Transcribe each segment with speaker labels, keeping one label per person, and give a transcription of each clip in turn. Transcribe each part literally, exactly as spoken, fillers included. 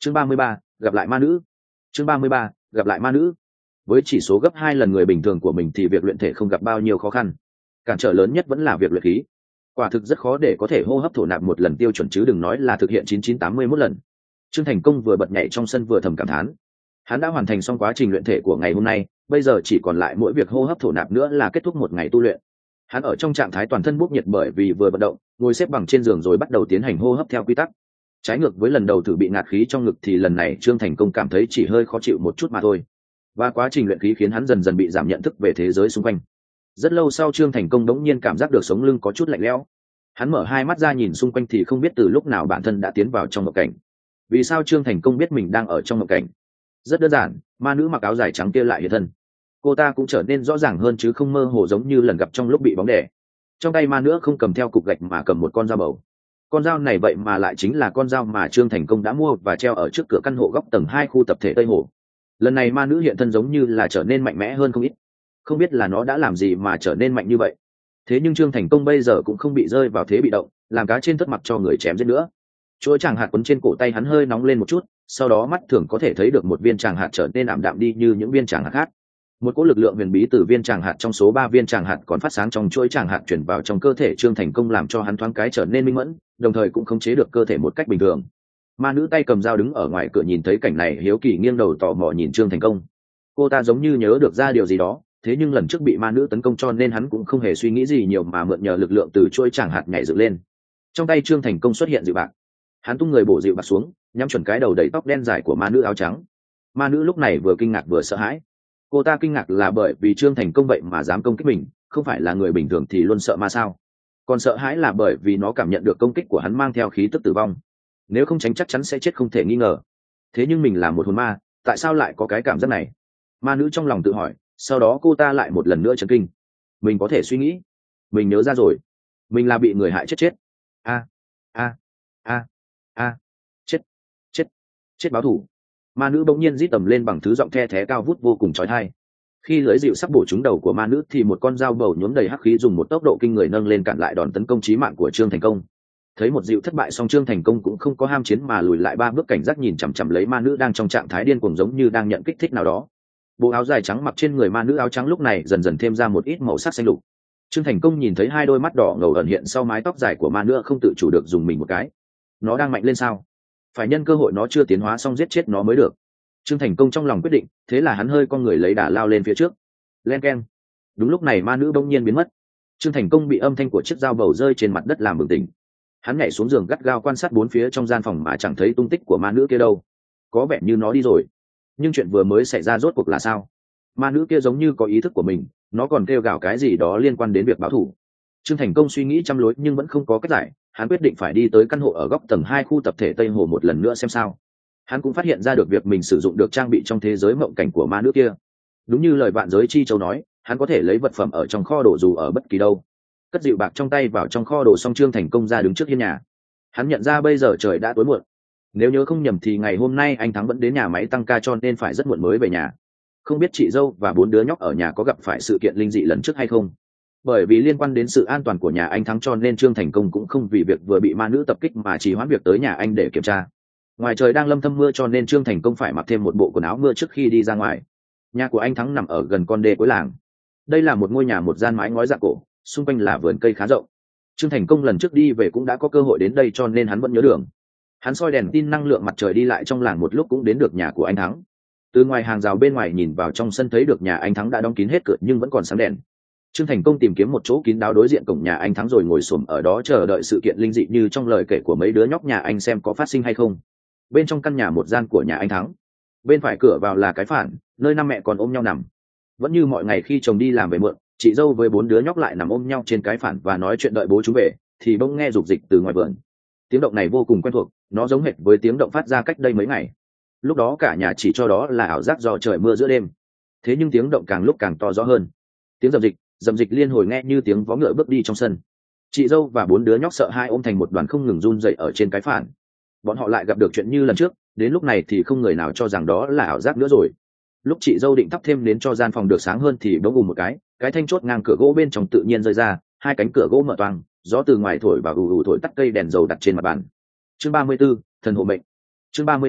Speaker 1: chương ba mươi ba, gặp lại ma nữ. chương ba mươi ba, gặp lại ma nữ. Với chỉ số gấp hai lần người bình thường của mình thì việc luyện thể không gặp bao nhiêu khó khăn. Cản trở lớn nhất vẫn là việc luyện khí. Quả thực rất khó để có thể hô hấp thổ nạp một lần tiêu chuẩn, chứ đừng nói là thực hiện chín chín tám mươi mốt lần. Trương Thành Công vừa bật nhảy trong sân vừa thầm cảm thán. Hắn đã hoàn thành xong quá trình luyện thể của ngày hôm nay, bây giờ chỉ còn lại mỗi việc hô hấp thổ nạp nữa là kết thúc một ngày tu luyện. Hắn ở trong trạng thái toàn thân bốc nhiệt bởi vì vừa vận động, ngồi xếp bằng trên giường rồi bắt đầu tiến hành hô hấp theo quy tắc. Trái ngược với lần đầu thử bị ngạt khí trong ngực thì lần này Trương Thành Công cảm thấy chỉ hơi khó chịu một chút mà thôi. Và quá trình luyện khí khiến hắn dần dần bị giảm nhận thức về thế giới xung quanh. Rất lâu sau Trương Thành Công đống nhiên cảm giác được sống lưng có chút lạnh lẽo. Hắn mở hai mắt ra nhìn xung quanh thì không biết từ lúc nào bản thân đã tiến vào trong mộng cảnh. Vì sao Trương Thành Công biết mình đang ở trong mộng cảnh? Rất đơn giản, ma nữ mặc áo dài trắng kia lại hiện thân. Cô ta cũng trở nên rõ ràng hơn chứ không mơ hồ giống như lần gặp trong lúc bị bóng đè. Trong tay ma nữ không cầm theo cục gạch mà cầm một con dao bầu. Con dao này vậy mà lại chính là con dao mà Trương Thành Công đã mua và treo ở trước cửa căn hộ góc tầng hai khu tập thể Tây Hồ. Lần này ma nữ hiện thân giống như là trở nên mạnh mẽ hơn không ít. Không biết là nó đã làm gì mà trở nên mạnh như vậy. Thế nhưng Trương Thành Công bây giờ cũng không bị rơi vào thế bị động, làm cá trên tất mặt cho người chém giết nữa. Chuỗi tràng hạt quấn trên cổ tay hắn hơi nóng lên một chút, sau đó mắt thường có thể thấy được một viên tràng hạt trở nên ảm đạm đi như những viên tràng hạt khác. Một cỗ lực lượng huyền bí từ viên tràng hạt trong số ba viên tràng hạt còn phát sáng trong chuỗi tràng hạt chuyển vào trong cơ thể Trương Thành Công, làm cho hắn thoáng cái trở nên minh mẫn, đồng thời cũng khống chế được cơ thể một cách bình thường. Ma nữ tay cầm dao đứng ở ngoài cửa nhìn thấy cảnh này hiếu kỳ nghiêng đầu tò mò nhìn Trương Thành Công. Cô ta giống như nhớ được ra điều gì đó, thế nhưng lần trước bị ma nữ tấn công cho nên hắn cũng không hề suy nghĩ gì nhiều mà mượn nhờ lực lượng từ chuỗi tràng hạt nhảy dựng lên. Trong tay Trương Thành Công xuất hiện dịu bạc, hắn tung người bổ dịu bạc xuống, nhắm chuẩn cái đầu đầy tóc đen dài của ma nữ áo trắng. Ma nữ lúc này vừa kinh ngạc vừa sợ hãi. Cô ta kinh ngạc là bởi vì Trương Thành Công vậy mà dám công kích mình, không phải là người bình thường thì luôn sợ ma sao? Còn sợ hãi là bởi vì nó cảm nhận được công kích của hắn mang theo khí tức tử vong, nếu không tránh chắc chắn sẽ chết không thể nghi ngờ. Thế nhưng mình là một hồn ma, tại sao lại có cái cảm giác này? Ma nữ trong lòng tự hỏi, sau đó cô ta lại một lần nữa chấn kinh. Mình có thể suy nghĩ, mình nhớ ra rồi, mình là bị người hại chết chết. A a a a chết chết chết báo thù. Ma nữ bỗng nhiên rít tầm lên bằng thứ giọng the thé cao vút vô cùng chói tai. Khi lưỡi dịu sắp bổ trúng đầu của ma nữ thì một con dao bầu nhuốm đầy hắc khí dùng một tốc độ kinh người nâng lên cản lại đòn tấn công chí mạng của Trương Thành Công. Thấy một dịu thất bại xong Trương Thành Công cũng không có ham chiến mà lùi lại ba bước, cảnh giác nhìn chằm chằm lấy ma nữ đang trong trạng thái điên cuồng giống như đang nhận kích thích nào đó. Bộ áo dài trắng mặc trên người ma nữ áo trắng lúc này dần dần thêm ra một ít màu sắc xanh lục. Trương Thành Công nhìn thấy hai đôi mắt đỏ ngầu ẩn hiện sau mái tóc dài của ma nữ, không tự chủ được dùng mình một cái. Nó đang mạnh lên sao? Phải nhân cơ hội nó chưa tiến hóa xong giết chết nó mới được. Trương Thành Công trong lòng quyết định, thế là hắn hơi con người lấy đà lao lên phía trước. Len keng. Đúng lúc này ma nữ bỗng nhiên biến mất. Trương Thành Công bị âm thanh của chiếc dao bầu rơi trên mặt đất làm bừng tỉnh. Hắn nhảy xuống giường gắt gao quan sát bốn phía trong gian phòng mà chẳng thấy tung tích của ma nữ kia đâu. Có vẻ như nó đi rồi. Nhưng chuyện vừa mới xảy ra rốt cuộc là sao? Ma nữ kia giống như có ý thức của mình, nó còn kêu gào cái gì đó liên quan đến việc báo thù. Trương Thành Công suy nghĩ trăm lối nhưng vẫn không có cách giải, hắn quyết định phải đi tới căn hộ ở góc tầng hai khu tập thể Tây Hồ một lần nữa xem sao. Hắn cũng phát hiện ra được việc mình sử dụng được trang bị trong thế giới mộng cảnh của ma nữ kia. Đúng như lời Vạn Giới Chi Châu nói, hắn có thể lấy vật phẩm ở trong kho đồ dù ở bất kỳ đâu. Cất dịu bạc trong tay vào trong kho đồ xong Trương Thành Công ra đứng trước hiên nhà. Hắn nhận ra bây giờ trời đã tối muộn. Nếu nhớ không nhầm thì ngày hôm nay anh Thắng vẫn đến nhà máy tăng ca cho nên phải rất muộn mới về nhà. Không biết chị dâu và bốn đứa nhóc ở nhà có gặp phải sự kiện linh dị lần trước hay không? Bởi vì liên quan đến sự an toàn của nhà anh Thắng cho nên Trương Thành Công cũng không vì việc vừa bị ma nữ tập kích mà trì hoãn việc tới nhà anh để kiểm tra. Ngoài trời đang lâm thâm mưa cho nên Trương Thành Công phải mặc thêm một bộ quần áo mưa trước khi đi ra ngoài. Nhà của anh Thắng nằm ở gần con đê cuối làng. Đây là một ngôi nhà một gian mái ngói dạng cổ, xung quanh là vườn cây khá rộng. Trương Thành Công lần trước đi về cũng đã có cơ hội đến đây cho nên hắn vẫn nhớ đường. Hắn soi đèn tin năng lượng mặt trời đi lại trong làng một lúc cũng đến được nhà của anh Thắng. Từ ngoài hàng rào bên ngoài nhìn vào trong sân thấy được nhà anh Thắng đã đóng kín hết cửa nhưng vẫn còn sáng đèn. Trương Thành Công tìm kiếm một chỗ kín đáo đối diện cổng nhà anh Thắng rồi ngồi xổm ở đó chờ đợi sự kiện linh dị như trong lời kể của mấy đứa nhóc nhà anh xem có phát sinh hay không. Bên trong căn nhà một gian của nhà anh Thắng, bên phải cửa vào là cái phản, nơi năm mẹ con ôm nhau nằm. Vẫn như mọi ngày khi chồng đi làm về muộn, chị dâu với bốn đứa nhóc lại nằm ôm nhau trên cái phản và nói chuyện đợi bố chúng về, thì bỗng nghe rục rịch từ ngoài vườn. Tiếng động này vô cùng quen thuộc, nó giống hệt với tiếng động phát ra cách đây mấy ngày. Lúc đó cả nhà chỉ cho đó là ảo giác do trời mưa giữa đêm. Thế nhưng tiếng động càng lúc càng to rõ hơn. Tiếng dầm dịch, dầm dịch liên hồi nghe như tiếng vó ngựa bước đi trong sân. Chị dâu và bốn đứa nhóc sợ hai ôm thành một đoàn không ngừng run dậy ở trên cái phản. Bọn họ lại gặp được chuyện như lần trước, đến lúc này thì không người nào cho rằng đó là ảo giác nữa rồi. Lúc chị dâu định thắp thêm đến cho gian phòng được sáng hơn thì bỗng ù một cái, cái thanh chốt ngang cửa gỗ bên trong tự nhiên rơi ra, hai cánh cửa gỗ mở toang, gió từ ngoài thổi và ù ù thổi tắt cây đèn dầu đặt trên mặt bàn. Chương ba mươi 34, thần hộ mệnh. Chương ba mươi 34,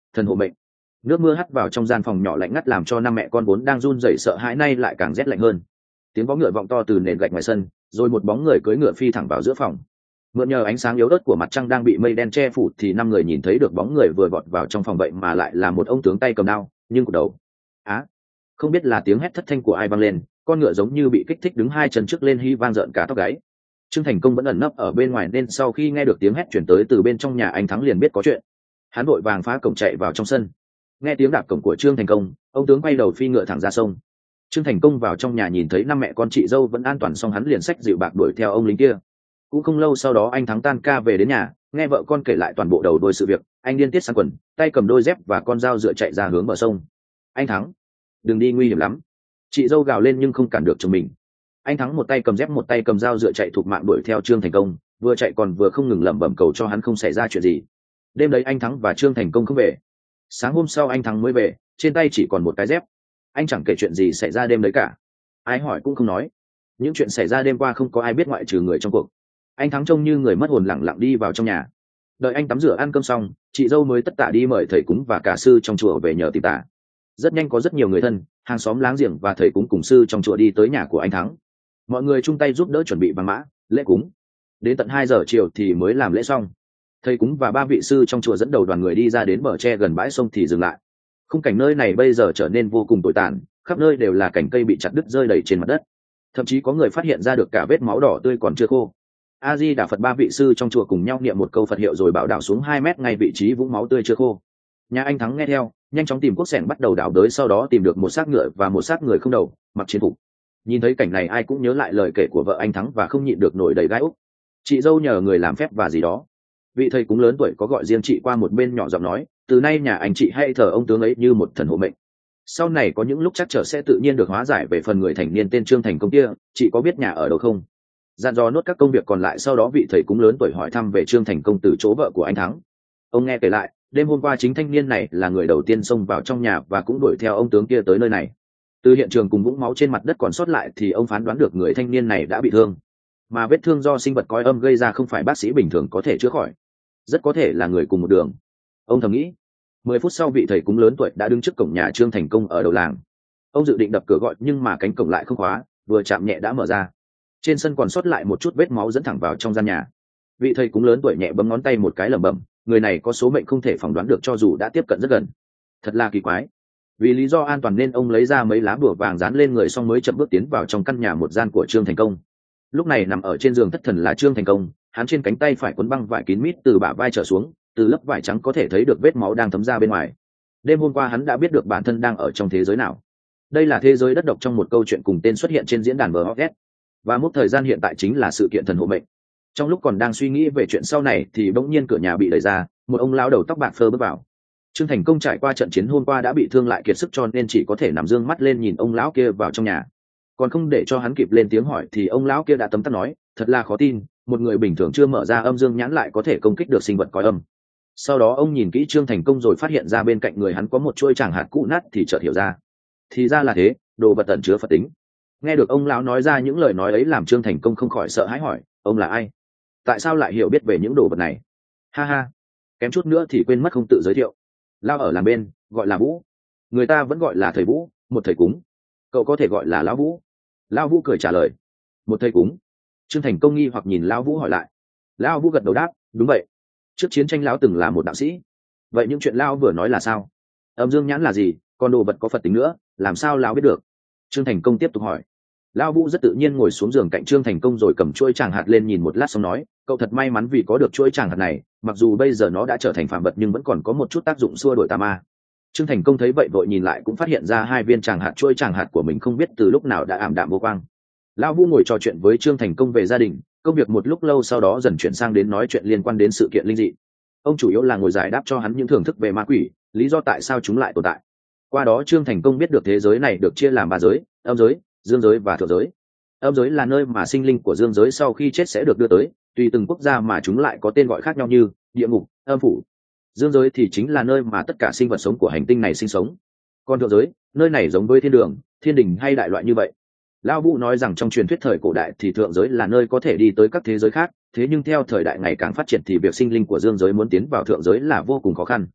Speaker 1: thần hộ mệnh. Nước mưa hắt vào trong gian phòng nhỏ lạnh ngắt làm cho năm mẹ con vốn đang run rẩy sợ hãi nay lại càng rét lạnh hơn. Tiếng vó ngựa vọng to từ nền gạch ngoài sân, rồi một bóng người cưỡi ngựa phi thẳng vào giữa phòng. Mượn nhờ ánh sáng yếu ớt của mặt trăng đang bị mây đen che phủ thì năm người nhìn thấy được bóng người vừa vọt vào trong phòng vậy mà lại là một ông tướng tay cầm đao, nhưng cụt đầu. Á, à, không biết là tiếng hét thất thanh của ai vang lên, con ngựa giống như bị kích thích đứng hai chân trước lên hy vang rợn cả tóc gáy. Trương Thành Công vẫn ẩn nấp ở bên ngoài nên sau khi nghe được tiếng hét chuyển tới từ bên trong nhà anh Thắng liền biết có chuyện. Hắn vội vàng phá cổng chạy vào trong sân. Nghe tiếng đạp cổng của Trương Thành Công, ông tướng quay đầu phi ngựa thẳng ra sông. Trương Thành Công vào trong nhà nhìn thấy năm mẹ con chị dâu vẫn an toàn, xong hắn liền xách dịu bạc đuổi theo ông lính kia. Cũng không lâu sau đó anh Thắng tan ca về đến nhà, nghe vợ con kể lại toàn bộ đầu đuôi sự việc, anh điên tiết sang quần, tay cầm đôi dép và con dao dựa chạy ra hướng bờ sông. Anh Thắng, đừng đi, nguy hiểm lắm. Chị dâu gào lên nhưng không cản được chồng mình. Anh Thắng một tay cầm dép một tay cầm dao dựa chạy thục mạng đuổi theo Trương Thành Công, vừa chạy còn vừa không ngừng lẩm bẩm cầu cho hắn không xảy ra chuyện gì. Đêm đấy anh Thắng và Trương Thành Công không về. Sáng hôm sau anh Thắng mới về, trên tay chỉ còn một cái dép. Anh chẳng kể chuyện gì xảy ra đêm đấy cả, ai hỏi cũng không nói. Những chuyện xảy ra đêm qua không có ai biết ngoại trừ người trong cuộc. Anh Thắng trông như người mất hồn lẳng lặng đi vào trong nhà. Đợi anh tắm rửa ăn cơm xong, chị dâu mới tất tả đi mời thầy cúng và cả sư trong chùa về nhờ tìm tả. Rất nhanh có rất nhiều người thân, hàng xóm láng giềng và thầy cúng cùng sư trong chùa đi tới nhà của anh Thắng. Mọi người chung tay giúp đỡ chuẩn bị vàng mã, lễ cúng. Đến tận hai giờ chiều thì mới làm lễ xong. Thầy cúng và ba vị sư trong chùa dẫn đầu đoàn người đi ra đến bờ tre gần bãi sông thì dừng lại. Khung cảnh nơi này bây giờ trở nên vô cùng tồi tàn, khắp nơi đều là cành cây bị chặt đứt rơi đầy trên mặt đất. Thậm chí có người phát hiện ra được cả vết máu đỏ tươi còn chưa khô. A Di Đà Phật, ba vị sư trong chùa cùng nhau niệm một câu Phật hiệu rồi bảo đảo xuống hai mét ngay vị trí vũng máu tươi chưa khô. Nhà anh Thắng nghe theo, nhanh chóng tìm cuốc sẻng bắt đầu đào đới, sau đó tìm được một xác ngựa và một xác người không đầu, mặc chiến phục. Nhìn thấy cảnh này ai cũng nhớ lại lời kể của vợ anh Thắng và không nhịn được nổi đầy gai úc. Chị dâu nhờ người làm phép và gì đó. Vị thầy cúng lớn tuổi có gọi riêng chị qua một bên nhỏ giọng nói, từ nay nhà anh chị hãy thờ ông tướng ấy như một thần hộ mệnh. Sau này có những lúc chắc trở sẽ tự nhiên được hóa giải. Về phần người thành niên tên Trương Thành Công kia, chị có biết nhà ở đâu không? Dặn dò nốt các công việc còn lại, sau đó vị thầy cúng lớn tuổi hỏi thăm về Trương Thành Công từ chỗ vợ của anh Thắng. Ông nghe kể lại, đêm hôm qua chính thanh niên này là người đầu tiên xông vào trong nhà và cũng đuổi theo ông tướng kia tới nơi này. Từ hiện trường cùng vũng máu trên mặt đất còn sót lại thì ông phán đoán được người thanh niên này đã bị thương, mà vết thương do sinh vật cõi âm gây ra không phải bác sĩ bình thường có thể chữa khỏi, rất có thể là người cùng một đường. Ông thầm nghĩ. Mười phút sau vị thầy cúng lớn tuổi đã đứng trước cổng nhà Trương Thành Công ở đầu làng. Ông dự định đập cửa gọi nhưng mà cánh cổng lại không khóa, vừa chạm nhẹ đã mở ra. Trên sân còn sót lại một chút vết máu dẫn thẳng vào trong gian nhà. Vị thầy cúng lớn tuổi nhẹ bấm ngón tay một cái lẩm bẩm, người này có số mệnh không thể phỏng đoán được cho dù đã tiếp cận rất gần. Thật là kỳ quái. Vì lý do an toàn nên ông lấy ra mấy lá bùa vàng dán lên người xong mới chậm bước tiến vào trong căn nhà một gian của Trương Thành Công. Lúc này nằm ở trên giường thất thần là Trương Thành Công, hắn trên cánh tay phải quấn băng vải kín mít từ bả vai trở xuống, từ lớp vải trắng có thể thấy được vết máu đang thấm ra bên ngoài. Đêm hôm qua hắn đã biết được bản thân đang ở trong thế giới nào. Đây là thế giới đất độc trong một câu chuyện cùng tên xuất hiện trên diễn đàn bờ hot ghét, và mốc thời gian hiện tại chính là sự kiện thần hộ mệnh. Trong lúc còn đang suy nghĩ về chuyện sau này thì bỗng nhiên cửa nhà bị đẩy ra, một ông lão đầu tóc bạc phơ bước vào. Trương Thành Công trải qua trận chiến hôm qua đã bị thương lại kiệt sức cho nên chỉ có thể nằm dương mắt lên nhìn ông lão kia vào trong nhà. Còn không để cho hắn kịp lên tiếng hỏi thì ông lão kia đã tấm tắc nói, thật là khó tin, một người bình thường chưa mở ra âm dương nhãn lại có thể công kích được sinh vật cõi âm. Sau đó ông nhìn kỹ Trương Thành Công rồi phát hiện ra bên cạnh người hắn có một chuôi tràng hạt cũ nát thì chợt hiểu ra. Thì ra là thế, đồ vật ẩn chứa Phật tính. Nghe được ông lão nói ra những lời nói ấy làm Trương Thành Công không khỏi sợ hãi hỏi, ông là ai? Tại sao lại hiểu biết về những đồ vật này? Ha ha, kém chút nữa thì quên mất không tự giới thiệu. Lao ở làm bên, gọi là Vũ. Người ta vẫn gọi là thầy Vũ, một thầy cúng. Cậu có thể gọi là Lão Vũ. Lão Vũ cười trả lời. Một thầy cúng. Trương Thành Công nghi hoặc nhìn Lão Vũ hỏi lại. Lão Vũ gật đầu đáp, đúng vậy. Trước chiến tranh Lão từng là một đạo sĩ. Vậy những chuyện Lão vừa nói là sao? Âm dương nhãn là gì, còn đồ vật có Phật tính nữa, làm sao Lão biết được? Trương Thành Công tiếp tục hỏi. Lão Vũ rất tự nhiên ngồi xuống giường cạnh Trương Thành Công rồi cầm chuôi tràng hạt lên nhìn một lát xong nói, cậu thật may mắn vì có được chuôi tràng hạt này, mặc dù bây giờ nó đã trở thành phàm vật nhưng vẫn còn có một chút tác dụng xua đuổi tà ma. Trương Thành Công thấy vậy vội nhìn lại cũng phát hiện ra hai viên tràng hạt chuôi tràng hạt của mình không biết từ lúc nào đã ảm đạm vô quang. Lão Vũ ngồi trò chuyện với Trương Thành Công về gia đình, công việc một lúc lâu sau đó dần chuyển sang đến nói chuyện liên quan đến sự kiện linh dị. Ông chủ yếu là ngồi giải đáp cho hắn những thưởng thức về ma quỷ, lý do tại sao chúng lại tồn tại. Qua đó Trương Thành Công biết được thế giới này được chia làm ba giới, âm giới, dương giới và thượng giới. Âm giới là nơi mà sinh linh của dương giới sau khi chết sẽ được đưa tới, tùy từng quốc gia mà chúng lại có tên gọi khác nhau như địa ngục, âm phủ. Dương giới thì chính là nơi mà tất cả sinh vật sống của hành tinh này sinh sống. Còn thượng giới, nơi này giống với thiên đường, thiên đình hay đại loại như vậy. Lão Vũ nói rằng trong truyền thuyết thời cổ đại thì thượng giới là nơi có thể đi tới các thế giới khác, thế nhưng theo thời đại ngày càng phát triển thì việc sinh linh của dương giới muốn tiến vào thượng giới là vô cùng khó khăn.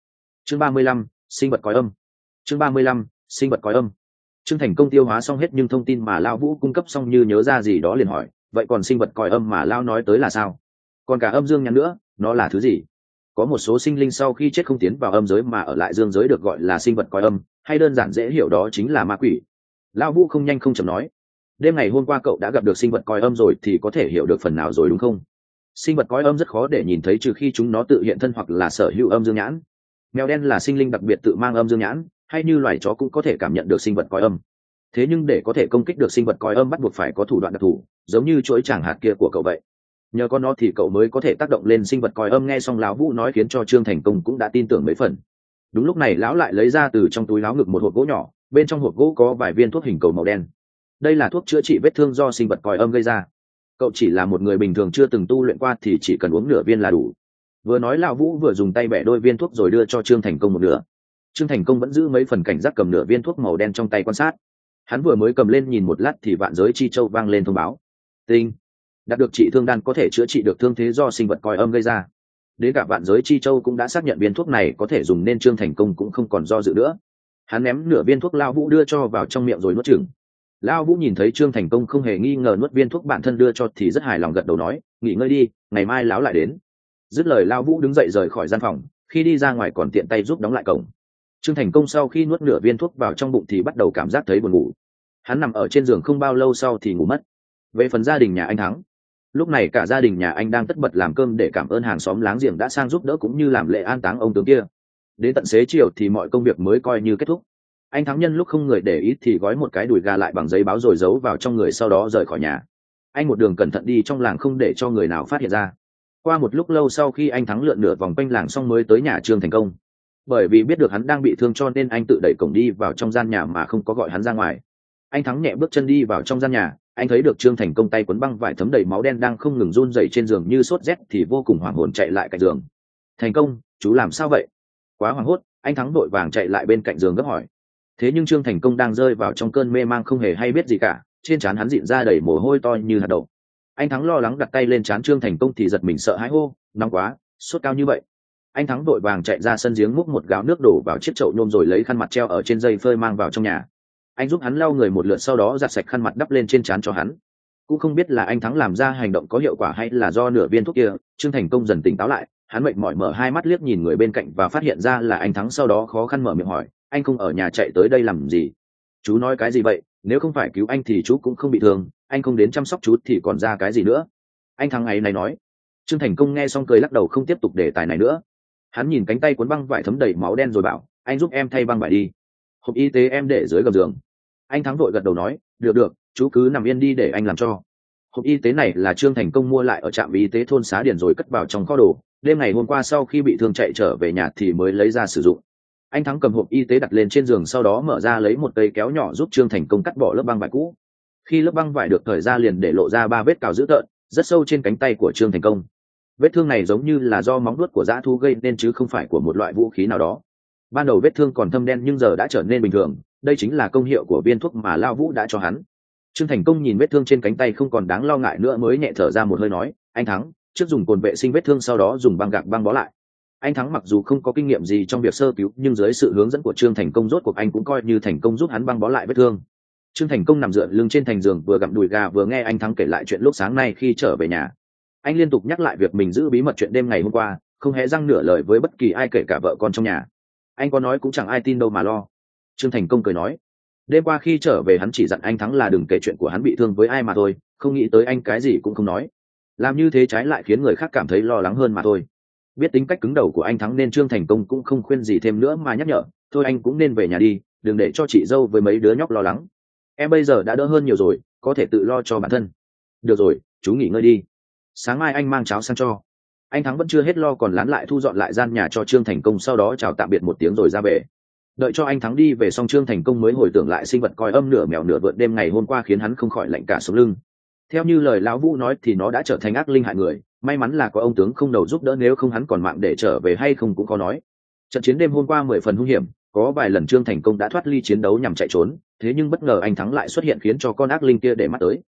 Speaker 1: chương ba mươi lăm, sinh vật cõi âm. chương ba mươi lăm, sinh vật cõi âm. Trương Thành Công tiêu hóa xong hết nhưng thông tin mà Lao Vũ cung cấp xong như nhớ ra gì đó liền hỏi, vậy còn sinh vật cõi âm mà Lao nói tới là sao? Còn cả âm dương nhãn nữa, nó là thứ gì? Có một số sinh linh sau khi chết không tiến vào âm giới mà ở lại dương giới được gọi là sinh vật cõi âm, hay đơn giản dễ hiểu đó chính là ma quỷ. Lao Vũ không nhanh không chậm nói, đêm ngày hôm qua cậu đã gặp được sinh vật cõi âm rồi thì có thể hiểu được phần nào rồi đúng không? Sinh vật cõi âm rất khó để nhìn thấy trừ khi chúng nó tự hiện thân hoặc là sở hữu âm dương nhãn. Mèo đen là sinh linh đặc biệt tự mang âm dương nhãn, hay như loài chó cũng có thể cảm nhận được sinh vật cõi âm. Thế nhưng để có thể công kích được sinh vật cõi âm bắt buộc phải có thủ đoạn đặc thù, giống như chuỗi chàng hạt kia của cậu vậy. Nhờ có nó thì cậu mới có thể tác động lên sinh vật cõi âm. Nghe xong lão Vũ nói khiến cho Trương Thành Công cũng đã tin tưởng mấy phần. Đúng lúc này lão lại lấy ra từ trong túi áo ngực một hộp gỗ nhỏ, bên trong hộp gỗ có vài viên thuốc hình cầu màu đen. Đây là thuốc chữa trị vết thương do sinh vật cõi âm gây ra. Cậu chỉ là một người bình thường chưa từng tu luyện qua thì chỉ cần uống nửa viên là đủ. Vừa nói lão Vũ vừa dùng tay bẻ đôi viên thuốc rồi đưa cho Trương Thành Công một nửa. Trương Thành Công vẫn giữ mấy phần cảnh giác cầm nửa viên thuốc màu đen trong tay quan sát. Hắn vừa mới cầm lên nhìn một lát thì vạn giới chi châu vang lên thông báo, tinh đạt được trị thương đan có thể chữa trị được thương thế do sinh vật cõi âm gây ra. Đến cả vạn giới chi châu cũng đã xác nhận viên thuốc này có thể dùng nên Trương Thành Công cũng không còn do dự nữa. Hắn ném nửa viên thuốc Lao Vũ đưa cho vào trong miệng rồi nuốt chửng. Lao Vũ nhìn thấy Trương Thành Công không hề nghi ngờ nuốt viên thuốc bản thân đưa cho thì rất hài lòng gật đầu nói, nghỉ ngơi đi, ngày mai lão lại đến. Dứt lời Lao Vũ đứng dậy rời khỏi gian phòng, khi đi ra ngoài còn tiện tay giúp đóng lại cổng. Trương Thành Công sau khi nuốt nửa viên thuốc vào trong bụng thì bắt đầu cảm giác thấy buồn ngủ. Hắn nằm ở trên giường không bao lâu sau thì ngủ mất. Về phần gia đình nhà anh Thắng, lúc này cả gia đình nhà anh đang tất bật làm cơm để cảm ơn hàng xóm láng giềng đã sang giúp đỡ cũng như làm lễ an táng ông tướng kia. Đến tận xế chiều thì mọi công việc mới coi như kết thúc. Anh Thắng nhân lúc không người để ý thì gói một cái đùi gà lại bằng giấy báo rồi giấu vào trong người, sau đó rời khỏi nhà. Anh một đường cẩn thận đi trong làng không để cho người nào phát hiện ra. Qua một lúc lâu sau khi anh Thắng lượn nửa vòng quanh làng xong mới tới nhà Trương Thành Công. Bởi vì biết được hắn đang bị thương cho nên anh tự đẩy cổng đi vào trong gian nhà mà không có gọi hắn ra ngoài. Anh Thắng nhẹ bước chân đi vào trong gian nhà, anh thấy được Trương Thành Công tay quấn băng vải thấm đầy máu đen đang không ngừng run rẩy trên giường như sốt rét thì vô cùng hoảng hồn chạy lại cạnh giường. Thành Công, chú làm sao vậy? Quá hoảng hốt, anh Thắng vội vàng chạy lại bên cạnh giường gấp hỏi. Thế nhưng Trương Thành Công đang rơi vào trong cơn mê mang không hề hay biết gì cả, trên trán hắn dịn ra đầy mồ hôi to như hạt đậu. Anh Thắng lo lắng đặt tay lên trán Trương Thành Công thì giật mình sợ hãi hô, nóng quá, sốt cao như vậy. Anh Thắng vội vàng chạy ra sân giếng múc một gáo nước đổ vào chiếc chậu nhôm rồi lấy khăn mặt treo ở trên dây phơi mang vào trong nhà. Anh giúp hắn lau người một lượt sau đó giặt sạch khăn mặt đắp lên trên trán cho hắn. Cũng không biết là anh Thắng làm ra hành động có hiệu quả hay là do nửa viên thuốc kia, Trương Thành Công dần tỉnh táo lại, hắn mệt mỏi mở hai mắt liếc nhìn người bên cạnh và phát hiện ra là anh Thắng, sau đó khó khăn mở miệng hỏi, anh không ở nhà chạy tới đây làm gì? Chú nói cái gì vậy? Nếu không phải cứu anh thì chú cũng không bị thương, anh không đến chăm sóc chú thì còn ra cái gì nữa? Anh Thắng ấy này nói. Trương Thành Công nghe xong cười lắc đầu không tiếp tục đề tài này nữa. Hắn nhìn cánh tay cuốn băng vải thấm đầy máu đen rồi bảo, anh giúp em thay băng vải đi. Hộp y tế em để dưới gầm giường. Anh Thắng vội gật đầu nói, được được, chú cứ nằm yên đi để anh làm cho. Hộp y tế này là Trương Thành Công mua lại ở trạm y tế thôn Xá Điền rồi cất vào trong kho đồ. Đêm ngày hôm qua sau khi bị thương chạy trở về nhà thì mới lấy ra sử dụng. Anh Thắng cầm hộp y tế đặt lên trên giường, sau đó mở ra lấy một cây kéo nhỏ giúp Trương Thành Công cắt bỏ lớp băng vải cũ. Khi lớp băng vải được thời ra liền để lộ ra ba vết cào dữ tợn rất sâu trên cánh tay của Trương Thành Công. Vết thương này giống như là do móng vuốt của dã thú gây nên chứ không phải của một loại vũ khí nào đó. Ban đầu vết thương còn thâm đen nhưng giờ đã trở nên bình thường, đây chính là công hiệu của viên thuốc mà Lao Vũ đã cho hắn. Trương Thành Công nhìn vết thương trên cánh tay không còn đáng lo ngại nữa mới nhẹ thở ra một hơi nói, anh Thắng, trước dùng cồn vệ sinh vết thương sau đó dùng băng gạc băng bó lại. Anh Thắng mặc dù không có kinh nghiệm gì trong việc sơ cứu nhưng dưới sự hướng dẫn của Trương Thành Công rốt cuộc anh cũng coi như thành công giúp hắn băng bó lại vết thương. Trương Thành Công nằm dựa lưng trên thành giường vừa gặm đùi gà vừa nghe anh Thắng kể lại chuyện lúc sáng nay khi trở về nhà. Anh liên tục nhắc lại việc mình giữ bí mật chuyện đêm ngày hôm qua, không hé răng nửa lời với bất kỳ ai kể cả vợ con trong nhà. Anh có nói cũng chẳng ai tin đâu mà lo. Trương Thành Công cười nói, đêm qua khi trở về hắn chỉ dặn anh Thắng là đừng kể chuyện của hắn bị thương với ai mà thôi, không nghĩ tới anh cái gì cũng không nói. Làm như thế trái lại khiến người khác cảm thấy lo lắng hơn mà thôi. Biết tính cách cứng đầu của anh Thắng nên Trương Thành Công cũng không khuyên gì thêm nữa mà nhắc nhở, thôi anh cũng nên về nhà đi, đừng để cho chị dâu với mấy đứa nhóc lo lắng. Em bây giờ đã đỡ hơn nhiều rồi, có thể tự lo cho bản thân. Được rồi, chú nghỉ ngơi đi, sáng mai anh mang cháo sang cho. Anh Thắng vẫn chưa hết lo còn lán lại thu dọn lại gian nhà cho Trương Thành Công, sau đó chào tạm biệt một tiếng rồi ra về. Đợi cho anh Thắng đi về xong Trương Thành Công mới hồi tưởng lại sinh vật coi âm nửa mèo nửa vượn đêm ngày hôm qua khiến hắn không khỏi lạnh cả sống lưng. Theo như lời lão Vũ nói thì nó đã trở thành ác linh hại người, may mắn là có ông tướng không đầu giúp đỡ, nếu không hắn còn mạng để trở về hay không cũng khó nói. Trận chiến đêm hôm qua mười phần hung hiểm, có vài lần Trương Thành Công đã thoát ly chiến đấu nhằm chạy trốn, thế nhưng bất ngờ anh Thắng lại xuất hiện khiến cho con ác linh kia để mắt tới.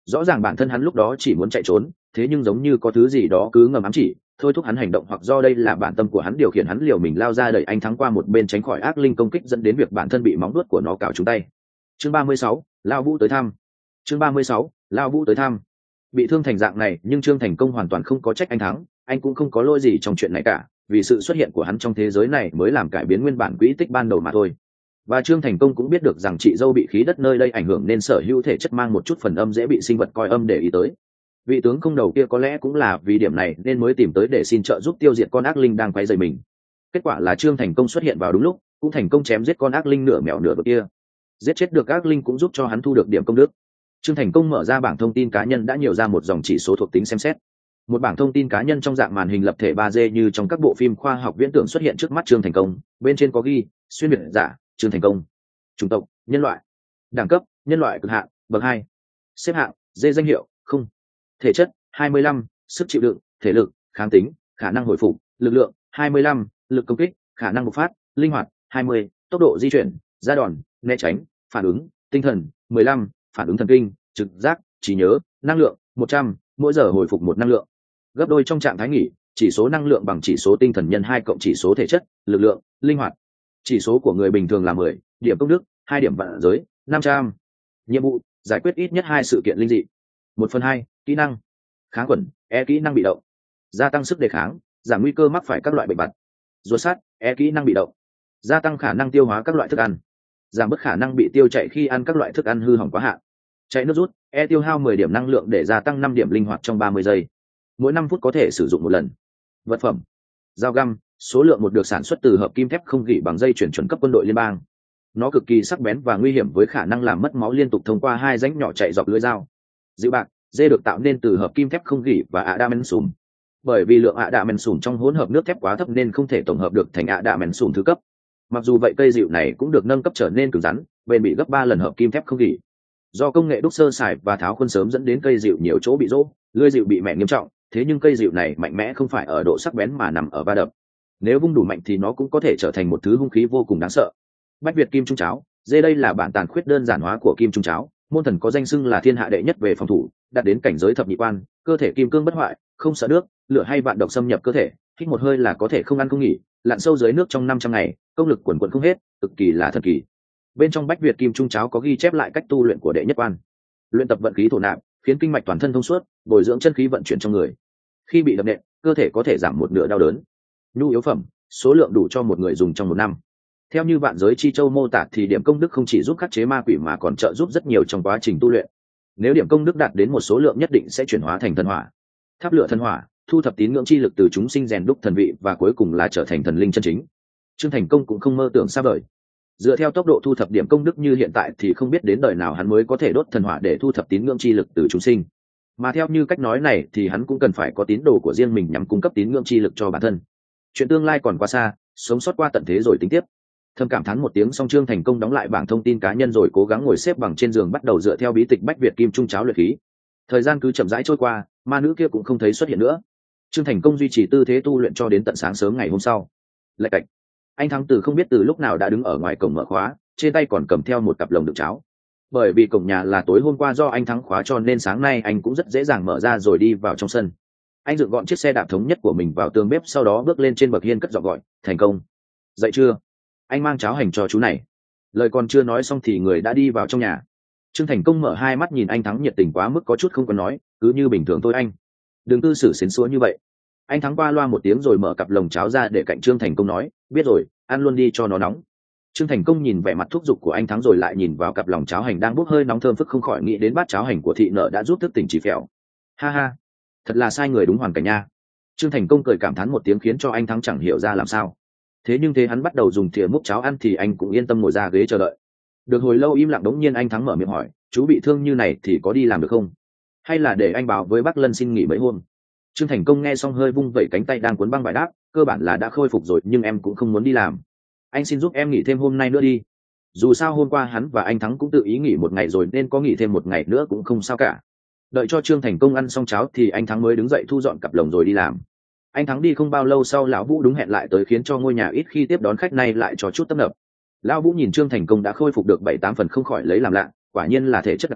Speaker 1: rõ ràng bản thân hắn lúc đó chỉ muốn chạy trốn, thế nhưng giống như có thứ gì đó cứ ngầm ám chỉ thôi thúc hắn hành động, hoặc do đây là bản tâm của hắn điều khiển hắn liều mình lao ra đẩy anh thắng qua một bên tránh khỏi ác linh công kích, dẫn đến việc bản thân bị móng vuốt của nó cào trúng tay. Chương ba mươi sáu, Lao Vũ tới thăm. Chương ba mươi sáu, Lao Vũ tới thăm. Bị thương thành dạng này nhưng Trương Thành Công hoàn toàn không có trách anh thắng, anh cũng không có lỗi gì trong chuyện này cả, vì sự xuất hiện của hắn trong thế giới này mới làm cải biến nguyên bản quỹ tích ban đầu mà thôi. Và Trương Thành Công cũng biết được rằng chị dâu bị khí đất nơi đây ảnh hưởng nên sở hữu thể chất mang một chút phần âm dễ bị sinh vật coi âm để ý tới. Vị tướng công đầu kia có lẽ cũng là vì điểm này nên mới tìm tới để xin trợ giúp tiêu diệt con ác linh đang quấy rầy mình. Kết quả là Trương Thành Công xuất hiện vào đúng lúc, cũng thành công chém giết con ác linh nửa mèo nửa bờ kia. Giết chết được ác linh cũng giúp cho hắn thu được điểm công đức. Trương Thành Công mở ra bảng thông tin cá nhân đã nhiều ra một dòng chỉ số thuộc tính xem xét. Một bảng thông tin cá nhân trong dạng màn hình lập thể ba D như trong các bộ phim khoa học viễn tưởng xuất hiện trước mắt Trương Thành Công, bên trên có ghi: xuyên việt giả, Trương Thành Công. Chủng tộc: nhân loại. Đẳng cấp: nhân loại cực hạn, bậc hai. Xếp hạng: D danh hiệu: không. Thể chất: hai mươi lăm, sức chịu đựng, thể lực, kháng tính, khả năng hồi phục, lực lượng: hai mươi lăm, lực công kích, khả năng bộc phát, linh hoạt, hai mươi, tốc độ di chuyển, ra đòn, né tránh, phản ứng, tinh thần, mười lăm, phản ứng thần kinh, trực giác, trí nhớ, năng lượng, một trăm, mỗi giờ hồi phục một năng lượng. Gấp đôi trong trạng thái nghỉ, chỉ số năng lượng bằng chỉ số tinh thần nhân hai cộng chỉ số thể chất, lực lượng, linh hoạt. Chỉ số của người bình thường là mười, điểm công đức, hai điểm vạn giới, năm trăm. Nhiệm vụ: giải quyết ít nhất hai sự kiện linh dị. một phần hai, kỹ năng. Kháng khuẩn, E kỹ năng bị động. Gia tăng sức đề kháng, giảm nguy cơ mắc phải các loại bệnh vặt. Ruột sát, E kỹ năng bị động. Gia tăng khả năng tiêu hóa các loại thức ăn, giảm bớt khả năng bị tiêu chảy khi ăn các loại thức ăn hư hỏng quá hạn. Chạy nước rút, E tiêu hao mười điểm năng lượng để gia tăng năm điểm linh hoạt trong ba mươi giây. Mỗi năm phút có thể sử dụng một lần. Vật phẩm: dao găm, số lượng một, được sản xuất từ hợp kim thép không gỉ bằng dây chuyển chuẩn cấp quân đội liên bang. Nó cực kỳ sắc bén và nguy hiểm với khả năng làm mất máu liên tục thông qua hai rãnh nhỏ chạy dọc lưỡi dao. Dịu bạc, dê được tạo nên từ hợp kim thép không gỉ và adamensum. Bởi vì lượng adamensum trong hỗn hợp nước thép quá thấp nên không thể tổng hợp được thành adamensum thứ cấp. Mặc dù vậy cây dịu này cũng được nâng cấp trở nên cứng rắn, bền bỉ gấp ba lần hợp kim thép không gỉ. Do công nghệ đúc sơ sài và tháo khuôn sớm dẫn đến cây dịu nhiều chỗ bị rỗ, lưỡi dịu bị mẻ nghiêm trọng, thế nhưng cây dịu này mạnh mẽ không phải ở độ sắc bén mà nằm ở va đập. Nếu vung đủ mạnh thì nó cũng có thể trở thành một thứ hung khí vô cùng đáng sợ. Bách Việt Kim Trung Cháo, dê đây là bản tàn khuyết đơn giản hóa của Kim Trung Cháo, môn thần có danh xưng là thiên hạ đệ nhất về phòng thủ, đạt đến cảnh giới thập nhị quan, cơ thể kim cương bất hoại, không sợ nước, lửa hay vạn độc xâm nhập cơ thể, hít một hơi là có thể không ăn không nghỉ, lặn sâu dưới nước trong năm trăm ngày, công lực quần quần không hết, cực kỳ là thần kỳ. Bên trong Bách Việt Kim Trung Cháo có ghi chép lại cách tu luyện của đệ nhất quan. Luyện tập vận khí thổ nạp, khiến kinh mạch toàn thân thông suốt, bồi dưỡng chân khí vận chuyển trong người. Khi bị đập nện, cơ thể có thể giảm một nửa đau đớn. Nhu yếu phẩm, số lượng đủ cho một người dùng trong một năm. Theo như Vạn Giới Chi Châu mô tả thì điểm công đức không chỉ giúp khắc chế ma quỷ mà còn trợ giúp rất nhiều trong quá trình tu luyện. Nếu điểm công đức đạt đến một số lượng nhất định sẽ chuyển hóa thành thần hỏa. Tháp lửa thần hỏa, thu thập tín ngưỡng chi lực từ chúng sinh rèn đúc thần vị và cuối cùng là trở thành thần linh chân chính. Trương Thành Công cũng không mơ tưởng xa vời. Dựa theo tốc độ thu thập điểm công đức như hiện tại thì không biết đến đời nào hắn mới có thể đốt thần hỏa để thu thập tín ngưỡng chi lực từ chúng sinh. Mà theo như cách nói này thì hắn cũng cần phải có tín đồ của riêng mình nhằm cung cấp tín ngưỡng chi lực cho bản thân. Chuyện tương lai còn quá xa, sống sót qua tận thế rồi tính tiếp. Thầm cảm thán một tiếng xong, Trương Thành Công đóng lại bảng thông tin cá nhân rồi cố gắng ngồi xếp bằng trên giường bắt đầu dựa theo bí tịch Bách Việt Kim Trung Cháo luyện khí. Thời gian cứ chậm rãi trôi qua, ma nữ kia cũng không thấy xuất hiện nữa. Trương Thành Công duy trì tư thế tu luyện cho đến tận sáng sớm ngày hôm sau. Lạch cạch, anh Thắng Từ không biết từ lúc nào đã đứng ở ngoài cổng mở khóa, trên tay còn cầm theo một cặp lồng đựng cháo. Bởi vì cổng nhà là tối hôm qua do anh Thắng khóa cho nên sáng nay anh cũng rất dễ dàng mở ra rồi đi vào trong sân. Anh dựng gọn chiếc xe đạp thống nhất của mình vào tường bếp, sau đó bước lên trên bậc hiên cất giọng gọi: Thành Công, dậy chưa? Anh mang cháo hành cho chú này. Lời còn chưa nói xong thì người đã đi vào trong nhà. Trương Thành Công mở hai mắt nhìn anh Thắng nhiệt tình quá mức có chút không có nói, cứ như bình thường thôi anh. Đừng cư xử xến xúa như vậy. Anh Thắng qua loa một tiếng rồi mở cặp lồng cháo ra để cạnh Trương Thành Công nói: biết rồi, ăn luôn đi cho nó nóng. Trương Thành Công nhìn vẻ mặt thúc giục của anh Thắng rồi lại nhìn vào cặp lòng cháo hành đang bốc hơi nóng thơm phức, không khỏi nghĩ đến bát cháo hành của thị nợ đã giúp thức tỉnh Chỉ Phèo. Ha ha, thật là sai người đúng hoàn cảnh nha. Trương Thành Công cười cảm thán một tiếng khiến cho anh Thắng chẳng hiểu ra làm sao. Thế nhưng thế hắn bắt đầu dùng thìa múc cháo ăn thì anh cũng yên tâm ngồi ra ghế chờ đợi. Được hồi lâu im lặng đống nhiên anh Thắng mở miệng hỏi: chú bị thương như này thì có đi làm được không? Hay là để anh báo với bác Lân xin nghỉ mấy hôm? Trương Thành Công nghe xong hơi vung vẩy cánh tay đang cuốn băng vải đáp: cơ bản là đã khôi phục rồi nhưng em cũng không muốn đi làm. Anh xin giúp em nghỉ thêm hôm nay nữa đi. Dù sao hôm qua hắn và anh Thắng cũng tự ý nghỉ một ngày rồi nên có nghỉ thêm một ngày nữa cũng không sao cả. Đợi cho Trương Thành Công ăn xong cháo thì anh Thắng mới đứng dậy thu dọn cặp lồng rồi đi làm. Anh Thắng đi không bao lâu sau lão Vũ đúng hẹn lại tới khiến cho ngôi nhà ít khi tiếp đón khách này lại cho chút tấp nập. Lão Vũ nhìn Trương Thành Công đã khôi phục được bảy tám phần không khỏi lấy làm lạ, quả nhiên là thể chất đặc thù,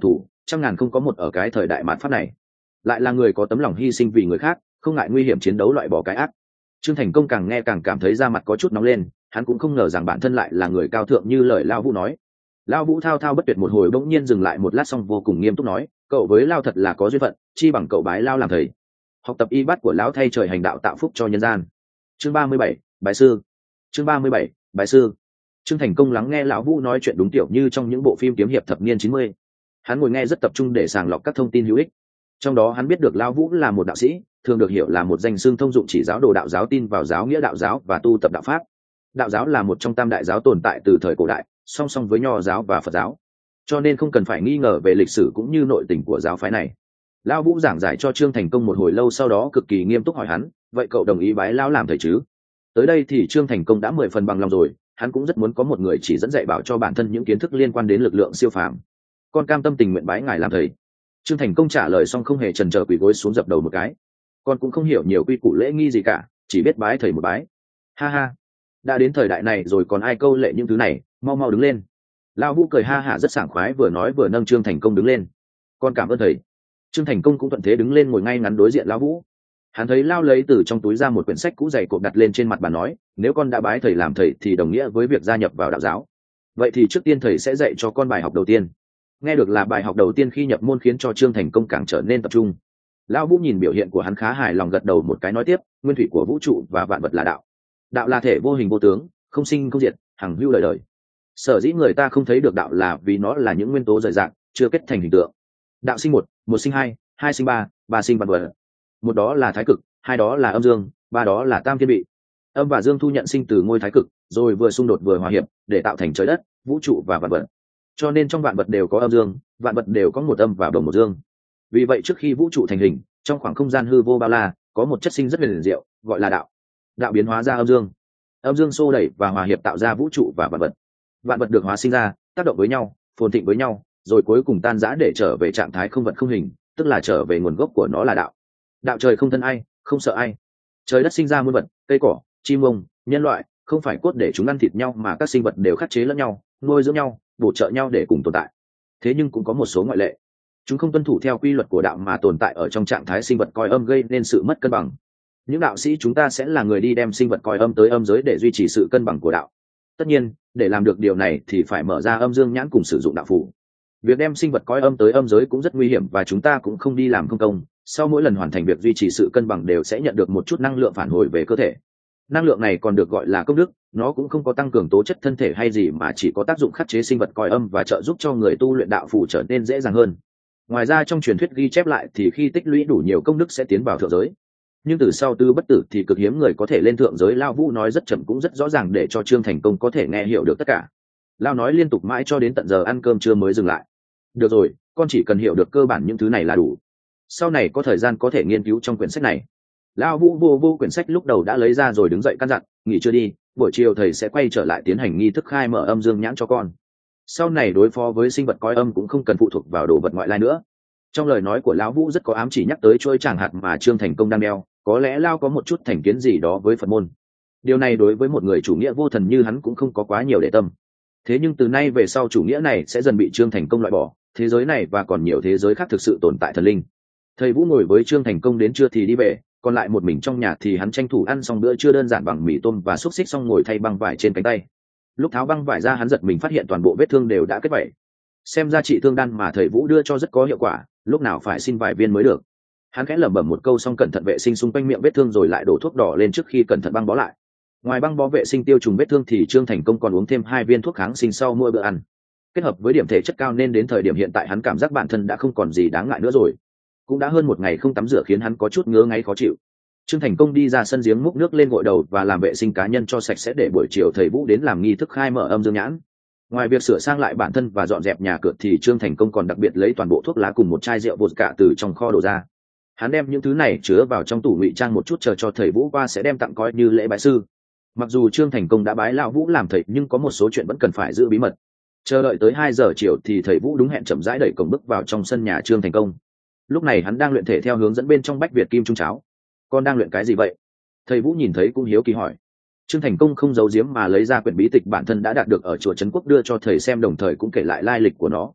Speaker 1: trăm ngàn không có một ở cái thời đại mạt pháp này, lại là người có tấm lòng hy sinh vì người khác, không ngại nguy hiểm chiến đấu loại bỏ cái ác. Trương Thành Công càng nghe càng cảm thấy da mặt có chút nóng lên, hắn cũng không ngờ rằng bản thân lại là người cao thượng như lời Lao Vũ nói. Lao Vũ thao thao bất tuyệt một hồi bỗng nhiên dừng lại một lát xong vô cùng nghiêm túc nói, cậu với Lao thật là có duyên phận, chi bằng cậu bái Lao làm thầy, học tập y bát của Lão thay trời hành đạo tạo phúc cho nhân gian. Chương ba mươi bảy, bái sư. Chương ba mươi bảy, bái sư. Trương Thành Công lắng nghe Lão Vũ nói chuyện đúng tiểu như trong những bộ phim kiếm hiệp thập niên chín mươi. Hắn ngồi nghe rất tập trung để sàng lọc các thông tin hữu ích. Trong đó hắn biết được Lão Vũ là một đạo sĩ, thường được hiểu là một danh xưng thông dụng chỉ giáo đồ đạo giáo, tin vào giáo nghĩa đạo giáo và tu tập đạo pháp. Đạo giáo là một trong tam đại giáo tồn tại từ thời cổ đại, song song với Nho giáo và Phật giáo, cho nên không cần phải nghi ngờ về lịch sử cũng như nội tình của giáo phái này. Lão Vũ giảng giải cho Trương Thành Công một hồi lâu, sau đó cực kỳ nghiêm túc hỏi hắn, vậy cậu đồng ý bái Lão làm thầy chứ? Tới đây thì Trương Thành Công đã mười phần bằng lòng rồi, hắn cũng rất muốn có một người chỉ dẫn dạy bảo cho bản thân những kiến thức liên quan đến lực lượng siêu phàm. Con cam tâm tình nguyện bái ngài làm thầy. Trương Thành Công trả lời xong không hề chần chờ quỳ gối xuống dập đầu một cái. Con cũng không hiểu nhiều quy củ lễ nghi gì cả, chỉ biết bái thầy một bái. Ha ha, đã đến thời đại này rồi còn ai câu lệ những thứ này, mau mau đứng lên. Lão Vũ cười ha hả rất sảng khoái, vừa nói vừa nâng Trương Thành Công đứng lên. Con cảm ơn thầy. Trương Thành Công cũng thuận thế đứng lên ngồi ngay ngắn đối diện Lão Vũ. Hắn thấy Lao lấy từ trong túi ra một quyển sách cũ dày cộp đặt lên trên mặt bàn nói, nếu con đã bái thầy làm thầy thì đồng nghĩa với việc gia nhập vào đạo giáo. Vậy thì trước tiên thầy sẽ dạy cho con bài học đầu tiên. Nghe được là bài học đầu tiên khi nhập môn khiến cho Trương Thành Công càng trở nên tập trung. Lão Vũ nhìn biểu hiện của hắn khá hài lòng, gật đầu một cái nói tiếp, nguyên thủy của vũ trụ và vạn vật là đạo. Đạo là thể vô hình vô tướng, không sinh không diệt, hằng hữu đời đời. Sở dĩ người ta không thấy được đạo là vì nó là những nguyên tố rời rạc, chưa kết thành hình tượng. Đạo sinh một, một sinh hai, hai sinh ba, ba sinh vạn vật. Một đó là thái cực, hai đó là âm dương, ba đó là tam thiên vị. Âm và dương thu nhận sinh từ ngôi thái cực, rồi vừa xung đột vừa hòa hiệp để tạo thành trời đất, vũ trụ và vạn vật. Cho nên trong vạn vật đều có âm dương, vạn vật đều có một âm và đồng một dương. Vì vậy trước khi vũ trụ thành hình, trong khoảng không gian hư vô bao la, có một chất sinh rất huyền diệu, gọi là đạo. Đạo biến hóa ra âm dương, âm dương xô đẩy và hòa hiệp tạo ra vũ trụ và vạn vật. Vạn vật được hóa sinh ra, tác động với nhau, phồn thịnh với nhau, rồi cuối cùng tan rã để trở về trạng thái không vật không hình, tức là trở về nguồn gốc của nó là đạo. Đạo trời không thân ai, không sợ ai. Trời đất sinh ra muôn vật, cây cỏ, chim ông, nhân loại, không phải cốt để chúng ăn thịt nhau, mà các sinh vật đều khắc chế lẫn nhau, nuôi dưỡng nhau, bổ trợ nhau để cùng tồn tại. Thế nhưng cũng có một số ngoại lệ, chúng không tuân thủ theo quy luật của đạo mà tồn tại ở trong trạng thái sinh vật coi âm, gây nên sự mất cân bằng. Những đạo sĩ chúng ta sẽ là người đi đem sinh vật coi âm tới âm giới để duy trì sự cân bằng của đạo. Tất nhiên, để làm được điều này thì phải mở ra âm dương nhãn cùng sử dụng đạo phù. Việc đem sinh vật coi âm tới âm giới cũng rất nguy hiểm và chúng ta cũng không đi làm không công. Sau mỗi lần hoàn thành việc duy trì sự cân bằng đều sẽ nhận được một chút năng lượng phản hồi về cơ thể. Năng lượng này còn được gọi là công đức, nó cũng không có tăng cường tố chất thân thể hay gì mà chỉ có tác dụng khắc chế sinh vật coi âm và trợ giúp cho người tu luyện đạo phù trở nên dễ dàng hơn. Ngoài ra trong truyền thuyết ghi chép lại thì khi tích lũy đủ nhiều công đức sẽ tiến vào thượng giới. Nhưng từ sau tư bất tử thì cực hiếm người có thể lên thượng giới. Lao Vũ nói rất chậm cũng rất rõ ràng để cho Trương Thành Công có thể nghe hiểu được tất cả. Lao nói liên tục mãi cho đến tận giờ ăn cơm trưa mới dừng lại. Được rồi, con chỉ cần hiểu được cơ bản những thứ này là đủ. Sau này có thời gian có thể nghiên cứu trong quyển sách này. Lao Vũ vô vô quyển sách lúc đầu đã lấy ra rồi đứng dậy căn dặn, nghỉ chưa đi, buổi chiều thầy sẽ quay trở lại tiến hành nghi thức khai mở âm dương nhãn cho con. Sau này đối phó với sinh vật coi âm cũng không cần phụ thuộc vào đồ vật ngoại lai nữa. Trong lời nói của Lão Vũ rất có ám chỉ nhắc tới chuôi tràng hạt mà Trương Thành Công đang đeo, có lẽ Lao có một chút thành kiến gì đó với Phật môn. Điều này đối với một người chủ nghĩa vô thần như hắn cũng không có quá nhiều để tâm. Thế nhưng từ nay về sau chủ nghĩa này sẽ dần bị Trương Thành Công loại bỏ, thế giới này và còn nhiều thế giới khác thực sự tồn tại thần linh. Thầy Vũ ngồi với Trương Thành Công đến trưa thì đi về, còn lại một mình trong nhà thì hắn tranh thủ ăn xong bữa trưa đơn giản bằng mì tôm và xúc xích xong ngồi thay băng vải trên cánh tay. Lúc tháo băng vải ra hắn giật mình phát hiện toàn bộ vết thương đều đã kết vảy. Xem ra trị thương đan mà thầy Vũ đưa cho rất có hiệu quả, lúc nào phải xin vài viên mới được. Hắn khẽ lẩm bẩm một câu xong cẩn thận vệ sinh xung quanh miệng vết thương rồi lại đổ thuốc đỏ lên trước khi cẩn thận băng bó lại. Ngoài băng bó vệ sinh tiêu trùng vết thương thì Trương Thành Công còn uống thêm hai viên thuốc kháng sinh sau mỗi bữa ăn. Kết hợp với điểm thể chất cao nên đến thời điểm hiện tại hắn cảm giác bản thân đã không còn gì đáng ngại nữa rồi. Cũng đã hơn một ngày không tắm rửa khiến hắn có chút ngứa ngáy khó chịu. Trương Thành Công đi ra sân giếng múc nước lên gội đầu và làm vệ sinh cá nhân cho sạch sẽ để buổi chiều thầy Vũ đến làm nghi thức khai mở âm dương nhãn. Ngoài việc sửa sang lại bản thân và dọn dẹp nhà cửa thì Trương Thành Công còn đặc biệt lấy toàn bộ thuốc lá cùng một chai rượu vodka từ trong kho đồ ra. Hắn đem những thứ này chứa vào trong tủ ngụy trang một chút chờ cho thầy Vũ qua sẽ đem tặng coi như lễ bái sư. Mặc dù Trương Thành Công đã bái Lão Vũ làm thầy nhưng có một số chuyện vẫn cần phải giữ bí mật. Chờ đợi tới hai giờ chiều thì thầy Vũ đúng hẹn chậm rãi đẩy cổng bước vào trong sân nhà Trương Thành Công. Lúc này hắn đang luyện thể theo hướng dẫn bên trong Bách Việt Kim Trung Cháo. Con đang luyện cái gì vậy? Thầy Vũ nhìn thấy cũng hiếu kỳ hỏi. Trương Thành Công không giấu giếm mà lấy ra quyển bí tịch bản thân đã đạt được ở chùa Trấn Quốc đưa cho thầy xem, đồng thời cũng kể lại lai lịch của nó.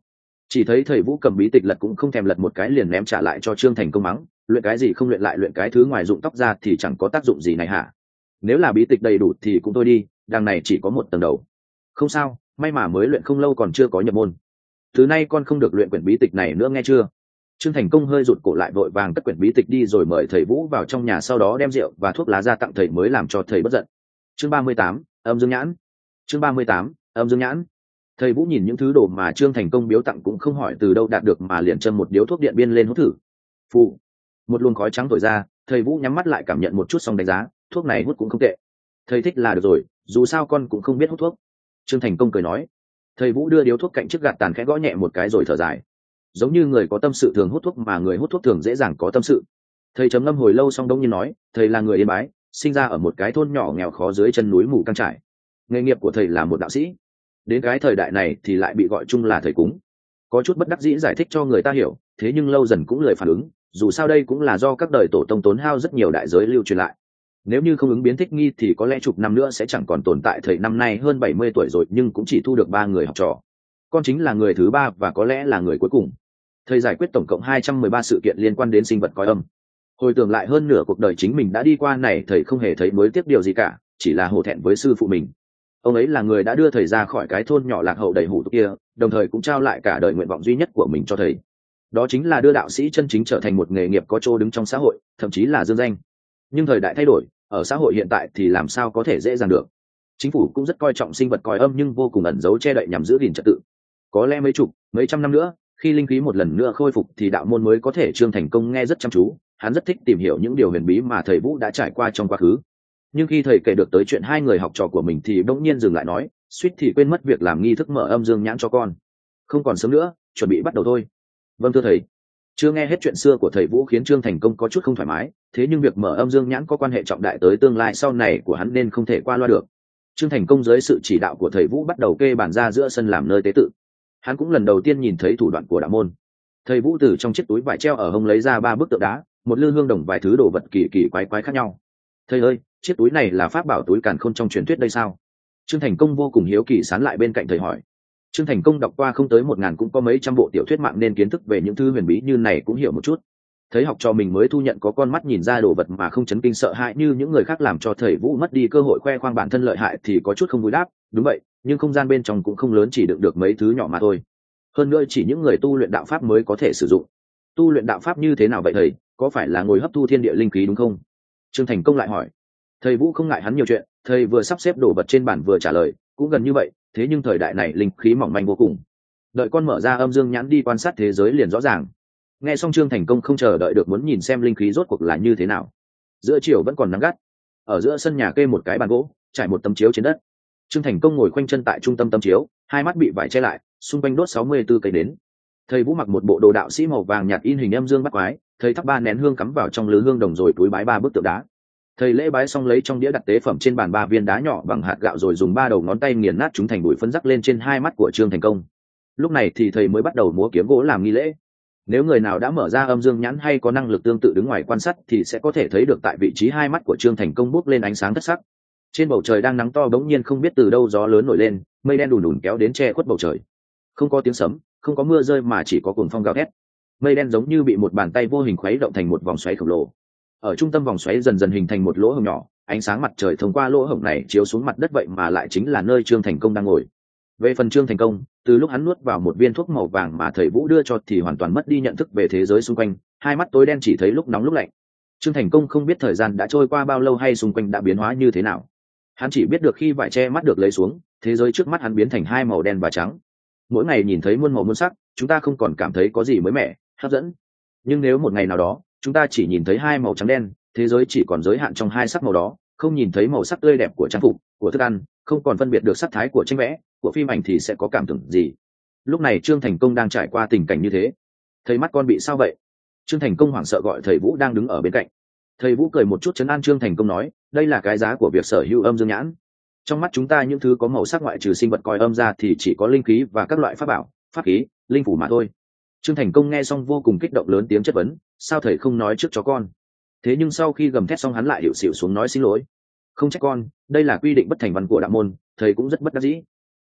Speaker 1: Chỉ thấy thầy Vũ cầm bí tịch lật cũng không thèm lật một cái liền ném trả lại cho Trương Thành Công mắng, luyện cái gì không luyện lại luyện cái thứ ngoài dụng tóc ra thì chẳng có tác dụng gì này hả? Nếu là bí tịch đầy đủ thì cũng thôi đi, đằng này chỉ có một tầng đầu. Không sao, may mà mới luyện không lâu còn chưa có nhập môn. Thứ nay con không được luyện quyển bí tịch này nữa nghe chưa? Trương Thành Công hơi rụt cổ lại vội vàng cất quyển bí tịch đi rồi mời thầy Vũ vào trong nhà, sau đó đem rượu và thuốc lá ra tặng thầy mới làm cho thầy bất giận. Chương ba mươi tám, âm dương nhãn. Chương ba mươi tám, âm dương nhãn. Thầy Vũ nhìn những thứ đồ mà Trương Thành Công biếu tặng cũng không hỏi từ đâu đạt được mà liền châm một điếu thuốc điện biên lên hút thử. Phù, một luồng khói trắng thổi ra, thầy Vũ nhắm mắt lại cảm nhận một chút xong đánh giá, thuốc này hút cũng không tệ. Thầy thích là được rồi, dù sao con cũng không biết hút thuốc. Trương Thành Công cười nói. Thầy Vũ đưa điếu thuốc cạnh chiếc gạt tàn khẽ gõ nhẹ một cái rồi thở dài. Giống như người có tâm sự thường hút thuốc mà người hút thuốc thường dễ dàng có tâm sự. Thầy trầm ngâm hồi lâu xong đông nhiên nói, thầy là người Yên Bái, sinh ra ở một cái thôn nhỏ nghèo khó dưới chân núi mù căng trải. Nghề nghiệp của thầy là một đạo sĩ, đến cái thời đại này thì lại bị gọi chung là thầy cúng. Có chút bất đắc dĩ giải thích cho người ta hiểu, thế nhưng lâu dần cũng lười phản ứng, dù sao đây cũng là do các đời tổ tông tốn hao rất nhiều đại giới lưu truyền lại. Nếu như không ứng biến thích nghi thì có lẽ chục năm nữa sẽ chẳng còn tồn tại. Thầy năm nay hơn bảy mươi tuổi rồi nhưng cũng chỉ thu được ba người học trò. Con chính là người thứ ba và có lẽ là người cuối cùng. Thầy giải quyết tổng cộng hai trăm mười ba sự kiện liên quan đến sinh vật coi âm. Hồi tưởng lại hơn nửa cuộc đời chính mình đã đi qua này, thầy không hề thấy nuối tiếc điều gì cả, chỉ là hổ thẹn với sư phụ mình. Ông ấy là người đã đưa thầy ra khỏi cái thôn nhỏ lạc hậu đầy hủ tục kia, đồng thời cũng trao lại cả đời nguyện vọng duy nhất của mình cho thầy. Đó chính là đưa đạo sĩ chân chính trở thành một nghề nghiệp có chỗ đứng trong xã hội, thậm chí là dương danh. Nhưng thời đại thay đổi, ở xã hội hiện tại thì làm sao có thể dễ dàng được. Chính phủ cũng rất coi trọng sinh vật coi âm nhưng vô cùng ẩn giấu che đậy nhằm giữ gìn trật tự. Có lẽ mấy chục, mấy trăm năm nữa, khi linh khí một lần nữa khôi phục thì đạo môn mới có thể. Trương Thành Công nghe rất chăm chú, hắn rất thích tìm hiểu những điều huyền bí mà thầy Vũ đã trải qua trong quá khứ. Nhưng khi thầy kể được tới chuyện hai người học trò của mình thì bỗng nhiên dừng lại nói, suýt thì quên mất việc làm nghi thức mở âm dương nhãn cho con. Không còn sớm nữa, chuẩn bị bắt đầu thôi. Vâng thưa thầy. Chưa nghe hết chuyện xưa của thầy Vũ khiến Trương Thành Công có chút không thoải mái, thế nhưng việc mở âm dương nhãn có quan hệ trọng đại tới tương lai sau này của hắn nên không thể qua loa được. Trương Thành Công dưới sự chỉ đạo của thầy Vũ bắt đầu kê bàn ra giữa sân làm nơi tế tự. Hắn cũng lần đầu tiên nhìn thấy thủ đoạn của đạo môn. Thầy Vũ từ trong chiếc túi vải treo ở hông lấy ra ba bức tượng đá, một lư hương đồng, vài thứ đồ vật kỳ kỳ quái quái khác nhau. Thầy ơi, chiếc túi này là pháp bảo túi càn khôn trong truyền thuyết đây sao? Trương Thành Công vô cùng hiếu kỳ sán lại bên cạnh thầy hỏi. Trương Thành Công đọc qua không tới một ngàn cũng có mấy trăm bộ tiểu thuyết mạng nên kiến thức về những thứ huyền bí như này cũng hiểu một chút. Thấy học trò mình mới thu nhận có con mắt nhìn ra đồ vật mà không chấn kinh sợ hãi như những người khác làm cho thầy Vũ mất đi cơ hội khoe khoang bản thân lợi hại thì có chút không vui đáp, đúng vậy, nhưng không gian bên trong cũng không lớn, chỉ đựng được mấy thứ nhỏ mà thôi. Hơn nữa chỉ những người tu luyện đạo pháp mới có thể sử dụng. Tu luyện đạo pháp như thế nào vậy thầy? Có phải là ngồi hấp thu thiên địa linh khí đúng không? Trương Thành Công lại hỏi. Thầy Vũ không ngại hắn nhiều chuyện, thầy vừa sắp xếp đồ vật trên bàn vừa trả lời, cũng gần như vậy, thế nhưng thời đại này linh khí mỏng manh vô cùng. Đợi con mở ra âm dương nhãn đi quan sát thế giới liền rõ ràng. Nghe xong Trương Thành Công không chờ đợi được muốn nhìn xem linh khí rốt cuộc là như thế nào. Giữa chiều vẫn còn nắng gắt, ở giữa sân nhà kê một cái bàn gỗ, trải một tấm chiếu trên đất. Trương Thành Công ngồi khoanh chân tại trung tâm tấm chiếu, hai mắt bị vải che lại, xung quanh đốt sáu mươi tư cây nến. Thầy Vũ mặc một bộ đồ đạo sĩ màu vàng nhạt in hình âm dương bắt quái, thầy thắp ba nén hương cắm vào trong lư hương đồng rồi túi bái ba bức tượng đá. Thầy lễ bái xong lấy trong đĩa đặt tế phẩm trên bàn ba viên đá nhỏ bằng hạt gạo rồi dùng ba đầu ngón tay nghiền nát chúng thành bụi phấn rắc lên trên hai mắt của Trương Thành Công. Lúc này thì thầy mới bắt đầu múa kiếm gỗ làm nghi lễ. Nếu người nào đã mở ra âm dương nhãn hay có năng lực tương tự đứng ngoài quan sát thì sẽ có thể thấy được tại vị trí hai mắt của Trương Thành Công bốc lên ánh sáng thất sắc. Trên bầu trời đang nắng to bỗng nhiên không biết từ đâu gió lớn nổi lên, mây đen đùn đùn kéo đến che khuất bầu trời. Không có tiếng sấm, không có mưa rơi mà chỉ có cuồng phong gào thét. Mây đen giống như bị một bàn tay vô hình khuấy động thành một vòng xoáy khổng lồ. Ở trung tâm vòng xoáy dần dần hình thành một lỗ hổng nhỏ, ánh sáng mặt trời thông qua lỗ hổng này chiếu xuống mặt đất, vậy mà lại chính là nơi Trương Thành Công đang ngồi. Về phần Trương Thành Công, từ lúc hắn nuốt vào một viên thuốc màu vàng mà thầy Vũ đưa cho thì hoàn toàn mất đi nhận thức về thế giới xung quanh, hai mắt tối đen chỉ thấy lúc nóng lúc lạnh. Trương Thành Công không biết thời gian đã trôi qua bao lâu hay xung quanh đã biến hóa như thế nào. Hắn chỉ biết được khi vải che mắt được lấy xuống, thế giới trước mắt hắn biến thành hai màu đen và trắng. Mỗi ngày nhìn thấy muôn màu muôn sắc, chúng ta không còn cảm thấy có gì mới mẻ, hấp dẫn. Nhưng nếu một ngày nào đó, chúng ta chỉ nhìn thấy hai màu trắng đen, thế giới chỉ còn giới hạn trong hai sắc màu đó, không nhìn thấy màu sắc tươi đẹp của trang phục, của thức ăn, không còn phân biệt được sắc thái của tranh vẽ, của phim ảnh thì sẽ có cảm tưởng gì? Lúc này Trương Thành Công đang trải qua tình cảnh như thế. Thấy mắt con bị sao vậy? Trương Thành Công hoảng sợ gọi thầy Vũ đang đứng ở bên cạnh. Thầy Vũ cười một chút trấn an Trương Thành Công nói, đây là cái giá của việc sở hữu âm dương nhãn. Trong mắt chúng ta những thứ có màu sắc ngoại trừ sinh vật coi âm ra thì chỉ có linh khí và các loại pháp bảo, pháp khí, linh phủ mà thôi. Trương Thành Công nghe xong vô cùng kích động, lớn tiếng chất vấn, sao thầy không nói trước cho con? Thế nhưng sau khi gầm thét xong hắn lại hiệu xịu xuống nói xin lỗi. Không trách con, đây là quy định bất thành văn của đạo môn, thầy cũng rất bất đắc dĩ.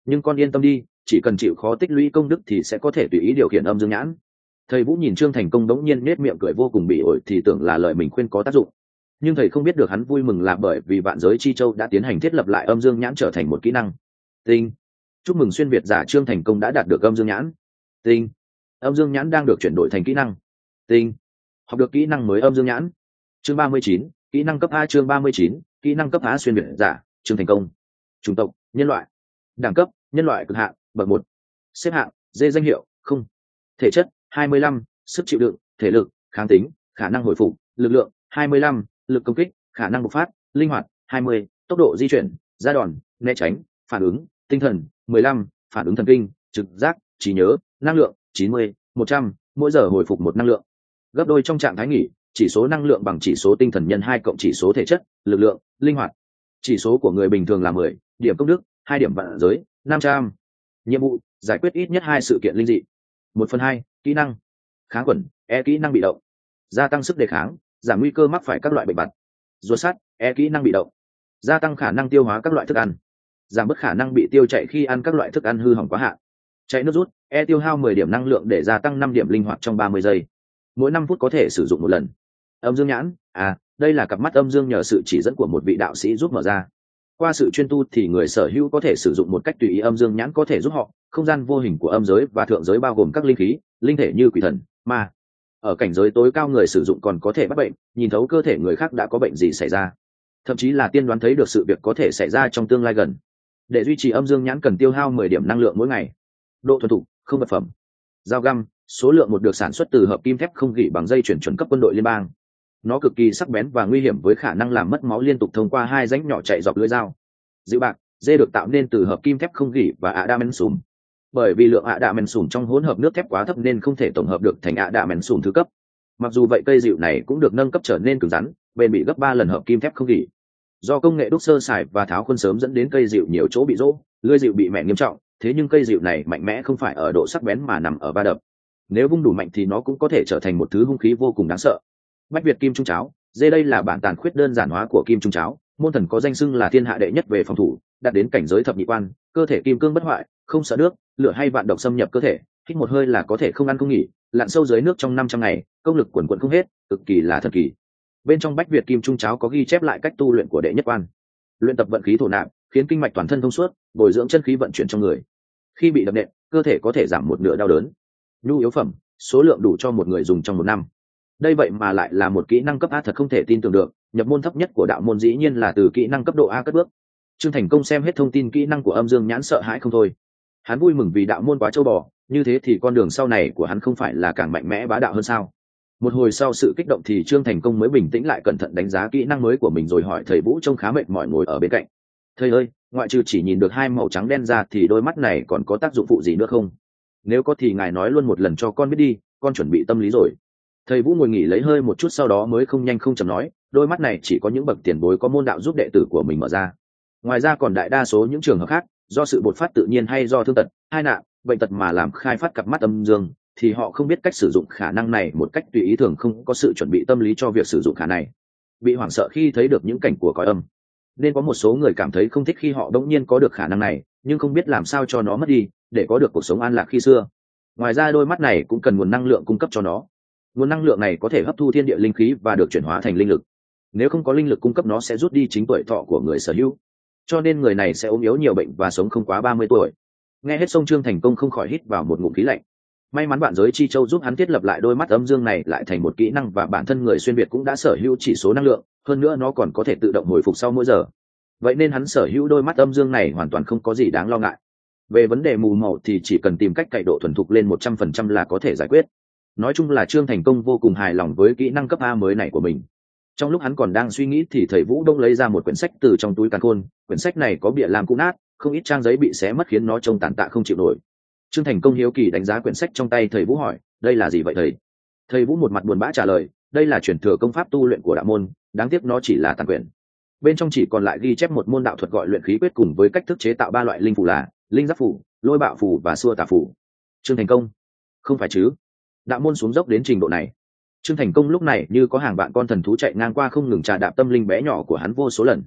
Speaker 1: nhưng con yên tâm đi, chỉ cần chịu khó tích lũy công đức thì sẽ có thể tùy ý điều khiển âm dương nhãn. Thầy Vũ nhìn Trương Thành Công đống nhiên nết miệng cười vô cùng bị ổi thì tưởng là lời mình khuyên có tác dụng, nhưng thầy không biết được hắn vui mừng là bởi vì vạn giới chi châu đã tiến hành thiết lập lại âm dương nhãn trở thành một kỹ năng. Tinh. Chúc mừng xuyên việt giả Trương Thành Công đã đạt được âm dương nhãn. Tinh. Âm dương nhãn đang được chuyển đổi thành kỹ năng. Tinh. Học được kỹ năng mới âm dương nhãn. Chương ba mươi chín, kỹ năng cấp A. Chương ba mươi chín, kỹ năng cấp A xuyên việt giả Trương Thành Công. Chủng tộc nhân loại. Đẳng cấp nhân loại cực hạn bậc một. Xếp hạng D danh hiệu không. Thể chất hai mươi lăm, sức chịu đựng, thể lực, kháng tính, khả năng hồi phục, lực lượng hai mươi lăm, lực công kích, khả năng bộc phát, linh hoạt hai mươi, tốc độ di chuyển, ra đòn, né tránh, phản ứng, tinh thần mười lăm, phản ứng thần kinh, trực giác, trí nhớ, năng lượng chín mươi, một trăm, mỗi giờ hồi phục một năng lượng. Gấp đôi trong trạng thái nghỉ, chỉ số năng lượng bằng chỉ số tinh thần nhân hai cộng chỉ số thể chất, lực lượng, linh hoạt. Chỉ số của người bình thường là mười, điểm công đức hai điểm vạn giới năm trăm. Nhiệm vụ giải quyết ít nhất hai sự kiện linh dị. Một phần hai, kỹ năng kháng khuẩn e kỹ năng bị động, gia tăng sức đề kháng, giảm nguy cơ mắc phải các loại bệnh bặt. Ruột sắt e kỹ năng bị động, gia tăng khả năng tiêu hóa các loại thức ăn, giảm bớt khả năng bị tiêu chảy khi ăn các loại thức ăn hư hỏng quá hạn. Chạy nước rút e tiêu hao mười điểm năng lượng để gia tăng năm điểm linh hoạt trong ba mươi giây, mỗi năm phút có thể sử dụng một lần. Âm dương nhãn à đây là cặp mắt âm dương nhờ sự chỉ dẫn của một vị đạo sĩ giúp mở ra. Qua sự chuyên tu thì người sở hữu có thể sử dụng một cách tùy ý. Âm dương nhãn có thể giúp họ không gian vô hình của âm giới và thượng giới bao gồm các linh khí, linh thể như quỷ thần, ma. Ở cảnh giới tối cao người sử dụng còn có thể bắt bệnh, nhìn thấu cơ thể người khác đã có bệnh gì xảy ra, thậm chí là tiên đoán thấy được sự việc có thể xảy ra trong tương lai gần. Để duy trì âm dương nhãn cần tiêu hao mười điểm năng lượng mỗi ngày. Độ thuần thục không vật phẩm. Dao găm số lượng một được sản xuất từ hợp kim thép không gỉ bằng dây chuyển chuẩn cấp quân đội liên bang. Nó cực kỳ sắc bén và nguy hiểm với khả năng làm mất máu liên tục thông qua hai rãnh nhỏ chạy dọc lưỡi dao. Dịu bạc dê được tạo nên từ hợp kim thép không gỉ và adamensum. Bởi vì lượng adamensum trong hỗn hợp nước thép quá thấp nên không thể tổng hợp được thành adamensum thứ cấp. Mặc dù vậy cây dịu này cũng được nâng cấp trở nên cứng rắn, bền bị gấp ba lần hợp kim thép không gỉ. Do công nghệ đúc sơ sài và tháo khuôn sớm dẫn đến cây dịu nhiều chỗ bị rỗ, lưỡi dịu bị mẻ nghiêm trọng, thế nhưng cây dịu này mạnh mẽ không phải ở độ sắc bén mà nằm ở va đập. Nếu vung đủ mạnh thì nó cũng có thể trở thành một thứ hung khí vô cùng đáng sợ. Bách Việt Kim Trung Cháo, dê đây là bản tàn khuyết đơn giản hóa của Kim Trung Cháo, môn thần có danh xưng là thiên hạ đệ nhất về phòng thủ, đạt đến cảnh giới thập nhị quan, cơ thể kim cương bất hoại, không sợ nước, lửa hay vạn độc xâm nhập cơ thể, hít một hơi là có thể không ăn không nghỉ, lặn sâu dưới nước trong năm trăm ngày, công lực quần quần không hết, cực kỳ là thần kỳ. Bên trong Bách Việt Kim Trung Cháo có ghi chép lại cách tu luyện của đệ nhất quan. Luyện tập vận khí thổ nạp, khiến kinh mạch toàn thân thông suốt, bồi dưỡng chân khí vận chuyển trong người. Khi bị đập nện, cơ thể có thể giảm một nửa đau đớn. Nhu yếu phẩm, số lượng đủ cho một người dùng trong một năm. Đây vậy mà lại là một kỹ năng cấp A, thật không thể tin tưởng được. Nhập môn thấp nhất của đạo môn dĩ nhiên là từ kỹ năng cấp độ A cất bước. Trương Thành Công xem hết thông tin kỹ năng của âm dương nhãn sợ hãi không thôi. Hắn vui mừng vì đạo môn quá châu bò, như thế thì con đường sau này của hắn không phải là càng mạnh mẽ bá đạo hơn sao? Một hồi sau sự kích động thì Trương Thành Công mới bình tĩnh lại, cẩn thận đánh giá kỹ năng mới của mình rồi hỏi thầy Vũ trông khá mệt mỏi ngồi ở bên cạnh. Thầy ơi, ngoại trừ chỉ nhìn được hai màu trắng đen ra thì đôi mắt này còn có tác dụng phụ gì nữa không? Nếu có thì ngài nói luôn một lần cho con biết đi, con chuẩn bị tâm lý rồi. Thầy Vũ ngồi nghỉ lấy hơi một chút sau đó mới không nhanh không chậm nói, đôi mắt này chỉ có những bậc tiền bối có môn đạo giúp đệ tử của mình mở ra. Ngoài ra còn đại đa số những trường hợp khác, do sự bộc phát tự nhiên hay do thương tật, hai nạn, bệnh tật mà làm khai phát cặp mắt âm dương, thì họ không biết cách sử dụng khả năng này một cách tùy ý, thường không có sự chuẩn bị tâm lý cho việc sử dụng khả này. Bị hoảng sợ khi thấy được những cảnh của cõi âm, nên có một số người cảm thấy không thích khi họ đống nhiên có được khả năng này, nhưng không biết làm sao cho nó mất đi, để có được cuộc sống an lạc khi xưa. Ngoài ra đôi mắt này cũng cần nguồn năng lượng cung cấp cho nó. Nguồn năng lượng này có thể hấp thu thiên địa linh khí và được chuyển hóa thành linh lực. Nếu không có linh lực cung cấp nó sẽ rút đi chính tuổi thọ của người sở hữu, cho nên người này sẽ ốm yếu nhiều bệnh và sống không quá ba mươi tuổi. Nghe hết xong Trương Thành Công không khỏi hít vào một ngụm khí lạnh. May mắn Vạn Giới Chi Châu giúp hắn thiết lập lại đôi mắt âm dương này lại thành một kỹ năng, và bản thân người xuyên việt cũng đã sở hữu chỉ số năng lượng, hơn nữa nó còn có thể tự động hồi phục sau mỗi giờ. Vậy nên hắn sở hữu đôi mắt âm dương này hoàn toàn không có gì đáng lo ngại. Về vấn đề mù màu thì chỉ cần tìm cách cày độ thuần thục lên một trăm phần trăm là có thể giải quyết. Nói chung là Trương Thành Công vô cùng hài lòng với kỹ năng cấp A mới này của mình. Trong lúc hắn còn đang suy nghĩ thì thầy Vũ Đông lấy ra một quyển sách từ trong túi càn khôn. Quyển sách này có bìa làm cũ nát, không ít trang giấy bị xé mất khiến nó trông tàn tạ không chịu nổi. Trương Thành Công hiếu kỳ đánh giá quyển sách trong tay thầy Vũ, hỏi, đây là gì vậy thầy? Thầy Vũ một mặt buồn bã trả lời, đây là truyền thừa công pháp tu luyện của đạo môn, đáng tiếc nó chỉ là tàn quyển. Bên trong chỉ còn lại ghi chép một môn đạo thuật gọi luyện khí quyết cùng với cách thức chế tạo ba loại linh phù là linh giáp phù, lôi bạo phù và xua tà phù. Trương Thành Công, không phải chứ? Đạo môn xuống dốc đến trình độ này. Trương Thành Công lúc này như có hàng vạn con thần thú chạy ngang qua, không ngừng trà đạp tâm linh bé nhỏ của hắn vô số lần.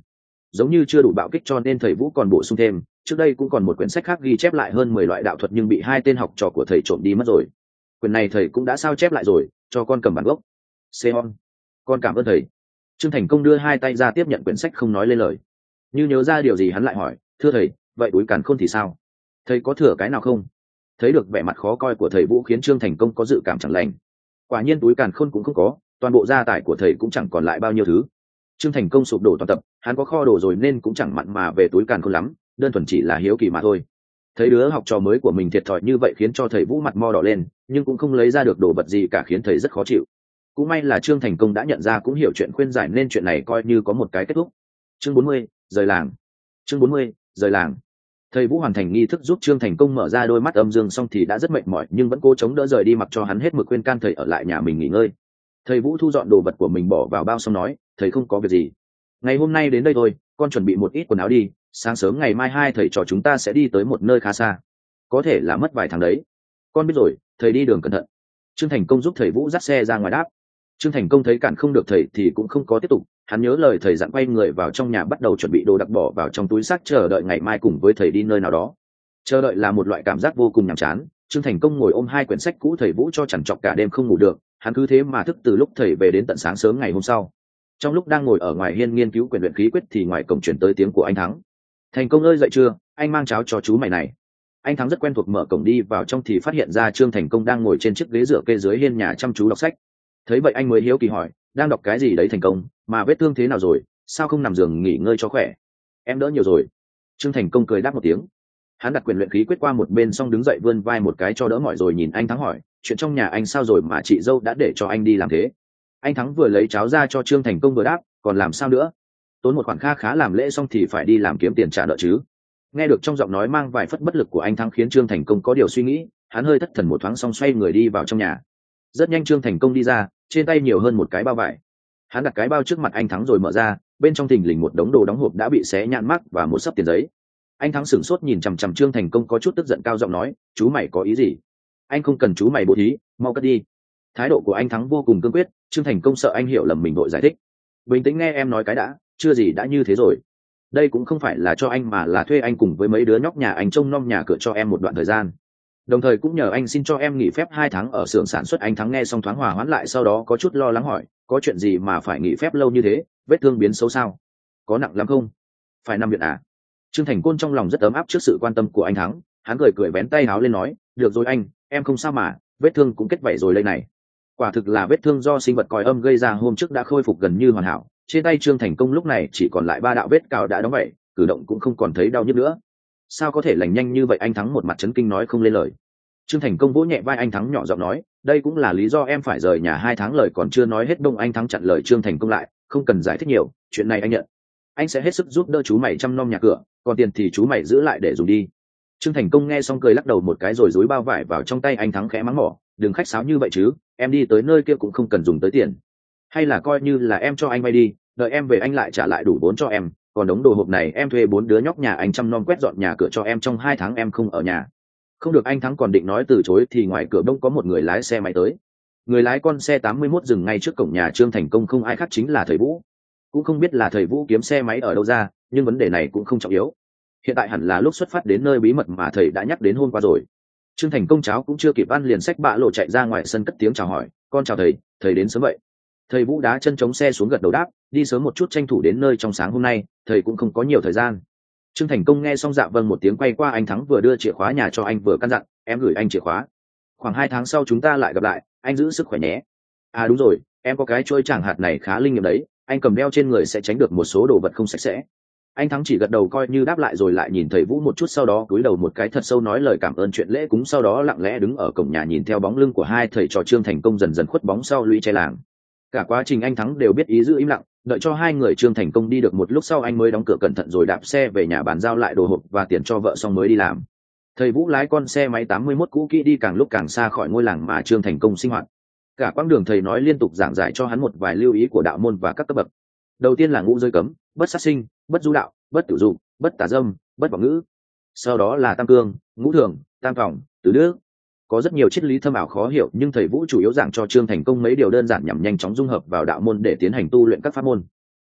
Speaker 1: giống như chưa đủ bạo kích cho nên thầy Vũ còn bổ sung thêm, trước đây cũng còn một quyển sách khác ghi chép lại hơn mười loại đạo thuật nhưng bị hai tên học trò của thầy trộm đi mất rồi. Quyển này thầy cũng đã sao chép lại rồi, cho con cầm bản gốc. Seon, con cảm ơn thầy. Trương Thành Công đưa hai tay ra tiếp nhận quyển sách không nói lên lời. Như nhớ ra điều gì hắn lại hỏi, thưa thầy, vậy túi càn khôn thì sao? Thầy có thừa cái nào không? Thấy được vẻ mặt khó coi của thầy Vũ khiến Trương Thành Công có dự cảm chẳng lành. Quả nhiên túi càn khôn cũng không có, toàn bộ gia tài của thầy cũng chẳng còn lại bao nhiêu thứ. Trương Thành Công sụp đổ toàn tập, hắn có kho đồ rồi nên cũng chẳng mặn mà về túi càn khôn lắm, đơn thuần chỉ là hiếu kỳ mà thôi. Thấy đứa học trò mới của mình thiệt thòi như vậy khiến cho thầy Vũ mặt mo đỏ lên, nhưng cũng không lấy ra được đồ vật gì cả khiến thầy rất khó chịu. Cũng may là Trương Thành Công đã nhận ra cũng hiểu chuyện khuyên giải nên chuyện này coi như có một cái kết thúc. Chương bốn mươi, rời làng. Chương bốn mươi, rời làng. Thầy Vũ hoàn thành nghi thức giúp Trương Thành Công mở ra đôi mắt âm dương xong thì đã rất mệt mỏi nhưng vẫn cố chống đỡ rời đi mặc cho hắn hết mực khuyên can thầy ở lại nhà mình nghỉ ngơi. Thầy Vũ thu dọn đồ vật của mình bỏ vào bao xong nói, thầy không có việc gì. Ngày hôm nay đến đây thôi, con chuẩn bị một ít quần áo đi, sáng sớm ngày mai hai thầy trò chúng ta sẽ đi tới một nơi khá xa. Có thể là mất vài tháng đấy. Con biết rồi, thầy đi đường cẩn thận. Trương Thành Công giúp thầy Vũ dắt xe ra ngoài đáp. Trương Thành Công thấy cản không được thầy thì cũng không có tiếp tục, hắn nhớ lời thầy dặn quay người vào trong nhà bắt đầu chuẩn bị đồ đặc bỏ vào trong túi xách chờ đợi ngày mai cùng với thầy đi nơi nào đó. Chờ đợi là một loại cảm giác vô cùng nhàm chán. Trương Thành Công ngồi ôm hai quyển sách cũ thầy Vũ cho chằn chọc cả đêm không ngủ được, hắn cứ thế mà thức từ lúc thầy về đến tận sáng sớm ngày hôm sau. Trong lúc đang ngồi ở ngoài hiên nghiên cứu quyển luyện khí quyết thì ngoài cổng chuyển tới tiếng của anh Thắng. Thành Công ơi dậy chưa, anh mang cháo cho chú mày này. Anh Thắng rất quen thuộc mở cổng đi vào trong thì phát hiện ra Trương Thành Công đang ngồi trên chiếc ghế dựa kê dưới hiên nhà chăm chú đọc sách. Thấy vậy anh mới hiếu kỳ hỏi, đang đọc cái gì đấy Thành Công, mà vết thương thế nào rồi, sao không nằm giường nghỉ ngơi cho khỏe? Em đỡ nhiều rồi. Trương Thành Công cười đáp một tiếng. Hắn đặt quyển luyện khí quyết qua một bên xong đứng dậy vươn vai một cái cho đỡ mỏi rồi nhìn anh Thắng hỏi, chuyện trong nhà anh sao rồi mà chị dâu đã để cho anh đi làm thế? Anh Thắng vừa lấy cháo ra cho Trương Thành Công vừa đáp, còn làm sao nữa, tốn một khoản kha khá làm lễ xong thì phải đi làm kiếm tiền trả nợ chứ. Nghe được trong giọng nói mang vài phất bất lực của anh Thắng khiến Trương Thành Công có điều suy nghĩ, hắn hơi thất thần một thoáng xong xoay người đi vào trong nhà. Rất nhanh Trương Thành Công đi ra, trên tay nhiều hơn một cái bao vải. Hắn đặt cái bao trước mặt anh Thắng rồi mở ra, bên trong thình lình một đống đồ đóng hộp đã bị xé nhãn mác và một xấp tiền giấy. Anh Thắng sửng sốt nhìn chằm chằm Trương Thành Công có chút tức giận cao giọng nói, chú mày có ý gì? Anh không cần chú mày bố thí, mau cất đi. Thái độ của anh Thắng vô cùng cương quyết. Trương Thành Công sợ anh hiểu lầm mình vội giải thích, bình tĩnh nghe em nói cái đã, chưa gì đã như thế rồi. Đây cũng không phải là cho anh mà là thuê anh cùng với mấy đứa nhóc nhà anh trông nom nhà cửa cho em một đoạn thời gian, đồng thời cũng nhờ anh xin cho em nghỉ phép hai tháng ở xưởng sản xuất. Anh Thắng nghe xong thoáng hòa hoãn lại, sau đó có chút lo lắng hỏi, có chuyện gì mà phải nghỉ phép lâu như thế, vết thương biến xấu sao, có nặng lắm không, phải nằm viện à? Trương Thành Côn trong lòng rất ấm áp trước sự quan tâm của anh Thắng, hắn cười cười vén tay áo lên nói, được rồi anh, em không sao mà, vết thương cũng kết vảy rồi đây này. Quả thực là vết thương do sinh vật còi âm gây ra, hôm trước đã khôi phục gần như hoàn hảo. Trên tay Trương Thành Công lúc này chỉ còn lại ba đạo vết cào đã đóng vảy, cử động cũng không còn thấy đau nhức nữa. Sao có thể lành nhanh như vậy? Anh Thắng một mặt chấn kinh nói không lên lời. Trương Thành Công vỗ nhẹ vai anh Thắng nhỏ giọng nói, đây cũng là lý do em phải rời nhà hai tháng. Lời còn chưa nói hết đông anh Thắng chặn lời Trương Thành Công lại, không cần giải thích nhiều, chuyện này anh nhận, anh sẽ hết sức giúp đỡ chú mày chăm nom nhà cửa, còn tiền thì chú mày giữ lại để dùng đi. Trương Thành Công nghe xong cười lắc đầu một cái rồi dúi bao vải vào trong tay anh Thắng khẽ mắng mỏ, đừng khách sáo như vậy chứ, em đi tới nơi kia cũng không cần dùng tới tiền, hay là coi như là em cho anh vay đi, đợi em về anh lại trả lại đủ vốn cho em, còn đống đồ hộp này em thuê bốn đứa nhóc nhà anh chăm nom quét dọn nhà cửa cho em trong hai tháng em không ở nhà. Không được. Anh Thắng còn định nói từ chối thì ngoài cửa đông có một người lái xe máy tới. Người lái con xe tám mươi mốt dừng ngay trước cổng nhà Trương Thành Công, không ai khác chính là thầy Vũ. Cũng không biết là thầy Vũ kiếm xe máy ở đâu ra, nhưng vấn đề này cũng không trọng yếu, hiện tại hẳn là lúc xuất phát đến nơi bí mật mà thầy đã nhắc đến hôm qua rồi. Trương Thành Công cháo cũng chưa kịp ăn liền xách bạ lộ chạy ra ngoài sân cất tiếng chào hỏi, con chào thầy, thầy đến sớm vậy. Thầy Vũ đá chân chống xe xuống gật đầu đáp, đi sớm một chút tranh thủ đến nơi trong sáng hôm nay, thầy cũng không có nhiều thời gian. Trương Thành Công nghe xong dạ vâng một tiếng, quay qua anh Thắng vừa đưa chìa khóa nhà cho anh vừa căn dặn, em gửi anh chìa khóa, khoảng hai tháng sau chúng ta lại gặp lại, anh giữ sức khỏe nhé. À đúng rồi, em có cái chuôi chẳng hạt này khá linh nghiệm đấy, anh cầm đeo trên người sẽ tránh được một số đồ vật không sạch sẽ. Anh Thắng chỉ gật đầu coi như đáp lại rồi lại nhìn thầy Vũ một chút, sau đó cúi đầu một cái thật sâu nói lời cảm ơn chuyện lễ cúng, sau đó lặng lẽ đứng ở cổng nhà nhìn theo bóng lưng của hai thầy trò Trương Thành Công dần dần khuất bóng sau lũy tre làng. Cả quá trình anh Thắng đều biết ý giữ im lặng, đợi cho hai người Trương Thành Công đi được một lúc sau anh mới đóng cửa cẩn thận rồi đạp xe về nhà bàn giao lại đồ hộp và tiền cho vợ xong mới đi làm. Thầy Vũ lái con xe máy tám mươi mốt cũ kỹ đi càng lúc càng xa khỏi ngôi làng mà Trương Thành Công sinh hoạt. Cả quãng đường thầy nói liên tục giảng giải cho hắn một vài lưu ý của đạo môn và các cấp bậc. Đầu tiên là ngũ giới cấm, bất sát sinh, bất du đạo, bất tử dục, bất tà dâm, bất vọng ngữ. Sau đó là tam cương, ngũ thường, tam phòng, tứ đức. Có rất nhiều triết lý thâm ảo khó hiểu, nhưng thầy Vũ chủ yếu giảng cho Trương Thành Công mấy điều đơn giản nhằm nhanh chóng dung hợp vào đạo môn để tiến hành tu luyện các pháp môn.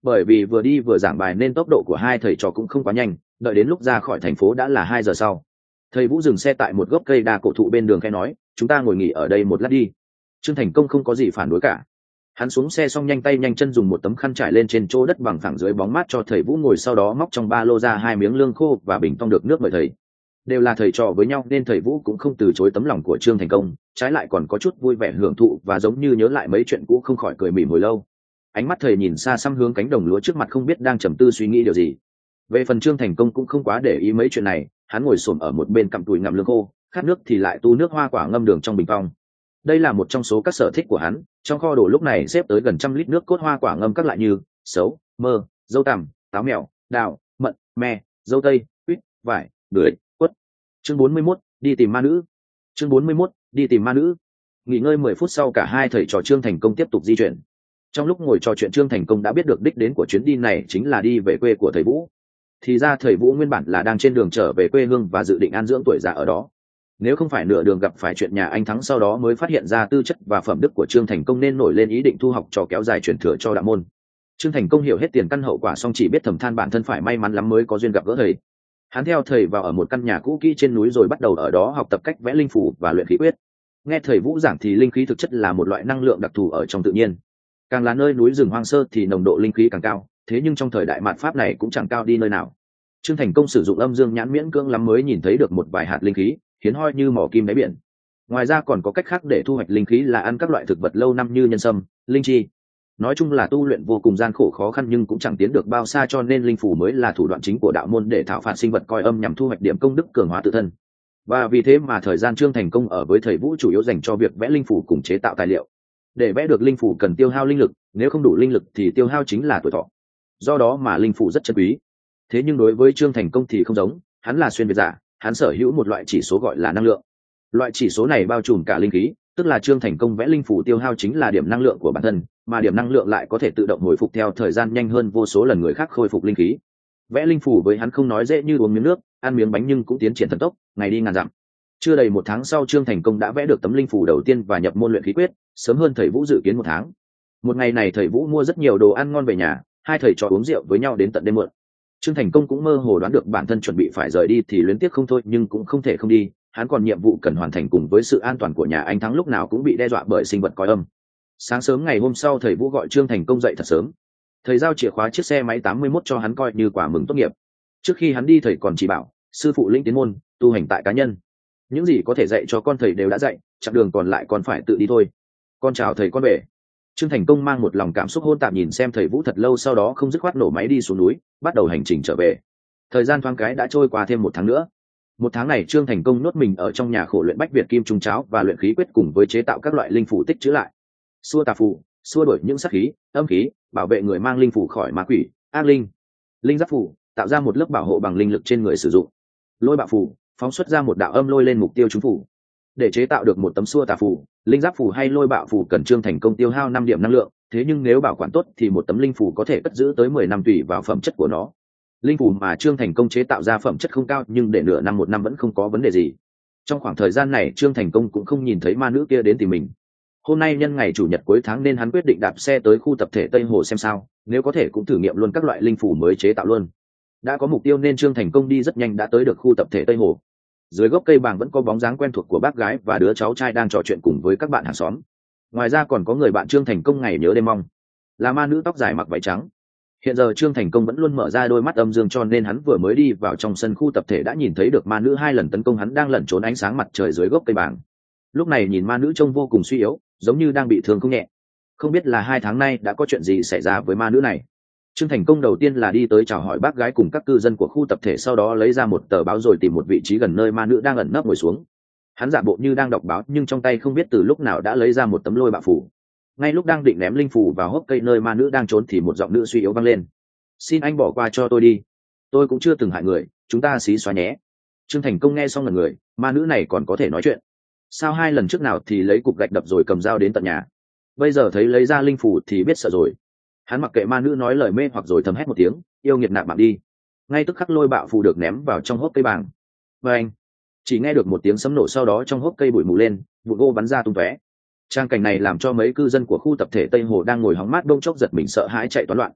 Speaker 1: bởi vì vừa đi vừa giảng bài nên tốc độ của hai thầy trò cũng không quá nhanh, đợi đến lúc ra khỏi thành phố đã là hai giờ sau. Thầy Vũ dừng xe tại một gốc cây đa cổ thụ bên đường, khẽ nói, chúng ta ngồi nghỉ ở đây một lát đi. Trương Thành Công không có gì phản đối cả. Hắn xuống xe xong nhanh tay nhanh chân dùng một tấm khăn trải lên trên chỗ đất bằng phẳng dưới bóng mát cho thầy Vũ ngồi, sau đó móc trong ba lô ra hai miếng lương khô và bình tông được nước mời thầy. Đều là thầy trò với nhau nên thầy Vũ cũng không từ chối tấm lòng của Trương Thành Công, trái lại còn có chút vui vẻ hưởng thụ và giống như nhớ lại mấy chuyện cũ không khỏi cười mỉm hồi lâu. Ánh mắt thầy nhìn xa xăm hướng cánh đồng lúa trước mặt, không biết đang trầm tư suy nghĩ điều gì. Về phần Trương Thành Công cũng không quá để ý mấy chuyện này, hắn ngồi xổm ở một bên cặm tùi ngậm lương khô, khát nước thì lại tu nước hoa quả ngâm đường trong bình phong. Đây là một trong số các sở thích của hắn, trong kho đồ lúc này xếp tới gần trăm lít nước cốt hoa quả ngâm các loại như sấu, mơ, dâu tằm, táo mèo, đào, mận, me, dâu tây, quýt, vải, bưởi, quất. Chương bốn mươi mốt, đi tìm ma nữ. Chương bốn mươi mốt, đi tìm ma nữ. Nghỉ ngơi mười phút sau, cả hai thầy trò Trương Thành Công tiếp tục di chuyển. Trong lúc ngồi trò chuyện, Trương Thành Công đã biết được đích đến của chuyến đi này chính là đi về quê của thầy Vũ. Thì ra thầy Vũ nguyên bản là đang trên đường trở về quê hương và dự định an dưỡng tuổi già ở đó. Nếu không phải nửa đường gặp phải chuyện nhà anh Thắng, sau đó mới phát hiện ra tư chất và phẩm đức của Trương Thành Công nên nổi lên ý định thu học trò kéo dài truyền thừa cho đạo môn. Trương Thành Công hiểu hết tiền căn hậu quả, xong chỉ biết thầm than bản thân phải may mắn lắm mới có duyên gặp gỡ thầy. Hắn theo thầy vào ở một căn nhà cũ kỹ trên núi rồi bắt đầu ở đó học tập cách vẽ linh phủ và luyện khí quyết. Nghe thầy Vũ giảng thì linh khí thực chất là một loại năng lượng đặc thù ở trong tự nhiên. Càng là nơi núi rừng hoang sơ thì nồng độ linh khí càng cao, thế nhưng trong thời đại mạt pháp này cũng chẳng cao đi nơi nào. Trương Thành Công sử dụng âm dương nhãn miễn cưỡng lắm mới nhìn thấy được một vài hạt linh khí, hiến hoi như mỏ kim đáy biển. Ngoài ra còn có cách khác để thu hoạch linh khí là ăn các loại thực vật lâu năm như nhân sâm, linh chi. Nói chung là tu luyện vô cùng gian khổ khó khăn nhưng cũng chẳng tiến được bao xa, cho nên linh phủ mới là thủ đoạn chính của đạo môn để thảo phạt sinh vật coi âm nhằm thu hoạch điểm công đức cường hóa tự thân. Và vì thế mà thời gian Trương Thành Công ở với thầy Vũ chủ yếu dành cho việc vẽ linh phủ cùng chế tạo tài liệu. Để vẽ được linh phủ cần tiêu hao linh lực, nếu không đủ linh lực thì tiêu hao chính là tuổi thọ. Do đó mà linh phủ rất chân quý. Thế nhưng đối với Trương Thành Công thì không giống, hắn là xuyên việt giả, hắn sở hữu một loại chỉ số gọi là năng lượng. Loại chỉ số này bao trùm cả linh khí, tức là Trương Thành Công vẽ linh phủ tiêu hao chính là điểm năng lượng của bản thân, mà điểm năng lượng lại có thể tự động hồi phục theo thời gian nhanh hơn vô số lần người khác khôi phục linh khí. Vẽ linh phủ với hắn không nói dễ như uống miếng nước, ăn miếng bánh, nhưng cũng tiến triển thần tốc, ngày đi ngàn dặm. Chưa đầy một tháng sau, Trương Thành Công đã vẽ được tấm linh phủ đầu tiên và nhập môn luyện khí quyết, sớm hơn thầy Vũ dự kiến một tháng. Một ngày này thầy Vũ mua rất nhiều đồ ăn ngon về nhà, hai thầy trò uống rượu với nhau đến tận đêm muộn. Trương Thành Công cũng mơ hồ đoán được bản thân chuẩn bị phải rời đi thì luyến tiếc không thôi, nhưng cũng không thể không đi, hắn còn nhiệm vụ cần hoàn thành, cùng với sự an toàn của nhà anh Thắng lúc nào cũng bị đe dọa bởi sinh vật coi âm. Sáng sớm ngày hôm sau, thầy Vũ gọi Trương Thành Công dậy thật sớm. Thầy giao chìa khóa chiếc xe máy tám mươi mốt cho hắn coi như quà mừng tốt nghiệp. Trước khi hắn đi, thầy còn chỉ bảo sư phụ lĩnh tiến môn, tu hành tại cá nhân. Những gì có thể dạy cho con thầy đều đã dạy, chặng đường còn lại còn phải tự đi thôi. Con chào thầy, con về. Trương Thành Công mang một lòng cảm xúc hỗn tạp nhìn xem thầy Vũ thật lâu, sau đó không dứt khoát nổ máy đi xuống núi, bắt đầu hành trình trở về. Thời gian thoáng cái đã trôi qua thêm một tháng nữa. Một tháng này Trương Thành Công nhốt mình ở trong nhà khổ luyện bách Việt kim trung cháo và luyện khí quyết, cùng với chế tạo các loại linh phủ tích trữ lại, xua tà phù, xua đuổi những sát khí, âm khí, bảo vệ người mang linh phủ khỏi ma quỷ, ác linh. Linh giáp phù, tạo ra một lớp bảo hộ bằng linh lực trên người sử dụng. Lôi bạo phù, phóng xuất ra một đạo âm lôi lên mục tiêu trúng phủ. Để chế tạo được một tấm xua tà phù, linh giáp phù hay lôi bạo phù cần Trương Thành Công tiêu hao năm điểm năng lượng, thế nhưng nếu bảo quản tốt thì một tấm linh phù có thể cất giữ tới mười năm tùy vào phẩm chất của nó. Linh phù mà Trương Thành Công chế tạo ra phẩm chất không cao, nhưng để nửa năm một năm vẫn không có vấn đề gì. Trong khoảng thời gian này Trương Thành Công cũng không nhìn thấy ma nữ kia đến tìm mình. Hôm nay nhân ngày chủ nhật cuối tháng nên hắn quyết định đạp xe tới khu tập thể Tây Hồ xem sao, nếu có thể cũng thử nghiệm luôn các loại linh phù mới chế tạo luôn. Đã có mục tiêu nên Trương Thành Công đi rất nhanh đã tới được khu tập thể Tây Hồ. Dưới gốc cây bàng vẫn có bóng dáng quen thuộc của bác gái và đứa cháu trai đang trò chuyện cùng với các bạn hàng xóm. Ngoài ra còn có người bạn Trương Thành Công ngày nhớ đêm mong, là ma nữ tóc dài mặc váy trắng. Hiện giờ Trương Thành Công vẫn luôn mở ra đôi mắt âm dương, cho nên hắn vừa mới đi vào trong sân khu tập thể đã nhìn thấy được ma nữ hai lần tấn công hắn đang lẩn trốn ánh sáng mặt trời dưới gốc cây bàng. Lúc này nhìn ma nữ trông vô cùng suy yếu, giống như đang bị thương không nhẹ. Không biết là hai tháng nay đã có chuyện gì xảy ra với ma nữ này. Trương Thành Công đầu tiên là đi tới chào hỏi bác gái cùng các cư dân của khu tập thể, sau đó lấy ra một tờ báo rồi tìm một vị trí gần nơi ma nữ đang ẩn nấp ngồi xuống. Hắn giả bộ như đang đọc báo, nhưng trong tay không biết từ lúc nào đã lấy ra một tấm lôi bạo phủ. Ngay lúc đang định ném linh phủ vào hốc cây nơi ma nữ đang trốn thì một giọng nữ suy yếu vang lên: "Xin anh bỏ qua cho tôi đi, tôi cũng chưa từng hại người, chúng ta xí xóa nhé." Trương Thành Công nghe xong ngẩn người, ma nữ này còn có thể nói chuyện. Sao hai lần trước nào thì lấy cục gạch đập rồi cầm dao đến tận nhà, bây giờ thấy lấy ra linh phủ thì biết sợ rồi. Hắn mặc kệ ma nữ nói lời mê hoặc rồi thầm hét một tiếng: "Yêu nghiệt nạp mạng đi!" Ngay tức khắc lôi bạo phù được ném vào trong hốc cây bàng. Và anh chỉ nghe được một tiếng sấm nổ, sau đó trong hốc cây bụi mù lên, vụn gỗ bắn ra tung tóe. Trang cảnh này làm cho mấy cư dân của khu tập thể Tây Hồ đang ngồi hóng mát bỗng chốc giật mình sợ hãi chạy toán loạn.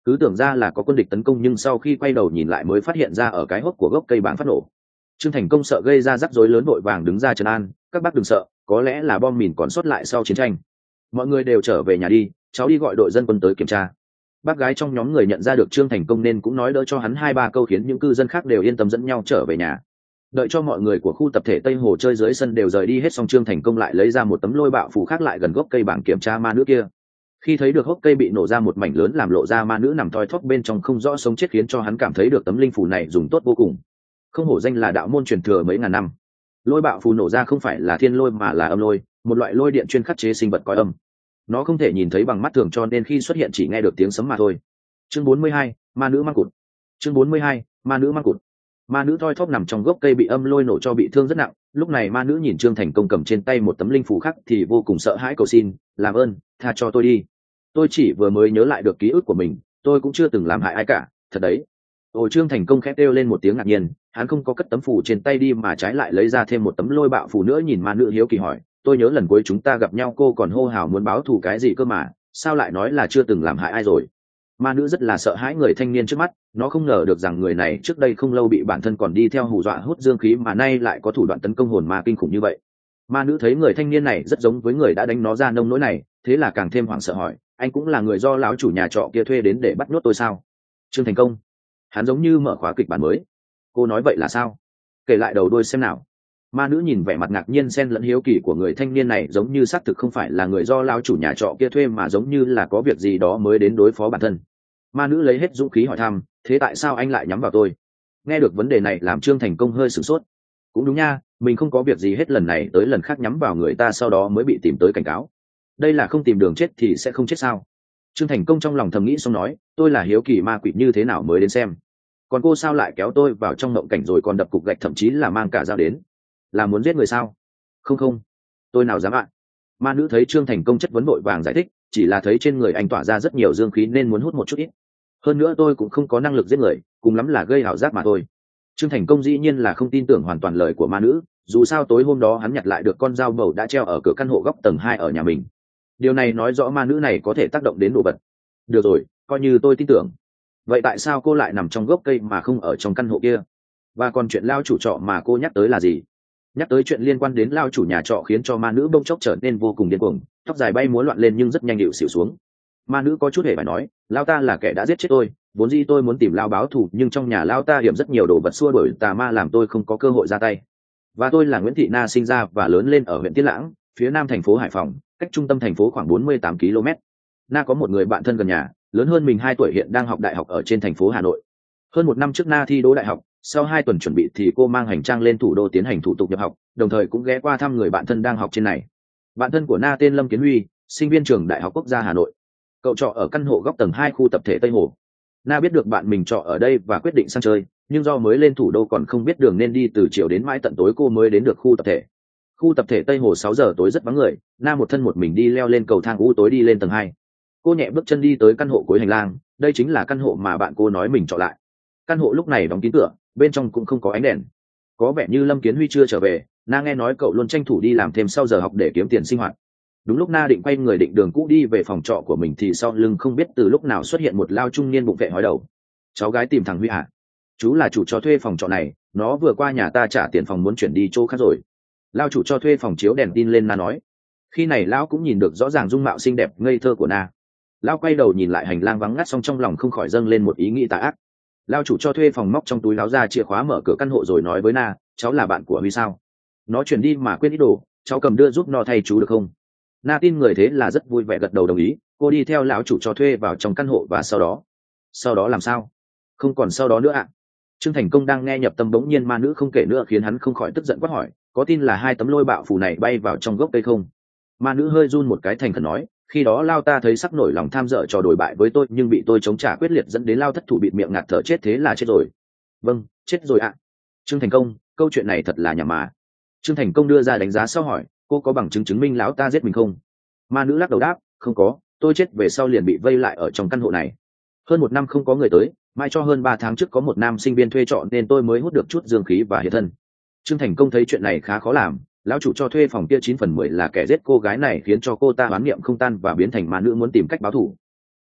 Speaker 1: cứ tưởng ra là có quân địch tấn công, nhưng sau khi quay đầu nhìn lại mới phát hiện ra ở cái hốc của gốc cây bảng phát nổ. Trương Thành Công sợ gây ra rắc rối lớn, vội vàng đứng ra trấn an, các bác đừng sợ, có lẽ là bom mìn còn sót lại sau chiến tranh. Mọi người đều trở về nhà đi, cháu đi gọi đội dân quân tới kiểm tra. Bác gái trong nhóm người nhận ra được Trương Thành Công nên cũng nói đỡ cho hắn hai ba câu, khiến những cư dân khác đều yên tâm dẫn nhau trở về nhà. Đợi cho mọi người của khu tập thể Tây Hồ chơi dưới sân đều rời đi hết xong, Trương Thành Công lại lấy ra một tấm lôi bạo phù khác lại gần gốc cây bảng kiểm tra ma nữ kia. Khi thấy được hốc cây bị nổ ra một mảnh lớn, làm lộ ra ma nữ nằm thoi thóp bên trong không rõ sống chết, khiến cho hắn cảm thấy được tấm linh phù này dùng tốt vô cùng, không hổ danh là đạo môn truyền thừa mấy ngàn năm. Lôi bạo phù nổ ra không phải là thiên lôi mà là âm lôi, một loại lôi điện chuyên khắc chế sinh vật cõi âm. Nó không thể nhìn thấy bằng mắt thường, cho nên khi xuất hiện chỉ nghe được tiếng sấm mà thôi. Chương bốn mươi hai, ma nữ mang cụt. Chương bốn mươi hai, ma nữ mang cụt. Ma nữ thoi thóp nằm trong gốc cây bị âm lôi nổ cho bị thương rất nặng. Lúc này ma nữ nhìn Trương Thành Công cầm trên tay một tấm linh phù khác thì vô cùng sợ hãi, cầu xin, làm ơn tha cho tôi đi, tôi chỉ vừa mới nhớ lại được ký ức của mình, tôi cũng chưa từng làm hại ai cả, thật đấy. Ồ, Trương Thành Công khẽ kêu lên một tiếng ngạc nhiên, hắn không có cất tấm phù trên tay đi mà trái lại lấy ra thêm một tấm lôi bạo phù nữa, nhìn ma nữ hiếu kỳ hỏi, tôi nhớ lần cuối chúng ta gặp nhau cô còn hô hào muốn báo thù cái gì cơ mà, sao lại nói là chưa từng làm hại ai rồi? Ma nữ rất là sợ hãi người thanh niên trước mắt, nó không ngờ được rằng người này trước đây không lâu bị bản thân còn đi theo hù dọa hút dương khí, mà nay lại có thủ đoạn tấn công hồn ma kinh khủng như vậy. Ma nữ thấy người thanh niên này rất giống với người đã đánh nó ra nông nỗi này, thế là càng thêm hoảng sợ hỏi, anh cũng là người do lão chủ nhà trọ kia thuê đến để bắt nhốt tôi sao? Trương Thành Công, hắn giống như mở khóa kịch bản mới. Cô nói vậy là sao? Kể lại đầu đuôi xem nào. Ma nữ nhìn vẻ mặt ngạc nhiên xen lẫn hiếu kỳ của người thanh niên này, giống như xác thực không phải là người do lão chủ nhà trọ kia thuê, mà giống như là có việc gì đó mới đến đối phó bản thân. Ma nữ lấy hết dũng khí hỏi thăm, thế tại sao anh lại nhắm vào tôi? Nghe được vấn đề này làm Trương Thành Công hơi sửng sốt. Cũng đúng nha, mình không có việc gì hết, lần này tới lần khác nhắm vào người ta, sau đó mới bị tìm tới cảnh cáo. Đây là không tìm đường chết thì sẽ không chết sao? Trương Thành Công trong lòng thầm nghĩ xong nói, tôi là hiếu kỳ ma quỷ như thế nào mới đến xem. Còn cô sao lại kéo tôi vào trong mộng cảnh rồi còn đập cục gạch, thậm chí là mang cả dao đến? Là muốn giết người sao? Không không, tôi nào dám ạ. Ma nữ thấy Trương Thành Công chất vấn vội vàng giải thích, chỉ là thấy trên người anh tỏa ra rất nhiều dương khí nên muốn hút một chút ít. Hơn nữa tôi cũng không có năng lực giết người, cùng lắm là gây ảo giác mà thôi. Trương Thành Công dĩ nhiên là không tin tưởng hoàn toàn lời của ma nữ, dù sao tối hôm đó hắn nhặt lại được con dao bầu đã treo ở cửa căn hộ góc tầng hai ở nhà mình. Điều này nói rõ ma nữ này có thể tác động đến đồ vật. Được rồi, coi như tôi tin tưởng. Vậy tại sao cô lại nằm trong gốc cây mà không ở trong căn hộ kia? Và còn chuyện lao chủ trọ mà cô nhắc tới là gì? Nhắc tới chuyện liên quan đến lao chủ nhà trọ khiến cho ma nữ bỗng chốc trở nên vô cùng điên cuồng, tóc dài bay múa loạn lên nhưng rất nhanh điệu xỉu xuống. Ma nữ có chút hề phải nói, lao ta là kẻ đã giết chết tôi, vốn dĩ tôi muốn tìm lao báo thù, nhưng trong nhà lao ta hiểm rất nhiều đồ vật xua đuổi tà ma làm tôi không có cơ hội ra tay. Và tôi là Nguyễn Thị Na, sinh ra và lớn lên ở huyện Tiên Lãng, phía nam thành phố Hải Phòng, cách trung tâm thành phố khoảng bốn mươi tám ki lô mét. Na có một người bạn thân gần nhà, lớn hơn mình hai tuổi, hiện đang học đại học ở trên thành phố Hà Nội. Hơn một năm trước Na thi đỗ đại học, sau hai tuần chuẩn bị thì cô mang hành trang lên thủ đô tiến hành thủ tục nhập học, đồng thời cũng ghé qua thăm người bạn thân đang học trên này. Bạn thân của Na tên Lâm Kiến Huy, sinh viên trường Đại học Quốc gia Hà Nội. Cậu trọ ở căn hộ góc tầng hai khu tập thể Tây Hồ. Na biết được bạn mình trọ ở đây và quyết định sang chơi, nhưng do mới lên thủ đô còn không biết đường nên đi từ chiều đến mãi tận tối cô mới đến được khu tập thể. Khu tập thể Tây Hồ sáu giờ tối rất vắng người, Na một thân một mình đi leo lên cầu thang u tối đi lên tầng hai. Cô nhẹ bước chân đi tới căn hộ cuối hành lang, đây chính là căn hộ mà bạn cô nói mình trọ lại. Căn hộ lúc này đóng kín cửa, bên trong cũng không có ánh đèn. Có vẻ như Lâm Kiến Huy chưa trở về, Na nghe nói cậu luôn tranh thủ đi làm thêm sau giờ học để kiếm tiền sinh hoạt. Đúng lúc Na định quay người định đường cũ đi về phòng trọ của mình thì sau lưng không biết từ lúc nào xuất hiện một lao trung niên bụng vệ hói đầu. Cháu gái tìm thằng Huy à? Chú là chủ cho thuê phòng trọ này, nó vừa qua nhà ta trả tiền phòng muốn chuyển đi chỗ khác rồi. Lao chủ cho thuê phòng chiếu đèn tin lên Na nói. Khi này lão cũng nhìn được rõ ràng dung mạo xinh đẹp ngây thơ của Na. Lão quay đầu nhìn lại hành lang vắng ngắt, xong trong lòng không khỏi dâng lên một ý nghĩ tà ác. Lao chủ cho thuê phòng móc trong túi láo ra chìa khóa mở cửa căn hộ rồi nói với Na, cháu là bạn của Huy sao? Nó chuyển đi mà quên ít đồ, cháu cầm đưa giúp nó thay chú được không? Na tin người thế là rất vui vẻ gật đầu đồng ý. Cô đi theo lão chủ cho thuê vào trong căn hộ và sau đó sau đó làm sao? Không còn sau đó nữa ạ. À? Trương Thành Công đang nghe nhập tâm, bỗng nhiên ma nữ không kể nữa khiến hắn không khỏi tức giận quát hỏi, có tin là hai tấm lôi bạo phù này bay vào trong gốc cây không? Ma nữ hơi run một cái thành khẩn nói, khi đó lao ta thấy sắc nổi lòng tham dở trò đổi bại với tôi, nhưng bị tôi chống trả quyết liệt dẫn đến lao thất thủ bịt miệng ngạt thở chết, thế là chết rồi. Vâng, chết rồi ạ. À. Trương Thành Công, câu chuyện này thật là nhảm mà. Trương Thành Công đưa ra đánh giá sau hỏi, cô có bằng chứng chứng minh lão ta giết mình không? Ma nữ lắc đầu đáp, không có, tôi chết về sau liền bị vây lại ở trong căn hộ này. Hơn một năm không có người tới, mai cho hơn ba tháng trước có một nam sinh viên thuê trọ nên tôi mới hút được chút dương khí và hiện thân. Trương Thành Công thấy chuyện này khá khó làm, lão chủ cho thuê phòng kia chín phần mười là kẻ giết cô gái này, khiến cho cô ta oán niệm không tan và biến thành ma nữ muốn tìm cách báo thù.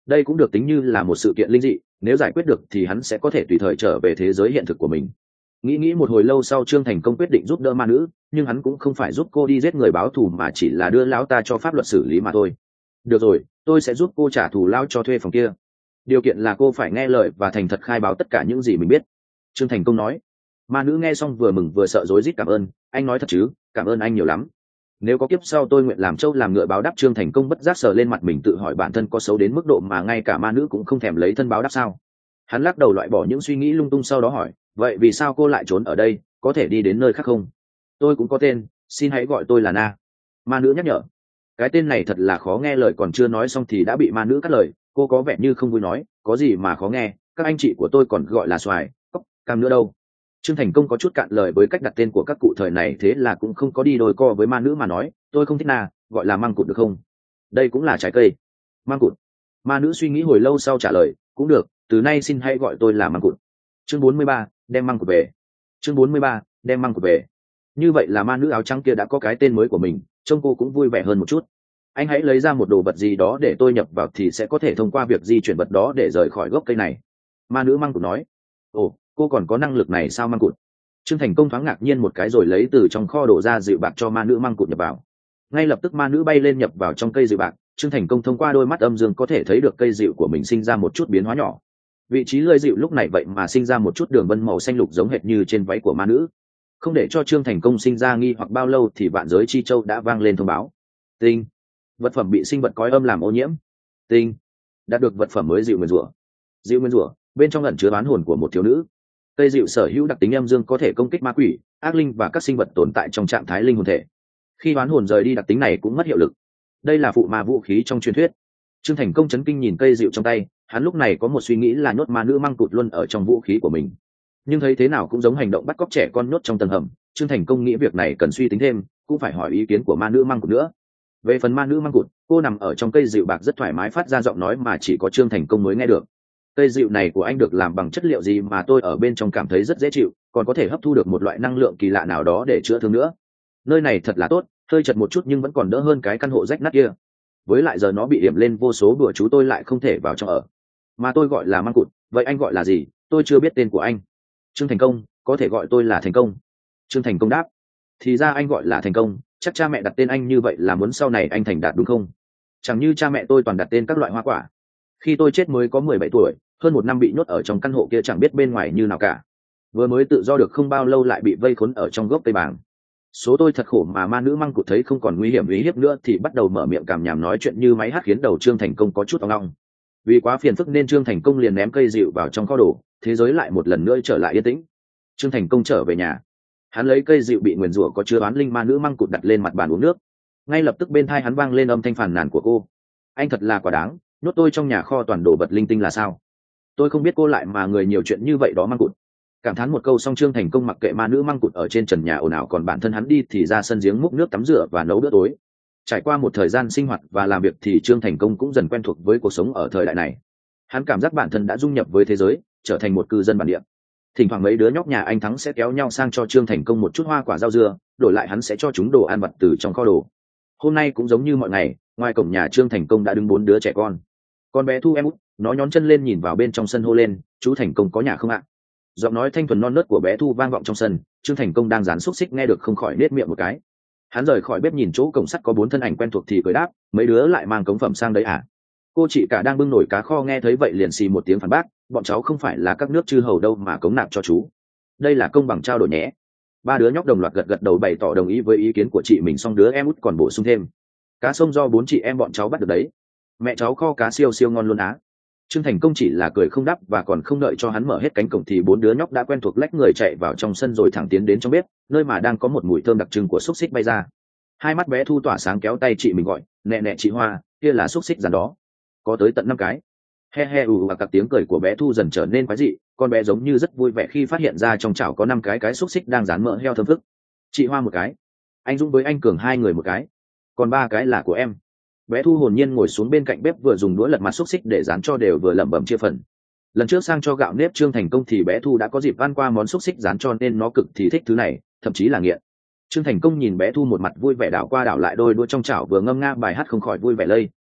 Speaker 1: đây cũng được tính như là một sự kiện linh dị, nếu giải quyết được thì hắn sẽ có thể tùy thời trở về thế giới hiện thực của mình. Nghĩ nghĩ một hồi lâu sau, Trương Thành Công quyết định giúp đỡ ma nữ, nhưng hắn cũng không phải giúp cô đi giết người báo thù mà chỉ là đưa lão ta cho pháp luật xử lý mà thôi. Được rồi, tôi sẽ giúp cô trả thù lao cho thuê phòng kia, điều kiện là cô phải nghe lời và thành thật khai báo tất cả những gì mình biết. Trương Thành Công nói. Ma nữ nghe xong vừa mừng vừa sợ rối rít cảm ơn. Anh nói thật chứ? Cảm ơn anh nhiều lắm. Nếu có kiếp sau tôi nguyện làm trâu làm ngựa báo đáp. Trương Thành Công bất giác sờ lên mặt mình, tự hỏi bản thân có xấu đến mức độ mà ngay cả ma nữ cũng không thèm lấy thân báo đáp sao? Hắn lắc đầu loại bỏ những suy nghĩ lung tung, sau đó hỏi, vậy vì sao cô lại trốn ở đây, có thể đi đến nơi khác không? Tôi cũng có tên, xin hãy gọi tôi là Na. Ma nữ nhắc nhở. Cái tên này thật là khó nghe, lời còn chưa nói xong thì đã bị ma nữ cắt lời. Cô có vẻ như không vui nói, có gì mà khó nghe, các anh chị của tôi còn gọi là xoài, cốc, cam nữa đâu. Trương Thành Công có chút cạn lời với cách đặt tên của các cụ thời này, thế là cũng không có đi đôi co với ma nữ mà nói, tôi không thích Na, gọi là măng cụt được không? Đây cũng là trái cây. Măng cụt. Ma nữ suy nghĩ hồi lâu sau trả lời, cũng được, từ nay xin hãy gọi tôi là măng cụt. Chương bốn mươi ba, đem măng cụt về. Chương bốn mươi ba, đem măng cụt về. Như vậy là ma nữ áo trắng kia đã có cái tên mới của mình, trông cô cũng vui vẻ hơn một chút. Anh hãy lấy ra một đồ vật gì đó để tôi nhập vào thì sẽ có thể thông qua việc di chuyển vật đó để rời khỏi gốc cây này. Ma nữ măng cụt nói. Ồ, cô còn có năng lực này sao măng cụt? Trương Thành Công thoáng ngạc nhiên một cái rồi lấy từ trong kho đồ ra dịu bạc cho ma nữ măng cụt nhập vào. Ngay lập tức ma nữ bay lên nhập vào trong cây dịu bạc. Trương Thành Công thông qua đôi mắt âm dương có thể thấy được cây dịu của mình sinh ra một chút biến hóa nhỏ. Vị trí lưỡi dịu lúc này vậy mà sinh ra một chút đường vân màu xanh lục giống hệt như trên váy của ma nữ. Không để cho Trương Thành Công sinh ra nghi hoặc bao lâu thì vạn giới chi châu đã vang lên thông báo. Tinh. Vật phẩm bị sinh vật cói âm làm ô nhiễm. Tinh. Đạt được vật phẩm mới dịu nguyên rủa. Dịu nguyên rủa, bên trong ẩn chứa oán hồn của một thiếu nữ. Cây dịu sở hữu đặc tính âm dương, có thể công kích ma quỷ, ác linh và các sinh vật tồn tại trong trạng thái linh hồn thể. Khi oán hồn rời đi, đặc tính này cũng mất hiệu lực. Đây là phụ ma vũ khí trong truyền thuyết. Trương Thành Công chấn kinh nhìn cây dịu trong tay, hắn lúc này có một suy nghĩ là nhốt ma nữ măng cụt luôn ở trong vũ khí của mình. Nhưng thấy thế nào cũng giống hành động bắt cóc trẻ con nhốt trong tầng hầm. Trương Thành Công nghĩ việc này cần suy tính thêm, cũng phải hỏi ý kiến của ma nữ măng cụt nữa. Về phần ma nữ măng cụt, cô nằm ở trong cây dịu bạc rất thoải mái, phát ra giọng nói mà chỉ có Trương Thành Công mới nghe được. Cây dịu này của anh được làm bằng chất liệu gì mà tôi ở bên trong cảm thấy rất dễ chịu, còn có thể hấp thu được một loại năng lượng kỳ lạ nào đó để chữa thương nữa. Nơi này thật là tốt, hơi chật một chút nhưng vẫn còn đỡ hơn cái căn hộ rách nát kia. Với lại giờ nó bị điểm lên vô số bữa chú tôi lại không thể vào trong ở. Mà tôi gọi là măng cụt, vậy anh gọi là gì? Tôi chưa biết tên của anh. Trương Thành Công, có thể gọi tôi là Thành Công. Trương Thành Công đáp. Thì ra anh gọi là Thành Công, chắc cha mẹ đặt tên anh như vậy là muốn sau này anh thành đạt đúng không? Chẳng như cha mẹ tôi toàn đặt tên các loại hoa quả. Khi tôi chết mới có mười bảy tuổi, hơn một năm bị nhốt ở trong căn hộ kia chẳng biết bên ngoài như nào cả. Vừa mới tự do được không bao lâu lại bị vây khốn ở trong gốc cây bàng. Số tôi thật khổ. Mà ma nữ măng cụt thấy không còn nguy hiểm uy hiếp nữa thì bắt đầu mở miệng cảm nhảm nói chuyện như máy hát, khiến đầu Trương Thành Công có chút ong ong. Vì quá phiền phức nên Trương Thành Công liền ném cây dịu vào trong kho đồ, thế giới lại một lần nữa trở lại yên tĩnh. Trương Thành Công trở về nhà, hắn lấy cây dịu bị nguyền rủa có chứa oán linh ma nữ măng cụt đặt lên mặt bàn uống nước. Ngay lập tức bên tai hắn vang lên âm thanh phàn nàn của cô. Anh thật là quá đáng, nhốt tôi trong nhà kho toàn đồ vật linh tinh là sao? Tôi không biết cô lại mà người nhiều chuyện như vậy đó măng cụt. Cảm thán một câu xong, Trương Thành Công mặc kệ ma nữ măng cụt ở trên trần nhà ồn ào, còn bản thân hắn đi thì ra sân giếng múc nước tắm rửa và nấu bữa tối. Trải qua một thời gian sinh hoạt và làm việc thì Trương Thành Công cũng dần quen thuộc với cuộc sống ở thời đại này. Hắn cảm giác bản thân đã dung nhập với thế giới, trở thành một cư dân bản địa. Thỉnh thoảng mấy đứa nhóc nhà anh Thắng sẽ kéo nhau sang cho Trương Thành Công một chút hoa quả rau dưa, đổi lại hắn sẽ cho chúng đồ ăn vặt từ trong kho đồ. Hôm nay cũng giống như mọi ngày, ngoài cổng nhà Trương Thành Công đã đứng bốn đứa trẻ con. Con bé Thu em út, nó nhón chân lên nhìn vào bên trong sân hô lên, chú Thành Công có nhà không ạ? Giọng nói thanh thuần non nớt của bé Thu vang vọng trong sân. Trương Thành Công đang dán xúc xích nghe được không khỏi nết miệng một cái. Hắn rời khỏi bếp nhìn chỗ cổng sắt có bốn thân ảnh quen thuộc thì cười đáp, mấy đứa lại mang cống phẩm sang đấy à? Cô chị cả đang bưng nổi cá kho nghe thấy vậy liền xì một tiếng phản bác, bọn cháu không phải là các nước chư hầu đâu mà cống nạp cho chú. Đây là công bằng trao đổi nhé. Ba đứa nhóc đồng loạt gật gật đầu bày tỏ đồng ý với ý kiến của chị mình, xong đứa em út còn bổ sung thêm, cá sông do bốn chị em bọn cháu bắt được đấy, mẹ cháu kho cá siêu siêu ngon luôn á. Trương Thành Công chỉ là cười không đáp, và còn không đợi cho hắn mở hết cánh cổng thì bốn đứa nhóc đã quen thuộc lách người chạy vào trong sân rồi thẳng tiến đến trong bếp, nơi mà đang có một mùi thơm đặc trưng của xúc xích bay ra. Hai mắt bé Thu tỏa sáng kéo tay chị mình gọi, nè nè chị Hoa, kia là xúc xích rắn đó, có tới tận năm cái. He he ù, và các tiếng cười của bé Thu dần trở nên quái dị, con bé giống như rất vui vẻ khi phát hiện ra trong chảo có năm cái cái xúc xích đang rán mỡ heo thơm phức. Chị Hoa một cái, anh Dũng với anh Cường hai người một cái, còn ba cái là của em. Bé Thu hồn nhiên ngồi xuống bên cạnh bếp, vừa dùng đũa lật mặt xúc xích để rán cho đều, vừa lẩm bẩm chia phần. Lần trước sang cho gạo nếp Trương Thành Công thì bé Thu đã có dịp ăn qua món xúc xích rán cho nên nó cực thì thích thứ này, thậm chí là nghiện. Trương Thành Công nhìn bé Thu một mặt vui vẻ đảo qua đảo lại đôi đũa trong chảo, vừa ngâm nga bài hát không khỏi vui vẻ lây.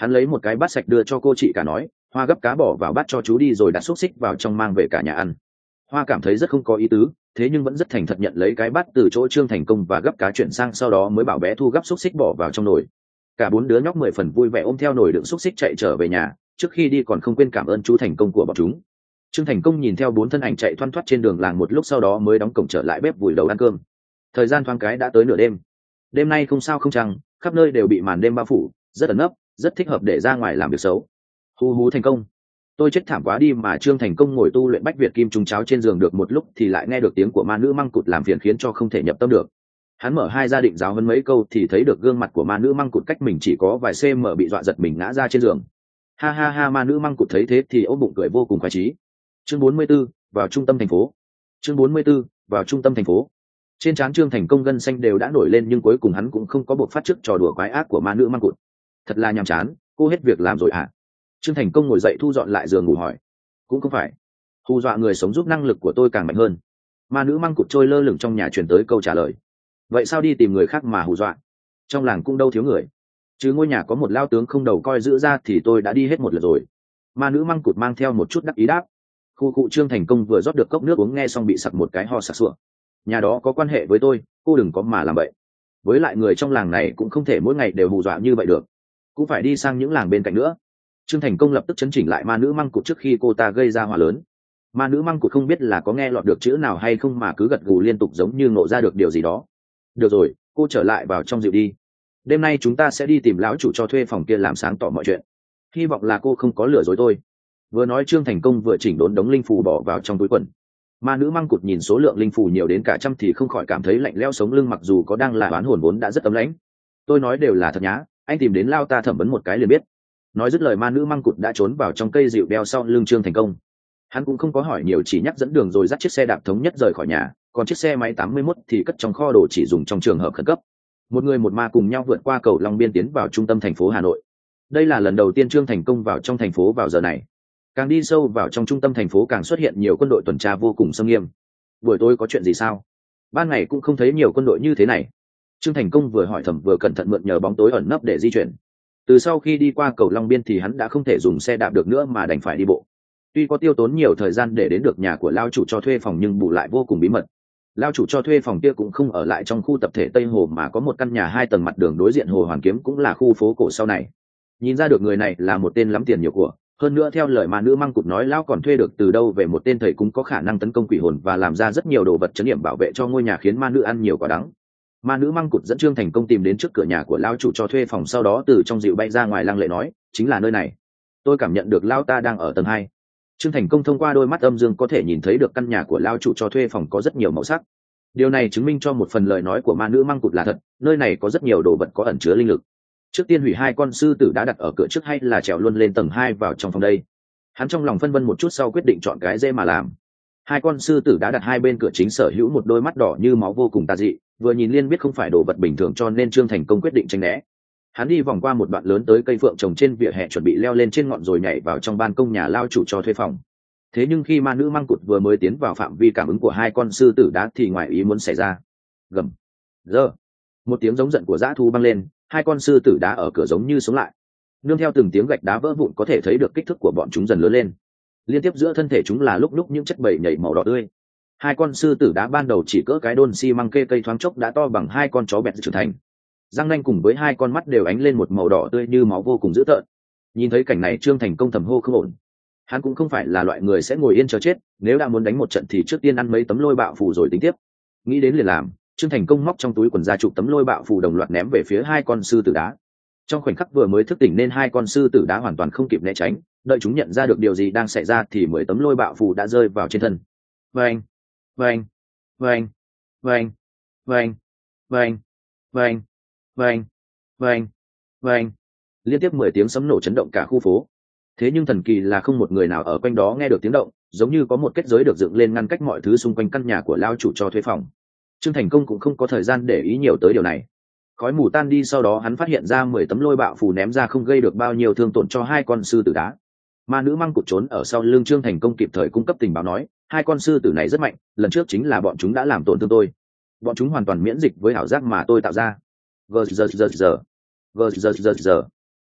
Speaker 1: Hắn lấy một cái bát sạch đưa cho cô chị cả nói, Hoa gấp cá bỏ vào bát cho chú đi rồi đặt xúc xích vào trong mang về cả nhà ăn. Hoa cảm thấy rất không có ý tứ, thế nhưng vẫn rất thành thật nhận lấy cái bát từ chỗ Trương Thành Công và gấp cá chuyển sang, sau đó mới bảo bé Thu gấp xúc xích bỏ vào trong nồi. Cả bốn đứa nhóc mười phần vui vẻ ôm theo nồi đựng xúc xích chạy trở về nhà, trước khi đi còn không quên cảm ơn chú Thành Công của bọn chúng. Trương Thành Công nhìn theo bốn thân ảnh chạy thoăn thoắt trên đường làng một lúc, sau đó mới đóng cổng trở lại bếp vùi đầu ăn cơm. Thời gian thoáng cái đã tới nửa đêm. Đêm nay không sao không trăng, khắp nơi đều bị màn đêm bao phủ, rất ẩn nấp, rất thích hợp để ra ngoài làm việc xấu. Hu hú Thành Công, tôi chết thảm quá đi mà. Trương Thành Công ngồi tu luyện bách việt kim trùng cháo trên giường được một lúc thì lại nghe được tiếng của ma nữ măng cụt làm phiền khiến cho không thể nhập tâm được. Hắn mở hai gia định giáo hơn mấy câu thì thấy được gương mặt của ma nữ măng cụt cách mình chỉ có vài cm, bị dọa giật mình ngã ra trên giường. Ha ha ha, ma nữ măng cụt thấy thế thì ôm bụng cười vô cùng khoái chí. Chương bốn mươi 44, vào trung tâm thành phố. Chương bốn mươi 44, vào trung tâm thành phố. Trên trán Trương Thành Công gân xanh đều đã nổi lên, nhưng cuối cùng hắn cũng không có buộc phát trước trò đùa quái ác của ma nữ măng cụt. Thật là nhàm chán, cô hết việc làm rồi à? Trương Thành Công ngồi dậy thu dọn lại giường ngủ hỏi. Cũng không phải, hù dọa người sống giúp năng lực của tôi càng mạnh hơn. Ma nữ măng cụt trôi lơ lửng trong nhà truyền tới câu trả lời. Vậy sao đi tìm người khác mà hù dọa? Trong làng cũng đâu thiếu người, chứ ngôi nhà có một lao tướng không đầu coi giữ ra thì tôi đã đi hết một lượt rồi. Ma nữ măng cụt mang theo một chút đắc ý đáp. Khu cụ Trương Thành Công vừa rót được cốc nước uống nghe xong bị sặc một cái ho sặc sụa. Nhà đó có quan hệ với tôi, cô đừng có mà làm vậy. Với lại người trong làng này cũng không thể mỗi ngày đều hù dọa như vậy được, cũng phải đi sang những làng bên cạnh nữa. Trương Thành Công lập tức chấn chỉnh lại ma nữ măng cụt trước khi cô ta gây ra họa lớn. Ma nữ măng cụt không biết là có nghe lọt được chữ nào hay không mà cứ gật gù liên tục giống như ngộ ra được điều gì đó. Được rồi, cô trở lại vào trong dịu đi. Đêm nay chúng ta sẽ đi tìm lão chủ cho thuê phòng kia làm sáng tỏ mọi chuyện. Hy vọng là cô không có lừa dối tôi. Vừa nói Trương Thành Công vừa chỉnh đốn đống linh phù bỏ vào trong túi quần. Ma nữ măng cụt nhìn số lượng linh phù nhiều đến cả trăm thì không khỏi cảm thấy lạnh lẽo sống lưng, mặc dù có đang là oán hồn vốn đã rất ấm lãnh. Tôi nói đều là thật nhá, anh tìm đến lao ta thẩm vấn một cái liền biết. Nói dứt lời ma nữ măng cụt đã trốn vào trong cây dịu đeo sau lưng Trương Thành Công. Hắn cũng không có hỏi nhiều, chỉ nhắc dẫn đường rồi dắt chiếc xe đạp thống nhất rời khỏi nhà, còn chiếc xe máy tám mươi mốt thì cất trong kho đồ chỉ dùng trong trường hợp khẩn cấp. Một người một ma cùng nhau vượt qua cầu Long Biên tiến vào trung tâm thành phố Hà Nội. Đây là lần đầu tiên Trương Thành Công vào trong thành phố vào giờ này. Càng đi sâu vào trong trung tâm thành phố càng xuất hiện nhiều quân đội tuần tra vô cùng xâm nghiêm. Buổi tối có chuyện gì sao? Ban ngày cũng không thấy nhiều quân đội như thế này. Trương Thành Công vừa hỏi thầm vừa cẩn thận mượn nhờ bóng tối ẩn nấp để di chuyển. Từ sau khi đi qua cầu Long Biên thì hắn đã không thể dùng xe đạp được nữa mà đành phải đi bộ. Tuy có tiêu tốn nhiều thời gian để đến được nhà của lao chủ cho thuê phòng nhưng bù lại vô cùng bí mật. Lao chủ cho thuê phòng kia cũng không ở lại trong khu tập thể Tây Hồ mà có một căn nhà hai tầng mặt đường đối diện Hồ Hoàn Kiếm, cũng là khu phố cổ sau này. Nhìn ra được người này là một tên lắm tiền nhiều của. Hơn nữa theo lời mà nữ măng cụt nói, lão còn thuê được từ đâu về một tên thầy cúng có khả năng tấn công quỷ hồn và làm ra rất nhiều đồ vật trấn yểm bảo vệ cho ngôi nhà, khiến ma nữ ăn nhiều quả đắng. Ma nữ măng cụt dẫn Trương Thành Công tìm đến trước cửa nhà của lão chủ cho thuê phòng, sau đó từ trong dịu bay ra ngoài lăng lệ nói, chính là nơi này. Tôi cảm nhận được lão ta đang ở tầng hai. Trương Thành Công thông qua đôi mắt âm dương có thể nhìn thấy được căn nhà của lão chủ cho thuê phòng có rất nhiều màu sắc. Điều này chứng minh cho một phần lời nói của ma nữ măng cụt là thật, nơi này có rất nhiều đồ vật có ẩn chứa linh lực. Trước tiên hủy hai con sư tử đã đặt ở cửa trước hay là trèo luôn lên tầng hai vào trong phòng đây? Hắn trong lòng phân vân một chút sau quyết định chọn cái dễ mà làm. Hai con sư tử đã đặt hai bên cửa chính sở hữu một đôi mắt đỏ như máu vô cùng tà dị, vừa nhìn liên biết không phải đồ vật bình thường, cho nên Trương Thành Công quyết định tránh né. Hắn đi vòng qua một đoạn lớn tới cây phượng trồng trên vỉa hè, chuẩn bị leo lên trên ngọn rồi nhảy vào trong ban công nhà lao chủ cho thuê phòng. Thế nhưng khi ma nữ măng cụt vừa mới tiến vào phạm vi cảm ứng của hai con sư tử đá thì ngoài ý muốn xảy ra. Gầm, giờ, một tiếng giống giận của dã thú vang lên, hai con sư tử đá ở cửa giống như sống lại. Nương theo từng tiếng gạch đá vỡ vụn có thể thấy được kích thước của bọn chúng dần lớn lên. Liên tiếp giữa thân thể chúng là lúc lúc những chất bầy nhảy màu đỏ tươi. Hai con sư tử đá ban đầu chỉ cỡ cái đôn xi măng kê cây thoáng chốc đã to bằng hai con chó bẹt trưởng thành. Răng nanh cùng với hai con mắt đều ánh lên một màu đỏ tươi như máu vô cùng dữ tợn. Nhìn thấy cảnh này Trương Thành Công thầm hô không ổn. Hắn cũng không phải là loại người sẽ ngồi yên chờ chết, nếu đã muốn đánh một trận thì trước tiên ăn mấy tấm lôi bạo phù rồi tính tiếp. Nghĩ đến liền làm, Trương Thành Công móc trong túi quần ra chụp tấm lôi bạo phù đồng loạt ném về phía hai con sư tử đá. Trong khoảnh khắc vừa mới thức tỉnh nên hai con sư tử đá hoàn toàn không kịp né tránh, đợi chúng nhận ra được điều gì đang xảy ra thì mười tấm lôi bạo phù đã rơi vào trên thân. Vâng, vâng, vâng, vâng, vâng, vâng, vâng, vâng, vâng, vâng, liên tiếp mười tiếng sấm nổ chấn động cả khu phố. Thế nhưng thần kỳ là không một người nào ở quanh đó nghe được tiếng động, giống như có một kết giới được dựng lên ngăn cách mọi thứ xung quanh căn nhà của lao chủ cho thuê phòng. Trương Thành Công cũng không có thời gian để ý nhiều tới điều này. Khói mù tan đi, sau đó hắn phát hiện ra mười tấm lôi bạo phù ném ra không gây được bao nhiêu thương tổn cho hai con sư tử đá. Ma nữ măng cụt trốn ở sau lưng Trương Thành Công kịp thời cung cấp tình báo nói, hai con sư tử này rất mạnh, lần trước chính là bọn chúng đã làm tổn thương tôi. Bọn chúng hoàn toàn miễn dịch với ảo giác mà tôi tạo ra. Gờ giờ giờ giờ. Gờ giờ giờ giờ.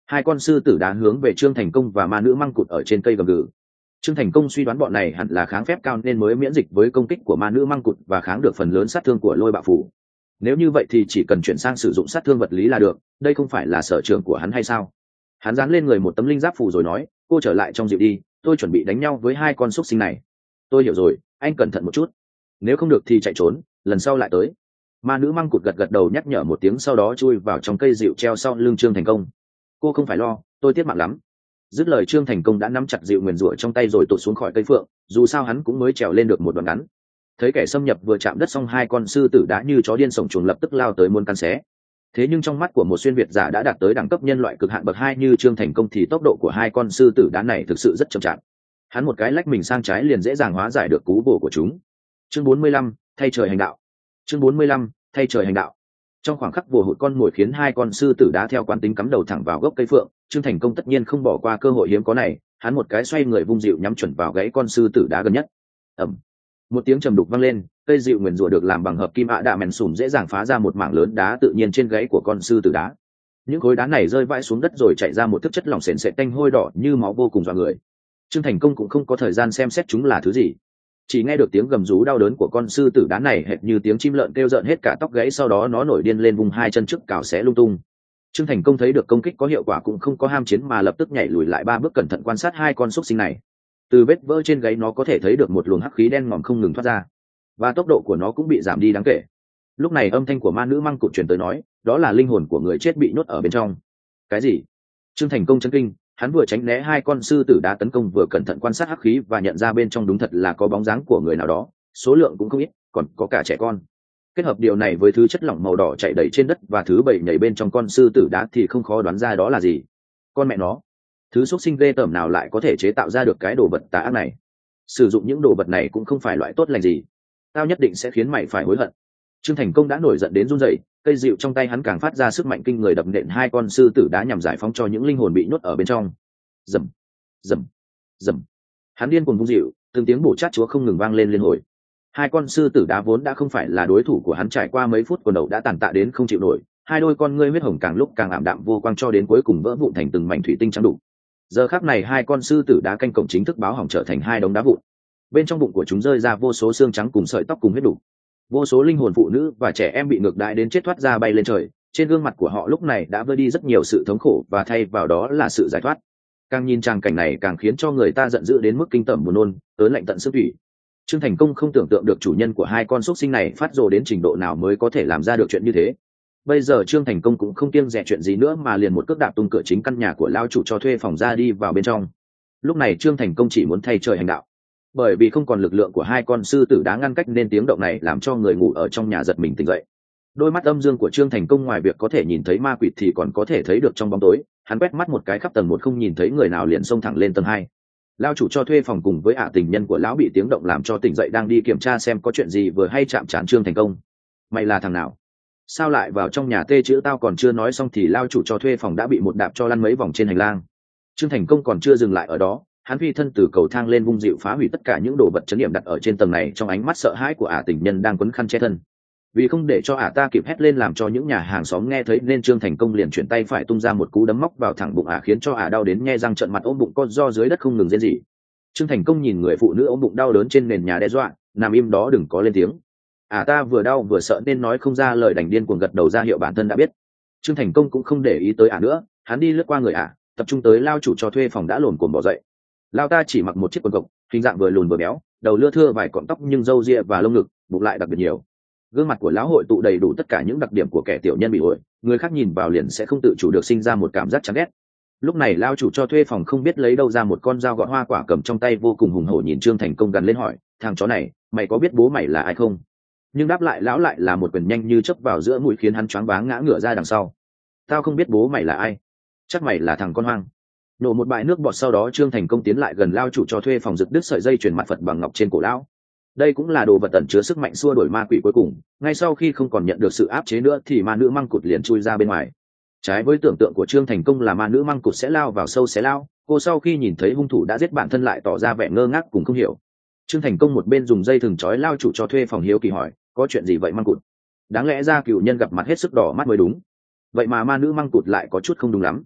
Speaker 1: Hai con sư tử đá hướng về Trương Thành Công và ma nữ măng cụt ở trên cây gầm gừ. Trương Thành Công suy đoán bọn này hẳn là kháng phép cao nên mới miễn dịch với công kích của ma nữ măng cụt và kháng được phần lớn sát thương của lôi bạo phủ. Nếu như vậy thì chỉ cần chuyển sang sử dụng sát thương vật lý là được, đây không phải là sở trường của hắn hay sao? Hắn dán lên người một tấm linh giáp phù rồi nói, cô trở lại trong dịu đi, tôi chuẩn bị đánh nhau với hai con xúc sinh này. Tôi hiểu rồi, anh cẩn thận một chút. Nếu không được thì chạy trốn, lần sau lại tới. Ma nữ măng cụt gật gật đầu nhắc nhở một tiếng, sau đó chui vào trong cây dịu treo sau lưng Trương Thành Công. Cô không phải lo, tôi tiếc mạng lắm. Dứt lời Trương Thành Công đã nắm chặt dịu nguyền rủa trong tay rồi tụt xuống khỏi cây phượng, dù sao hắn cũng mới trèo lên được một đoạn ngắn. Thấy kẻ xâm nhập vừa chạm đất xong, hai con sư tử đã như chó điên sổng chuồng lập tức lao tới muốn cắn xé. Thế nhưng trong mắt của một xuyên việt giả đã đạt tới đẳng cấp nhân loại cực hạn bậc hai như Trương Thành Công thì tốc độ của hai con sư tử đá này thực sự rất chậm chạp. Hắn một cái lách mình sang trái liền dễ dàng hóa giải được cú bổ của chúng. Chương bốn mươi lăm, thay trời hành đạo. Chương bốn mươi lăm, thay trời hành đạo. Trong khoảng khắc vồ hụt con mồi khiến hai con sư tử đá theo quán tính cắm đầu thẳng vào gốc cây phượng, Trương Thành Công tất nhiên không bỏ qua cơ hội hiếm có này, hắn một cái xoay người vung dịu nhắm chuẩn vào gáy con sư tử đá gần nhất. Ầm. Một tiếng trầm đục vang lên, cây dịu nguyền rủa được làm bằng hợp kim ạ đạ mèn sùm dễ dàng phá ra một mảng lớn đá tự nhiên trên gáy của con sư tử đá. Những khối đá này rơi vãi xuống đất rồi chạy ra một thức chất lỏng sền sệt tanh hôi đỏ như máu vô cùng dọa người. Trương Thành Công cũng không có thời gian xem xét chúng là thứ gì, chỉ nghe được tiếng gầm rú đau đớn của con sư tử đá này hệt như tiếng chim lợn kêu rợn hết cả tóc gáy, sau đó nó nổi điên lên vùng hai chân trước cào xé lung tung. Trương Thành Công thấy được công kích có hiệu quả cũng không có ham chiến mà lập tức nhảy lùi lại ba bước cẩn thận quan sát hai con xúc sinh này. Từ vết vỡ trên gáy nó có thể thấy được một luồng hắc khí đen ngòm không ngừng thoát ra, và tốc độ của nó cũng bị giảm đi đáng kể. Lúc này âm thanh của ma nữ măng cụt truyền tới nói, đó là linh hồn của người chết bị nhốt ở bên trong. Cái gì? Trương Thành Công chấn kinh, hắn vừa tránh né hai con sư tử đá tấn công vừa cẩn thận quan sát hắc khí và nhận ra bên trong đúng thật là có bóng dáng của người nào đó, số lượng cũng không ít, còn có cả trẻ con. Kết hợp điều này với thứ chất lỏng màu đỏ chảy đầy trên đất và thứ bầy nhảy bên trong con sư tử đá thì không khó đoán ra đó là gì. Con mẹ nó, thứ xúc sinh ghê tởm nào lại có thể chế tạo ra được cái đồ vật tà ác này? Sử dụng những đồ vật này cũng không phải loại tốt lành gì, tao nhất định sẽ khiến mày phải hối hận. Trương Thành Công đã nổi giận đến run rẩy, cây dịu trong tay hắn càng phát ra sức mạnh kinh người đập nện hai con sư tử đá nhằm giải phóng cho những linh hồn bị nhốt ở bên trong. Rầm, rầm, rầm. Hắn điên cuồng vung dịu, từng tiếng bổ chát chúa không ngừng vang lên liên hồi. Hai con sư tử đá vốn đã không phải là đối thủ của hắn, trải qua mấy phút quần đầu đã tàn tạ đến không chịu nổi, hai đôi con ngươi huyết hồng càng lúc càng ảm đạm vô quang cho đến cuối cùng vỡ vụn thành từng mảnh thủy tinh trắng đủ. Giờ khắc này hai con sư tử đá canh cổng chính thức báo hỏng trở thành hai đống đá vụn. Bên trong bụng của chúng rơi ra vô số xương trắng cùng sợi tóc cùng huyết đủ. Vô số linh hồn phụ nữ và trẻ em bị ngược đãi đến chết thoát ra bay lên trời, trên gương mặt của họ lúc này đã vơi đi rất nhiều sự thống khổ và thay vào đó là sự giải thoát. Càng nhìn tràng cảnh này càng khiến cho người ta giận dữ đến mức kinh tởm buồn nôn, ớn lạnh tận xương thủy. Trương Thành Công không tưởng tượng được chủ nhân của hai con xúc sinh này phát rồ đến trình độ nào mới có thể làm ra được chuyện như thế. Bây giờ Trương Thành Công cũng không kiêng dè chuyện gì nữa mà liền một cước đạp tung cửa chính căn nhà của lao chủ cho thuê phòng ra đi vào bên trong. Lúc này Trương Thành Công chỉ muốn thay trời hành đạo, bởi vì không còn lực lượng của hai con sư tử đá ngăn cách nên tiếng động này làm cho người ngủ ở trong nhà giật mình tỉnh dậy. Đôi mắt âm dương của Trương Thành Công ngoài việc có thể nhìn thấy ma quỷ thì còn có thể thấy được trong bóng tối. Hắn quét mắt một cái khắp tầng một không nhìn thấy người nào liền xông thẳng lên tầng hai. Lao chủ cho thuê phòng cùng với ả tình nhân của lão bị tiếng động làm cho tỉnh dậy, đang đi kiểm tra xem có chuyện gì vừa hay chạm trán Trương Thành Công. Mày là thằng nào? Sao lại vào trong nhà tê chữ tao còn chưa nói xong thì lao chủ cho thuê phòng đã bị một đạp cho lăn mấy vòng trên hành lang. Trương Thành Công còn chưa dừng lại ở đó, hắn phi thân từ cầu thang lên vung dịu phá hủy tất cả những đồ vật trấn niệm đặt ở trên tầng này trong ánh mắt sợ hãi của ả tình nhân đang quấn khăn che thân. Vì không để cho ả ta kịp hét lên làm cho những nhà hàng xóm nghe thấy nên Trương Thành Công liền chuyển tay phải tung ra một cú đấm móc vào thẳng bụng ả, khiến cho ả đau đến nhe răng trợn mặt ôm bụng con do dưới đất không ngừng rên rỉ. Trương Thành Công nhìn người phụ nữ ôm bụng đau đớn trên nền nhà đe dọa, nằm im đó đừng có lên tiếng. Ả ta vừa đau vừa sợ nên nói không ra lời, đành điên cuồng gật đầu ra hiệu bản thân đã biết. Trương Thành Công cũng không để ý tới ả nữa, hắn đi lướt qua người ả, tập trung tới lao chủ cho thuê phòng đã lồn cồn bỏ dậy. Lao ta chỉ mặc một chiếc quần cộc, hình dạng vừa lùn vừa béo, đầu lưa thưa vài cọng tóc nhưng râu ria và lông ngực bụng lại đặc biệt nhiều. Gương mặt của lão hội tụ đầy đủ tất cả những đặc điểm của kẻ tiểu nhân bị ổi, người khác nhìn vào liền sẽ không tự chủ được sinh ra một cảm giác chán ghét. Lúc này lao chủ cho thuê phòng không biết lấy đâu ra một con dao gọt hoa quả cầm trong tay vô cùng hùng hổ nhìn Trương Thành Công gằn lên hỏi, thằng chó này, mày có biết bố mày là ai không? Nhưng đáp lại lão lại là một quyền nhanh như chớp vào giữa mũi khiến hắn choáng váng ngã ngửa ra đằng sau. Tao không biết bố mày là ai, chắc mày là thằng con hoang. Nổ một bãi nước bọt, sau đó Trương Thành Công tiến lại gần lao chủ cho thuê phòng, giật đứt sợi dây chuyền mặt Phật bằng ngọc trên cổ lão. Đây cũng là đồ vật tẩn chứa sức mạnh xua đuổi ma quỷ cuối cùng. Ngay sau khi không còn nhận được sự áp chế nữa thì ma nữ măng cụt liền chui ra bên ngoài. Trái với tưởng tượng của Trương Thành Công là ma nữ măng cụt sẽ lao vào sâu xé lao, cô sau khi nhìn thấy hung thủ đã giết bản thân lại tỏ ra vẻ ngơ ngác cùng không hiểu. Trương Thành Công một bên dùng dây thừng trói lao chủ cho thuê phòng hiếu kỳ hỏi, có chuyện gì vậy măng cụt? Đáng lẽ ra cựu nhân gặp mặt hết sức đỏ mắt mới đúng, vậy mà ma nữ măng cụt lại có chút không đúng lắm.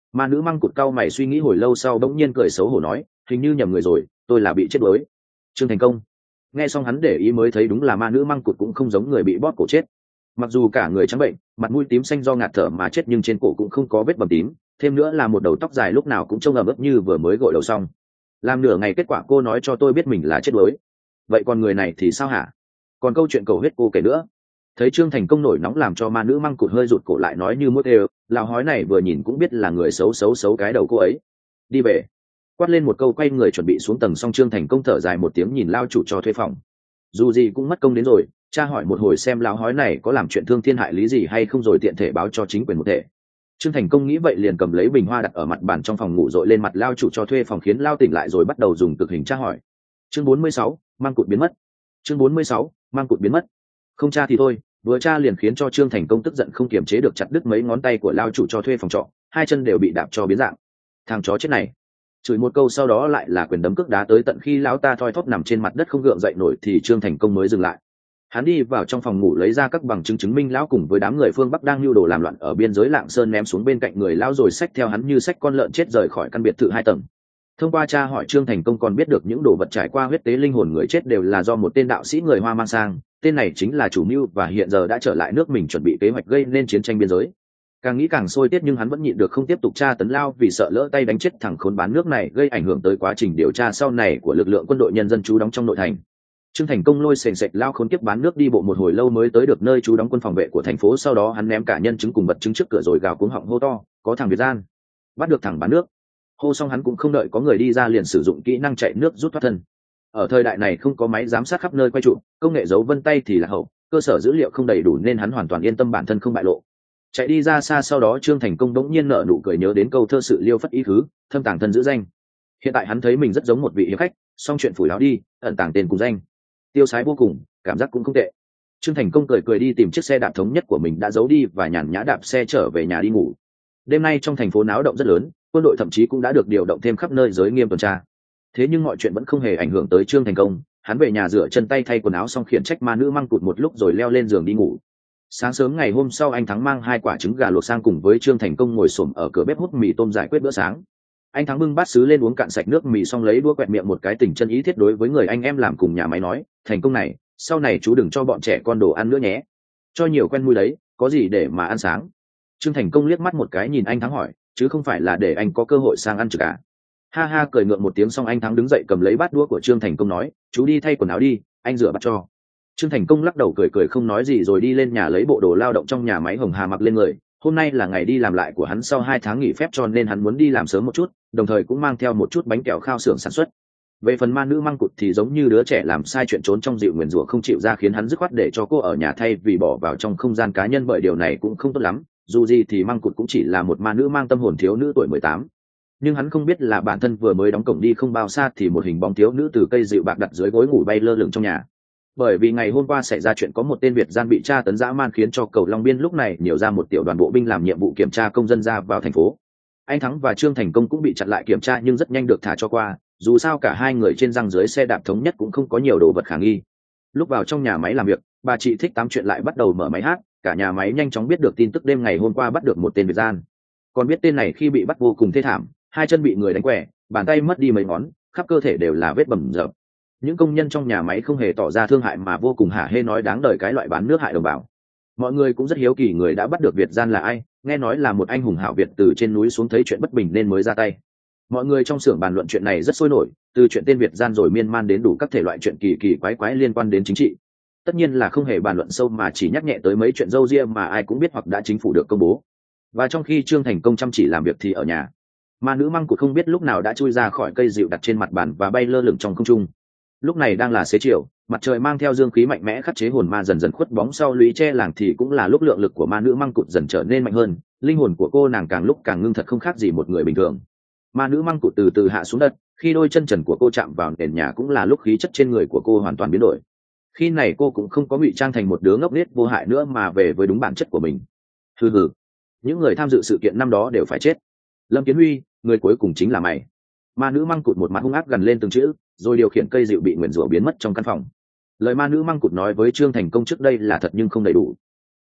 Speaker 1: Ma nữ măng cụt cau mày suy nghĩ hồi lâu sau bỗng nhiên cười xấu hổ nói, hình như nhầm người rồi, tôi là bị chết đuối. Trương Thành Công nghe xong hắn để ý mới thấy đúng là ma nữ măng cụt cũng không giống người bị bóp cổ chết. Mặc dù cả người trắng bệnh, mặt mũi tím xanh do ngạt thở mà chết, nhưng trên cổ cũng không có vết bầm tím, thêm nữa là một đầu tóc dài lúc nào cũng trông ẩm ướt như vừa mới gội đầu xong. Làm nửa ngày kết quả cô nói cho tôi biết mình là chết đuối. Vậy còn người này thì sao hả? Còn câu chuyện cầu hết cô kể nữa. Thấy Trương Thành Công nổi nóng làm cho ma nữ măng cụt hơi rụt cổ lại nói như mốt đều, lão hói này vừa nhìn cũng biết là người xấu xấu xấu cái đầu cô ấy. Đi về. Quát lên một câu quay người chuẩn bị xuống tầng, xong Trương Thành Công thở dài một tiếng nhìn lao chủ cho thuê phòng. Dù gì cũng mất công đến rồi, cha hỏi một hồi xem lão hói này có làm chuyện thương thiên hại lý gì hay không rồi tiện thể báo cho chính quyền một thể. Trương Thành Công nghĩ vậy liền cầm lấy bình hoa đặt ở mặt bàn trong phòng ngủ dội lên mặt lao chủ cho thuê phòng khiến lao tỉnh lại rồi bắt đầu dùng cực hình tra hỏi. Chương bốn mươi sáu, mang cụt biến mất. Chương bốn mươi sáu, mang cụt biến mất. Không tra thì thôi, vừa tra liền khiến cho Trương Thành Công tức giận không kiềm chế được chặt đứt mấy ngón tay của lao chủ cho thuê phòng trọ, hai chân đều bị đạp cho biến dạng. Thằng chó chết này. Chửi một câu sau đó lại là quyền đấm cước đá tới tận khi lão ta thoi thóp nằm trên mặt đất không gượng dậy nổi thì Trương Thành Công mới dừng lại. Hắn đi vào trong phòng ngủ lấy ra các bằng chứng chứng minh lão cùng với đám người phương Bắc đang lưu đồ làm loạn ở biên giới Lạng Sơn ném xuống bên cạnh người lão rồi xách theo hắn như xách con lợn chết rời khỏi căn biệt thự hai tầng. Thông qua tra hỏi, Trương Thành Công còn biết được những đồ vật trải qua huyết tế linh hồn người chết đều là do một tên đạo sĩ người Hoa mang sang, tên này chính là chủ mưu và hiện giờ đã trở lại nước mình chuẩn bị kế hoạch gây nên chiến tranh biên giới. Càng nghĩ càng sôi tiết nhưng hắn vẫn nhịn được không tiếp tục tra tấn lao vì sợ lỡ tay đánh chết thằng khốn bán nước này gây ảnh hưởng tới quá trình điều tra sau này của lực lượng quân đội nhân dân trú đóng trong nội thành. Trương Thành Công lôi sền sệt lao khốn kiếp bán nước đi bộ một hồi lâu mới tới được nơi trú đóng quân phòng vệ của thành phố, sau đó hắn ném cả nhân chứng cùng vật chứng trước cửa rồi gào cuống họng hô to, có thằng Việt gian. Bắt được thằng bán nước. Hô xong hắn cũng không đợi có người đi ra liền sử dụng kỹ năng chạy nước rút thoát thân. Ở thời đại này không có máy giám sát khắp nơi quay trụ, công nghệ giấu vân tay thì là hậu, cơ sở dữ liệu không đầy đủ nên hắn hoàn toàn yên tâm bản thân không bại lộ. Chạy đi ra xa sau đó Trương Thành Công đống nhiên nở nụ cười nhớ đến câu thơ sự liêu phất ý khứ, thâm tàng thân giữ danh. Hiện tại hắn thấy mình rất giống một vị hiệp khách, xong chuyện phủi láo đi, ẩn tàng tên cùng danh. Tiêu sái vô cùng, cảm giác cũng không tệ. Trương Thành Công cười cười đi tìm chiếc xe đạp thống nhất của mình đã giấu đi và nhàn nhã đạp xe trở về nhà đi ngủ. Đêm nay trong thành phố náo động rất lớn, quân đội thậm chí cũng đã được điều động thêm khắp nơi giới nghiêm tuần tra. Thế nhưng mọi chuyện vẫn không hề ảnh hưởng tới Trương Thành Công, hắn về nhà rửa chân tay thay quần áo xong khiển trách ma nữ măng cụt một lúc rồi leo lên giường đi ngủ. Sáng sớm ngày hôm sau anh Thắng mang hai quả trứng gà luộc sang cùng với Trương Thành Công ngồi xổm ở cửa bếp hút mì tôm giải quyết bữa sáng. Anh Thắng bưng bát sứ lên uống cạn sạch nước mì xong lấy đũa quẹt miệng một cái tình chân ý thiết đối với người anh em làm cùng nhà máy nói, Thành Công này, sau này chú đừng cho bọn trẻ con đồ ăn nữa nhé, cho nhiều quen mùi đấy, có gì để mà ăn sáng. Trương Thành Công liếc mắt một cái nhìn anh Thắng hỏi, chứ không phải là để anh có cơ hội sang ăn trực à? Ha ha cười ngượng một tiếng xong anh Thắng đứng dậy cầm lấy bát đũa của Trương Thành Công nói, chú đi thay quần áo đi, anh rửa bát cho. Trương Thành Công lắc đầu cười cười không nói gì rồi đi lên nhà lấy bộ đồ lao động trong nhà máy Hồng Hà mặc lên người. Hôm nay là ngày đi làm lại của hắn sau hai tháng nghỉ phép cho nên hắn muốn đi làm sớm một chút, đồng thời cũng mang theo một chút bánh kẹo khao xưởng sản xuất. Về phần ma nữ măng cụt thì giống như đứa trẻ làm sai chuyện trốn trong dịu nguyền rủa không chịu ra khiến hắn dứt khoát để cho cô ở nhà thay vì bỏ vào trong không gian cá nhân, bởi điều này cũng không tốt lắm, dù gì thì măng cụt cũng chỉ là một ma nữ mang tâm hồn thiếu nữ tuổi mười tám. Nhưng hắn không biết là bản thân vừa mới đóng cổng đi không bao xa thì một hình bóng thiếu nữ từ cây dịu bạc đặt dưới gối ngủ bay lơ lửng trong nhà. Bởi vì ngày hôm qua xảy ra chuyện có một tên Việt gian bị tra tấn dã man khiến cho cầu Long Biên lúc này nhiều ra một tiểu đoàn bộ binh làm nhiệm vụ kiểm tra công dân ra vào thành phố. Anh Thắng và Trương Thành Công cũng bị chặn lại kiểm tra nhưng rất nhanh được thả cho qua, dù sao cả hai người trên răng dưới xe đạp thống nhất cũng không có nhiều đồ vật khả nghi. Lúc vào trong nhà máy làm việc, bà chị thích tám chuyện lại bắt đầu mở máy hát, cả nhà máy nhanh chóng biết được tin tức đêm ngày hôm qua bắt được một tên Việt gian. Còn biết tên này khi bị bắt vô cùng thê thảm, hai chân bị người đánh quẻ, bàn tay mất đi mấy ngón, khắp cơ thể đều là vết bầm dập. Những công nhân trong nhà máy không hề tỏ ra thương hại mà vô cùng hả hê nói đáng đời cái loại bán nước hại đồng bào. Mọi người cũng rất hiếu kỳ người đã bắt được Việt gian là ai, nghe nói là một anh hùng hảo Việt từ trên núi xuống thấy chuyện bất bình nên mới ra tay. Mọi người trong xưởng bàn luận chuyện này rất sôi nổi, từ chuyện tên Việt gian rồi miên man đến đủ các thể loại chuyện kỳ kỳ quái quái liên quan đến chính trị. Tất nhiên là không hề bàn luận sâu mà chỉ nhắc nhẹ tới mấy chuyện râu ria mà ai cũng biết hoặc đã chính phủ được công bố. Và trong khi Trương Thành Công chăm chỉ làm việc thì ở nhà, ma nữ măng cụt không biết lúc nào đã chui ra khỏi cây dịu đặt trên mặt bàn và bay lơ lửng trong không trung. Lúc này đang là xế chiều, mặt trời mang theo dương khí mạnh mẽ khắc chế hồn ma dần dần khuất bóng sau lũy tre làng thì cũng là lúc lượng lực của ma nữ măng cụt dần trở nên mạnh hơn, linh hồn của cô nàng càng lúc càng ngưng thật không khác gì một người bình thường. Ma nữ măng cụt từ từ hạ xuống đất, khi đôi chân trần của cô chạm vào nền nhà cũng là lúc khí chất trên người của cô hoàn toàn biến đổi. Khi này cô cũng không có ngụy trang thành một đứa ngốc nghếch vô hại nữa mà về với đúng bản chất của mình. Hừ hừ, những người tham dự sự kiện năm đó đều phải chết. Lâm Kiến Huy, người cuối cùng chính là mày. Ma nữ măng cụt một mặt hung ác gần lên từng chữ, rồi điều khiển cây dịu bị nguyền rủa biến mất trong căn phòng. Lời ma nữ măng cụt nói với Trương Thành Công trước đây là thật nhưng không đầy đủ.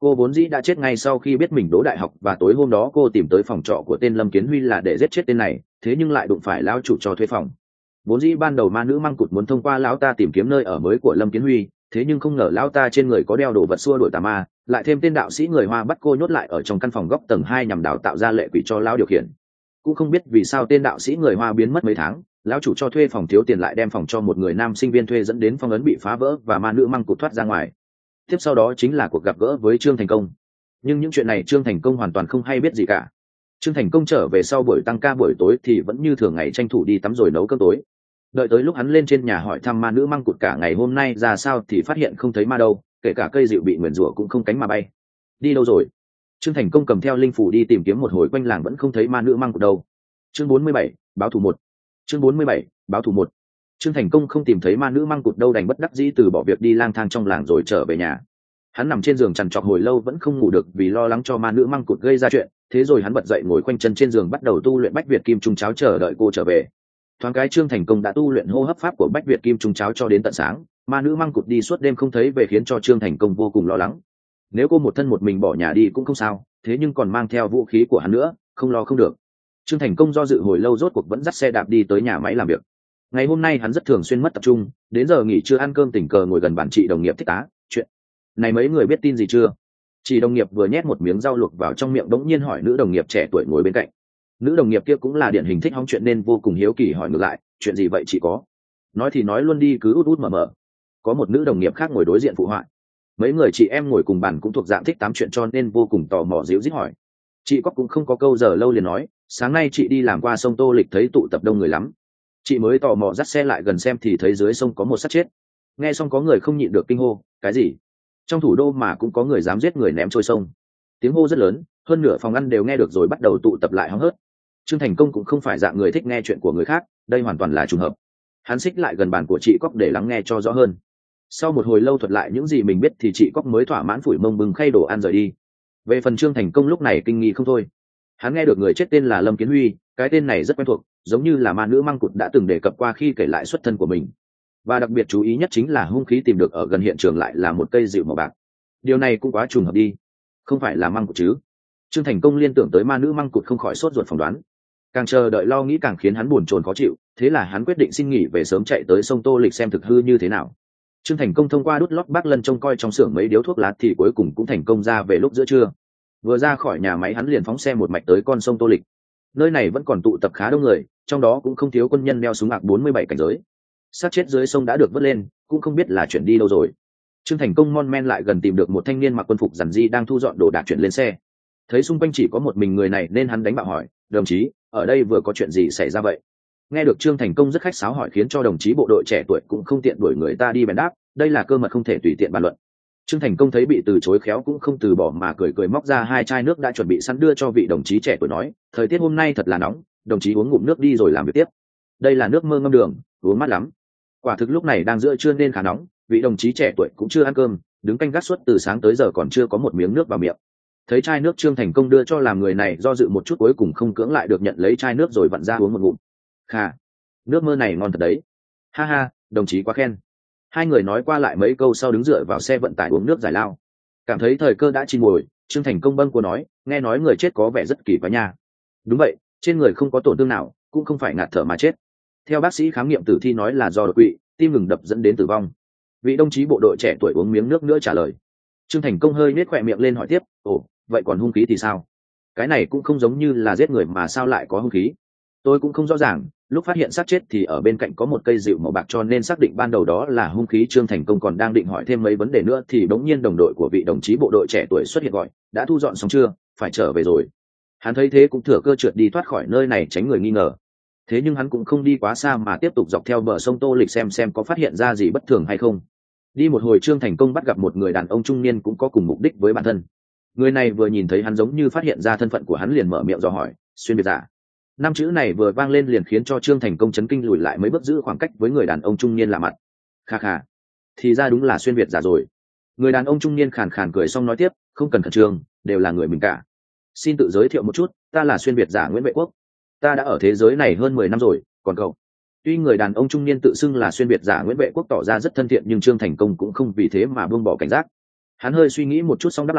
Speaker 1: Cô vốn dĩ đã chết ngay sau khi biết mình đỗ đại học, và tối hôm đó cô tìm tới phòng trọ của tên Lâm Kiến Huy là để giết chết tên này, thế nhưng lại đụng phải lão chủ cho thuê phòng. Vốn dĩ ban đầu ma nữ măng cụt muốn thông qua lão ta tìm kiếm nơi ở mới của Lâm Kiến Huy, thế nhưng không ngờ lão ta trên người có đeo đồ vật xua đuổi tà ma, lại thêm tên đạo sĩ người Hoa bắt cô nhốt lại ở trong căn phòng góc tầng hai nhằm đào tạo ra lệ quỷ cho lão điều khiển. Cũng không biết vì sao tên đạo sĩ người Hoa biến mất mấy tháng, lão chủ cho thuê phòng thiếu tiền lại đem phòng cho một người nam sinh viên thuê, dẫn đến phong ấn bị phá vỡ và ma nữ măng cụt thoát ra ngoài. Tiếp sau đó chính là cuộc gặp gỡ với Trương Thành Công. Nhưng những chuyện này Trương Thành Công hoàn toàn không hay biết gì cả. Trương Thành Công trở về sau buổi tăng ca buổi tối thì vẫn như thường ngày tranh thủ đi tắm rồi nấu cơm tối. Đợi tới lúc hắn lên trên nhà hỏi thăm ma nữ măng cụt cả ngày hôm nay ra sao thì phát hiện không thấy ma đâu, kể cả cây dịu bị nguyền rủa cũng không cánh mà bay. Đi đâu rồi? Trương Thành Công cầm theo linh phủ đi tìm kiếm một hồi quanh làng vẫn không thấy ma nữ măng cụt đâu. Chương bốn mươi bảy, báo thù một. Chương bốn mươi bảy, báo thù một. Trương Thành Công không tìm thấy ma nữ măng cụt đâu, đành bất đắc dĩ từ bỏ việc đi lang thang trong làng rồi trở về nhà. Hắn nằm trên giường trằn trọc hồi lâu vẫn không ngủ được vì lo lắng cho ma nữ măng cụt gây ra chuyện, thế rồi hắn bật dậy ngồi khoanh chân trên giường bắt đầu tu luyện Bách Việt Kim Trung Cháo chờ đợi cô trở về. Thoáng cái Trương Thành Công đã tu luyện hô hấp pháp của Bách Việt Kim Trung Cháo cho đến tận sáng, ma nữ măng cụt đi suốt đêm không thấy về khiến cho Trương Thành Công vô cùng lo lắng. Nếu cô một thân một mình bỏ nhà đi cũng không sao, thế nhưng còn mang theo vũ khí của hắn nữa, không lo không được. Trương Thành Công do dự hồi lâu rốt cuộc vẫn dắt xe đạp đi tới nhà máy làm việc. Ngày hôm nay hắn rất thường xuyên mất tập trung, đến giờ nghỉ trưa ăn cơm tình cờ ngồi gần bàn chị đồng nghiệp Thích Tá. Chuyện này mấy người biết tin gì chưa? Chị đồng nghiệp vừa nhét một miếng rau luộc vào trong miệng đống nhiên hỏi nữ đồng nghiệp trẻ tuổi ngồi bên cạnh. Nữ đồng nghiệp kia cũng là điển hình thích hóng chuyện nên vô cùng hiếu kỳ hỏi ngược lại, chuyện gì vậy chị có? Nói thì nói luôn đi, cứ út út mở mở. Có một nữ đồng nghiệp khác ngồi đối diện phụ họa. Mấy người chị em ngồi cùng bàn cũng thuộc dạng thích tám chuyện cho nên vô cùng tò mò díu dít hỏi. Chị Cóc cũng không có câu giờ lâu liền nói, sáng nay chị đi làm qua sông Tô Lịch thấy tụ tập đông người lắm. Chị mới tò mò dắt xe lại gần xem thì thấy dưới sông có một xác chết. Nghe xong có người không nhịn được kinh hô, cái gì? Trong thủ đô mà cũng có người dám giết người ném trôi sông? Tiếng hô rất lớn, hơn nửa phòng ăn đều nghe được rồi bắt đầu tụ tập lại hóng hớt. Trương Thành Công cũng không phải dạng người thích nghe chuyện của người khác, đây hoàn toàn là trùng hợp. Hắn xích lại gần bàn của chị Cóc để lắng nghe cho rõ hơn. Sau một hồi lâu thuật lại những gì mình biết thì chị Cóc mới thỏa mãn phủi mông bừng khay đồ ăn rời đi. Về phần Trương Thành Công lúc này kinh nghi không thôi. Hắn nghe được người chết tên là Lâm Kiến Huy, cái tên này rất quen thuộc, giống như là ma nữ măng cụt đã từng đề cập qua khi kể lại xuất thân của mình. Và đặc biệt chú ý nhất chính là hung khí tìm được ở gần hiện trường lại là một cây dịu màu bạc. Điều này cũng quá trùng hợp đi, không phải là măng cụt chứ? Trương Thành Công liên tưởng tới ma nữ măng cụt không khỏi sốt ruột phỏng đoán. Càng chờ đợi lo nghĩ càng khiến hắn buồn chồn khó chịu, thế là hắn quyết định xin nghỉ về sớm chạy tới sông Tô Lịch xem thực hư như thế nào. Trương Thành Công thông qua đút lót bác Lân trông coi trong xưởng mấy điếu thuốc lá thì cuối cùng cũng thành công ra về lúc giữa trưa. Vừa ra khỏi nhà máy hắn liền phóng xe một mạch tới con sông Tô Lịch. Nơi này vẫn còn tụ tập khá đông người, trong đó cũng không thiếu quân nhân đeo súng ạc bốn mươi bảy cảnh giới. Xác chết dưới sông đã được vớt lên, cũng không biết là chuyển đi đâu rồi. Trương Thành Công mon men lại gần tìm được một thanh niên mặc quân phục giản dị đang thu dọn đồ đạc chuyển lên xe. Thấy xung quanh chỉ có một mình người này nên hắn đánh bạo hỏi, đồng chí, ở đây vừa có chuyện gì xảy ra vậy? Nghe được Trương Thành Công rất khách sáo hỏi khiến cho đồng chí bộ đội trẻ tuổi cũng không tiện đuổi người ta đi bèn đáp, đây là cơ mật không thể tùy tiện bàn luận. Trương Thành Công thấy bị từ chối khéo cũng không từ bỏ mà cười cười móc ra hai chai nước đã chuẩn bị sẵn đưa cho vị đồng chí trẻ tuổi nói, thời tiết hôm nay thật là nóng, đồng chí uống ngụm nước đi rồi làm việc tiếp. Đây là nước mơ ngâm đường, uống mát lắm. Quả thực lúc này đang giữa trưa nên khá nóng, vị đồng chí trẻ tuổi cũng chưa ăn cơm, đứng canh gác suốt từ sáng tới giờ còn chưa có một miếng nước vào miệng. Thấy chai nước Trương Thành Công đưa cho làm người này do dự một chút cuối cùng không cưỡng lại được nhận lấy chai nước rồi vặn ra uống một ngụm. Khà, nước mơ này ngon thật đấy. Ha ha, đồng chí quá khen. Hai người nói qua lại mấy câu sau đứng dựa vào xe vận tải uống nước giải lao. Cảm thấy thời cơ đã chín mùi, Trương Thành Công bâng của nói, nghe nói người chết có vẻ rất kỳ quái nha. Đúng vậy, trên người không có tổn thương nào, cũng không phải ngạt thở mà chết. Theo bác sĩ khám nghiệm tử thi nói là do đột quỵ, tim ngừng đập dẫn đến tử vong. Vị đồng chí bộ đội trẻ tuổi uống miếng nước nữa trả lời. Trương Thành Công hơi nhếch khóe miệng lên hỏi tiếp, ồ, vậy còn hung khí thì sao? Cái này cũng không giống như là giết người mà sao lại có hung khí? Tôi cũng không rõ ràng, lúc phát hiện xác chết thì ở bên cạnh có một cây dịu màu bạc cho nên xác định ban đầu đó là hung khí. Trương Thành Công còn đang định hỏi thêm mấy vấn đề nữa thì bỗng nhiên đồng đội của vị đồng chí bộ đội trẻ tuổi xuất hiện gọi, đã thu dọn xong chưa, phải trở về rồi. Hắn thấy thế cũng thừa cơ trượt đi thoát khỏi nơi này tránh người nghi ngờ. Thế nhưng hắn cũng không đi quá xa mà tiếp tục dọc theo bờ sông Tô Lịch xem xem có phát hiện ra gì bất thường hay không. Đi một hồi Trương Thành Công bắt gặp một người đàn ông trung niên cũng có cùng mục đích với bản thân. Người này vừa nhìn thấy hắn giống như phát hiện ra thân phận của hắn liền mở miệng dò hỏi, xuyên biệt giả. Năm chữ này vừa vang lên liền khiến cho Trương Thành Công chấn kinh lùi lại mấy bước giữ khoảng cách với người đàn ông trung niên lạ mặt. Kha kha, thì ra đúng là xuyên việt giả rồi. Người đàn ông trung niên khàn khàn cười xong nói tiếp, không cần khẩn trương, đều là người mình cả. Xin tự giới thiệu một chút, ta là xuyên việt giả Nguyễn Vệ Quốc. Ta đã ở thế giới này hơn mười năm rồi, còn cậu? Tuy người đàn ông trung niên tự xưng là xuyên việt giả Nguyễn Vệ Quốc tỏ ra rất thân thiện nhưng Trương Thành Công cũng không vì thế mà buông bỏ cảnh giác. Hắn hơi suy nghĩ một chút xong đáp lại,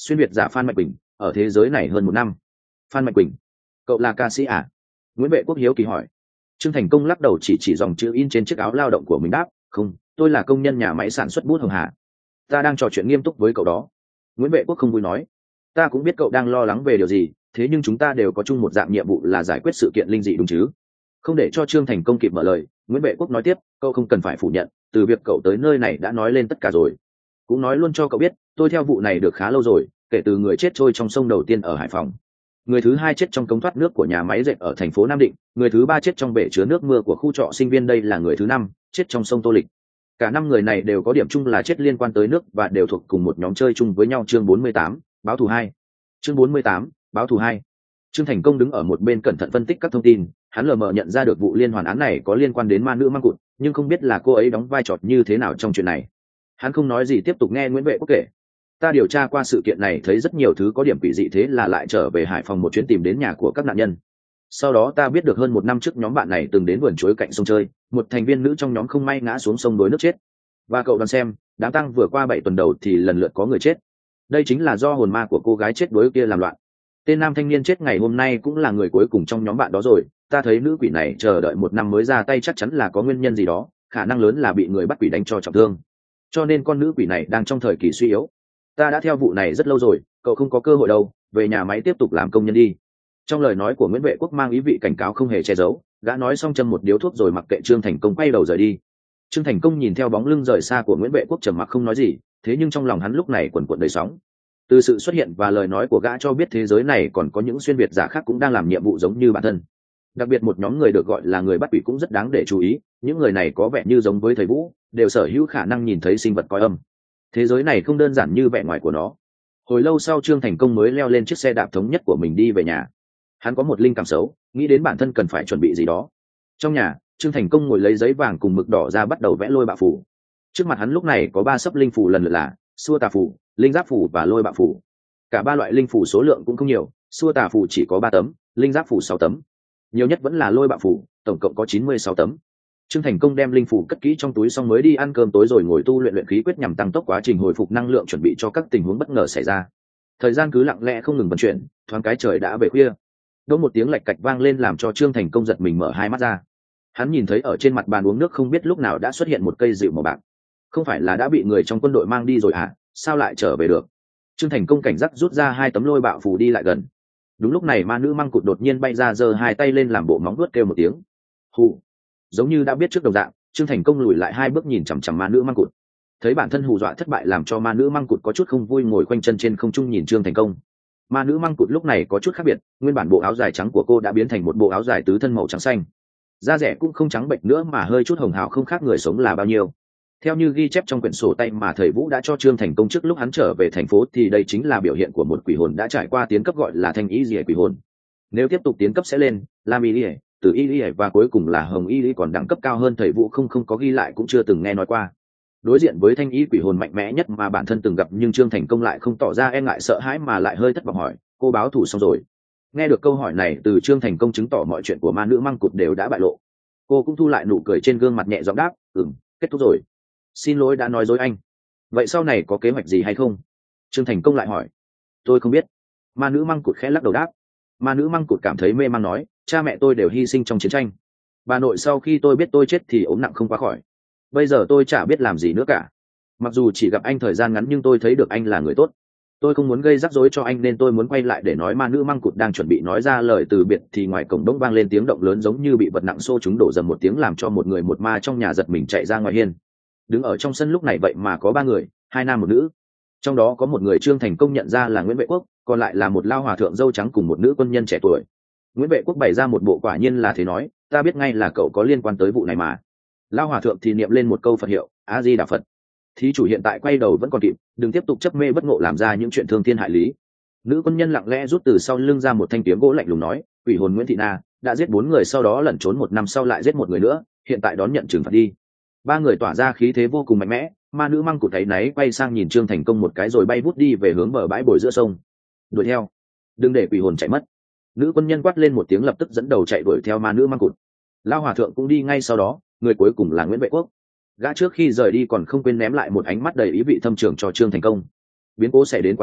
Speaker 1: xuyên việt giả Phan Mạnh Quỳnh, ở thế giới này hơn một năm. Phan Mạnh Quỳnh, cậu là ca sĩ à? Nguyễn Vệ Quốc hiếu kỳ hỏi. Trương Thành Công lắc đầu, chỉ chỉ dòng chữ in trên chiếc áo lao động của mình đáp, không, tôi là công nhân nhà máy sản xuất bút Hồng Hà. Ta đang trò chuyện nghiêm túc với cậu đó. Nguyễn Vệ Quốc không vui nói, ta cũng biết cậu đang lo lắng về điều gì, thế nhưng chúng ta đều có chung một dạng nhiệm vụ là giải quyết sự kiện linh dị đúng chứ? Không để cho Trương Thành Công kịp mở lời, Nguyễn Vệ Quốc nói tiếp, cậu không cần phải phủ nhận, từ việc cậu tới nơi này đã nói lên tất cả rồi. Cũng nói luôn cho cậu biết, tôi theo vụ này được khá lâu rồi, kể từ người chết trôi trong sông đầu tiên ở Hải Phòng, người thứ hai chết trong cống thoát nước của nhà máy dệt ở thành phố Nam Định, người thứ ba chết trong bể chứa nước mưa của khu trọ sinh viên, đây là người thứ năm chết trong sông Tô Lịch. Cả năm người này đều có điểm chung là chết liên quan tới nước và đều thuộc cùng một nhóm chơi chung với nhau. Chương bốn mươi tám, báo thù hai. Chương bốn mươi tám, báo thù hai. Trương Thành Công đứng ở một bên cẩn thận phân tích các thông tin, hắn lờ mờ nhận ra được vụ liên hoàn án này có liên quan đến ma nữ Măng Cụt, nhưng không biết là cô ấy đóng vai trò như thế nào trong chuyện này. Hắn không nói gì, tiếp tục nghe Nguyễn Vệ Quốc kể. Ta điều tra qua sự kiện này thấy rất nhiều thứ có điểm quỷ dị, thế là lại trở về Hải Phòng một chuyến tìm đến nhà của các nạn nhân. Sau đó ta biết được hơn một năm trước nhóm bạn này từng đến vườn chuối cạnh sông chơi, một thành viên nữ trong nhóm không may ngã xuống sông đuối nước chết. Và cậu đoán xem, đám tang vừa qua bảy tuần đầu thì lần lượt có người chết. Đây chính là do hồn ma của cô gái chết đuối kia làm loạn. Tên nam thanh niên chết ngày hôm nay cũng là người cuối cùng trong nhóm bạn đó rồi. Ta thấy nữ quỷ này chờ đợi một năm mới ra tay, chắc chắn là có nguyên nhân gì đó, khả năng lớn là bị người bắt quỷ đánh cho trọng thương. Cho nên con nữ quỷ này đang trong thời kỳ suy yếu. Ta đã theo vụ này rất lâu rồi, cậu không có cơ hội đâu, về nhà máy tiếp tục làm công nhân đi. Trong lời nói của Nguyễn Vệ Quốc mang ý vị cảnh cáo không hề che giấu. Gã nói xong châm một điếu thuốc rồi mặc kệ Trương Thành Công quay đầu rời đi. Trương Thành Công nhìn theo bóng lưng rời xa của Nguyễn Vệ Quốc trầm mặc không nói gì, thế nhưng trong lòng hắn lúc này quần quật đầy sóng. Từ sự xuất hiện và lời nói của gã cho biết thế giới này còn có những xuyên việt giả khác cũng đang làm nhiệm vụ giống như bản thân. Đặc biệt một nhóm người được gọi là người bắt quỷ cũng rất đáng để chú ý. Những người này có vẻ như giống với thầy Vũ, đều sở hữu khả năng nhìn thấy sinh vật coi âm. Thế giới này không đơn giản như vẻ ngoài của nó. Hồi lâu sau, Trương Thành Công mới leo lên chiếc xe đạp thống nhất của mình đi về nhà. Hắn có một linh cảm xấu, nghĩ đến bản thân cần phải chuẩn bị gì đó. Trong nhà, Trương Thành Công ngồi lấy giấy vàng cùng mực đỏ ra bắt đầu vẽ lôi bạo phù. Trước mặt hắn lúc này có ba sấp linh phù lần lượt là xua tà phù, linh giáp phù và lôi bạo phù. Cả ba loại linh phù số lượng cũng không nhiều, xua tà phù chỉ có ba tấm, linh giáp phù sáu tấm, nhiều nhất vẫn là lôi bạo phù, tổng cộng có chín mươi sáu tấm. Trương Thành Công đem linh phù cất kỹ trong túi xong mới đi ăn cơm tối rồi ngồi tu luyện luyện khí quyết nhằm tăng tốc quá trình hồi phục năng lượng, chuẩn bị cho các tình huống bất ngờ xảy ra. Thời gian cứ lặng lẽ không ngừng vận chuyển, thoáng cái trời đã về khuya. Đột một tiếng lạch cạch vang lên làm cho Trương Thành Công giật mình mở hai mắt ra. Hắn nhìn thấy ở trên mặt bàn uống nước không biết lúc nào đã xuất hiện một cây dịu màu bạc. Không phải là đã bị người trong quân đội mang đi rồi à? Sao lại trở về được? Trương Thành Công cảnh giác rút ra hai tấm lôi bạo phù đi lại gần. Đúng lúc này ma nữ Măng Cụt đột nhiên bay ra, giơ hai tay lên làm bộ móng vuốt kêu một tiếng. Hù! Giống như đã biết trước đồng dạng, Trương Thành Công lùi lại hai bước nhìn chằm chằm ma nữ Măng Cụt. Thấy bản thân hù dọa thất bại làm cho ma nữ Măng Cụt có chút không vui, ngồi khoanh chân trên không trung nhìn Trương Thành Công. Ma nữ Măng Cụt lúc này có chút khác biệt, nguyên bản bộ áo dài trắng của cô đã biến thành một bộ áo dài tứ thân màu trắng xanh. Da rẻ cũng không trắng bệch nữa mà hơi chút hồng hào, không khác người sống là bao nhiêu. Theo như ghi chép trong quyển sổ tay mà thầy Vũ đã cho Trương Thành Công trước lúc hắn trở về thành phố, thì đây chính là biểu hiện của một quỷ hồn đã trải qua tiến cấp, gọi là thanh y lìa quỷ hồn. Nếu tiếp tục tiến cấp sẽ lên lam y lìa, từ y lìa và cuối cùng là hồng y lìa, còn đẳng cấp cao hơn thầy Vũ không không có ghi lại, cũng chưa từng nghe nói qua. Đối diện với thanh y quỷ hồn mạnh mẽ nhất mà bản thân từng gặp, nhưng Trương Thành Công lại không tỏ ra e ngại sợ hãi mà lại hơi thất vọng hỏi, cô báo thù xong rồi? Nghe được câu hỏi này từ Trương Thành Công chứng tỏ mọi chuyện của ma nữ Măng Cụt đều đã bại lộ. Cô cũng thu lại nụ cười trên gương mặt, nhẹ giọng đáp, ừm, kết thúc rồi. Xin lỗi đã nói dối anh. Vậy sau này có kế hoạch gì hay không? Trương Thành Công lại hỏi. Tôi không biết. Ma nữ Măng Cụt khẽ lắc đầu đáp. Ma nữ Măng Cụt cảm thấy mê man nói, cha mẹ tôi đều hy sinh trong chiến tranh. Bà nội sau khi tôi biết tôi chết thì ốm nặng không qua khỏi. Bây giờ tôi chả biết làm gì nữa cả. Mặc dù chỉ gặp anh thời gian ngắn nhưng tôi thấy được anh là người tốt. Tôi không muốn gây rắc rối cho anh nên tôi muốn quay lại để nói. Ma nữ Măng Cụt đang chuẩn bị nói ra lời từ biệt thì ngoài cổng đống vang lên tiếng động lớn, giống như bị vật nặng xô trúng, đổ dầm một tiếng làm cho một người một ma trong nhà giật mình chạy ra ngoài hiên. Đứng ở trong sân lúc này vậy mà có ba người, hai nam một nữ. Trong đó có một người Trương Thành Công nhận ra là Nguyễn Vệ Quốc, còn lại là một lao hòa thượng râu trắng cùng một nữ quân nhân trẻ tuổi. Nguyễn Vệ Quốc bày ra một bộ quả nhiên là thế nói, ta biết ngay là cậu có liên quan tới vụ này mà. Lao hòa thượng thì niệm lên một câu Phật hiệu, A Di Đà Phật. Thí chủ hiện tại quay đầu vẫn còn kịp, đừng tiếp tục chấp mê bất ngộ làm ra những chuyện thương thiên hại lý. Nữ quân nhân lặng lẽ rút từ sau lưng ra một thanh kiếm gỗ lạnh lùng nói, quỷ hồn Nguyễn Thị Na đã giết bốn người, sau đó lẩn trốn một năm sau lại giết một người nữa, hiện tại đón nhận trừng phạt đi. Ba người tỏa ra khí thế vô cùng mạnh mẽ. Ma nữ Măng Cụt thấy náy quay sang nhìn Trương Thành Công một cái rồi bay vút đi về hướng bờ bãi bồi giữa sông. Đuổi theo, đừng để quỷ hồn chạy mất. Nữ quân nhân quát lên một tiếng, lập tức dẫn đầu chạy đuổi theo ma nữ Măng Cụt. Lao hòa thượng cũng đi ngay sau đó. Người cuối cùng là Nguyễn Vệ Quốc. Gã trước khi rời đi còn không quên ném lại một ánh mắt đầy ý vị thâm trường cho Trương Thành Công. Biến cố xảy đến quá nhanh,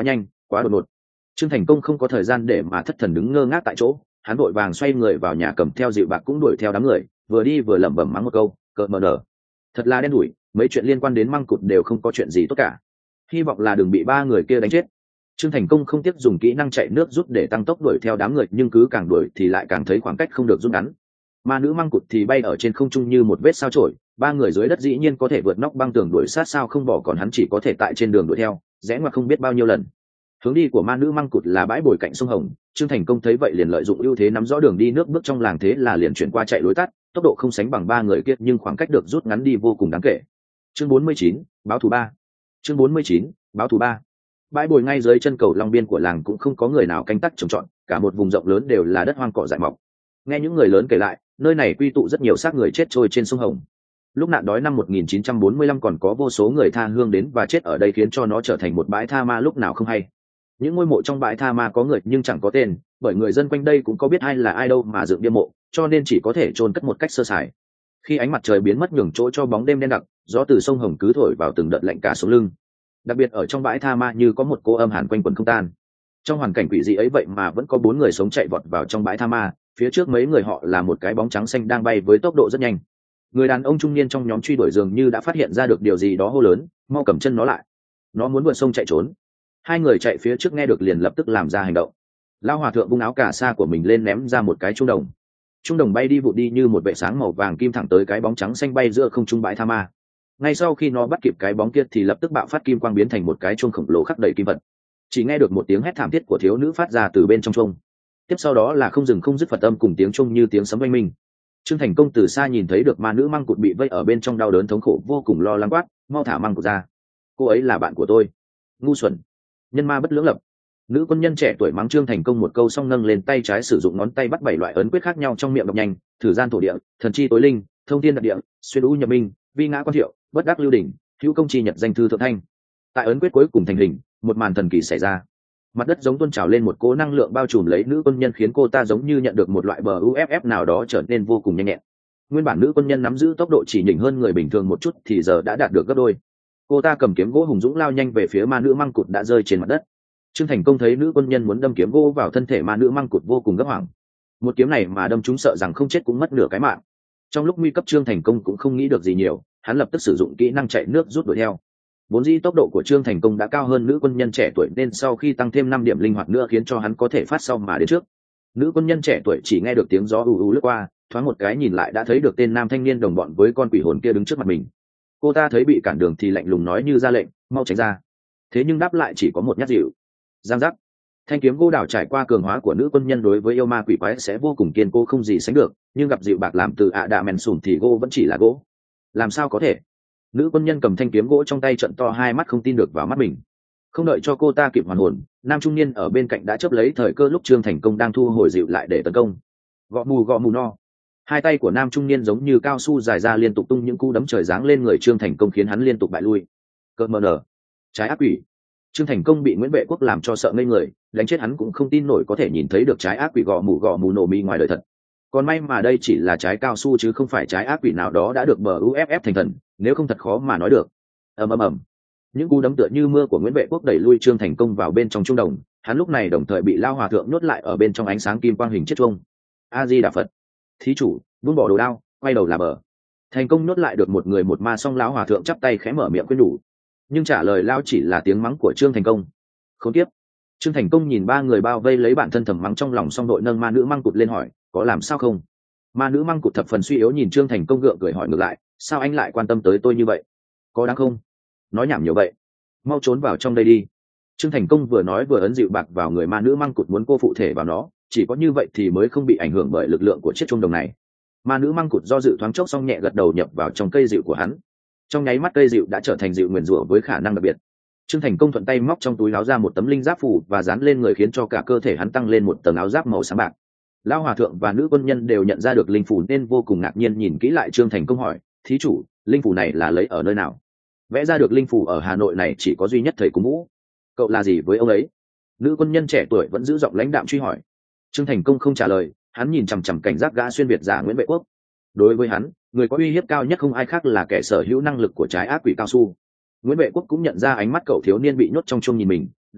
Speaker 1: quá đột ngột. Trương Thành Công không có thời gian để mà thất thần đứng ngơ ngác tại chỗ, hắn vội vàng xoay người vào nhà cầm theo dịu bạc cũng đuổi theo đám người, vừa đi vừa lẩm bẩm mắng một câu, cợt mờ nở. Thật là đen đủi, mấy chuyện liên quan đến măng cụt đều không có chuyện gì tốt cả. Hy vọng là đừng bị ba người kia đánh chết. Trương Thành Công không tiếc dùng kỹ năng chạy nước rút để tăng tốc đuổi theo đám người, nhưng cứ càng đuổi thì lại càng thấy khoảng cách không được rút ngắn. Ma nữ măng cụt thì bay ở trên không trung như một vết sao chổi, ba người dưới đất dĩ nhiên có thể vượt nóc băng tường đuổi sát sao không bỏ, còn hắn chỉ có thể tại trên đường đuổi theo, rẽ ngoặt không biết bao nhiêu lần. Hướng đi của ma nữ măng cụt là bãi bồi cạnh sông Hồng, Trương Thành Công thấy vậy liền lợi dụng ưu thế nắm rõ đường đi nước bước trong làng, thế là liền chuyển qua chạy lối tắt, tốc độ không sánh bằng ba người kia nhưng khoảng cách được rút ngắn đi vô cùng đáng kể. Chương bốn mươi chín, báo thù ba. Chương bốn mươi chín, báo thù ba. Bãi bồi ngay dưới chân cầu long biên của làng cũng không có người nào canh tác trồng trọt, cả một vùng rộng lớn đều là đất hoang cỏ dại mọc. Nghe những người lớn kể lại, nơi này quy tụ rất nhiều xác người chết trôi trên sông Hồng. Lúc nạn đói năm một nghìn chín trăm bốn mươi lăm còn có vô số người tha hương đến và chết ở đây, khiến cho nó trở thành một bãi tha ma lúc nào không hay. Những ngôi mộ trong bãi tha ma có người nhưng chẳng có tên, bởi người dân quanh đây cũng có biết ai là ai đâu mà dựng bia mộ, cho nên chỉ có thể chôn cất một cách sơ sài. Khi ánh mặt trời biến mất nhường chỗ cho bóng đêm đen đặc, gió từ sông Hồng cứ thổi vào từng đợt lạnh cả sống lưng. Đặc biệt ở trong bãi tha ma như có một cô âm hàn quanh quẩn không tan. Trong hoàn cảnh quỷ dị ấy vậy mà vẫn có bốn người sống chạy vọt vào trong bãi tha ma, phía trước mấy người họ là một cái bóng trắng xanh đang bay với tốc độ rất nhanh. Người đàn ông trung niên trong nhóm truy đuổi dường như đã phát hiện ra được điều gì đó, hô lớn, mau cầm chân nó lại, nó muốn vượt sông chạy trốn. Hai người chạy phía trước nghe được liền lập tức làm ra hành động. Lao hòa thượng vung áo cà sa của mình lên ném ra một cái trung đồng, trung đồng bay đi vụt đi như một vệ sáng màu vàng kim thẳng tới cái bóng trắng xanh bay giữa không trung bãi tha ma. Ngay sau khi nó bắt kịp cái bóng kia thì lập tức bạo phát kim quang biến thành một cái chuông khổng lồ khắc đầy kim vật. Chỉ nghe được một tiếng hét thảm thiết của thiếu nữ phát ra từ bên trong chuông, tiếp sau đó là không dừng không dứt Phật âm cùng tiếng chuông như tiếng sấm oanh minh. Trương Thành Công từ xa nhìn thấy được ma nữ măng cụt bị vây ở bên trong, đau đớn thống khổ vô cùng, lo lắng quát, mau thả măng cụt ra, cô ấy là bạn của tôi. Ngu xuẩn, nhân ma bất lưỡng lập. Nữ quân nhân trẻ tuổi mắng Trương Thành Công một câu xong nâng lên tay trái sử dụng ngón tay bắt bảy loại ấn quyết khác nhau trong miệng đọc nhanh, thử gian thổ địa, thần chi tối linh, thông thiên đặc địa, xuyên u nhập minh, vi ngã quan thiệu, bất đắc lưu đỉnh, hữu công chi nhật danh thư thượng thanh. Tại ấn quyết cuối cùng thành hình, một màn thần kỳ xảy ra. Mặt đất giống tuôn trào lên một cỗ năng lượng bao trùm lấy nữ quân nhân, khiến cô ta giống như nhận được một loại bờ u ép ép nào đó, trở nên vô cùng nhanh nhẹn. Nguyên bản nữ quân nhân nắm giữ tốc độ chỉ nhỉnh hơn người bình thường một chút thì giờ đã đạt được gấp đôi. Cô ta cầm kiếm gỗ hùng dũng lao nhanh về phía ma nữ măng cụt đã rơi trên mặt đất. Trương Thành Công thấy nữ quân nhân muốn đâm kiếm gỗ vào thân thể ma nữ măng cụt vô cùng gấp hoảng. Một kiếm này mà đâm chúng sợ rằng không chết cũng mất nửa cái mạng. Trong lúc nguy cấp Trương Thành Công cũng không nghĩ được gì nhiều, hắn lập tức sử dụng kỹ năng chạy nước rút đuổi theo. Vốn dĩ tốc độ của Trương Thành Công đã cao hơn nữ quân nhân trẻ tuổi, nên sau khi tăng thêm năm điểm linh hoạt nữa khiến cho hắn có thể phát sau mà đến trước. Nữ quân nhân trẻ tuổi chỉ nghe được tiếng gió ù ù lướt qua, thoáng một cái nhìn lại đã thấy được tên nam thanh niên đồng bọn với con quỷ hồn kia đứng trước mặt mình. Cô ta thấy bị cản đường thì lạnh lùng nói như ra lệnh, mau tránh ra. Thế nhưng đáp lại chỉ có một nhát dịu. Giang giác. Thanh kiếm gỗ đào trải qua cường hóa của nữ quân nhân đối với yêu ma quỷ quái sẽ vô cùng kiên cố không gì sánh được, nhưng gặp dịu bạc làm từ ạ đạ mèn sùn thì gỗ vẫn chỉ là gỗ. Làm sao có thể? Nữ quân nhân cầm thanh kiếm gỗ trong tay trợn to hai mắt không tin được vào mắt mình. Không đợi cho cô ta kịp hoàn hồn, nam trung niên ở bên cạnh đã chớp lấy thời cơ lúc Trương Thành Công đang thu hồi dịu lại để tấn công. Gõ mù gõ mù no. Hai tay của nam trung niên giống như cao su dài ra liên tục tung những cú đấm trời giáng lên người Trương Thành Công, khiến hắn liên tục bại lui. Cơn mờ nở. Trái ác quỷ. Trương Thành Công bị Nguyễn Vệ Quốc làm cho sợ ngây người, đánh chết hắn cũng không tin nổi có thể nhìn thấy được trái ác quỷ gõ mù gõ mù nổ mi ngoài đời thật. Còn may mà đây chỉ là trái cao su chứ không phải trái ác quỷ nào đó đã được bờ u ép ép thành thần, nếu không thật khó mà nói được. Ầm ầm ầm. Những cú đấm tựa như mưa của Nguyễn Vệ Quốc đẩy lui Trương Thành Công vào bên trong trung đồng, hắn lúc này đồng thời bị Lao Hòa Thượng nhốt lại ở bên trong ánh sáng kim quang hình chiếc chuông. A Di Đà Phật. Thí chủ, buông bỏ đồ đao, quay đầu là bờ. Thành công nhốt lại được một người một ma, xong Lão Hòa Thượng chắp tay khẽ mở miệng khuyên nhủ, nhưng trả lời Lao chỉ là tiếng mắng của Trương Thành Công. Không tiếp. Trương Thành Công nhìn ba người bao vây lấy bản thân thầm mắng trong lòng, xong đội nâng ma nữ măng cụt lên hỏi, có làm sao không? Ma nữ măng cụt thập phần suy yếu nhìn Trương Thành Công gượng cười hỏi ngược lại, sao anh lại quan tâm tới tôi như vậy? Có đáng không? Nói nhảm nhiều vậy, mau trốn vào trong đây đi. Trương Thành Công vừa nói vừa ấn dịu bạc vào người ma nữ măng cụt, muốn cô phụ thể vào nó, chỉ có như vậy thì mới không bị ảnh hưởng bởi lực lượng của chiếc chuông đồng này. Ma nữ măng cụt do dự thoáng chốc xong nhẹ gật đầu nhập vào trong cây dịu của hắn. Trong nháy mắt cây dịu đã trở thành dịu nguyền rủa với khả năng đặc biệt. Trương Thành Công thuận tay móc trong túi áo ra một tấm linh giáp phủ và dán lên người, khiến cho cả cơ thể hắn tăng lên một tầng áo giáp màu sáng bạc. Lão Hòa Thượng và nữ quân nhân đều nhận ra được linh phủ nên vô cùng ngạc nhiên nhìn kỹ lại Trương Thành Công hỏi, thí chủ, linh phủ này là lấy ở nơi nào? Vẽ ra được linh phủ ở Hà Nội này chỉ có duy nhất thầy Cung Vũ. Cậu là gì với ông ấy? Nữ quân nhân trẻ tuổi vẫn giữ giọng lãnh đạm truy hỏi. Trương Thành Công không trả lời, hắn nhìn chằm chằm cảnh giác gã xuyên việt giả Nguyễn Vệ Quốc. Đối với hắn, người có uy hiếp cao nhất không ai khác là kẻ sở hữu năng lực của trái ác quỷ cao su. Nguyễn Vệ Quốc cũng nhận ra ánh mắt cậu thiếu niên bị nhốt trong chuông nhìn mình,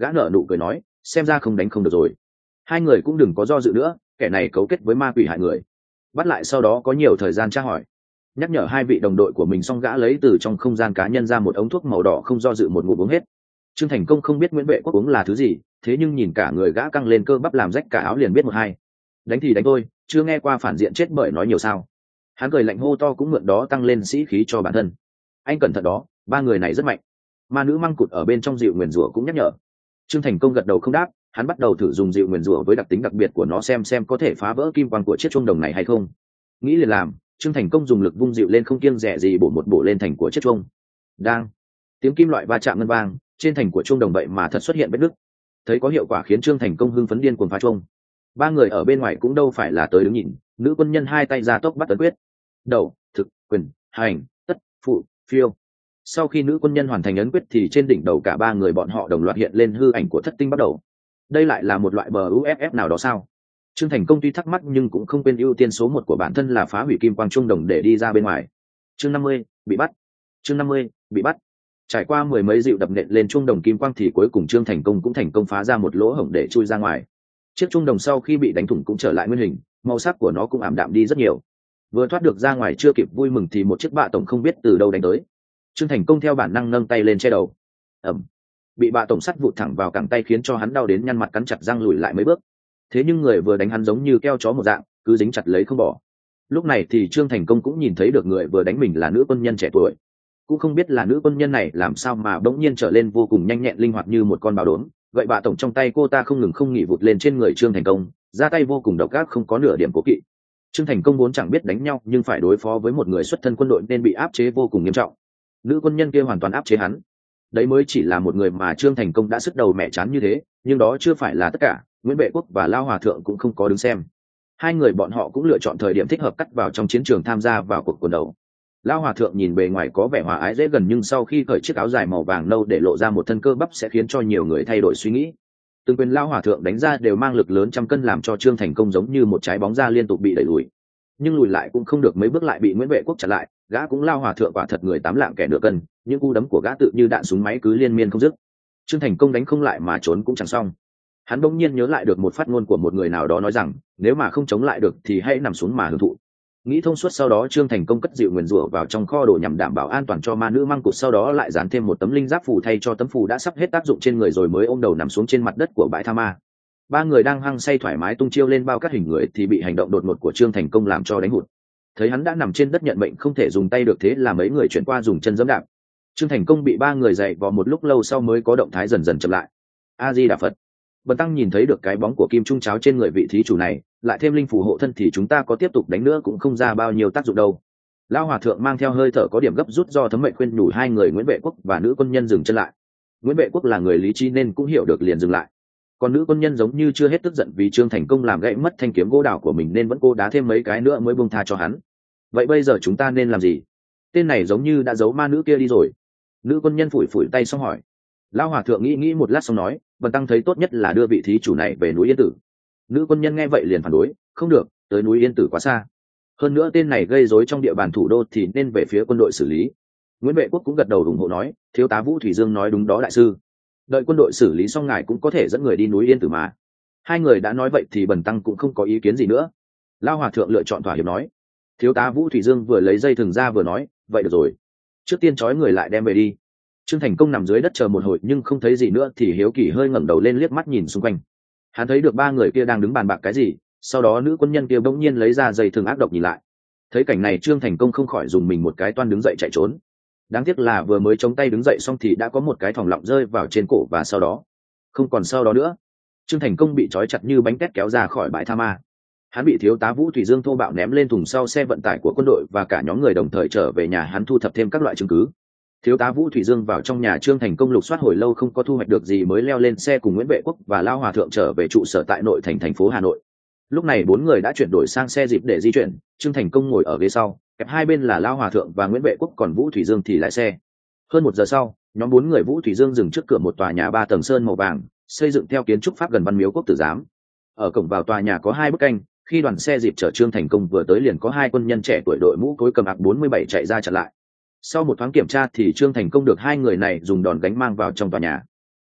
Speaker 1: Gã nở nụ cười nói, xem ra không đánh không được rồi. Hai người cũng đừng có do dự nữa, kẻ này cấu kết với ma quỷ hại người. Bắt lại sau đó có nhiều thời gian tra hỏi. Nhắc nhở hai vị đồng đội của mình xong, gã lấy từ trong không gian cá nhân ra một ống thuốc màu đỏ, không do dự một ngụm uống hết. Trương Thành Công không biết Nguyễn Vệ Quốc uống là thứ gì, thế nhưng nhìn cả người gã căng lên, cơ bắp làm rách cả áo, liền biết một hai. Đánh thì đánh thôi, chưa nghe qua phản diện chết bởi nói nhiều sao. Hắn cười lạnh hô to, cũng mượn đó tăng lên sĩ khí cho bản thân. Anh cẩn thận đó, ba người này rất mạnh. Ma nữ măng cụt ở bên trong dịu nguyền rủa cũng nhắc nhở. Trương Thành Công gật đầu không đáp, hắn bắt đầu thử dùng dịu nguyền rủa với đặc tính đặc biệt của nó, xem xem có thể phá vỡ kim quang của chiếc chuông đồng này hay không. Nghĩ liền làm, Trương Thành Công dùng lực vung dịu lên, không kiêng dè gì bổ một bổ lên thành của chiếc chuông. Đang tiếng kim loại va chạm ngân vang, trên thành của chuông đồng vậy mà thật xuất hiện vết nứt. Thấy có hiệu quả khiến Trương Thành Công hưng phấn điên cuồng phá chuông. Ba người ở bên ngoài cũng đâu phải là tới đứng nhìn, nữ quân nhân hai tay ra tốc bắt tấn quyết. Đầu, thực, quyền, hành, tất, phụ, phiêu. Sau khi nữ quân nhân hoàn thành ấn quyết thì trên đỉnh đầu cả ba người bọn họ đồng loạt hiện lên hư ảnh của thất tinh bắt đầu. Đây lại là một loại bờ u ép ép nào đó sao? Trương Thành Công tuy thắc mắc nhưng cũng không quên ưu tiên số một của bản thân là phá hủy kim quang trung đồng để đi ra bên ngoài. Chương năm mươi, bị bắt. Chương năm mươi, bị bắt. Trải qua mười mấy dịu đập nện lên trung đồng kim quang thì cuối cùng Trương Thành Công cũng thành công phá ra một lỗ hổng để chui ra ngoài. Chiếc trung đồng sau khi bị đánh thủng cũng trở lại nguyên hình, màu sắc của nó cũng ảm đạm đi rất nhiều. Vừa thoát được ra ngoài chưa kịp vui mừng thì một chiếc bạ tổng không biết từ đâu đánh tới. Trương Thành Công theo bản năng nâng tay lên che đầu. Ẩm. Bị bạ tổng sắt vụt thẳng vào cẳng tay khiến cho hắn đau đến nhăn mặt cắn chặt răng lùi lại mấy bước. Thế nhưng người vừa đánh hắn giống như keo chó một dạng, cứ dính chặt lấy không bỏ. Lúc này thì Trương Thành Công cũng nhìn thấy được người vừa đánh mình là nữ quân nhân trẻ tuổi. Cũng không biết là nữ quân nhân này làm sao mà bỗng nhiên trở lên vô cùng nhanh nhẹn linh hoạt như một con báo đốn. Vậy bạ tổng trong tay cô ta không ngừng không nghỉ vụt lên trên người Trương Thành Công, ra tay vô cùng độc ác, không có nửa điểm cố kỵ. Trương Thành Công vốn chẳng biết đánh nhau nhưng phải đối phó với một người xuất thân quân đội nên bị áp chế vô cùng nghiêm trọng. Nữ quân nhân kia hoàn toàn áp chế hắn. Đấy mới chỉ là một người mà Trương Thành Công đã sứt đầu mẹ chán như thế, nhưng đó chưa phải là tất cả. Nguyễn Vệ Quốc và Lao Hòa Thượng cũng không có đứng xem. Hai người bọn họ cũng lựa chọn thời điểm thích hợp cắt vào trong chiến trường tham gia vào cuộc quần đầu. Lao Hòa Thượng nhìn bề ngoài có vẻ hòa ái dễ gần nhưng sau khi cởi chiếc áo dài màu vàng nâu để lộ ra một thân cơ bắp sẽ khiến cho nhiều người thay đổi suy nghĩ. Từng quyền Lao Hòa Thượng đánh ra đều mang lực lớn trăm cân, làm cho Trương Thành Công giống như một trái bóng ra liên tục bị đẩy lùi. Nhưng lùi lại cũng không được mấy bước lại bị Nguyễn Vệ Quốc chặn lại. Gã cũng Lao Hòa Thượng quả thật người tám lạng kẻ nửa cân, những cú đấm của gã tự như đạn súng máy cứ liên miên không dứt. Trương Thành Công đánh không lại mà trốn cũng chẳng xong. Hắn bỗng nhiên nhớ lại được một phát ngôn của một người nào đó nói rằng nếu mà không chống lại được thì hãy nằm xuống mà hưởng thụ. Nghĩ thông suốt sau đó Trương Thành Công cất dịu nguyền rủa vào trong kho đồ nhằm đảm bảo an toàn cho ma nữ măng cụt, sau đó lại dán thêm một tấm linh giáp phù thay cho tấm phù đã sắp hết tác dụng trên người rồi mới ôm đầu nằm xuống trên mặt đất của bãi tha ma. Ba người đang hăng say thoải mái tung chiêu lên bao cát hình người thì bị hành động đột ngột của Trương Thành Công làm cho đánh hụt. Thấy hắn đã nằm trên đất nhận mệnh không thể dùng tay được, thế là mấy người chuyển qua dùng chân giẫm đạp. Trương Thành Công bị ba người dậy vò một lúc lâu sau mới có động thái dần dần chậm lại. A Di Đà Phật. Bần tăng nhìn thấy được cái bóng của kim trung cháo trên người vị thí chủ này, lại thêm linh phù hộ thân thì chúng ta có tiếp tục đánh nữa cũng không ra bao nhiêu tác dụng đâu. Lão Hòa Thượng mang theo hơi thở có điểm gấp rút do thấm mệnh khuyên nhủ hai người Nguyễn Vệ Quốc và nữ quân nhân dừng chân lại. Nguyễn Vệ Quốc là người lý trí nên cũng hiểu được liền dừng lại. Còn nữ quân nhân giống như chưa hết tức giận vì Trương Thành Công làm gãy mất thanh kiếm gỗ đào của mình nên vẫn cố đá thêm mấy cái nữa mới buông tha cho hắn. Vậy bây giờ chúng ta nên làm gì? Tên này giống như đã giấu ma nữ kia đi rồi. Nữ quân nhân phủi phủi tay xong hỏi. Lão Hòa Thượng nghĩ nghĩ một lát xong nói, bần tăng thấy tốt nhất là đưa vị thí chủ này về núi Yên Tử. Nữ quân nhân nghe vậy liền phản đối, không được, tới núi Yên Tử quá xa. Hơn nữa tên này gây rối trong địa bàn thủ đô thì nên về phía quân đội xử lý. Nguyễn Vệ Quốc cũng gật đầu ủng hộ nói, thiếu tá Vũ Thủy Dương nói đúng đó đại sư. Đợi quân đội xử lý xong ngài cũng có thể dẫn người đi núi Yên Tử mà. Hai người đã nói vậy thì bần tăng cũng không có ý kiến gì nữa. Lão Hòa Thượng lựa chọn thỏa hiệp nói. Thiếu tá Vũ Thủy Dương vừa lấy dây thừng ra vừa nói, vậy được rồi, trước tiên trói người lại đem về đi. Trương Thành Công nằm dưới đất chờ một hồi nhưng không thấy gì nữa thì hiếu kỳ hơi ngẩng đầu lên liếc mắt nhìn xung quanh. Hắn thấy được ba người kia đang đứng bàn bạc cái gì, sau đó nữ quân nhân kia bỗng nhiên lấy ra dây thừng ác độc nhìn lại. Thấy cảnh này Trương Thành Công không khỏi dùng mình một cái toan đứng dậy chạy trốn. Đáng tiếc là vừa mới chống tay đứng dậy xong thì đã có một cái thòng lọng rơi vào trên cổ và sau đó không còn sau đó nữa. Trương Thành Công bị trói chặt như bánh tét kéo ra khỏi bãi tha ma. Hắn bị thiếu tá Vũ Thủy Dương thô bạo ném lên thùng sau xe vận tải của quân đội và cả nhóm người đồng thời trở về nhà hắn thu thập thêm các loại chứng cứ. Thiếu tá Vũ Thủy Dương vào trong nhà Trương Thành Công lục soát hồi lâu không có thu hoạch được gì mới leo lên xe cùng Nguyễn Vệ Quốc và Lao Hòa Thượng trở về trụ sở tại nội thành thành phố Hà Nội. Lúc này bốn người đã chuyển đổi sang xe dịp để di chuyển, Trương Thành Công ngồi ở ghế sau, kẹp hai bên là Lao Hòa Thượng và Nguyễn Vệ Quốc, còn Vũ Thủy Dương thì lái xe. Hơn một giờ sau, nhóm bốn người Vũ Thủy Dương dừng trước cửa một tòa nhà ba tầng sơn màu vàng, xây dựng theo kiến trúc Pháp gần Văn Miếu Quốc Tử Giám. Ở cổng vào tòa nhà có hai bức canh, khi đoàn xe dịp chở Trương Thành Công vừa tới liền có hai quân nhân trẻ tuổi đội mũ cối cầm ạc bốn mươi bảy chạy ra chặn lại. Sau một thoáng kiểm tra thì Trương Thành Công được hai người này dùng đòn gánh mang vào trong tòa nhà.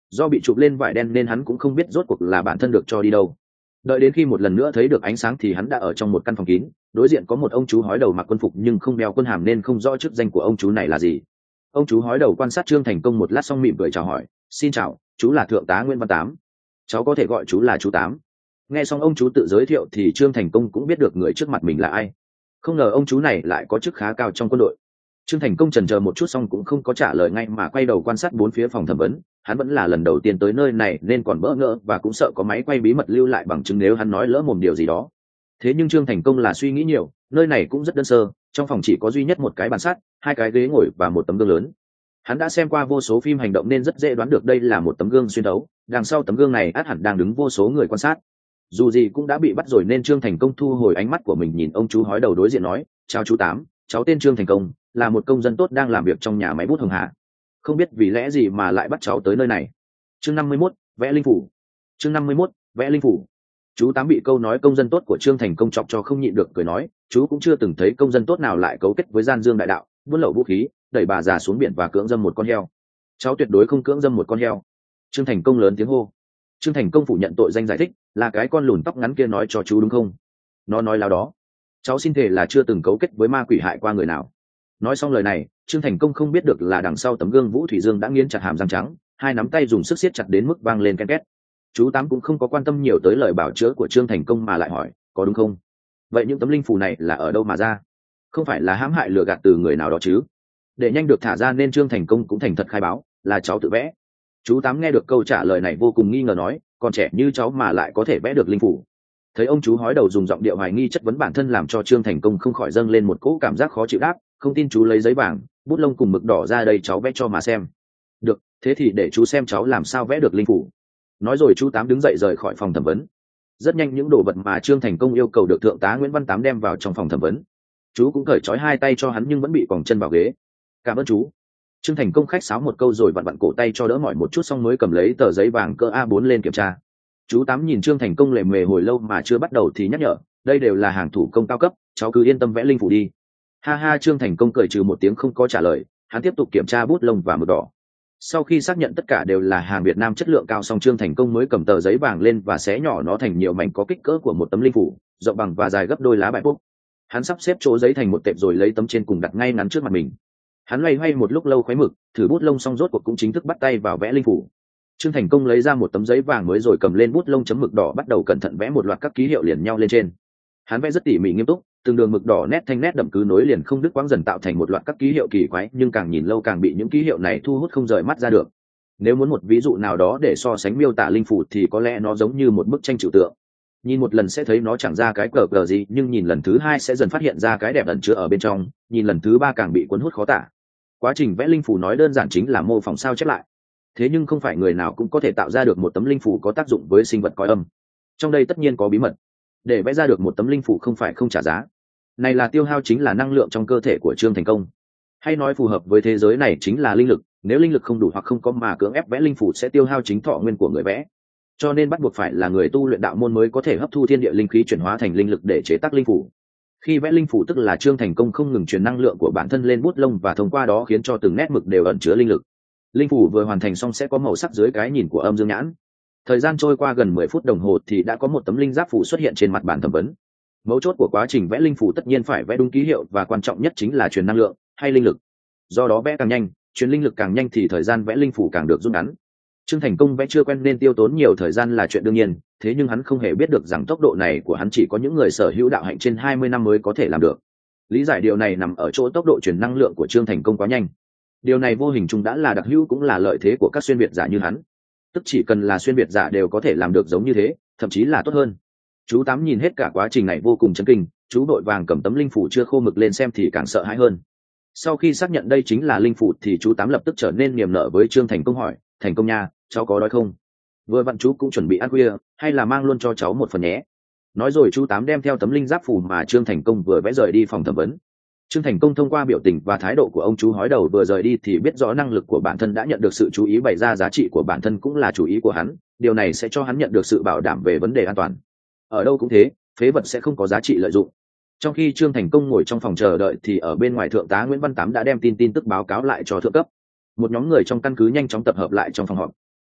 Speaker 1: do bị chụp lên vải đen nên hắn cũng không biết rốt cuộc là bản thân được cho đi đâu. Đợi đến khi một lần nữa thấy được ánh sáng thì hắn đã ở trong một căn phòng kín, đối diện có một ông chú hói đầu mặc quân phục nhưng không đeo quân hàm nên không rõ chức danh của ông chú này là gì. Ông chú hói đầu quan sát Trương Thành Công một lát xong mỉm cười chào hỏi: "Xin chào, chú là thượng tá Nguyễn Văn Tám. Cháu có thể gọi chú là chú Tám." Nghe xong ông chú tự giới thiệu thì Trương Thành Công cũng biết được người trước mặt mình là ai. Không ngờ ông chú này lại có chức khá cao trong quân đội. Trương Thành Công chần chờ một chút xong cũng không có trả lời ngay mà quay đầu quan sát bốn phía phòng thẩm vấn. Hắn vẫn là lần đầu tiên tới nơi này nên còn bỡ ngỡ và cũng sợ có máy quay bí mật lưu lại bằng chứng nếu hắn nói lỡ mồm điều gì đó. Thế nhưng Trương Thành Công là suy nghĩ nhiều, nơi này cũng rất đơn sơ, trong phòng chỉ có duy nhất một cái bàn sắt, hai cái ghế ngồi và một tấm gương lớn. Hắn đã xem qua vô số phim hành động nên rất dễ đoán được đây là một tấm gương xuyên thấu, đằng sau tấm gương này ắt hẳn đang đứng vô số người quan sát. Dù gì cũng đã bị bắt rồi nên Trương Thành Công thu hồi ánh mắt của mình, nhìn ông chú hói đầu đối diện nói: "Chào chú Tám, cháu tên Trương Thành Công, là một công dân tốt đang làm việc trong nhà máy bút Hồng Hà. Không biết vì lẽ gì mà lại bắt cháu tới nơi này." Chương năm mươi mốt, vẽ linh phủ. Chương năm mươi mốt, vẽ linh phủ. Chú Tám bị câu nói công dân tốt của Trương Thành Công chọc cho không nhịn được cười nói: "Chú cũng chưa từng thấy công dân tốt nào lại cấu kết với gian dương đại đạo, buôn lậu vũ khí, đẩy bà già xuống biển và cưỡng dâm một con heo. Cháu tuyệt đối không cưỡng dâm một con heo." Trương Thành Công lớn tiếng hô. Trương Thành Công phủ nhận tội danh, giải thích: "Là cái con lùn tóc ngắn kia nói cho chú đúng không? Nó nói láo đó. Cháu xin thề là chưa từng cấu kết với ma quỷ hại qua người nào." Nói xong lời này, Trương Thành Công không biết được là đằng sau tấm gương Vũ Thủy Dương đã nghiến chặt hàm răng trắng, hai nắm tay dùng sức siết chặt đến mức vang lên ken két. Chú Tám cũng không có quan tâm nhiều tới lời bảo chữa của Trương Thành Công mà lại hỏi: "Có đúng không? Vậy những tấm linh phù này là ở đâu mà ra? Không phải là hãm hại lừa gạt từ người nào đó chứ?" Để nhanh được thả ra nên Trương Thành Công cũng thành thật khai báo: "Là cháu tự vẽ." Chú Tám nghe được câu trả lời này vô cùng nghi ngờ nói: "Còn trẻ như cháu mà lại có thể vẽ được linh phủ?" Thấy ông chú hói đầu dùng giọng điệu hoài nghi chất vấn bản thân làm cho Trương Thành Công không khỏi dâng lên một cỗ cảm giác khó chịu, đáp: "Không tin chú lấy giấy vàng, bút lông cùng mực đỏ ra đây cháu vẽ cho mà xem." "Được, thế thì để chú xem cháu làm sao vẽ được linh phủ." Nói rồi chú Tám đứng dậy rời khỏi phòng thẩm vấn. Rất nhanh những đồ vật mà Trương Thành Công yêu cầu được thượng tá Nguyễn Văn Tám đem vào trong phòng thẩm vấn. Chú cũng cởi trói hai tay cho hắn nhưng vẫn bị quòng chân vào ghế. "Cảm ơn chú." Trương Thành Công khách sáo một câu rồi vặn vặn cổ tay cho đỡ mỏi một chút xong mới cầm lấy tờ giấy vàng cỡ a bốn lên kiểm tra. Chú Tám nhìn Trương Thành Công lề mề hồi lâu mà chưa bắt đầu thì nhắc nhở: "Đây đều là hàng thủ công cao cấp, cháu cứ yên tâm vẽ linh phủ đi." Ha ha, Trương Thành Công cười trừ một tiếng không có trả lời. Hắn tiếp tục kiểm tra bút lông và mực đỏ. Sau khi xác nhận tất cả đều là hàng Việt Nam chất lượng cao xong, Trương Thành Công mới cầm tờ giấy vàng lên và xé nhỏ nó thành nhiều mảnh có kích cỡ của một tấm linh phủ, rộng bằng và dài gấp đôi lá bài bút. Hắn sắp xếp chỗ giấy thành một tệp rồi lấy tấm trên cùng đặt ngay ngắn trước mặt mình. Hắn loay hoay một lúc lâu khuấy mực, thử bút lông xong rốt cuộc cũng chính thức bắt tay vào vẽ linh phủ. Trương Thành Công lấy ra một tấm giấy vàng mới rồi cầm lên bút lông chấm mực đỏ bắt đầu cẩn thận vẽ một loạt các ký hiệu liền nhau lên trên. Hắn vẽ rất tỉ mỉ nghiêm túc, từng đường mực đỏ nét thanh nét đậm cứ nối liền không đứt quãng dần tạo thành một loạt các ký hiệu kỳ quái, nhưng càng nhìn lâu càng bị những ký hiệu này thu hút không rời mắt ra được. Nếu muốn một ví dụ nào đó để so sánh miêu tả linh phủ thì có lẽ nó giống như một bức tranh trừu tượng. Nhìn một lần sẽ thấy nó chẳng ra cái cờ cờ gì, nhưng nhìn lần thứ hai sẽ dần phát hiện ra cái đẹp ẩn chứa ở bên trong, nhìn lần thứ ba càng bị cuốn hút khó tả. Quá trình vẽ linh phủ nói đơn giản chính là mô phỏng sao chép lại. Thế nhưng không phải người nào cũng có thể tạo ra được một tấm linh phủ có tác dụng với sinh vật cõi âm. Trong đây tất nhiên có bí mật. Để vẽ ra được một tấm linh phủ không phải không trả giá. Này là tiêu hao chính là năng lượng trong cơ thể của Trương Thành Công. Hay nói phù hợp với thế giới này chính là linh lực, nếu linh lực không đủ hoặc không có mà cưỡng ép vẽ linh phủ sẽ tiêu hao chính thọ nguyên của người vẽ. Cho nên bắt buộc phải là người tu luyện đạo môn mới có thể hấp thu thiên địa linh khí chuyển hóa thành linh lực để chế tác linh phủ. Khi vẽ linh phủ tức là Trương Thành Công không ngừng truyền năng lượng của bản thân lên bút lông và thông qua đó khiến cho từng nét mực đều ẩn chứa linh lực. Linh phủ vừa hoàn thành xong sẽ có màu sắc dưới cái nhìn của âm dương nhãn. Thời gian trôi qua gần mười phút đồng hồ thì đã có một tấm linh giáp phủ xuất hiện trên mặt bàn thẩm vấn. Mấu chốt của quá trình vẽ linh phủ tất nhiên phải vẽ đúng ký hiệu và quan trọng nhất chính là truyền năng lượng hay linh lực. Do đó vẽ càng nhanh, truyền linh lực càng nhanh thì thời gian vẽ linh phủ càng được rút ngắn. Trương Thành Công vẽ chưa quen nên tiêu tốn nhiều thời gian là chuyện đương nhiên, thế nhưng hắn không hề biết được rằng tốc độ này của hắn chỉ có những người sở hữu đạo hạnh trên hai mươi năm mới có thể làm được. Lý giải điều này nằm ở chỗ tốc độ truyền năng lượng của Trương Thành Công quá nhanh. Điều này vô hình chung đã là đặc hữu cũng là lợi thế của các xuyên việt giả như hắn. Tức chỉ cần là xuyên việt giả đều có thể làm được giống như thế, thậm chí là tốt hơn. Chú Tám nhìn hết cả quá trình này vô cùng chấn kinh, chú đội vàng cầm tấm linh phủ chưa khô mực lên xem thì càng sợ hãi hơn. Sau khi xác nhận đây chính là linh phủ thì chú Tám lập tức trở nên niềm nở với Trương Thành Công hỏi: "Thành Công nha, cháu có đói không? Vừa vặn chú cũng chuẩn bị ăn khuya, hay là mang luôn cho cháu một phần nhé." Nói rồi chú Tám đem theo tấm linh giáp phủ mà Trương Thành Công vừa vẽ rời đi phòng thẩm vấn. Trương Thành Công thông qua biểu tình và thái độ của ông chú hói đầu vừa rời đi thì biết rõ năng lực của bản thân đã nhận được sự chú ý, bày ra giá trị của bản thân cũng là chủ ý của hắn, điều này sẽ cho hắn nhận được sự bảo đảm về vấn đề an toàn. Ở đâu cũng thế, phế vật sẽ không có giá trị lợi dụng. Trong khi Trương Thành Công ngồi trong phòng chờ đợi thì ở bên ngoài thượng tá Nguyễn Văn Tám đã đem tin tin tức báo cáo lại cho thượng cấp. Một nhóm người trong căn cứ nhanh chóng tập hợp lại trong phòng họp.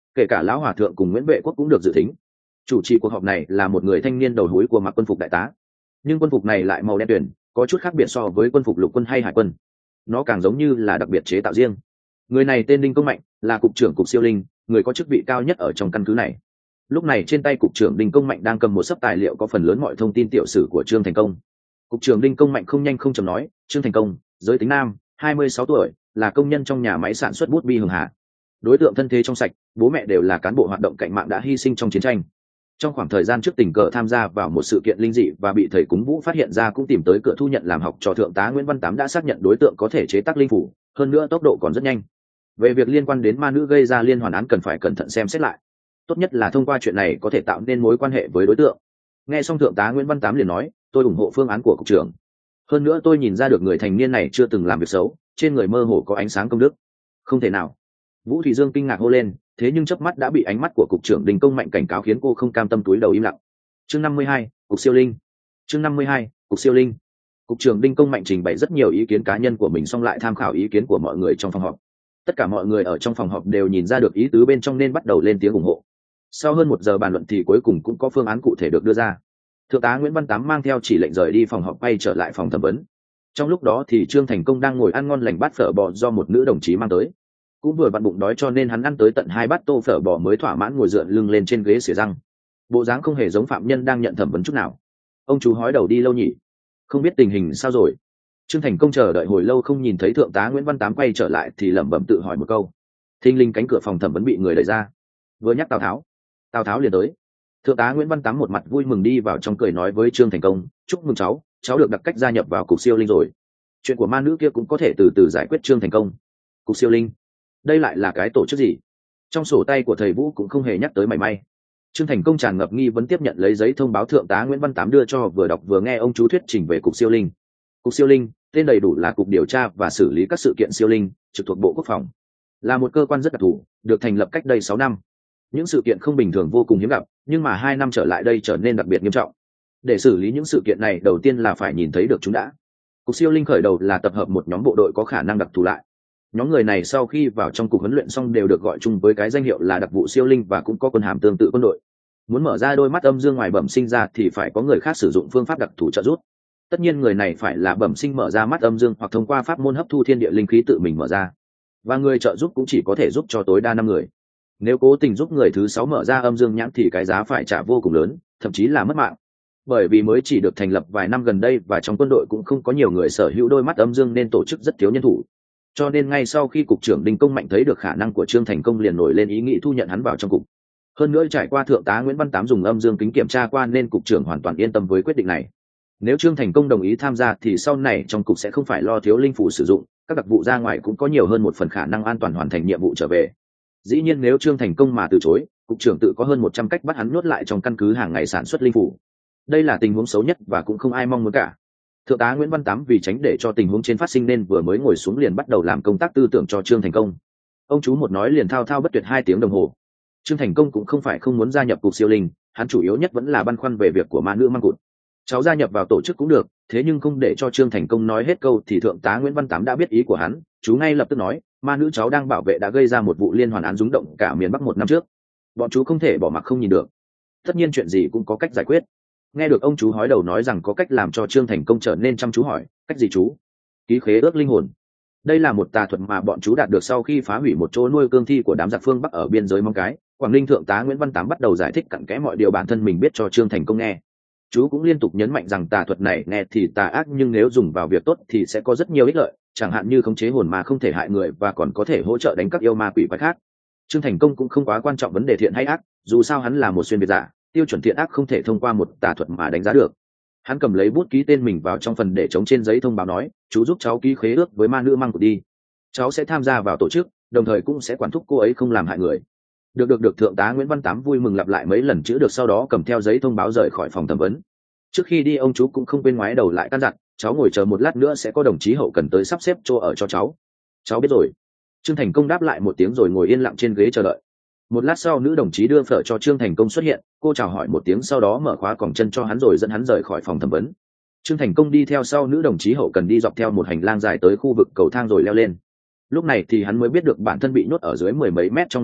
Speaker 1: kể cả lão hòa thượng cùng Nguyễn Vệ Quốc cũng được dự tính. Chủ trì cuộc họp này là một người thanh niên đầu húi của mặc quân phục đại tá, nhưng quân phục này lại màu đen tuyền, có chút khác biệt so với quân phục lục quân hay hải quân, nó càng giống như là đặc biệt chế tạo riêng. Người này tên Đinh Công Mạnh, là cục trưởng cục siêu linh, người có chức vị cao nhất ở trong căn cứ này. Lúc này trên tay cục trưởng Đinh Công Mạnh đang cầm một sấp tài liệu có phần lớn mọi thông tin tiểu sử của Trương Thành Công. Cục trưởng Đinh Công Mạnh không nhanh không chậm nói: Trương Thành Công, giới tính nam, hai mươi sáu tuổi, là công nhân trong nhà máy sản xuất bút bi Hường Hà. Đối tượng thân thế trong sạch, bố mẹ đều là cán bộ hoạt động cạnh mạng đã hy sinh trong chiến tranh. Trong khoảng thời gian trước tình cờ tham gia vào một sự kiện linh dị và bị thầy cúng vũ phát hiện ra, cũng tìm tới cửa thu nhận làm học trò. Thượng tá Nguyễn Văn Tám đã xác nhận đối tượng có thể chế tác linh phủ, hơn nữa tốc độ còn rất nhanh. Về việc liên quan đến ma nữ gây ra liên hoàn án cần phải cẩn thận xem xét lại, tốt nhất là thông qua chuyện này có thể tạo nên mối quan hệ với đối tượng. Nghe xong thượng tá Nguyễn Văn Tám liền nói: tôi ủng hộ phương án của cục trưởng, hơn nữa tôi nhìn ra được người thành niên này chưa từng làm việc xấu, trên người mơ hồ có ánh sáng công đức. Không thể nào! Vũ Thủy Dương kinh ngạc hô lên, thế nhưng chớp mắt đã bị ánh mắt của cục trưởng Đinh Công Mạnh cảnh cáo khiến cô không cam tâm túi đầu im lặng. Chương năm mươi hai, cục siêu linh. Chương năm mươi hai, cục siêu linh. Cục trưởng Đinh Công Mạnh trình bày rất nhiều ý kiến cá nhân của mình, xong lại tham khảo ý kiến của mọi người trong phòng họp. Tất cả mọi người ở trong phòng họp đều nhìn ra được ý tứ bên trong nên bắt đầu lên tiếng ủng hộ. Sau hơn một giờ bàn luận thì cuối cùng cũng có phương án cụ thể được đưa ra. Thượng tá Nguyễn Văn Tám mang theo chỉ lệnh rời đi phòng họp, quay trở lại phòng thẩm vấn. Trong lúc đó thì Trương Thành Công đang ngồi ăn ngon lành bát phở bò do một nữ đồng chí mang tới. Cũng vừa vặn bụng đói cho nên hắn ăn tới tận hai bát tô phở bò mới thỏa mãn ngồi dựa lưng lên trên ghế xỉa răng. Bộ dáng không hề giống phạm nhân đang nhận thẩm vấn chút nào. Ông chú hói đầu đi lâu nhỉ? Không biết tình hình sao rồi? Trương Thành Công chờ đợi hồi lâu không nhìn thấy thượng tá Nguyễn Văn Tám quay trở lại thì lẩm bẩm tự hỏi một câu. Thình lình cánh cửa phòng thẩm vấn bị người đẩy ra. Vừa nhắc Tào Tháo, Tào Tháo liền tới. Thượng tá Nguyễn Văn Tám một mặt vui mừng đi vào trong, cười nói với Trương Thành Công: chúc mừng cháu, cháu được đặc cách gia nhập vào cục siêu linh rồi. Chuyện của ma nữ kia cũng có thể từ từ giải quyết. Trương Thành Công: cục siêu linh, đây lại là cái tổ chức gì? Trong sổ tay của thầy Vũ cũng không hề nhắc tới mảy may. Trương Thành Công tràn ngập nghi vấn tiếp nhận lấy giấy thông báo thượng tá Nguyễn Văn Tám đưa cho, vừa đọc vừa nghe ông chú thuyết trình về cục siêu linh. Cục siêu linh tên đầy đủ là Cục Điều tra và Xử lý các sự kiện siêu linh, trực thuộc Bộ Quốc phòng, là một cơ quan rất đặc thù, được thành lập cách đây sáu năm. Những sự kiện không bình thường vô cùng hiếm gặp, nhưng mà hai năm trở lại đây trở nên đặc biệt nghiêm trọng. Để xử lý những sự kiện này, đầu tiên là phải nhìn thấy được chúng đã. Cục siêu linh khởi đầu là tập hợp một nhóm bộ đội có khả năng đặc thù lại. Nhóm người này sau khi vào trong cục huấn luyện xong đều được gọi chung với cái danh hiệu là đặc vụ siêu linh, và cũng có quân hàm tương tự quân đội. Muốn mở ra đôi mắt âm dương ngoài bẩm sinh ra thì phải có người khác sử dụng phương pháp đặc thù trợ giúp. Tất nhiên người này phải là bẩm sinh mở ra mắt âm dương, hoặc thông qua pháp môn hấp thu thiên địa linh khí tự mình mở ra. Và người trợ giúp cũng chỉ có thể giúp cho tối đa năm người. Nếu cố tình giúp người thứ sáu mở ra âm dương nhãn thì cái giá phải trả vô cùng lớn, thậm chí là mất mạng. Bởi vì mới chỉ được thành lập vài năm gần đây và trong quân đội cũng không có nhiều người sở hữu đôi mắt âm dương nên tổ chức rất thiếu nhân thủ. Cho nên ngay sau khi cục trưởng Đinh Công Mạnh thấy được khả năng của Trương Thành Công liền nổi lên ý nghĩ thu nhận hắn vào trong cục. Hơn nữa trải qua thượng tá Nguyễn Văn Tám dùng âm dương kính kiểm tra qua nên cục trưởng hoàn toàn yên tâm với quyết định này. Nếu Trương Thành Công đồng ý tham gia thì sau này trong cục sẽ không phải lo thiếu linh phủ sử dụng, các đặc vụ ra ngoài cũng có nhiều hơn một phần khả năng an toàn hoàn thành nhiệm vụ trở về. Dĩ nhiên nếu Trương Thành Công mà từ chối, cục trưởng tự có hơn một trăm cách bắt hắn nhốt lại trong căn cứ hàng ngày sản xuất linh phủ. Đây là tình huống xấu nhất và cũng không ai mong muốn cả. Thượng tá Nguyễn Văn Tám vì tránh để cho tình huống trên phát sinh nên vừa mới ngồi xuống liền bắt đầu làm công tác tư tưởng cho Trương Thành Công. Ông chú một nói liền thao thao bất tuyệt hai tiếng đồng hồ. Trương Thành Công cũng không phải không muốn gia nhập cục siêu linh, hắn chủ yếu nhất vẫn là băn khoăn về việc của ma nữ Măng Cụt. Cháu gia nhập vào tổ chức cũng được, thế nhưng không để cho Trương Thành Công nói hết câu thì thượng tá Nguyễn Văn Tám đã biết ý của hắn, chú ngay lập tức nói: ma nữ cháu đang bảo vệ đã gây ra một vụ liên hoàn án rúng động cả miền Bắc một năm trước, bọn chú không thể bỏ mặc không nhìn được. Tất nhiên chuyện gì cũng có cách giải quyết. Nghe được ông chú hói đầu nói rằng có cách, làm cho Trương Thành Công trở nên chăm chú hỏi: cách gì chú? Ký khế ước linh hồn. Đây là một tà thuật mà bọn chú đạt được sau khi phá hủy một chỗ nuôi cương thi của đám giặc phương Bắc ở biên giới Móng Cái, Quảng Ninh. Thượng tá Nguyễn Văn Tám bắt đầu giải thích cặn kẽ mọi điều bản thân mình biết cho Trương Thành Công nghe. Chú cũng liên tục nhấn mạnh rằng tà thuật này nghe thì tà ác, nhưng nếu dùng vào việc tốt thì sẽ có rất nhiều ích lợi, chẳng hạn như khống chế hồn mà không thể hại người, và còn có thể hỗ trợ đánh các yêu ma quỷ quái khác. Trương Thành Công cũng không quá quan trọng vấn đề thiện hay ác, dù sao hắn là một xuyên việt giả, tiêu chuẩn thiện ác không thể thông qua một tà thuật mà đánh giá được. Hắn cầm lấy bút ký tên mình vào trong phần để chống trên giấy thông báo nói: chú giúp cháu ký khế ước với ma nữ Măng Cụt đi, cháu sẽ tham gia vào tổ chức, đồng thời cũng sẽ quản thúc cô ấy không làm hại người. Được được được. Thượng tá Nguyễn Văn Tám vui mừng lặp lại mấy lần chữ được, sau đó cầm theo giấy thông báo rời khỏi phòng thẩm vấn. Trước khi đi ông chú cũng không quên ngoái đầu lại căn dặn: cháu ngồi chờ một lát nữa sẽ có đồng chí hậu cần tới sắp xếp chỗ ở cho cháu. Cháu biết rồi. Trương Thành Công đáp lại một tiếng rồi ngồi yên lặng trên ghế chờ đợi. Một lát sau nữ đồng chí đưa phở cho Trương Thành Công xuất hiện, cô chào hỏi một tiếng sau đó mở khóa còng chân cho hắn rồi dẫn hắn rời khỏi phòng thẩm vấn. Trương Thành Công đi theo sau nữ đồng chí hậu cần đi dọc theo một hành lang dài tới khu vực cầu thang rồi leo lên. Lúc này thì hắn mới biết được bản thân bị nhốt ở dưới mười mấy mét trong lòng đất,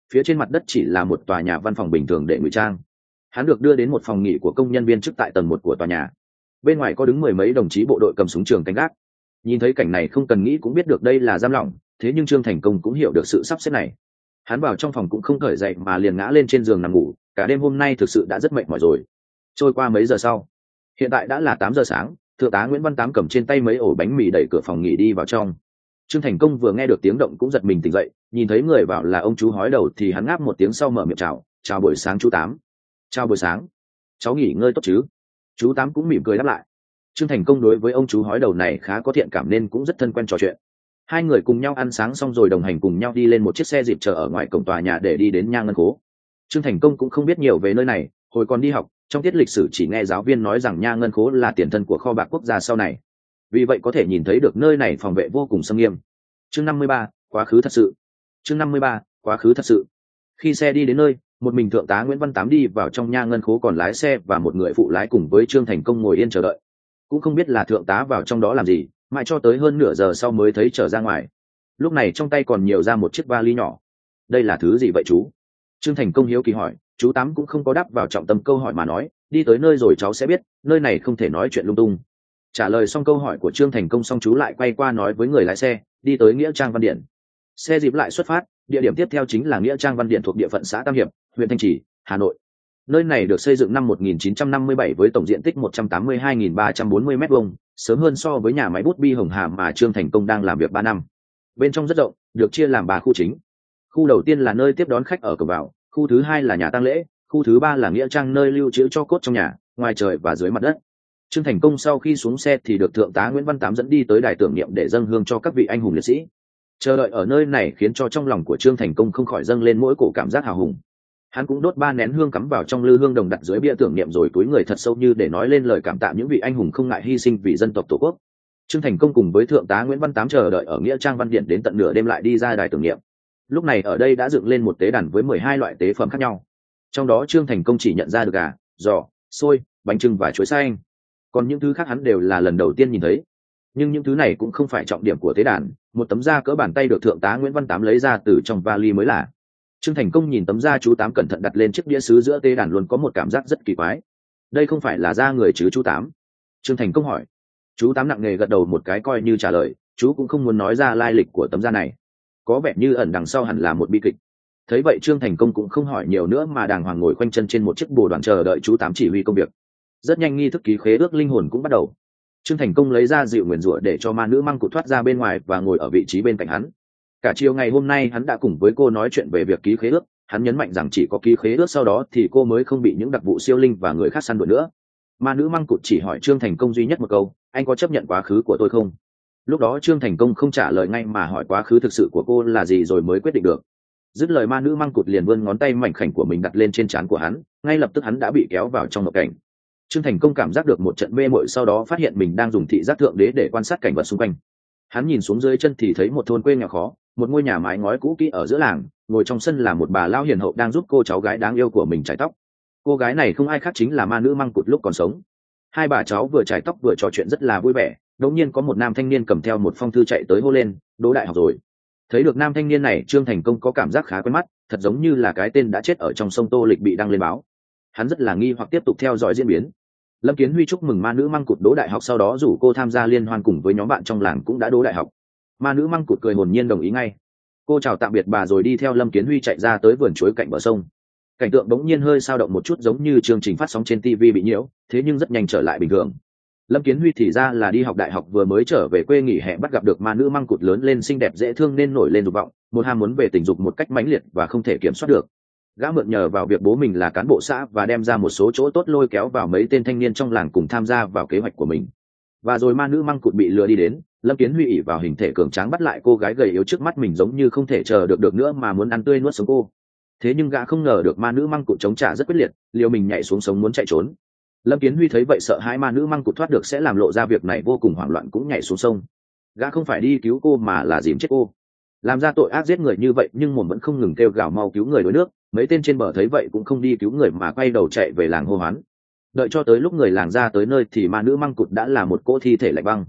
Speaker 1: phía trên mặt đất chỉ là một tòa nhà văn phòng bình thường để ngụy trang. Hắn được đưa đến một phòng nghỉ của công nhân viên chức tại tầng một của tòa nhà. Bên ngoài có đứng mười mấy đồng chí bộ đội cầm súng trường canh gác. Nhìn thấy cảnh này không cần nghĩ cũng biết được đây là giam lỏng, thế nhưng Trương Thành Công cũng hiểu được sự sắp xếp này. Hắn vào trong phòng cũng không cởi dậy mà liền ngã lên trên giường nằm ngủ, cả đêm hôm nay thực sự đã rất mệt mỏi rồi. Trôi qua mấy giờ sau, hiện tại đã là tám giờ sáng, thượng tá Nguyễn Văn Tám cầm trên tay mấy ổ bánh mì đẩy cửa phòng nghỉ đi vào trong. Trương Thành Công vừa nghe được tiếng động cũng giật mình tỉnh dậy, nhìn thấy người vào là ông chú hói đầu thì hắn ngáp một tiếng sau mở miệng chào, chào buổi sáng chú Tám. Chào buổi sáng, cháu nghỉ ngơi tốt chứ? Chú Tám cũng mỉm cười đáp lại. Trương Thành Công đối với ông chú hói đầu này khá có thiện cảm nên cũng rất thân quen trò chuyện. Hai người cùng nhau ăn sáng xong rồi đồng hành cùng nhau đi lên một chiếc xe dịp chờ ở ngoài cổng tòa nhà để đi đến Nha Ngân Khố. Trương Thành Công cũng không biết nhiều về nơi này, hồi còn đi học, trong tiết lịch sử chỉ nghe giáo viên nói rằng Nha Ngân Khố là tiền thân của kho bạc quốc gia sau này. Vì vậy có thể nhìn thấy được nơi này phòng vệ vô cùng nghiêm nghiêm. Chương năm mươi ba, quá khứ thật sự. Chương năm mươi ba, quá khứ thật sự. Khi xe đi đến nơi, một mình thượng tá Nguyễn Văn Tám đi vào trong Nha Ngân Khố, còn lái xe và một người phụ lái cùng với Trương Thành Công ngồi yên chờ đợi. Cũng không biết là thượng tá vào trong đó làm gì, mãi cho tới hơn nửa giờ sau mới thấy trở ra ngoài. Lúc này trong tay còn nhiều ra một chiếc vali nhỏ. Đây là thứ gì vậy chú? Trương Thành Công hiếu kỳ hỏi. Chú Tám cũng không có đáp vào trọng tâm câu hỏi mà nói, đi tới nơi rồi cháu sẽ biết, nơi này không thể nói chuyện lung tung. Trả lời xong câu hỏi của Trương Thành Công xong chú lại quay qua nói với người lái xe, đi tới Nghĩa Trang Văn Điện. Xe dịp lại xuất phát, địa điểm tiếp theo chính là Nghĩa Trang Văn Điện thuộc địa phận xã Tam Hiệp, huyện Thanh Trì, Hà Nội. Nơi này được xây dựng năm một nghìn chín trăm năm mươi bảy với tổng diện tích một trăm tám mươi hai nghìn ba trăm bốn mươi mét vuông, sớm hơn so với nhà máy bút bi Hồng Hà mà Trương Thành Công đang làm việc ba năm. Bên trong rất rộng, được chia làm ba khu chính. Khu đầu tiên là nơi tiếp đón khách ở cửa vào, khu thứ hai là nhà tang lễ, khu thứ ba là nghĩa trang nơi lưu trữ cho cốt trong nhà, ngoài trời và dưới mặt đất. Trương Thành Công sau khi xuống xe thì được thượng tá Nguyễn Văn Tám dẫn đi tới đài tưởng niệm để dâng hương cho các vị anh hùng liệt sĩ. Chờ đợi ở nơi này khiến cho trong lòng của Trương Thành Công không khỏi dâng lên mỗi cổ cảm giác hào hùng. Hắn cũng đốt ba nén hương cắm vào trong lư hương đồng đặt dưới bia tưởng niệm rồi cúi người thật sâu như để nói lên lời cảm tạ những vị anh hùng không ngại hy sinh vì dân tộc Tổ quốc. Trương Thành Công cùng với thượng tá Nguyễn Văn Tám chờ đợi ở nghĩa trang Văn Điện đến tận nửa đêm lại đi ra đài tưởng niệm. Lúc này ở đây đã dựng lên một tế đàn với mười hai loại tế phẩm khác nhau. Trong đó Trương Thành Công chỉ nhận ra được gà, giò, xôi, bánh chưng và chuối xanh. Còn những thứ khác hắn đều là lần đầu tiên nhìn thấy. Nhưng những thứ này cũng không phải trọng điểm của tế đàn. Một tấm da cỡ bàn tay được thượng tá Nguyễn Văn Tám lấy ra từ trong vali mới là. Trương Thành Công nhìn tấm da chú Tám cẩn thận đặt lên chiếc đĩa sứ giữa tế đàn luôn có một cảm giác rất kỳ quái. Đây không phải là da người chứ chú Tám? Trương Thành Công hỏi. Chú Tám nặng nề gật đầu một cái coi như trả lời, chú cũng không muốn nói ra lai lịch của tấm da này. Có vẻ như ẩn đằng sau hẳn là một bi kịch. Thấy vậy Trương Thành Công cũng không hỏi nhiều nữa mà đàng hoàng ngồi khoanh chân trên một chiếc bồ đoàn chờ đợi chú Tám chỉ huy công việc. Rất nhanh nghi thức ký khế ước linh hồn cũng bắt đầu. Trương Thành Công lấy ra dịu nguyền rủa để cho ma nữ Măng Cụt thoát ra bên ngoài và ngồi ở vị trí bên cạnh hắn. Cả chiều ngày hôm nay hắn đã cùng với cô nói chuyện về việc ký khế ước. Hắn nhấn mạnh rằng chỉ có ký khế ước sau đó thì cô mới không bị những đặc vụ siêu linh và người khác săn đuổi nữa. Ma nữ Măng Cụt chỉ hỏi Trương Thành Công duy nhất một câu, anh có chấp nhận quá khứ của tôi không? Lúc đó Trương Thành Công không trả lời ngay mà hỏi quá khứ thực sự của cô là gì rồi mới quyết định được. Dứt lời ma nữ Măng Cụt liền vươn ngón tay mảnh khảnh của mình đặt lên trên trán của hắn, ngay lập tức hắn đã bị kéo vào trong mộng cảnh. Trương Thành Công cảm giác được một trận mê mội, sau đó phát hiện mình đang dùng thị giác thượng đế để quan sát cảnh vật xung quanh. Hắn nhìn xuống dưới chân thì thấy một thôn quê nghèo khó, một ngôi nhà mái ngói cũ kỹ ở giữa làng, ngồi trong sân là một bà lão hiền hậu đang giúp cô cháu gái đáng yêu của mình chải tóc. Cô gái này không ai khác chính là ma nữ Măng Cụt lúc còn sống. Hai bà cháu vừa chải tóc vừa trò chuyện rất là vui vẻ. Đột nhiên có một nam thanh niên cầm theo một phong thư chạy tới hô lên, đỗ đại học rồi. Thấy được nam thanh niên này Trương Thành Công có cảm giác khá quen mắt, thật giống như là cái tên đã chết ở trong sông Tô Lịch bị đăng lên báo. Hắn rất là nghi hoặc tiếp tục theo dõi diễn biến. Lâm Kiến Huy chúc mừng ma nữ Măng Cụt đỗ đại học, sau đó rủ cô tham gia liên hoan cùng với nhóm bạn trong làng cũng đã đỗ đại học. Ma nữ Măng Cụt cười hồn nhiên đồng ý ngay. Cô chào tạm biệt bà rồi đi theo Lâm Kiến Huy chạy ra tới vườn chuối cạnh bờ sông. Cảnh tượng bỗng nhiên hơi sao động một chút, giống như chương trình phát sóng trên ti vi bị nhiễu, thế nhưng rất nhanh trở lại bình thường. Lâm Kiến Huy thì ra là đi học đại học, vừa mới trở về quê nghỉ hè bắt gặp được ma nữ Măng Cụt lớn lên xinh đẹp dễ thương nên nổi lên dục vọng, một ham muốn về tình dục một cách mãnh liệt và không thể kiểm soát được. Gã mượn nhờ vào việc bố mình là cán bộ xã và đem ra một số chỗ tốt lôi kéo vào mấy tên thanh niên trong làng cùng tham gia vào kế hoạch của mình. Và rồi ma nữ Măng Cụt bị lừa đi đến, Lâm Kiến Huy ỷ vào hình thể cường tráng bắt lại cô gái gầy yếu trước mắt mình, giống như không thể chờ được được nữa mà muốn ăn tươi nuốt sống cô. Thế nhưng gã không ngờ được ma nữ Măng Cụt chống trả rất quyết liệt, liều mình nhảy xuống sống muốn chạy trốn. Lâm Kiến Huy thấy vậy sợ hãi ma nữ Măng Cụt thoát được sẽ làm lộ ra việc này, vô cùng hoảng loạn cũng nhảy xuống sông. Gã không phải đi cứu cô mà là dìm chết cô. Làm ra tội ác giết người như vậy nhưng mồm vẫn không ngừng kêu gào mau cứu người đuối nước. Mấy tên trên bờ thấy vậy cũng không đi cứu người mà quay đầu chạy về làng hô hoán. Đợi cho tới lúc người làng ra tới nơi thì ma nữ Măng Cụt đã là một cỗ thi thể lạnh băng.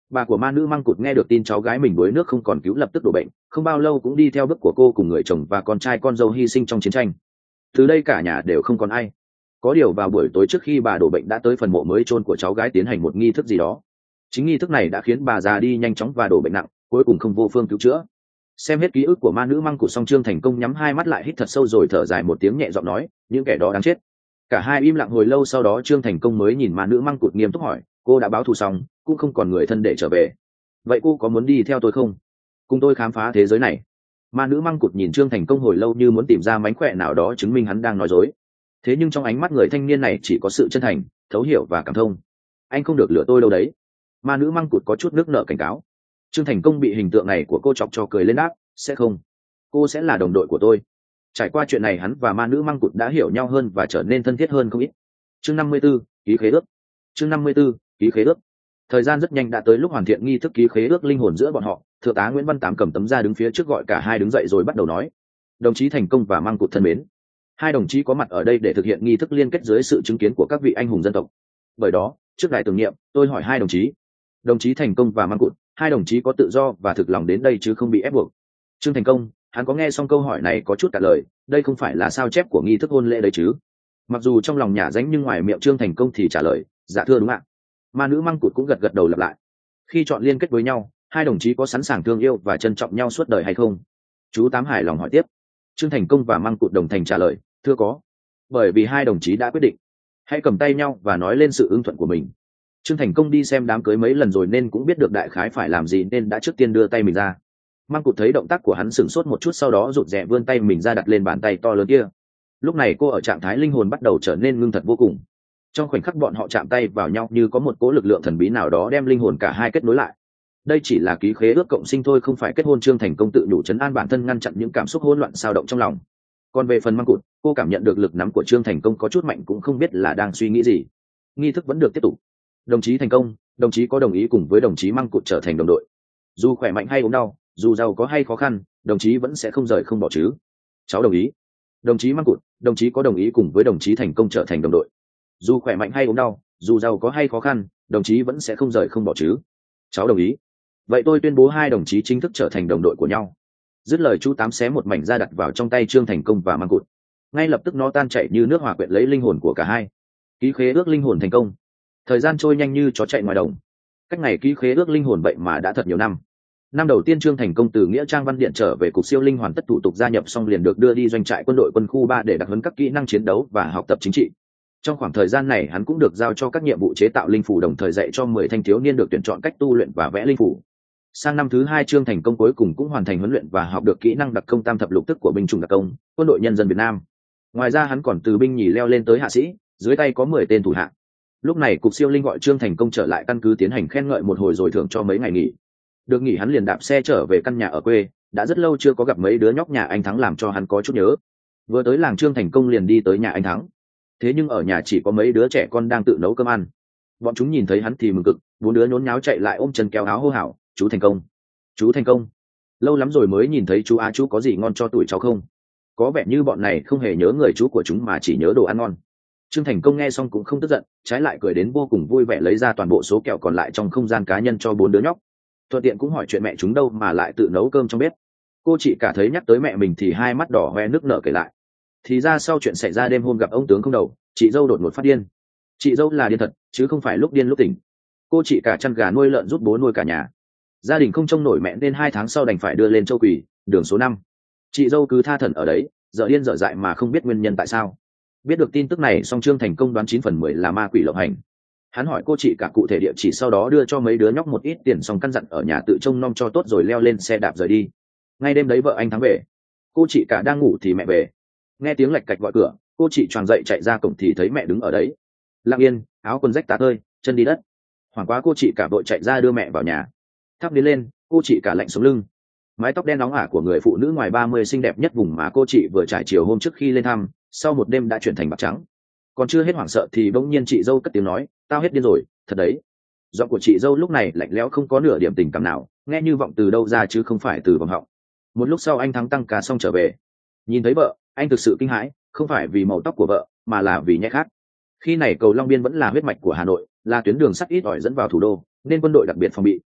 Speaker 1: Bà của ma nữ măng cụt nghe được tin cháu gái mình đuối nước không còn cứu, lập tức đổ bệnh, không bao lâu cũng đi theo bước của cô cùng người chồng và con trai con dâu hy sinh trong chiến tranh. Từ đây cả nhà đều không còn ai. Có điều vào buổi tối trước khi bà đổ bệnh đã tới phần mộ mới chôn của cháu gái tiến hành một nghi thức gì đó. Chính nghi thức này đã khiến bà già đi nhanh chóng và đổ bệnh nặng, cuối cùng không vô phương cứu chữa. Xem hết ký ức của ma nữ măng cụt xong, Trương Thành Công nhắm hai mắt lại, hít thật sâu rồi thở dài một tiếng, nhẹ giọng nói, những kẻ đó đáng chết. Cả hai im lặng hồi lâu, sau đó Trương Thành Công mới nhìn ma nữ măng cụt nghiêm túc hỏi, cô đã báo thù xong cũng không còn người thân để trở về, vậy cô có muốn đi theo tôi không, cùng tôi khám phá thế giới này? Ma nữ măng cụt nhìn Trương Thành Công hồi lâu như muốn tìm ra mánh khỏe nào đó chứng minh hắn đang nói dối. Thế nhưng trong ánh mắt người thanh niên này chỉ có sự chân thành, thấu hiểu và cảm thông. Anh không được lừa tôi đâu đấy. Ma nữ măng cụt có chút nước nợ cảnh cáo. Trương Thành Công bị hình tượng này của cô chọc cho cười lên đáp, sẽ không, cô sẽ là đồng đội của tôi. Trải qua chuyện này, hắn và ma nữ măng cụt đã hiểu nhau hơn và trở nên thân thiết hơn không ít. Chương năm mươi b ố ký khế ước. Chương năm mươi b ố ký khế ước. Thời gian rất nhanh đã tới lúc hoàn thiện nghi thức ký khế ước linh hồn giữa bọn họ. Thượng tá Nguyễn Văn Tám cầm tấm da đứng phía trước gọi cả hai đứng dậy rồi bắt đầu nói, đồng chí Thành Công và măng cụt thân mến, hai đồng chí có mặt ở đây để thực hiện nghi thức liên kết dưới sự chứng kiến của các vị anh hùng dân tộc. Bởi đó, trước đài tưởng niệm, tôi hỏi hai đồng chí, đồng chí Thành Công và măng cụt, hai đồng chí có tự do và thực lòng đến đây chứ không bị ép buộc? Trương Thành Công, hắn có nghe xong câu hỏi này có chút cả lời, đây không phải là sao chép của nghi thức hôn lễ đấy chứ? Mặc dù trong lòng nhả ránh nhưng ngoài miệng Trương Thành Công thì trả lời, dạ thưa đúng ạ. Ma nữ măng cụt cũng gật gật đầu lặp lại. Khi chọn liên kết với nhau, hai đồng chí có sẵn sàng thương yêu và trân trọng nhau suốt đời hay không? Chú Tám hài lòng hỏi tiếp. Trương Thành Công và măng cụt đồng thành trả lời, thưa có. Bởi vì hai đồng chí đã quyết định. Hãy cầm tay nhau và nói lên sự ưng thuận của mình. Trương Thành Công đi xem đám cưới mấy lần rồi nên cũng biết được đại khái phải làm gì, nên đã trước tiên đưa tay mình ra. Măng cụt thấy động tác của hắn sửng sốt một chút, sau đó rụt rè vươn tay mình ra đặt lên bàn tay to lớn kia. Lúc này cô ở trạng thái linh hồn bắt đầu trở nên ngưng thật vô cùng. Trong khoảnh khắc bọn họ chạm tay vào nhau, như có một cỗ lực lượng thần bí nào đó đem linh hồn cả hai kết nối lại. Đây chỉ là ký khế ước cộng sinh thôi, không phải kết hôn. Trương Thành Công tự nhủ trấn an bản thân, ngăn chặn những cảm xúc hỗn loạn xao động trong lòng. Còn về phần măng cụt, cô cảm nhận được lực nắm của Trương Thành Công có chút mạnh, cũng không biết là đang suy nghĩ gì. Nghi thức vẫn được tiếp tục. Đồng chí Thành Công, đồng chí có đồng ý cùng với đồng chí măng cụt trở thành đồng đội? Dù khỏe mạnh hay ốm đau, dù giàu có hay khó khăn, đồng chí vẫn sẽ không rời không bỏ chứ? Cháu đồng ý. Đồng chí măng cụt, đồng chí có đồng ý cùng với đồng chí Thành Công trở thành đồng đội? Dù khỏe mạnh hay ốm đau, dù giàu có hay khó khăn, đồng chí vẫn sẽ không rời không bỏ chứ? Cháu đồng ý. Vậy tôi tuyên bố hai đồng chí chính thức trở thành đồng đội của nhau. Dứt lời, chú Tám xé một mảnh da đặt vào trong tay Trương Thành Công và măng cụt. Ngay lập tức nó tan chảy như nước, hòa quyện lấy linh hồn của cả hai. Ký khế ước linh hồn thành công. Thời gian trôi nhanh như chó chạy ngoài đồng. Cách ngày ký khế ước linh hồn vậy mà đã thật nhiều năm. Năm đầu tiên Trương Thành Công từ nghĩa trang Văn Điện trở về cục siêu linh, hoàn tất thủ tục gia nhập xong liền được đưa đi doanh trại quân đội quân khu ba để đặc huấn các kỹ năng chiến đấu và học tập chính trị. Trong khoảng thời gian này hắn cũng được giao cho các nhiệm vụ chế tạo linh phủ, đồng thời dạy cho mười thanh thiếu niên được tuyển chọn cách tu luyện và vẽ linh phủ. Sang năm thứ hai, Trương Thành Công cuối cùng cũng hoàn thành huấn luyện và học được kỹ năng đặc công tam thập lục thức của binh chủng đặc công quân đội nhân dân Việt Nam. Ngoài ra hắn còn từ binh nhì leo lên tới hạ sĩ, dưới tay có mười tên thủ hạ. Lúc này cục siêu linh gọi Trương Thành Công trở lại căn cứ tiến hành khen ngợi một hồi rồi thưởng cho mấy ngày nghỉ. Được nghỉ hắn liền đạp xe trở về căn nhà ở quê, đã rất lâu chưa có gặp mấy đứa nhóc nhà anh Thắng làm cho hắn có chút nhớ. Vừa tới làng, Trương Thành Công liền đi tới nhà anh Thắng. Thế nhưng ở nhà chỉ có mấy đứa trẻ con đang tự nấu cơm ăn. Bọn chúng nhìn thấy hắn thì mừng cực, bốn đứa nhốn nháo chạy lại ôm chân kéo áo hô hào, chú Thành Công, chú Thành Công, lâu lắm rồi mới nhìn thấy chú á, chú có gì ngon cho tụi cháu không? Có vẻ như bọn này không hề nhớ người chú của chúng mà chỉ nhớ đồ ăn ngon. Trương Thành Công nghe xong cũng không tức giận, trái lại cười đến vô cùng vui vẻ, lấy ra toàn bộ số kẹo còn lại trong không gian cá nhân cho bốn đứa nhóc. Thuận tiện cũng hỏi chuyện mẹ chúng đâu mà lại tự nấu cơm trong bếp. Cô chị cả thấy nhắc tới mẹ mình thì hai mắt đỏ hoe nước nở kể lại. Thì ra sau chuyện xảy ra đêm hôm gặp ông tướng không đầu, chị dâu đột ngột phát điên. Chị dâu là điên thật chứ không phải lúc điên lúc tỉnh. Cô chị cả chăn gà nuôi lợn giúp bố nuôi cả nhà. Gia đình không trông nổi mẹ nên hai tháng sau đành phải đưa lên Châu Quỳ, đường số năm. Chị dâu cứ tha thẩn ở đấy, dở điên dở dại mà không biết nguyên nhân tại sao. Biết được tin tức này xong, Trương Thành Công đoán chín phần mười là ma quỷ lộng hành. Hắn hỏi cô chị cả cụ thể địa chỉ, sau đó đưa cho mấy đứa nhóc một ít tiền, xong căn dặn ở nhà tự trông nom cho tốt rồi leo lên xe đạp rời đi. Ngay đêm đấy vợ anh Thắng về, cô chị cả đang ngủ thì mẹ về. Nghe tiếng lạch cạch gọi cửa, cô chị choàng dậy chạy ra cổng thì thấy mẹ đứng ở đấy, lặng yên, áo quần rách tả tơi, chân đi đất. Hoảng quá cô chị cả vội chạy ra đưa mẹ vào nhà. Thắp đi lên, cô chị cả lạnh sống lưng. Mái tóc đen nóng ả của người phụ nữ ngoài ba mươi xinh đẹp nhất vùng mà cô chị vừa trải chiều hôm trước khi lên thăm, sau một đêm đã chuyển thành bạc trắng. Còn chưa hết hoảng sợ thì bỗng nhiên chị dâu cất tiếng nói, tao hết điên rồi, thật đấy. Giọng của chị dâu lúc này lạnh lẽo, không có nửa điểm tình cảm nào, nghe như vọng từ đâu ra chứ không phải từ vòng họng. Một lúc sau anh Thắng tăng ca xong trở về, nhìn thấy vợ, anh thực sự kinh hãi, không phải vì màu tóc của vợ mà là vì nhét khác. Khi này cầu Long Biên vẫn là huyết mạch của Hà Nội, là tuyến đường sắt ít ỏi dẫn vào thủ đô, nên quân đội đặc biệt phòng bị.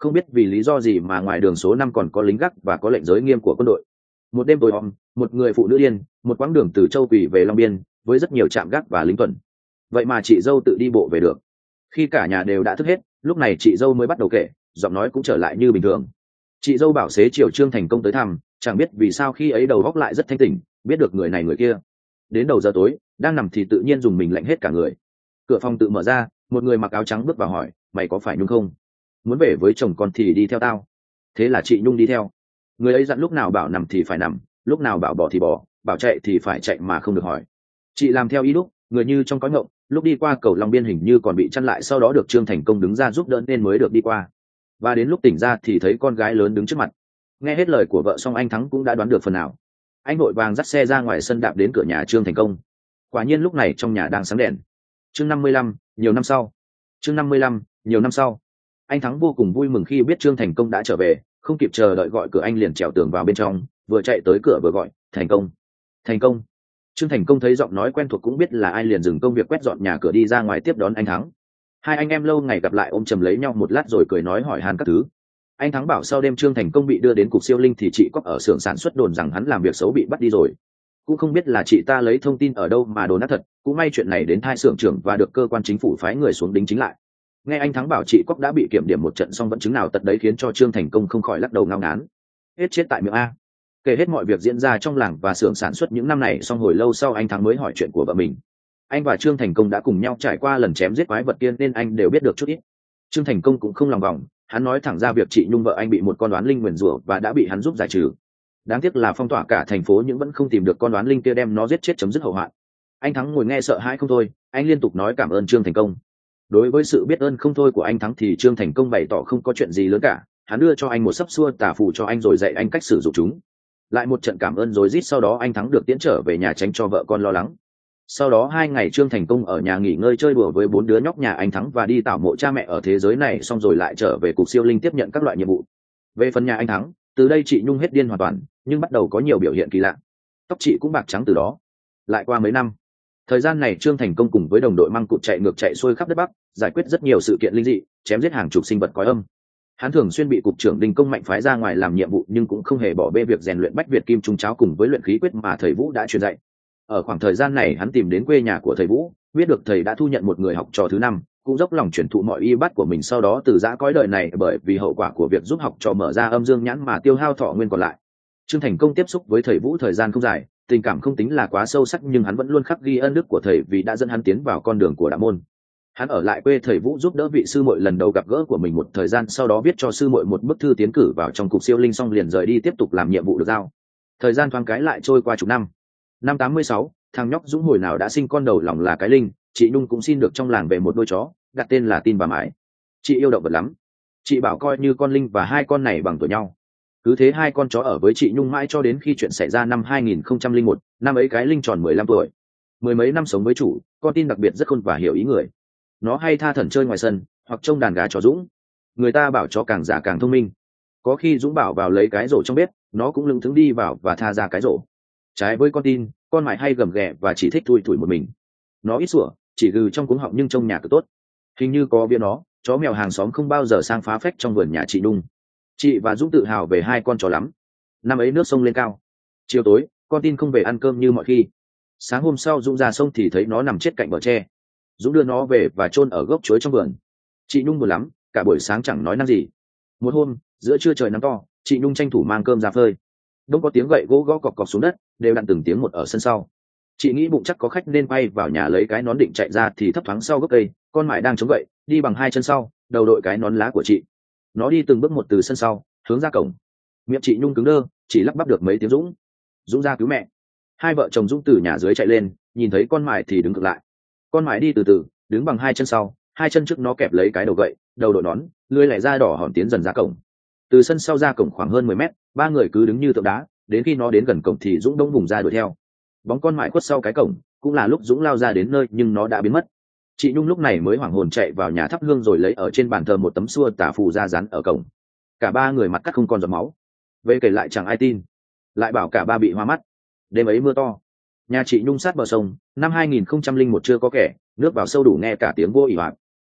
Speaker 1: không biết vì lý do gì mà ngoài đường số năm còn có lính gác và có lệnh giới nghiêm của quân đội. Một đêm tối om, một người phụ nữ điên, một quãng đường từ Châu Quỳ về Long Biên với rất nhiều trạm gác và lính tuần. Vậy mà chị dâu tự đi bộ về được. Khi cả nhà đều đã thức hết, lúc này chị dâu mới bắt đầu kể, giọng nói cũng trở lại như bình thường. Chị dâu bảo xế chiều Trương Thành Công tới thăm, chẳng biết vì sao khi ấy đầu óc lại rất thanh tỉnh, biết được người này người kia. Đến đầu giờ tối, đang nằm thì tự nhiên dùng mình lạnh hết cả người. Cửa phòng tự mở ra, một người mặc áo trắng bước vào hỏi, mày có phải Nhung không? Muốn về với chồng con thì đi theo tao. Thế là chị Nhung đi theo. Người ấy dặn lúc nào bảo nằm thì phải nằm, lúc nào bảo bỏ thì bỏ, bảo chạy thì phải chạy mà không được hỏi. Chị làm theo ý lúc, người như trong cõi ngộng, lúc đi qua cầu Long Biên hình như còn bị chặn lại, sau đó được Trương Thành Công đứng ra giúp đỡ nên mới được đi qua. Và đến lúc tỉnh ra thì thấy con gái lớn đứng trước mặt. Nghe hết lời của vợ xong anh Thắng cũng đã đoán được phần nào. Anh vội vàng dắt xe ra ngoài sân đạp đến cửa nhà Trương Thành Công. Quả nhiên lúc này trong nhà đang sáng đèn. Chương năm mươi lăm, nhiều năm sau. Chương năm mươi lăm, nhiều năm sau. Anh Thắng vô cùng vui mừng khi biết Trương Thành Công đã trở về, không kịp chờ đợi gọi cửa, anh liền trèo tường vào bên trong, vừa chạy tới cửa vừa gọi, Thành Công, Thành Công. Trương Thành Công thấy giọng nói quen thuộc cũng biết là ai, liền dừng công việc quét dọn nhà cửa đi ra ngoài tiếp đón anh Thắng. Hai anh em lâu ngày gặp lại ôm chầm lấy nhau một lát rồi cười nói hỏi han các thứ. Anh Thắng bảo sau đêm Trương Thành Công bị đưa đến cục siêu linh thì chị Cóc ở xưởng sản xuất đồn rằng hắn làm việc xấu bị bắt đi rồi. Cũng không biết là chị ta lấy thông tin ở đâu mà đồn nát thật, cũng may chuyện này đến thai xưởng trưởng và được cơ quan chính phủ phái người xuống đính chính lại. Nghe anh Thắng bảo chị Cóc đã bị kiểm điểm một trận xong vẫn chứng nào tật đấy, khiến cho Trương Thành Công không khỏi lắc đầu ngao ngán. Hết chết tại miệng a. Kể hết mọi việc diễn ra trong làng và xưởng sản xuất những năm này xong, hồi lâu sau anh Thắng mới hỏi chuyện của vợ mình. Anh và Trương Thành Công đã cùng nhau trải qua lần chém giết quái vật kia nên anh đều biết được chút ít. Trương Thành Công cũng không lòng vòng, hắn nói thẳng ra việc chị Nhung vợ anh bị một con đoán linh nguyền rủa và đã bị hắn giúp giải trừ. Đáng tiếc là phong tỏa cả thành phố nhưng vẫn không tìm được con đoán linh kia đem nó giết chết chấm dứt hậu hoạn. Anh Thắng ngồi nghe sợ hãi không thôi, anh liên tục nói cảm ơn Trương Thành Công. Đối với sự biết ơn không thôi của anh Thắng thì Trương Thành Công bày tỏ không có chuyện gì lớn cả, hắn đưa cho anh một sấp xua tà phù cho anh rồi dạy anh cách sử dụng chúng. Lại một trận cảm ơn rối rít, sau đó anh Thắng được tiễn trở về nhà tránh cho vợ con lo lắng. Sau đó hai ngày Trương Thành Công ở nhà nghỉ ngơi chơi đùa với bốn đứa nhóc nhà anh Thắng và đi tảo mộ cha mẹ ở thế giới này, xong rồi lại trở về cục siêu linh tiếp nhận các loại nhiệm vụ. Về phần nhà anh Thắng, từ đây chị Nhung hết điên hoàn toàn, nhưng bắt đầu có nhiều biểu hiện kỳ lạ. Tóc chị cũng bạc trắng từ đó. Lại qua mấy năm, thời gian này Trương Thành Công cùng với đồng đội măng cụt chạy ngược chạy xuôi khắp đất Bắc, giải quyết rất nhiều sự kiện linh dị, chém giết hàng chục sinh vật quái âm. Hắn thường xuyên bị cục trưởng Đinh Công Mạnh phái ra ngoài làm nhiệm vụ nhưng cũng không hề bỏ bê việc rèn luyện Bách Việt Kim Trung Cháo cùng với luyện khí quyết mà thầy Vũ đã truyền dạy. Ở khoảng thời gian này hắn tìm đến quê nhà của thầy Vũ, biết được thầy đã thu nhận một người học trò thứ năm, cũng dốc lòng truyền thụ mọi y bát của mình, sau đó từ giã cõi đời này bởi vì hậu quả của việc giúp học trò mở ra âm dương nhãn mà tiêu hao thọ nguyên còn lại. Trương Thành Công tiếp xúc với thầy Vũ thời gian không dài, tình cảm không tính là quá sâu sắc nhưng hắn vẫn luôn khắc ghi ân đức của thầy vì đã dẫn hắn tiến vào con đường của đạo môn. Hắn ở lại quê thầy Vũ giúp đỡ vị sư muội lần đầu gặp gỡ của mình một thời gian, sau đó viết cho sư muội một bức thư tiến cử vào trong cục siêu linh xong liền rời đi tiếp tục làm nhiệm vụ được giao. Thời gian thoáng cái lại trôi qua chục năm. Năm tám mươi sáu, thằng nhóc Dũng hồi nào đã sinh con đầu lòng là cái Linh, chị Nhung cũng xin được trong làng về một đôi chó, đặt tên là Tin và Mãi. Chị yêu động vật lắm, chị bảo coi như con Linh và hai con này bằng tuổi nhau. Cứ thế hai con chó ở với chị Nhung mãi cho đến khi chuyện xảy ra năm hai nghìn không trăm lẻ một, năm ấy cái Linh tròn mười lăm tuổi. Mười mấy năm sống với chủ, con Tin đặc biệt rất khôn và hiểu ý người. Nó hay tha thẩn chơi ngoài sân hoặc trông đàn gà chó Dũng. Người ta bảo chó càng già càng thông minh. Có khi Dũng bảo vào lấy cái rổ trong bếp, nó cũng lững thững đi vào và tha ra cái rổ. Trái với con Tin, con Mãi hay gầm ghẹ và chỉ thích thui thủi một mình. Nó ít sủa, chỉ gừ trong cuống họng nhưng trông nhà cực tốt. Hình như có bia nó, chó mèo hàng xóm không bao giờ sang phá phách trong vườn nhà chị Nhung. Chị và Dũng tự hào về hai con chó lắm. Năm ấy nước sông lên cao. Chiều tối, con Tin không về ăn cơm như mọi khi. Sáng hôm sau Dũng ra sông thì thấy nó nằm chết cạnh bờ tre. Dũng đưa nó về và chôn ở gốc chuối trong vườn. Chị Nhung buồn lắm, cả buổi sáng chẳng nói năng gì. Một hôm, giữa trưa trời nắng to, chị Nhung tranh thủ mang cơm ra phơi. Đông có tiếng gậy gỗ gõ cọc cọc xuống đất, đều đặn từng tiếng một ở sân sau. Chị nghĩ bụng chắc có khách nên bay vào nhà lấy cái nón định chạy ra thì thấp thoáng sau gốc cây, con Mãi đang chống gậy, đi bằng hai chân sau, đầu đội cái nón lá của chị. Nó đi từng bước một từ sân sau, hướng ra cổng. Miệng chị Nhung cứng đơ, chỉ lắp bắp được mấy tiếng Dũng. Dũng ra cứu mẹ. Hai vợ chồng Dũng từ nhà dưới chạy lên, nhìn thấy con Mãi thì đứng cực lại. Con Mãi đi từ từ, đứng bằng hai chân sau, hai chân trước nó kẹp lấy cái đầu gậy, đầu đội nón, lưỡi lẻ ra đỏ hòn tiến dần ra cổng. Từ sân sau ra cổng khoảng hơn mười mét, ba người cứ đứng như tượng đá, đến khi nó đến gần cổng thì Dũng đông vùng ra đuổi theo. Bóng con Mãi khuất sau cái cổng, cũng là lúc Dũng lao ra đến nơi nhưng nó đã biến mất. Chị Nhung lúc này mới hoảng hồn chạy vào nhà thắp hương rồi lấy ở trên bàn thờ một tấm xua tả phù ra dán ở cổng. Cả ba người mặt cắt không còn giọt máu. Về kể lại chẳng ai tin, lại bảo cả ba bị hoa mắt. Đêm ấy mưa to, nhà chị Nhung sát bờ sông, năm hai nghìn không trăm lẻ một chưa có kẻ, nước vào sâu đủ nghe cả tiếng vô ỉ hoạt.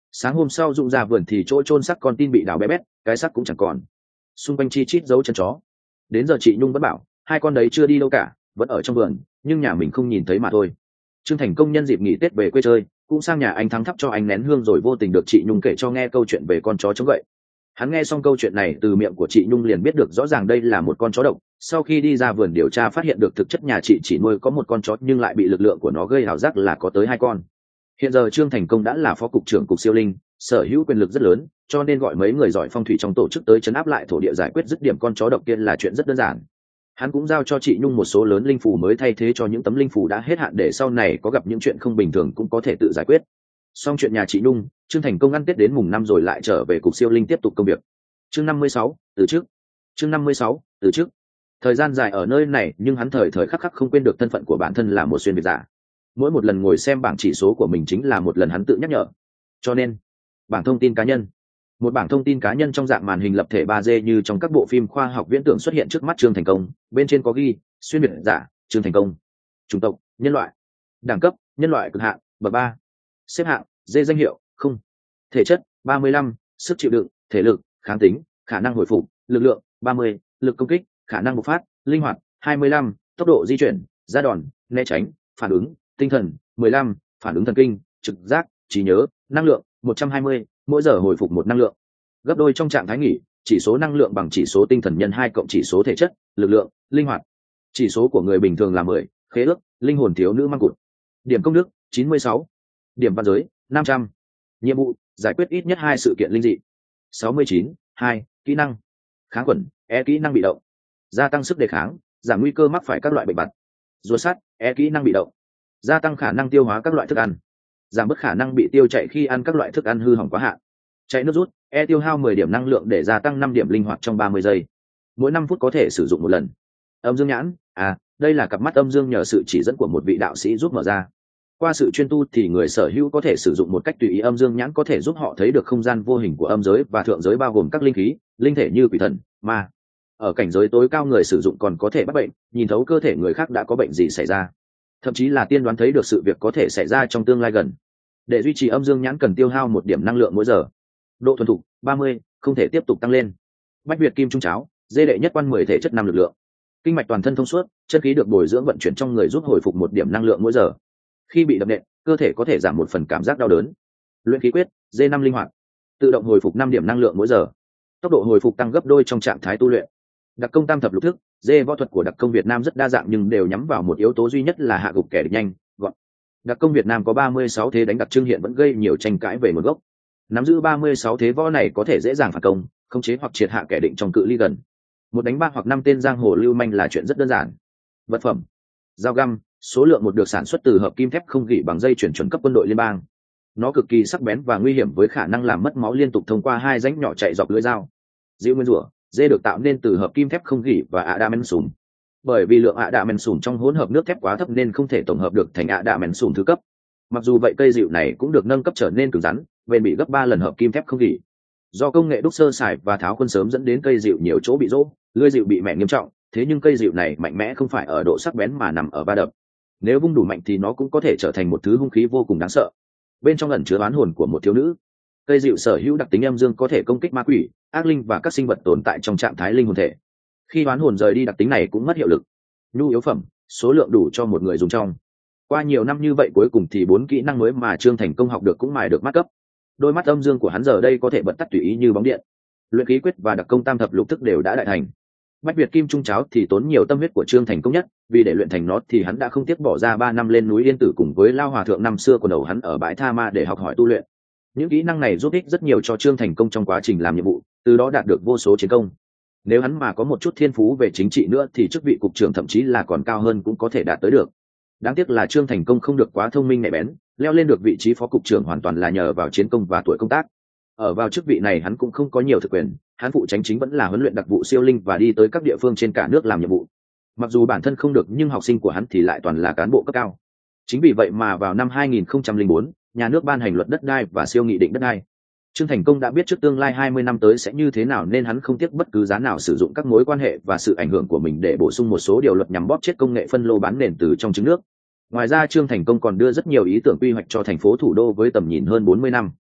Speaker 1: Sáng hôm sau Dũng ra vườn thì chỗ chôn xác con tin bị đào bé bét, cái xác cũng chẳng còn, xung quanh chi chít dấu chân chó. Đến giờ chị Nhung vẫn bảo hai con đấy chưa đi đâu cả, vẫn ở trong vườn, nhưng nhà mình không nhìn thấy mà thôi. Trương Thành Công nhân dịp nghỉ Tết về quê chơi, cũng sang nhà anh Thắng thắp cho anh nén hương, rồi vô tình được chị Nhung kể cho nghe câu chuyện về con chó chống gậy. Hắn nghe xong câu chuyện này từ miệng của chị Nhung liền biết được rõ ràng đây là một con chó độc. Sau khi đi ra vườn điều tra phát hiện được thực chất nhà chị chỉ nuôi có một con chó, nhưng lại bị lực lượng của nó gây ảo giác là có tới hai con. Hiện giờ Trương Thành Công đã là phó cục trưởng cục siêu linh, sở hữu quyền lực rất lớn, cho nên gọi mấy người giỏi phong thủy trong tổ chức tới trấn áp lại thổ địa, giải quyết dứt điểm con chó độc kia là chuyện rất đơn giản. Hắn cũng giao cho chị Nhung một số lớn linh phù mới thay thế cho những tấm linh phù đã hết hạn, để sau này có gặp những chuyện không bình thường cũng có thể tự giải quyết. Xong chuyện nhà chị Nhung, Trương Thành Công ăn Tết đến mùng năm rồi lại trở về cục siêu linh tiếp tục công việc. Chương năm mươi sáu, từ chức. Chương năm mươi sáu, từ chức. Thời gian dài ở nơi này, nhưng hắn thời thời khắc khắc không quên được thân phận của bản thân là một xuyên việt giả. Mỗi một lần ngồi xem bảng chỉ số của mình chính là một lần hắn tự nhắc nhở. Cho nên, bảng thông tin cá nhân. Một bảng thông tin cá nhân trong dạng màn hình lập thể ba D như trong các bộ phim khoa học viễn tưởng xuất hiện trước mắt Trương Thành Công, bên trên có ghi: xuyên việt giả, Trương Thành Công. Chủng tộc: nhân loại. Đẳng cấp: nhân loại cực hạn, bậc ba. Xếp hạng: D danh hiệu: không. Thể chất: ba mươi lăm, sức chịu đựng, thể lực, kháng tính, khả năng hồi phục, lực lượng: ba mươi, lực công kích, khả năng bộc phát, linh hoạt: hai mươi lăm, tốc độ di chuyển, ra đòn, né tránh, phản ứng, tinh thần: mười lăm, phản ứng thần kinh, trực giác, trí nhớ, năng lượng: một trăm hai mươi, mỗi giờ hồi phục một năng lượng. Gấp đôi trong trạng thái nghỉ, chỉ số năng lượng bằng chỉ số tinh thần nhân hai cộng chỉ số thể chất, lực lượng, linh hoạt. Chỉ số của người bình thường là mười, khế ước, linh hồn thiếu nữ mang cụt. Điểm công đức: chín mươi sáu. Điểm văn giới: năm trăm. Nhiệm vụ: giải quyết ít nhất hai sự kiện linh dị. sáu mươi chín. hai. Kỹ năng: kháng khuẩn, E kỹ năng bị động. Gia tăng sức đề kháng, giảm nguy cơ mắc phải các loại bệnh vặt. Rùa sắt, E kỹ năng bị động. Gia tăng khả năng tiêu hóa các loại thức ăn, giảm bớt khả năng bị tiêu chảy khi ăn các loại thức ăn hư hỏng quá hạn. Chạy nước rút, E tiêu hao mười điểm năng lượng để gia tăng năm điểm linh hoạt trong ba mươi giây. Mỗi năm phút có thể sử dụng một lần. Âm dương nhãn, à, đây là cặp mắt âm dương nhờ sự chỉ dẫn của một vị đạo sĩ giúp mở ra. Qua sự chuyên tu thì người sở hữu có thể sử dụng một cách tùy ý. Âm dương nhãn có thể giúp họ thấy được không gian vô hình của âm giới và thượng giới, bao gồm các linh khí, linh thể như quỷ thần, ma. Ở cảnh giới tối cao, người sử dụng còn có thể bắt bệnh, nhìn thấu cơ thể người khác đã có bệnh gì xảy ra, thậm chí là tiên đoán thấy được sự việc có thể xảy ra trong tương lai gần. Để duy trì âm dương nhãn cần tiêu hao một điểm năng lượng mỗi giờ. Độ thuần thục ba mươi, không thể tiếp tục tăng lên. Bách Việt Kim Trung Cháo, dê đệ nhất quan mười, thể chất năm, lực lượng. Kinh mạch toàn thân thông suốt, chân khí được bồi dưỡng vận chuyển trong người giúp hồi phục một điểm năng lượng mỗi giờ. Khi bị đập nện, cơ thể có thể giảm một phần cảm giác đau đớn. Luyện khí quyết, dê năm, linh hoạt, tự động hồi phục năm điểm năng lượng mỗi giờ. Tốc độ hồi phục tăng gấp đôi trong trạng thái tu luyện. Đặc công tam thập lục thức, dê võ thuật của đặc công Việt Nam rất đa dạng nhưng đều nhắm vào một yếu tố duy nhất là hạ gục kẻ địch nhanh, gọn. Đặc công Việt Nam có ba mươi sáu thế đánh đặc trưng hiện vẫn gây nhiều tranh cãi về nguồn gốc. Nắm giữ ba mươi sáu thế võ này có thể dễ dàng phản công, khống chế hoặc triệt hạ kẻ địch trong cự ly gần. Một đánh ba hoặc năm tên giang hồ lưu manh là chuyện rất đơn giản. Vật phẩm: dao găm, số lượng một, được sản xuất từ hợp kim thép không gỉ bằng dây chuyển chuẩn cấp quân đội liên bang. Nó cực kỳ sắc bén và nguy hiểm với khả năng làm mất máu liên tục thông qua hai rãnh nhỏ chạy dọc lưỡi dao. Dịu nguyên rủa, dê được tạo nên từ hợp kim thép không gỉ và adamantium. Bởi vì lượng adamantium trong hỗn hợp nước thép quá thấp nên không thể tổng hợp được thành adamantium thứ cấp. Mặc dù vậy, cây dịu này cũng được nâng cấp trở nên cứng rắn, bền bị gấp ba lần hợp kim thép không gỉ. Do công nghệ đúc sơ sài và tháo quân sớm dẫn đến cây dịu nhiều chỗ bị rỗ, lưỡi dịu bị mẻ nghiêm trọng. Thế nhưng cây dịu này mạnh mẽ không phải ở độ sắc bén mà nằm ở va đập. Nếu vung đủ mạnh thì nó cũng có thể trở thành một thứ hung khí vô cùng đáng sợ. Bên trong ẩn chứa oán hồn của một thiếu nữ. Cây dịu sở hữu đặc tính âm dương, có thể công kích ma quỷ, ác linh và các sinh vật tồn tại trong trạng thái linh hồn thể. Khi oán hồn rời đi, đặc tính này cũng mất hiệu lực. Nhu yếu phẩm, số lượng đủ cho một người dùng trong. Qua nhiều năm như vậy, cuối cùng thì bốn kỹ năng mới mà Trương Thành Công học được cũng mài được mắt cấp. Đôi mắt âm dương của hắn giờ đây có thể bật tắt tùy ý như bóng điện. Luyện khí quyết và đặc công tam thập lục thức đều đã đại thành. Bách Việt Kim Trung Cháo thì tốn nhiều tâm huyết của Trương Thành Công nhất, vì để luyện thành nó thì hắn đã không tiếc bỏ ra ba năm lên núi Yên Tử cùng với Lao Hòa Thượng năm xưa quần đầu hắn ở bãi Tha Ma để học hỏi tu luyện. Những kỹ năng này giúp ích rất nhiều cho Trương Thành Công trong quá trình làm nhiệm vụ, từ đó đạt được vô số chiến công. Nếu hắn mà có một chút thiên phú về chính trị nữa thì chức vị cục trưởng thậm chí là còn cao hơn cũng có thể đạt tới được. Đáng tiếc là Trương Thành Công không được quá thông minh nhạy bén, leo lên được vị trí phó cục trưởng hoàn toàn là nhờ vào chiến công và tuổi công tác. Ở vào chức vị này hắn cũng không có nhiều thực quyền, hắn phụ trách chính vẫn là huấn luyện đặc vụ siêu linh và đi tới các địa phương trên cả nước làm nhiệm vụ. Mặc dù bản thân không được nhưng học sinh của hắn thì lại toàn là cán bộ cấp cao. Chính vì vậy mà vào năm hai nghìn không trăm lẻ bốn, nhà nước ban hành luật đất đai và siêu nghị định đất đai. Trương Thành Công đã biết trước tương lai hai mươi năm tới sẽ như thế nào nên hắn không tiếc bất cứ giá nào sử dụng các mối quan hệ và sự ảnh hưởng của mình để bổ sung một số điều luật nhằm bóp chết công nghệ phân lô bán nền từ trong trứng nước. Ngoài ra Trương Thành Công còn đưa rất nhiều ý tưởng quy hoạch cho thành phố thủ đô với tầm nhìn hơn bốn mươi năm.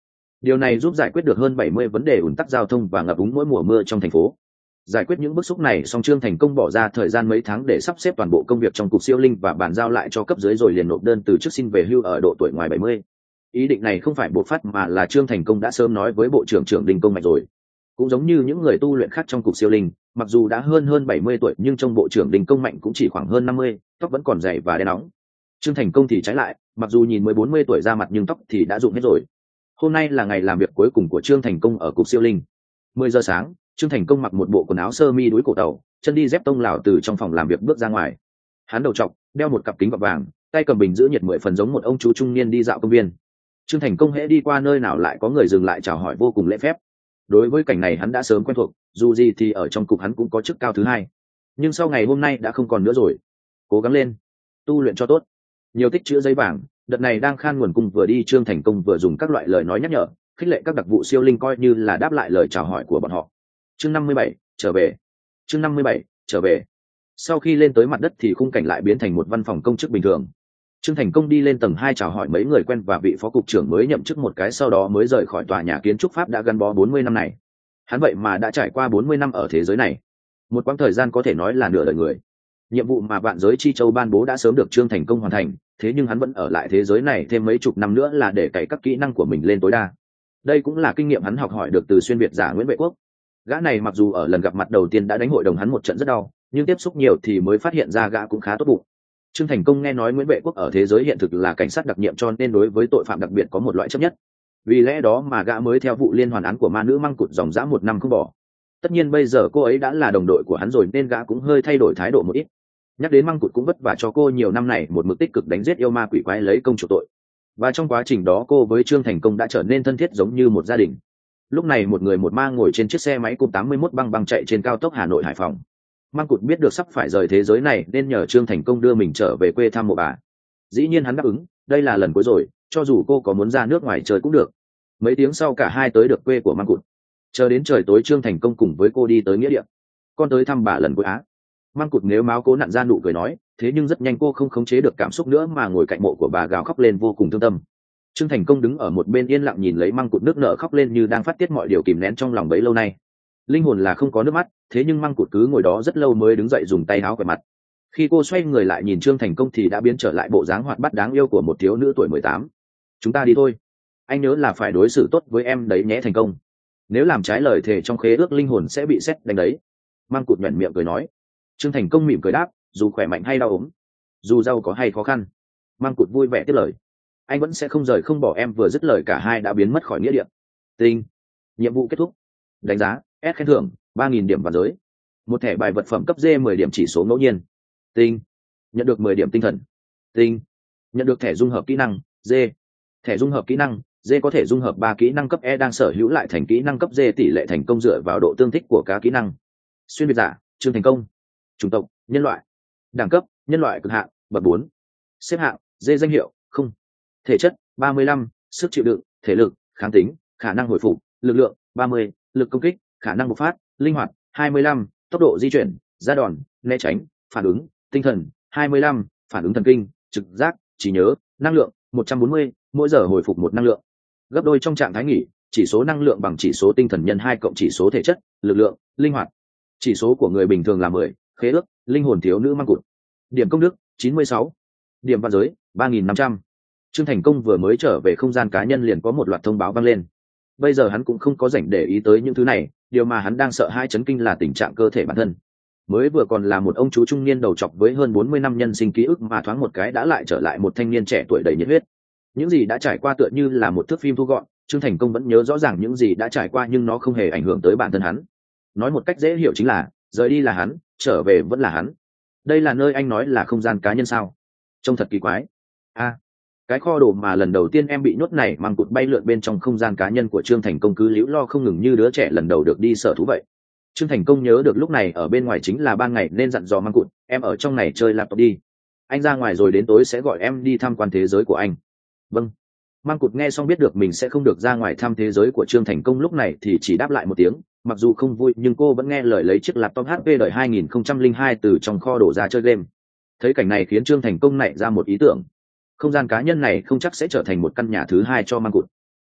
Speaker 1: Điều này giúp giải quyết được hơn bảy mươi vấn đề ùn tắc giao thông và ngập úng mỗi mùa mưa trong thành phố. Giải quyết những bức xúc này, song Trương Thành Công bỏ ra thời gian mấy tháng để sắp xếp toàn bộ công việc trong cục siêu linh và bàn giao lại cho cấp dưới, rồi liền nộp đơn từ chức xin về hưu ở độ tuổi ngoài bảy mươi. Ý định này không phải bộc phát mà là Trương Thành Công đã sớm nói với bộ trưởng trưởng Đinh Công Mạnh rồi. Cũng giống như những người tu luyện khác trong cục siêu linh, mặc dù đã hơn hơn bảy mươi tuổi nhưng trong bộ trưởng Đinh Công Mạnh cũng chỉ khoảng hơn năm mươi, tóc vẫn còn dày và đen nóng. Trương Thành Công thì trái lại, mặc dù nhìn mới bốn mươi tuổi ra mặt nhưng tóc thì đã rụng hết rồi. Hôm nay là ngày làm việc cuối cùng của Trương Thành Công ở cục siêu linh. mười giờ sáng, Trương Thành Công mặc một bộ quần áo sơ mi đuối cổ tàu, chân đi dép tông lào từ trong phòng làm việc bước ra ngoài. Hắn đầu trọc, đeo một cặp kính gọng vàng, tay cầm bình giữ nhiệt mười phần giống một ông chú trung niên đi dạo công viên. Trương Thành Công hễ đi qua nơi nào lại có người dừng lại chào hỏi vô cùng lễ phép. Đối với cảnh này hắn đã sớm quen thuộc, dù gì thì ở trong cục hắn cũng có chức cao thứ hai. Nhưng sau ngày hôm nay đã không còn nữa rồi. Cố gắng lên, tu luyện cho tốt. Nhiều tích chữ giấy vàng, đợt này đang khan nguồn cung, vừa đi Trương Thành Công vừa dùng các loại lời nói nhắc nhở, khích lệ các đặc vụ siêu linh coi như là đáp lại lời chào hỏi của bọn họ. Chương năm mươi bảy, trở về. Chương năm mươi bảy, trở về. Sau khi lên tới mặt đất thì khung cảnh lại biến thành một văn phòng công chức bình thường. Trương Thành Công đi lên tầng hai chào hỏi mấy người quen và vị phó cục trưởng mới nhậm chức một cái, sau đó mới rời khỏi tòa nhà kiến trúc Pháp đã gắn bó bốn mươi năm này. Hắn vậy mà đã trải qua bốn mươi năm ở thế giới này. Một quãng thời gian có thể nói là nửa đời người. Nhiệm vụ mà Vạn Giới Chi Châu ban bố đã sớm được Trương Thành Công hoàn thành, thế nhưng hắn vẫn ở lại thế giới này thêm mấy chục năm nữa là để cày các kỹ năng của mình lên tối đa. Đây cũng là kinh nghiệm hắn học hỏi được từ xuyên việt giả Nguyễn Vệ Quốc. Gã này mặc dù ở lần gặp mặt đầu tiên đã đánh hội đồng hắn một trận rất đau, nhưng tiếp xúc nhiều thì mới phát hiện ra gã cũng khá tốt bụng. Trương Thành Công nghe nói Nguyễn Vệ Quốc ở thế giới hiện thực là cảnh sát đặc nhiệm, cho nên đối với tội phạm đặc biệt có một loại chấp nhất. Vì lẽ đó mà gã mới theo vụ liên hoàn án của ma nữ Măng Cụt dòng dã một năm không bỏ. Tất nhiên bây giờ cô ấy đã là đồng đội của hắn rồi nên gã cũng hơi thay đổi thái độ một ít. Nhắc đến Măng Cụt cũng vất vả cho cô nhiều năm này, một mực tích cực đánh giết yêu ma quỷ quái lấy công chuộc tội. Và trong quá trình đó cô với Trương Thành Công đã trở nên thân thiết giống như một gia đình. Lúc này một người một ma ngồi trên chiếc xe máy cụm tám mươi mốt băng băng chạy trên cao tốc Hà Nội Hải Phòng. Măng Cụt biết được sắp phải rời thế giới này nên nhờ Trương Thành Công đưa mình trở về quê thăm mộ bà. Dĩ nhiên hắn đáp ứng, đây là lần cuối rồi, cho dù cô có muốn ra nước ngoài chơi cũng được. Mấy tiếng sau cả hai tới được quê của Măng Cụt. Chờ đến trời tối Trương Thành Công cùng với cô đi tới nghĩa địa. Con tới thăm bà lần cuối á. Măng Cụt nếu máu cố nặn ra nụ cười nói, thế nhưng rất nhanh cô không khống chế được cảm xúc nữa mà ngồi cạnh mộ của bà gào khóc lên vô cùng thương tâm. Trương Thành Công đứng ở một bên yên lặng nhìn lấy Măng Cụt nước nở khóc lên như đang phát tiết mọi điều kìm nén trong lòng bấy lâu nay. Linh hồn là không có nước mắt, thế nhưng Măng Cụt cứ ngồi đó rất lâu mới đứng dậy dùng tay áo quẹt mặt. Khi cô xoay người lại nhìn Trương Thành Công thì đã biến trở lại bộ dáng hoạt bát đáng yêu của một thiếu nữ tuổi mười tám. Chúng ta đi thôi. Anh nhớ là phải đối xử tốt với em đấy nhé Thành Công. Nếu làm trái lời thề trong khế ước linh hồn sẽ bị sét đánh đấy. Măng Cụt nhoẻn miệng cười nói. Trương Thành Công mỉm cười đáp, dù khỏe mạnh hay đau ốm, dù giàu có hay khó khăn. Măng Cụt vui vẻ tiếp lời. Anh vẫn sẽ không rời không bỏ em. Vừa dứt lời cả hai đã biến mất khỏi nghĩa địa. Tinh. Nhiệm vụ kết thúc. Đánh giá S khen thưởng ba nghìn điểm Vạn Giới. Một thẻ bài vật phẩm cấp D mười điểm chỉ số ngẫu nhiên. Tinh. Nhận được mười điểm tinh thần. Tinh. Nhận được thẻ dung hợp kỹ năng D. Thẻ dung hợp kỹ năng D có thể dung hợp ba kỹ năng cấp E đang sở hữu lại thành kỹ năng cấp D, tỷ lệ thành công dựa vào độ tương thích của các kỹ năng. Xuyên việt giả Trương Thành Công. Chủng tộc nhân loại. Đẳng cấp nhân loại cực hạn bậc bốn. Xếp hạng D danh hiệu không. Thể chất ba mươi lăm, sức chịu đựng, thể lực, kháng tính, khả năng hồi phục, lực lượng ba mươi, lực công kích, khả năng bộc phát, linh hoạt hai mươi lăm, tốc độ di chuyển, ra đòn, né tránh, phản ứng, tinh thần hai mươi lăm, phản ứng thần kinh, trực giác, trí nhớ, năng lượng một trăm bốn mươi, mỗi giờ hồi phục một năng lượng. Gấp đôi trong trạng thái nghỉ, chỉ số năng lượng bằng chỉ số tinh thần nhân hai cộng chỉ số thể chất, lực lượng, linh hoạt. Chỉ số của người bình thường là mười, khế ước, linh hồn thiếu nữ Măng Cụt. Điểm công đức chín mươi sáu. Điểm Vạn Giới ba nghìn năm trăm. Trương Thành Công vừa mới trở về không gian cá nhân liền có một loạt thông báo vang lên. Bây giờ hắn cũng không có rảnh để ý tới những thứ này, điều mà hắn đang sợ hãi chấn kinh là tình trạng cơ thể bản thân. Mới vừa còn là một ông chú trung niên đầu trọc với hơn bốn mươi năm nhân sinh ký ức mà thoáng một cái đã lại trở lại một thanh niên trẻ tuổi đầy nhiệt huyết. Những gì đã trải qua tựa như là một thước phim thu gọn, Trương Thành Công vẫn nhớ rõ ràng những gì đã trải qua nhưng nó không hề ảnh hưởng tới bản thân hắn. Nói một cách dễ hiểu chính là, rời đi là hắn, trở về vẫn là hắn. Đây là nơi anh nói là không gian cá nhân sao? Trông thật kỳ quái. A, à, cái kho đồ mà lần đầu tiên em bị nhốt này Măng Cụt bay lượn bên trong không gian cá nhân của Trương Thành Công cứ líu lo không ngừng như đứa trẻ lần đầu được đi sở thú vậy. Trương Thành Công nhớ được lúc này ở bên ngoài chính là ban ngày nên dặn dò Măng Cụt, em ở trong này chơi laptop đi. Anh ra ngoài rồi đến tối sẽ gọi em đi tham quan thế giới của anh. Vâng. Măng Cụt nghe xong biết được mình sẽ không được ra ngoài thăm thế giới của Trương Thành Công lúc này thì chỉ đáp lại một tiếng, mặc dù không vui nhưng cô vẫn nghe lời lấy chiếc laptop hát pê đời hai nghìn không trăm lẻ hai từ trong kho đổ ra chơi game. Thấy cảnh này khiến Trương Thành Công nảy ra một ý tưởng. Không gian cá nhân này không chắc sẽ trở thành một căn nhà thứ hai cho Măng Cụt.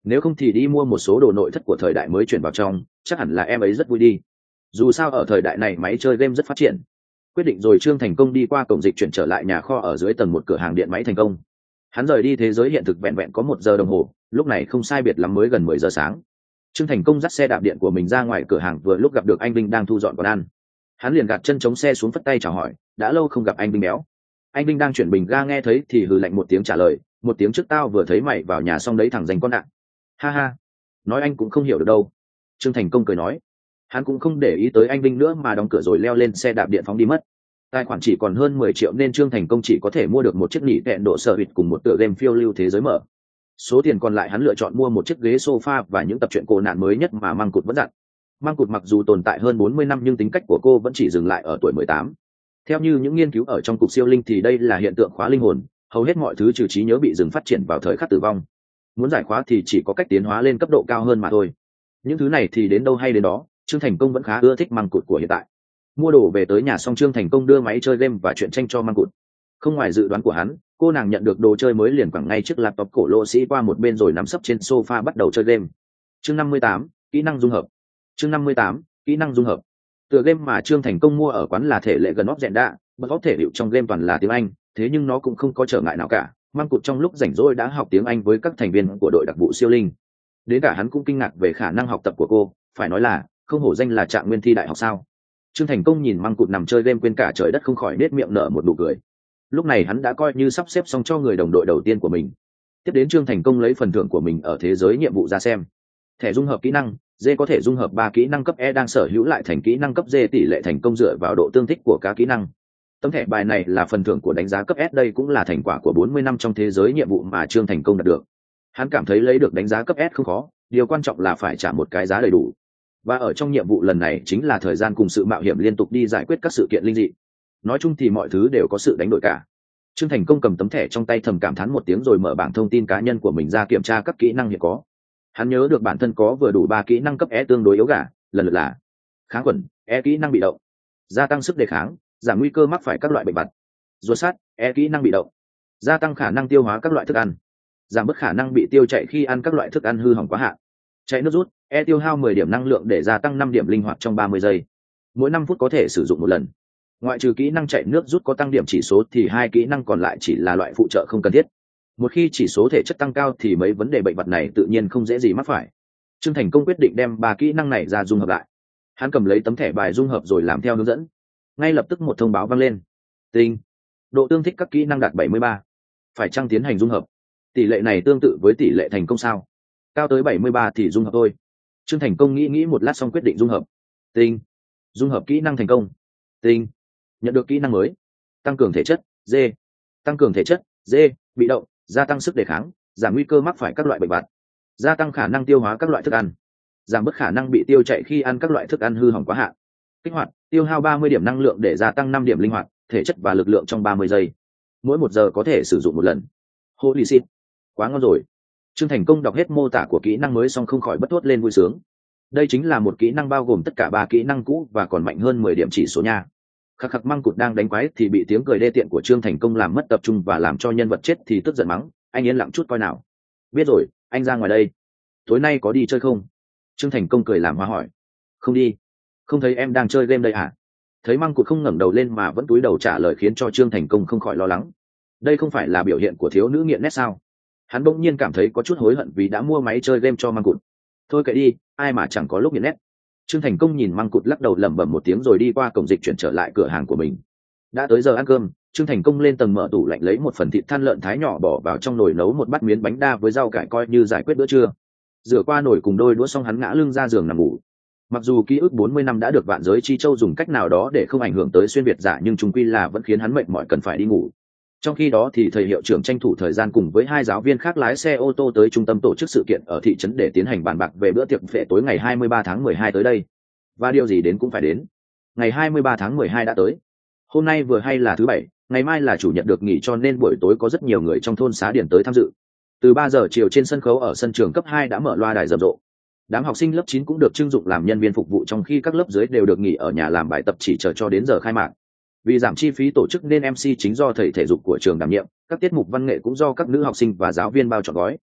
Speaker 1: nếu không thì đi mua một số đồ nội thất của thời đại mới chuyển vào trong, chắc hẳn là em ấy rất vui đi. Dù sao ở thời đại này máy chơi game rất phát triển. Quyết định rồi, Trương Thành Công đi qua cổng dịch chuyển trở lại nhà kho ở dưới tầng một cửa hàng điện máy Thành Công. Hắn rời đi thế giới hiện thực vẹn vẹn có một giờ đồng hồ, lúc này không sai biệt lắm mới gần mười giờ sáng. Trương Thành Công dắt xe đạp điện của mình ra ngoài cửa hàng, vừa lúc gặp được anh Vinh đang thu dọn quán ăn. Hắn liền gạt chân chống xe xuống, phất tay chào hỏi, đã lâu không gặp anh Vinh béo. Anh Vinh đang chuyển bình ga nghe thấy thì hừ lạnh một tiếng trả lời, một tiếng trước tao vừa thấy mày vào nhà xong đấy thằng dành con đạn. Ha ha, nói anh cũng không hiểu được đâu. Trương Thành Công cười nói. Hắn cũng không để ý tới anh Vinh nữa mà đóng cửa rồi leo lên xe đạp điện phóng đi mất. Tài khoản chỉ còn hơn mười triệu nên Trương Thành Công chỉ có thể mua được một chiếc nỉ tẹn độ sở hịt cùng một tựa game phiêu lưu thế giới mở. Số tiền còn lại hắn lựa chọn mua một chiếc ghế sofa và những tập truyện cổ nạn mới nhất mà Măng Cụt vẫn dặn. Măng Cụt mặc dù tồn tại hơn bốn mươi năm nhưng tính cách của cô vẫn chỉ dừng lại ở tuổi mười tám. Theo như những nghiên cứu ở trong cục siêu linh thì đây là hiện tượng khóa linh hồn, hầu hết mọi thứ trừ trí nhớ bị dừng phát triển vào thời khắc tử vong. Muốn giải khóa thì chỉ có cách tiến hóa lên cấp độ cao hơn mà thôi. Những thứ này thì đến đâu hay đến đó, Trương Thành Công vẫn khá ưa thích Măng Cụt của hiện tại. Mua đồ về tới nhà xong, Trương Thành Công đưa máy chơi game và truyện tranh cho Măng Cụt. Không ngoài dự đoán của hắn, cô nàng nhận được đồ chơi mới liền quẳng ngay chiếc laptop cổ lỗ sĩ qua một bên rồi nằm sấp trên sofa bắt đầu chơi game. Chương năm mươi tám, kỹ năng dung hợp. Chương năm mươi tám, kỹ năng dung hợp. Tựa game mà Trương Thành Công mua ở quán là thể lệ gần óc dẹn đạ, bất có thể hiệu trong game toàn là tiếng Anh, thế nhưng nó cũng không có trở ngại nào cả. Măng Cụt trong lúc rảnh rỗi đã học tiếng Anh với các thành viên của đội đặc vụ siêu linh. Đến cả hắn cũng kinh ngạc về khả năng học tập của cô, phải nói là không hổ danh là trạng nguyên thi đại học sao. Trương Thành Công nhìn Măng Cụt nằm chơi game quên cả trời đất không khỏi nết miệng nở một nụ cười. Lúc này hắn đã coi như sắp xếp xong cho người đồng đội đầu tiên của mình. Tiếp đến, Trương Thành Công lấy phần thưởng của mình ở thế giới nhiệm vụ ra xem. Thẻ dung hợp kỹ năng D có thể dung hợp ba kỹ năng cấp E đang sở hữu lại thành kỹ năng cấp D, tỷ lệ thành công dựa vào độ tương thích của các kỹ năng. Tấm thẻ bài này là phần thưởng của đánh giá cấp S, đây cũng là thành quả của bốn mươi năm trong thế giới nhiệm vụ mà Trương Thành Công đạt được. Hắn cảm thấy lấy được đánh giá cấp S không khó, điều quan trọng là phải trả một cái giá đầy đủ. Và ở trong nhiệm vụ lần này chính là thời gian cùng sự mạo hiểm liên tục đi giải quyết các sự kiện linh dị. Nói chung thì mọi thứ đều có sự đánh đổi cả. Trương Thành Công cầm tấm thẻ trong tay thầm cảm thán một tiếng rồi mở bảng thông tin cá nhân của mình ra kiểm tra các kỹ năng hiện có. Hắn nhớ được bản thân có vừa đủ ba kỹ năng cấp E tương đối yếu gà, lần lượt là kháng khuẩn, E kỹ năng bị động, gia tăng sức đề kháng, giảm nguy cơ mắc phải các loại bệnh vặt; ruột sát, E kỹ năng bị động, gia tăng khả năng tiêu hóa các loại thức ăn, giảm bớt khả năng bị tiêu chảy khi ăn các loại thức ăn hư hỏng quá hạn; chạy nước rút, E tiêu hao mười điểm năng lượng để gia tăng năm điểm linh hoạt trong ba mươi giây, mỗi năm phút có thể sử dụng một lần. Ngoại trừ kỹ năng chạy nước rút có tăng điểm chỉ số thì hai kỹ năng còn lại chỉ là loại phụ trợ không cần thiết. Một khi chỉ số thể chất tăng cao thì mấy vấn đề bệnh vật này tự nhiên không dễ gì mắc phải. Trương Thành Công quyết định đem ba kỹ năng này ra dung hợp lại. Hắn cầm lấy tấm thẻ bài dung hợp rồi làm theo hướng dẫn. Ngay lập tức một thông báo vang lên. Tinh. Độ tương thích các kỹ năng đạt bảy mươi ba. Phải chăng tiến hành dung hợp? Tỷ lệ này tương tự với tỷ lệ thành công sao? Cao tới bảy mươi ba thì dung hợp thôi. Trương Thành Công nghĩ nghĩ một lát xong quyết định dung hợp. Tinh. Dung hợp kỹ năng thành công. Tinh. Nhận được kỹ năng mới. Tăng cường thể chất, D. Tăng cường thể chất, D, bị động, gia tăng sức đề kháng, giảm nguy cơ mắc phải các loại bệnh vặt, gia tăng khả năng tiêu hóa các loại thức ăn, giảm bớt khả năng bị tiêu chảy khi ăn các loại thức ăn hư hỏng quá hạn. Kích hoạt, tiêu hao ba mươi điểm năng lượng để gia tăng năm điểm linh hoạt, thể chất và lực lượng trong ba mươi giây. Mỗi một giờ có thể sử dụng một lần. Holy shit, quá ngon rồi. Trương Thành Công đọc hết mô tả của kỹ năng mới xong không khỏi bất thốt lên vui sướng. Đây chính là một kỹ năng bao gồm tất cả ba kỹ năng cũ và còn mạnh hơn mười điểm chỉ số nha. Khắc khắc Măng Cụt đang đánh quái thì bị tiếng cười đê tiện của Trương Thành Công làm mất tập trung và làm cho nhân vật chết thì tức giận mắng, anh yên lặng chút coi nào. Biết rồi, anh ra ngoài đây. Tối nay có đi chơi không? Trương Thành Công cười làm hoa hỏi. Không đi. Không thấy em đang chơi game đây à? Thấy Măng Cụt không ngẩng đầu lên mà vẫn cúi đầu trả lời khiến cho Trương Thành Công không khỏi lo lắng. Đây không phải là biểu hiện của thiếu nữ nghiện nét sao? Hắn bỗng nhiên cảm thấy có chút hối hận vì đã mua máy chơi game cho Măng Cụt. Thôi kệ đi, ai mà chẳng có lúc nghiện nét. Trương Thành Công nhìn Măng Cụt lắc đầu lẩm bẩm một tiếng rồi đi qua cổng dịch chuyển trở lại cửa hàng của mình. Đã tới giờ ăn cơm, Trương Thành Công lên tầng mở tủ lạnh lấy một phần thịt than lợn thái nhỏ bỏ vào trong nồi nấu một bát miến bánh đa với rau cải coi như giải quyết bữa trưa. Rửa qua nồi cùng đôi đũa xong hắn ngã lưng ra giường nằm ngủ. Mặc dù ký ức bốn mươi năm đã được vạn giới chi châu dùng cách nào đó để không ảnh hưởng tới xuyên việt giả nhưng chung quy là vẫn khiến hắn mệt mỏi cần phải đi ngủ. Trong khi đó thì thầy hiệu trưởng tranh thủ thời gian cùng với hai giáo viên khác lái xe ô tô tới trung tâm tổ chức sự kiện ở thị trấn để tiến hành bàn bạc về bữa tiệc phệ tối ngày hai mươi ba tháng mười hai tới đây. Và điều gì đến cũng phải đến. Ngày hai mươi ba tháng mười hai đã tới. Hôm nay vừa hay là thứ bảy, ngày mai là chủ nhật được nghỉ cho nên buổi tối có rất nhiều người trong thôn Xá Điền tới tham dự. Từ ba giờ chiều trên sân khấu ở sân trường cấp hai đã mở loa đài rầm rộ. Đám học sinh lớp chín cũng được trưng dụng làm nhân viên phục vụ trong khi các lớp dưới đều được nghỉ ở nhà làm bài tập chỉ chờ cho đến giờ khai mạc. Vì giảm chi phí tổ chức nên em xê chính do thầy thể dục của trường đảm nhiệm, các tiết mục văn nghệ cũng do các nữ học sinh và giáo viên bao trọn gói.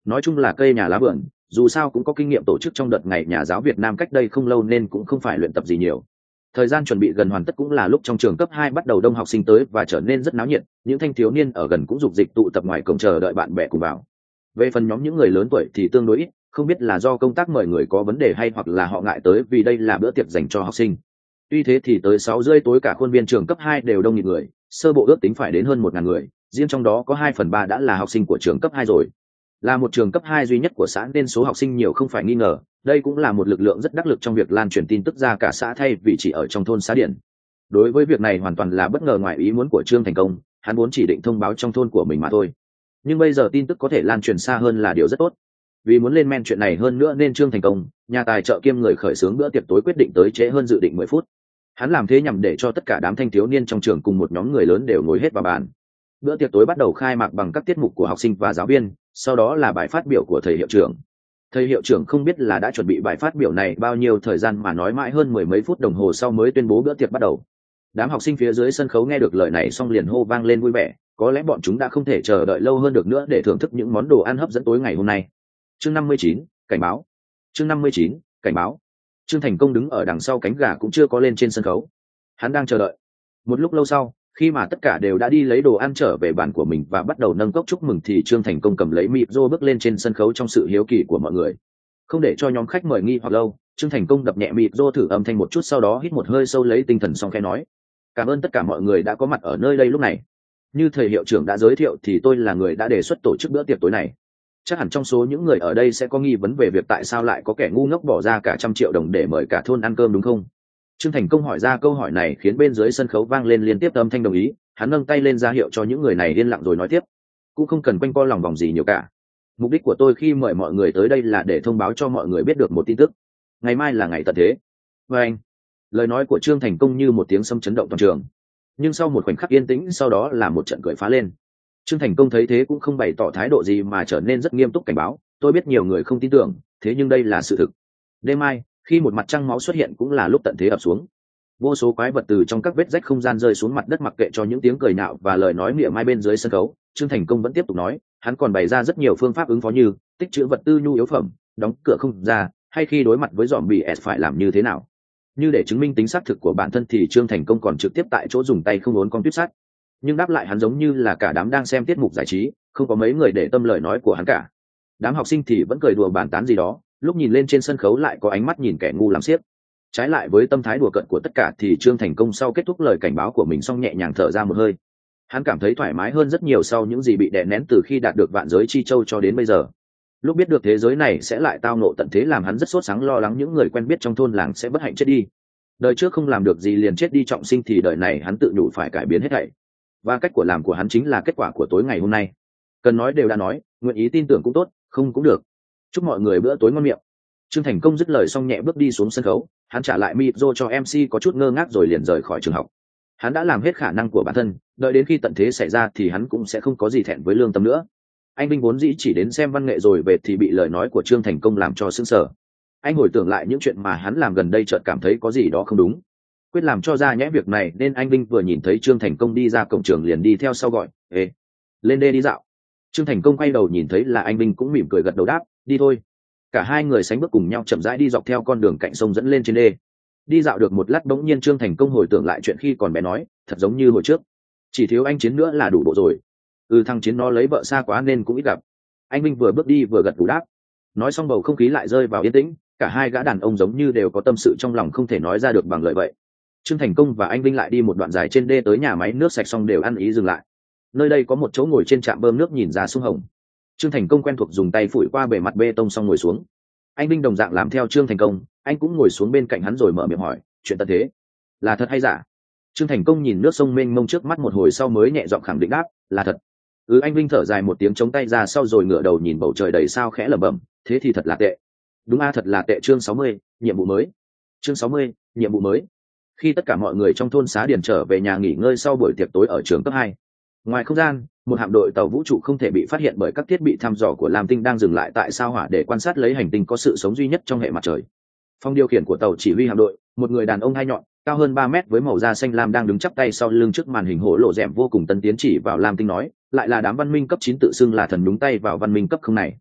Speaker 1: nói chung là cây nhà lá vườn, dù sao cũng có kinh nghiệm tổ chức trong đợt ngày nhà giáo Việt Nam cách đây không lâu nên cũng không phải luyện tập gì nhiều. Thời gian chuẩn bị gần hoàn tất cũng là lúc trong trường cấp hai bắt đầu đông học sinh tới và trở nên rất náo nhiệt, những thanh thiếu niên ở gần cũng dục dịch tụ tập ngoài cổng chờ đợi bạn bè cùng vào. Về phần nhóm những người lớn tuổi thì tương đối ít, không biết là do công tác mời người có vấn đề hay hoặc là họ ngại tới vì đây là bữa tiệc dành cho học sinh. Tuy thế thì tới sáu rưỡi tối cả khuôn viên trường cấp hai đều đông nghịt người, sơ bộ ước tính phải đến hơn một ngàn người, riêng trong đó có hai phần ba đã là học sinh của trường cấp hai rồi. Là một trường cấp hai duy nhất của xã nên số học sinh nhiều không phải nghi ngờ, đây cũng là một lực lượng rất đắc lực trong việc lan truyền tin tức ra cả xã thay vì chỉ ở trong thôn xá điển. Đối với việc này hoàn toàn là bất ngờ ngoài ý muốn của Trương Thành Công, hắn vốn chỉ định thông báo trong thôn của mình mà thôi. Nhưng bây giờ tin tức có thể lan truyền xa hơn là điều rất tốt. Vì muốn lên men chuyện này hơn nữa nên Trương Thành Công, nhà tài trợ kiêm người khởi xướng bữa tiệc tối quyết định tới trễ hơn dự định mười phút. Hắn làm thế nhằm để cho tất cả đám thanh thiếu niên trong trường cùng một nhóm người lớn đều ngồi hết vào bàn. Bữa tiệc tối bắt đầu khai mạc bằng các tiết mục của học sinh và giáo viên, sau đó là bài phát biểu của thầy hiệu trưởng. Thầy hiệu trưởng không biết là đã chuẩn bị bài phát biểu này bao nhiêu thời gian mà nói mãi hơn mười mấy phút đồng hồ sau mới tuyên bố bữa tiệc bắt đầu. Đám học sinh phía dưới sân khấu nghe được lời này xong liền hô vang lên vui vẻ, có lẽ bọn chúng đã không thể chờ đợi lâu hơn được nữa để thưởng thức những món đồ ăn hấp dẫn tối ngày hôm nay. Chương năm mươi chín, cảnh báo. Chương năm mươi chín, cảnh báo. Trương Thành Công đứng ở đằng sau cánh gà cũng chưa có lên trên sân khấu. Hắn đang chờ đợi. Một lúc lâu sau, khi mà tất cả đều đã đi lấy đồ ăn trở về bàn của mình và bắt đầu nâng cốc chúc mừng thì Trương Thành Công cầm lấy micro bước lên trên sân khấu trong sự hiếu kỳ của mọi người. Không để cho nhóm khách mời nghi hoặc lâu, Trương Thành Công đập nhẹ micro thử âm thanh một chút, sau đó hít một hơi sâu lấy tinh thần xong khẽ nói: cảm ơn tất cả mọi người đã có mặt ở nơi đây lúc này. Như thầy hiệu trưởng đã giới thiệu thì tôi là người đã đề xuất tổ chức bữa tiệc tối này. Chắc hẳn trong số những người ở đây sẽ có nghi vấn về việc tại sao lại có kẻ ngu ngốc bỏ ra cả trăm triệu đồng để mời cả thôn ăn cơm đúng không? Trương Thành Công hỏi ra câu hỏi này khiến bên dưới sân khấu vang lên liên tiếp âm thanh đồng ý. Hắn nâng tay lên ra hiệu cho những người này yên lặng rồi nói tiếp: cũng không cần quanh co lòng vòng gì nhiều cả. Mục đích của tôi khi mời mọi người tới đây là để thông báo cho mọi người biết được một tin tức. Ngày mai là ngày tận thế. Và anh, lời nói của Trương Thành Công như một tiếng sấm chấn động toàn trường. Nhưng sau một khoảnh khắc yên tĩnh sau đó là một trận cười phá lên. Trương Thành Công thấy thế cũng không bày tỏ thái độ gì mà trở nên rất nghiêm túc cảnh báo: tôi biết nhiều người không tin tưởng, thế nhưng đây là sự thực. Đêm mai, khi một mặt trăng máu xuất hiện cũng là lúc tận thế ập xuống. Vô số quái vật từ trong các vết rách không gian rơi xuống mặt đất, mặc kệ cho những tiếng cười nhạo và lời nói mỉa mai bên dưới sân khấu. Trương Thành Công vẫn tiếp tục nói, hắn còn bày ra rất nhiều phương pháp ứng phó như tích trữ vật tư nhu yếu phẩm, đóng cửa không ra, hay khi đối mặt với zombie S phải làm như thế nào. Như để chứng minh tính xác thực của bản thân thì Trương Thành Công còn trực tiếp tại chỗ dùng tay không uốn con tuyết sắt. Nhưng đáp lại hắn giống như là cả đám đang xem tiết mục giải trí, không có mấy người để tâm lời nói của hắn cả. Đám học sinh thì vẫn cười đùa bàn tán gì đó, lúc nhìn lên trên sân khấu lại có ánh mắt nhìn kẻ ngu làm xiếc. Trái lại với tâm thái đùa cợt của tất cả thì Trương Thành Công sau kết thúc lời cảnh báo của mình xong nhẹ nhàng thở ra một hơi. Hắn cảm thấy thoải mái hơn rất nhiều sau những gì bị đè nén từ khi đạt được vạn giới chi châu cho đến bây giờ. Lúc biết được thế giới này sẽ lại tao nộ tận thế làm hắn rất sốt sắng, lo lắng những người quen biết trong thôn làng sẽ bất hạnh chết đi. Đời trước không làm được gì liền chết đi trọng sinh thì đời này hắn tự nhủ phải cải biến hết thảy. Và cách của làm của hắn chính là kết quả của tối ngày hôm nay. Cần nói đều đã nói, nguyện ý tin tưởng cũng tốt, không cũng được. Chúc mọi người bữa tối ngon miệng. Trương Thành Công dứt lời xong nhẹ bước đi xuống sân khấu, hắn trả lại micro cho em xê có chút ngơ ngác rồi liền rời khỏi trường học. Hắn đã làm hết khả năng của bản thân, đợi đến khi tận thế xảy ra thì hắn cũng sẽ không có gì thẹn với lương tâm nữa. Anh Vinh vốn dĩ chỉ đến xem văn nghệ rồi về thì bị lời nói của Trương Thành Công làm cho sững sờ. Anh hồi tưởng lại những chuyện mà hắn làm gần đây chợt cảm thấy có gì đó không đúng. Quyết làm cho ra nhẽ việc này nên anh Vinh vừa nhìn thấy Trương Thành Công đi ra cổng trường liền đi theo sau gọi: ê, lên đê đi dạo. Trương Thành Công quay đầu nhìn thấy là anh Vinh cũng mỉm cười gật đầu đáp: đi thôi. Cả hai người sánh bước cùng nhau chậm rãi đi dọc theo con đường cạnh sông dẫn lên trên đê. Đi dạo được một lát bỗng nhiên Trương Thành Công hồi tưởng lại chuyện khi còn bé nói, thật giống như hồi trước, chỉ thiếu anh Chiến nữa là đủ bộ rồi. Ừ, thằng Chiến nó lấy vợ xa quá nên cũng ít gặp. Anh Vinh vừa bước đi vừa gật gù đáp. Nói xong bầu không khí lại rơi vào yên tĩnh, cả hai gã đàn ông giống như đều có tâm sự trong lòng không thể nói ra được bằng lời vậy. Trương Thành Công và anh Vinh lại đi một đoạn dài trên đê tới nhà máy nước sạch xong đều ăn ý dừng lại. Nơi đây có một chỗ ngồi trên trạm bơm nước nhìn ra sông Hồng. Trương Thành Công quen thuộc dùng tay phủi qua bề mặt bê tông xong ngồi xuống. Anh Vinh đồng dạng làm theo Trương Thành Công, anh cũng ngồi xuống bên cạnh hắn rồi mở miệng hỏi, chuyện tận thế là thật hay giả? Trương Thành Công nhìn nước sông mênh mông trước mắt một hồi sau mới nhẹ giọng khẳng định đáp, là thật. Ừ, anh Vinh thở dài một tiếng chống tay ra sau rồi ngửa đầu nhìn bầu trời đầy sao khẽ lẩm bẩm, thế thì thật là tệ. Đúng a, thật là tệ. Chương sáu mươi, nhiệm vụ mới. Chương sáu mươi, nhiệm vụ mới. Khi tất cả mọi người trong thôn Xá Điền trở về nhà nghỉ ngơi sau buổi tiệc tối ở trường cấp hai, ngoài không gian, một hạm đội tàu vũ trụ không thể bị phát hiện bởi các thiết bị thăm dò của Lam Tinh đang dừng lại tại sao Hỏa để quan sát lấy hành tinh có sự sống duy nhất trong hệ mặt trời. Phòng điều khiển của tàu chỉ huy hạm đội, một người đàn ông hai nhọn, cao hơn ba mét với màu da xanh lam đang đứng chắp tay sau lưng trước màn hình hổ lộ rèm vô cùng tân tiến chỉ vào Lam Tinh nói, lại là đám văn minh cấp chín tự xưng là thần, đúng tay vào văn minh cấp không này.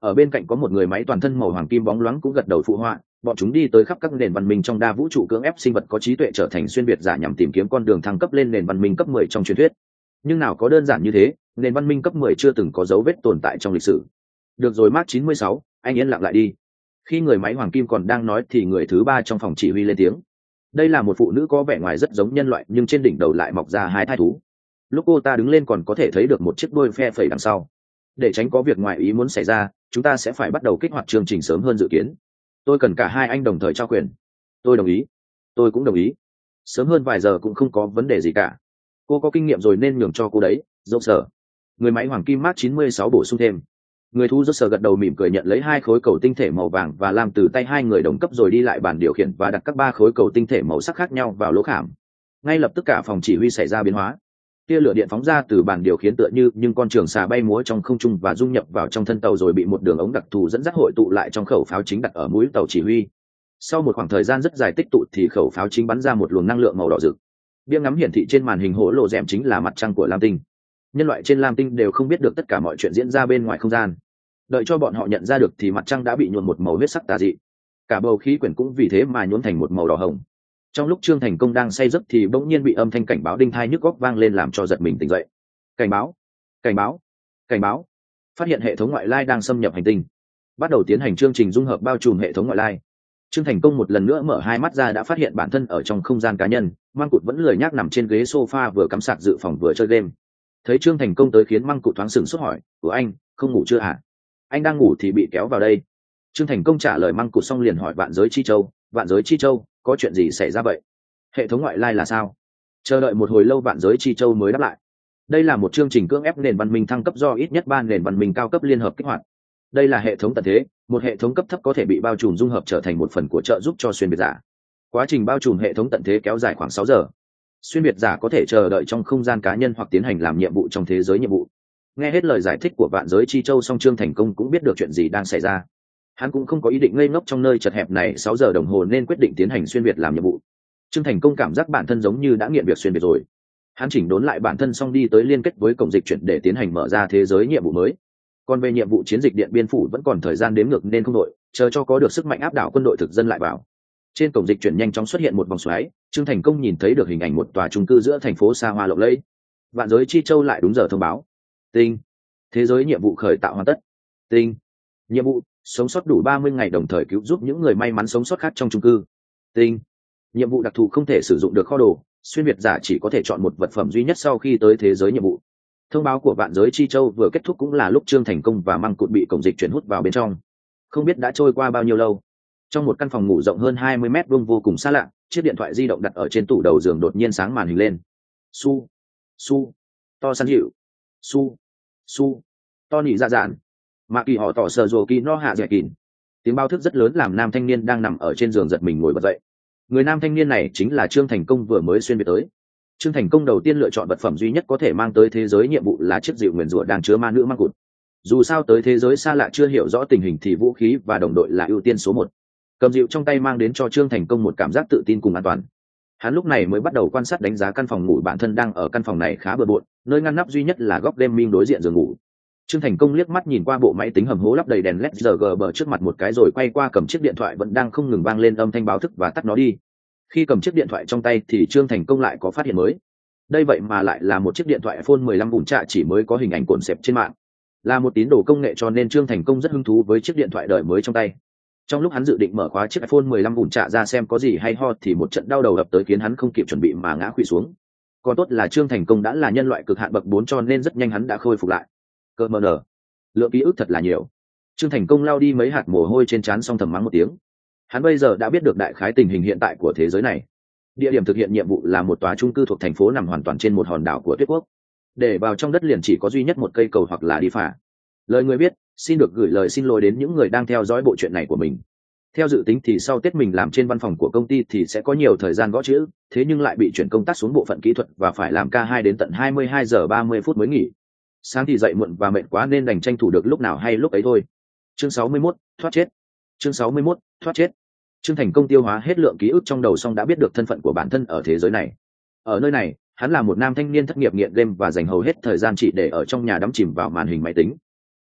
Speaker 1: Ở bên cạnh có một người máy toàn thân màu hoàng kim bóng loáng cũng gật đầu phụ họa, bọn chúng đi tới khắp các nền văn minh trong đa vũ trụ, cưỡng ép sinh vật có trí tuệ trở thành xuyên việt giả nhằm tìm kiếm con đường thăng cấp lên nền văn minh cấp mười trong truyền thuyết. Nhưng nào có đơn giản như thế, nền văn minh cấp mười chưa từng có dấu vết tồn tại trong lịch sử. Được rồi Mark chín mươi sáu, anh yên lặng lại đi. Khi người máy hoàng kim còn đang nói thì người thứ ba trong phòng chỉ huy lên tiếng. Đây là một phụ nữ có vẻ ngoài rất giống nhân loại, nhưng trên đỉnh đầu lại mọc ra hai thai thú. Lúc cô ta đứng lên còn có thể thấy được một chiếc đuôi phe phẩy đằng sau. Để tránh có việc ngoài ý muốn xảy ra, chúng ta sẽ phải bắt đầu kích hoạt chương trình sớm hơn dự kiến. Tôi cần cả hai anh đồng thời trao quyền. Tôi đồng ý. Tôi cũng đồng ý. Sớm hơn vài giờ cũng không có vấn đề gì cả. Cô có kinh nghiệm rồi nên nhường cho cô đấy, dâu sở. Người máy hoàng kim Mark chín mươi sáu bổ sung thêm. Người thu dâu sở gật đầu mỉm cười nhận lấy hai khối cầu tinh thể màu vàng và lam từ tay hai người đồng cấp, rồi đi lại bàn điều khiển và đặt các ba khối cầu tinh thể màu sắc khác nhau vào lỗ khảm. Ngay lập tức cả phòng chỉ huy xảy ra biến hóa. Tia lửa điện phóng ra từ bàn điều khiển tựa như nhưng con trường xà bay múa trong không trung và dung nhập vào trong thân tàu, rồi bị một đường ống đặc thù dẫn dắt hội tụ lại trong khẩu pháo chính đặt ở mũi tàu chỉ huy. Sau một khoảng thời gian rất dài tích tụ thì khẩu pháo chính bắn ra một luồng năng lượng màu đỏ rực. Bia ngắm hiển thị trên màn hình hố lộ rèm chính là mặt trăng của Lam Tinh. Nhân loại trên Lam Tinh đều không biết được tất cả mọi chuyện diễn ra bên ngoài không gian. Đợi cho bọn họ nhận ra được thì mặt trăng đã bị nhuộm một màu huyết sắc tà dị. Cả bầu khí quyển cũng vì thế mà nhuộm thành một màu đỏ hồng. Trong lúc Trương Thành Công đang say giấc thì bỗng nhiên bị âm thanh cảnh báo đinh tai nhức óc vang lên làm cho giật mình tỉnh dậy. Cảnh báo, cảnh báo, cảnh báo! Phát hiện hệ thống ngoại lai đang xâm nhập hành tinh. Bắt đầu tiến hành chương trình dung hợp bao trùm hệ thống ngoại lai. Trương Thành Công một lần nữa mở hai mắt ra đã phát hiện bản thân ở trong không gian cá nhân, Măng Cụt vẫn lười nhác nằm trên ghế sofa vừa cắm sạc dự phòng vừa chơi game. Thấy Trương Thành Công tới khiến Măng Cụt thoáng sửng sốt hỏi, "Của anh, không ngủ chưa hả? Anh đang ngủ thì bị kéo vào đây." Trương Thành Công trả lời Măng Cụt xong liền hỏi Vạn Giới Chi Châu, "Vạn Giới Chi Châu, có chuyện gì xảy ra vậy? Hệ thống ngoại lai là sao?" Chờ đợi một hồi lâu Vạn Giới Chi Châu mới đáp lại. Đây là một chương trình cưỡng ép nền văn minh thăng cấp do ít nhất ba nền văn minh cao cấp liên hợp kích hoạt. Đây là hệ thống tận thế, một hệ thống cấp thấp có thể bị bao trùm dung hợp trở thành một phần của trợ giúp cho xuyên việt giả. Quá trình bao trùm hệ thống tận thế kéo dài khoảng sáu giờ. Xuyên việt giả có thể chờ đợi trong không gian cá nhân hoặc tiến hành làm nhiệm vụ trong thế giới nhiệm vụ. Nghe hết lời giải thích của Vạn Giới Chi Châu xong, Trương Thành Công cũng biết được chuyện gì đang xảy ra. Hắn cũng không có ý định ngây ngốc trong nơi chật hẹp này sáu giờ đồng hồ nên quyết định tiến hành xuyên việt làm nhiệm vụ. Trương Thành Công cảm giác bản thân giống như đã nghiện việc xuyên việt rồi. Hắn chỉnh đốn lại bản thân xong đi tới liên kết với cổng dịch chuyển để tiến hành mở ra thế giới nhiệm vụ mới. Còn về nhiệm vụ chiến dịch Điện Biên Phủ vẫn còn thời gian đếm ngược nên không đội, chờ cho có được sức mạnh áp đảo quân đội thực dân lại vào. Trên cổng dịch chuyển nhanh chóng xuất hiện một vòng xoáy, Trương Thành Công nhìn thấy được hình ảnh một tòa chung cư giữa thành phố xa hoa lộng lẫy. Vạn Giới Chi Châu lại đúng giờ thông báo. Tinh. Thế giới nhiệm vụ khởi tạo hoàn tất. Tinh. Nhiệm vụ sống sót đủ ba mươi ngày đồng thời cứu giúp những người may mắn sống sót khác trong chung cư. Tinh. Nhiệm vụ đặc thù không thể sử dụng được kho đồ, xuyên việt giả chỉ có thể chọn một vật phẩm duy nhất sau khi tới thế giới nhiệm vụ. Thông báo của Vạn Giới Chi Châu vừa kết thúc cũng là lúc Trương Thành Công và Măng Cụt bị cổng dịch chuyển hút vào bên trong. Không biết đã trôi qua bao nhiêu lâu. Trong một căn phòng ngủ rộng hơn hai mươi mét vuông vô cùng xa lạ, chiếc điện thoại di động đặt ở trên tủ đầu giường đột nhiên sáng màn hình lên. Su, su, to săn dịu, su, su, to nỉ dạ dạn. Mạ Kỳ họ tỏ sờ rồ kỳ no hạ dẻ kìn. Tiếng báo thức rất lớn làm nam thanh niên đang nằm ở trên giường giật mình ngồi bật dậy. Người nam thanh niên này chính là Trương Thành Công vừa mới xuyên việt tới. Trương Thành Công đầu tiên lựa chọn vật phẩm duy nhất có thể mang tới thế giới nhiệm vụ là chiếc dịu nguyền rủa đang chứa ma nữ Măng Cụt. Dù sao tới thế giới xa lạ chưa hiểu rõ tình hình thì vũ khí và đồng đội là ưu tiên số một. Cầm dịu trong tay mang đến cho Trương Thành Công một cảm giác tự tin cùng an toàn. Hắn lúc này mới bắt đầu quan sát đánh giá căn phòng ngủ bản thân đang ở. Căn phòng này khá bừa bộn, nơi ngăn nắp duy nhất là góc gaming đối diện giường ngủ. Trương Thành Công liếc mắt nhìn qua bộ máy tính hầm hố lắp đầy đèn led rờ giê bê trước mặt một cái rồi quay qua cầm chiếc điện thoại vẫn đang không ngừng vang lên âm thanh báo thức và tắt nó đi. Khi cầm chiếc điện thoại trong tay thì Trương Thành Công lại có phát hiện mới. Đây vậy mà lại là một chiếc điện thoại iPhone mười lăm vụn trạ chỉ mới có hình ảnh cuộn xẹp trên mạng. Là một tín đồ công nghệ cho nên Trương Thành Công rất hứng thú với chiếc điện thoại đời mới trong tay. Trong lúc hắn dự định mở khóa chiếc iPhone mười lăm vụn trạ ra xem có gì hay ho thì một trận đau đầu ập tới khiến hắn không kịp chuẩn bị mà ngã khuỵu xuống. Còn tốt là Trương Thành Công đã là nhân loại cực hạn bậc bốn cho nên rất nhanh hắn đã khôi phục lại. Cơ mờ nở, lượng ký ức thật là nhiều. Trương Thành Công lau đi mấy hạt mồ hôi trên trán xong thầm mắng một tiếng. Hắn bây giờ đã biết được đại khái tình hình hiện tại của thế giới này. Địa điểm thực hiện nhiệm vụ là một tòa chung cư thuộc thành phố nằm hoàn toàn trên một hòn đảo của Tuyết Quốc. Để vào trong đất liền chỉ có duy nhất một cây cầu hoặc là đi phà. Lời người biết, xin được gửi lời xin lỗi đến những người đang theo dõi bộ truyện này của mình. Theo dự tính thì sau Tết mình làm trên văn phòng của công ty thì sẽ có nhiều thời gian gõ chữ, thế nhưng lại bị chuyển công tác xuống bộ phận kỹ thuật và phải làm ca hai đến tận hai mươi hai giờ ba mươi phút mới nghỉ. Sáng thì dậy muộn và mệt quá nên đành tranh thủ được lúc nào hay lúc ấy thôi. Chương sáu mươi mốt, thoát chết. Chương sáu mươi mốt, thoát chết. Trương Thành Công tiêu hóa hết lượng ký ức trong đầu xong đã biết được thân phận của bản thân ở thế giới này. Ở nơi này, hắn là một nam thanh niên thất nghiệp nghiện game và dành hầu hết thời gian chỉ để ở trong nhà đắm chìm vào màn hình máy tính.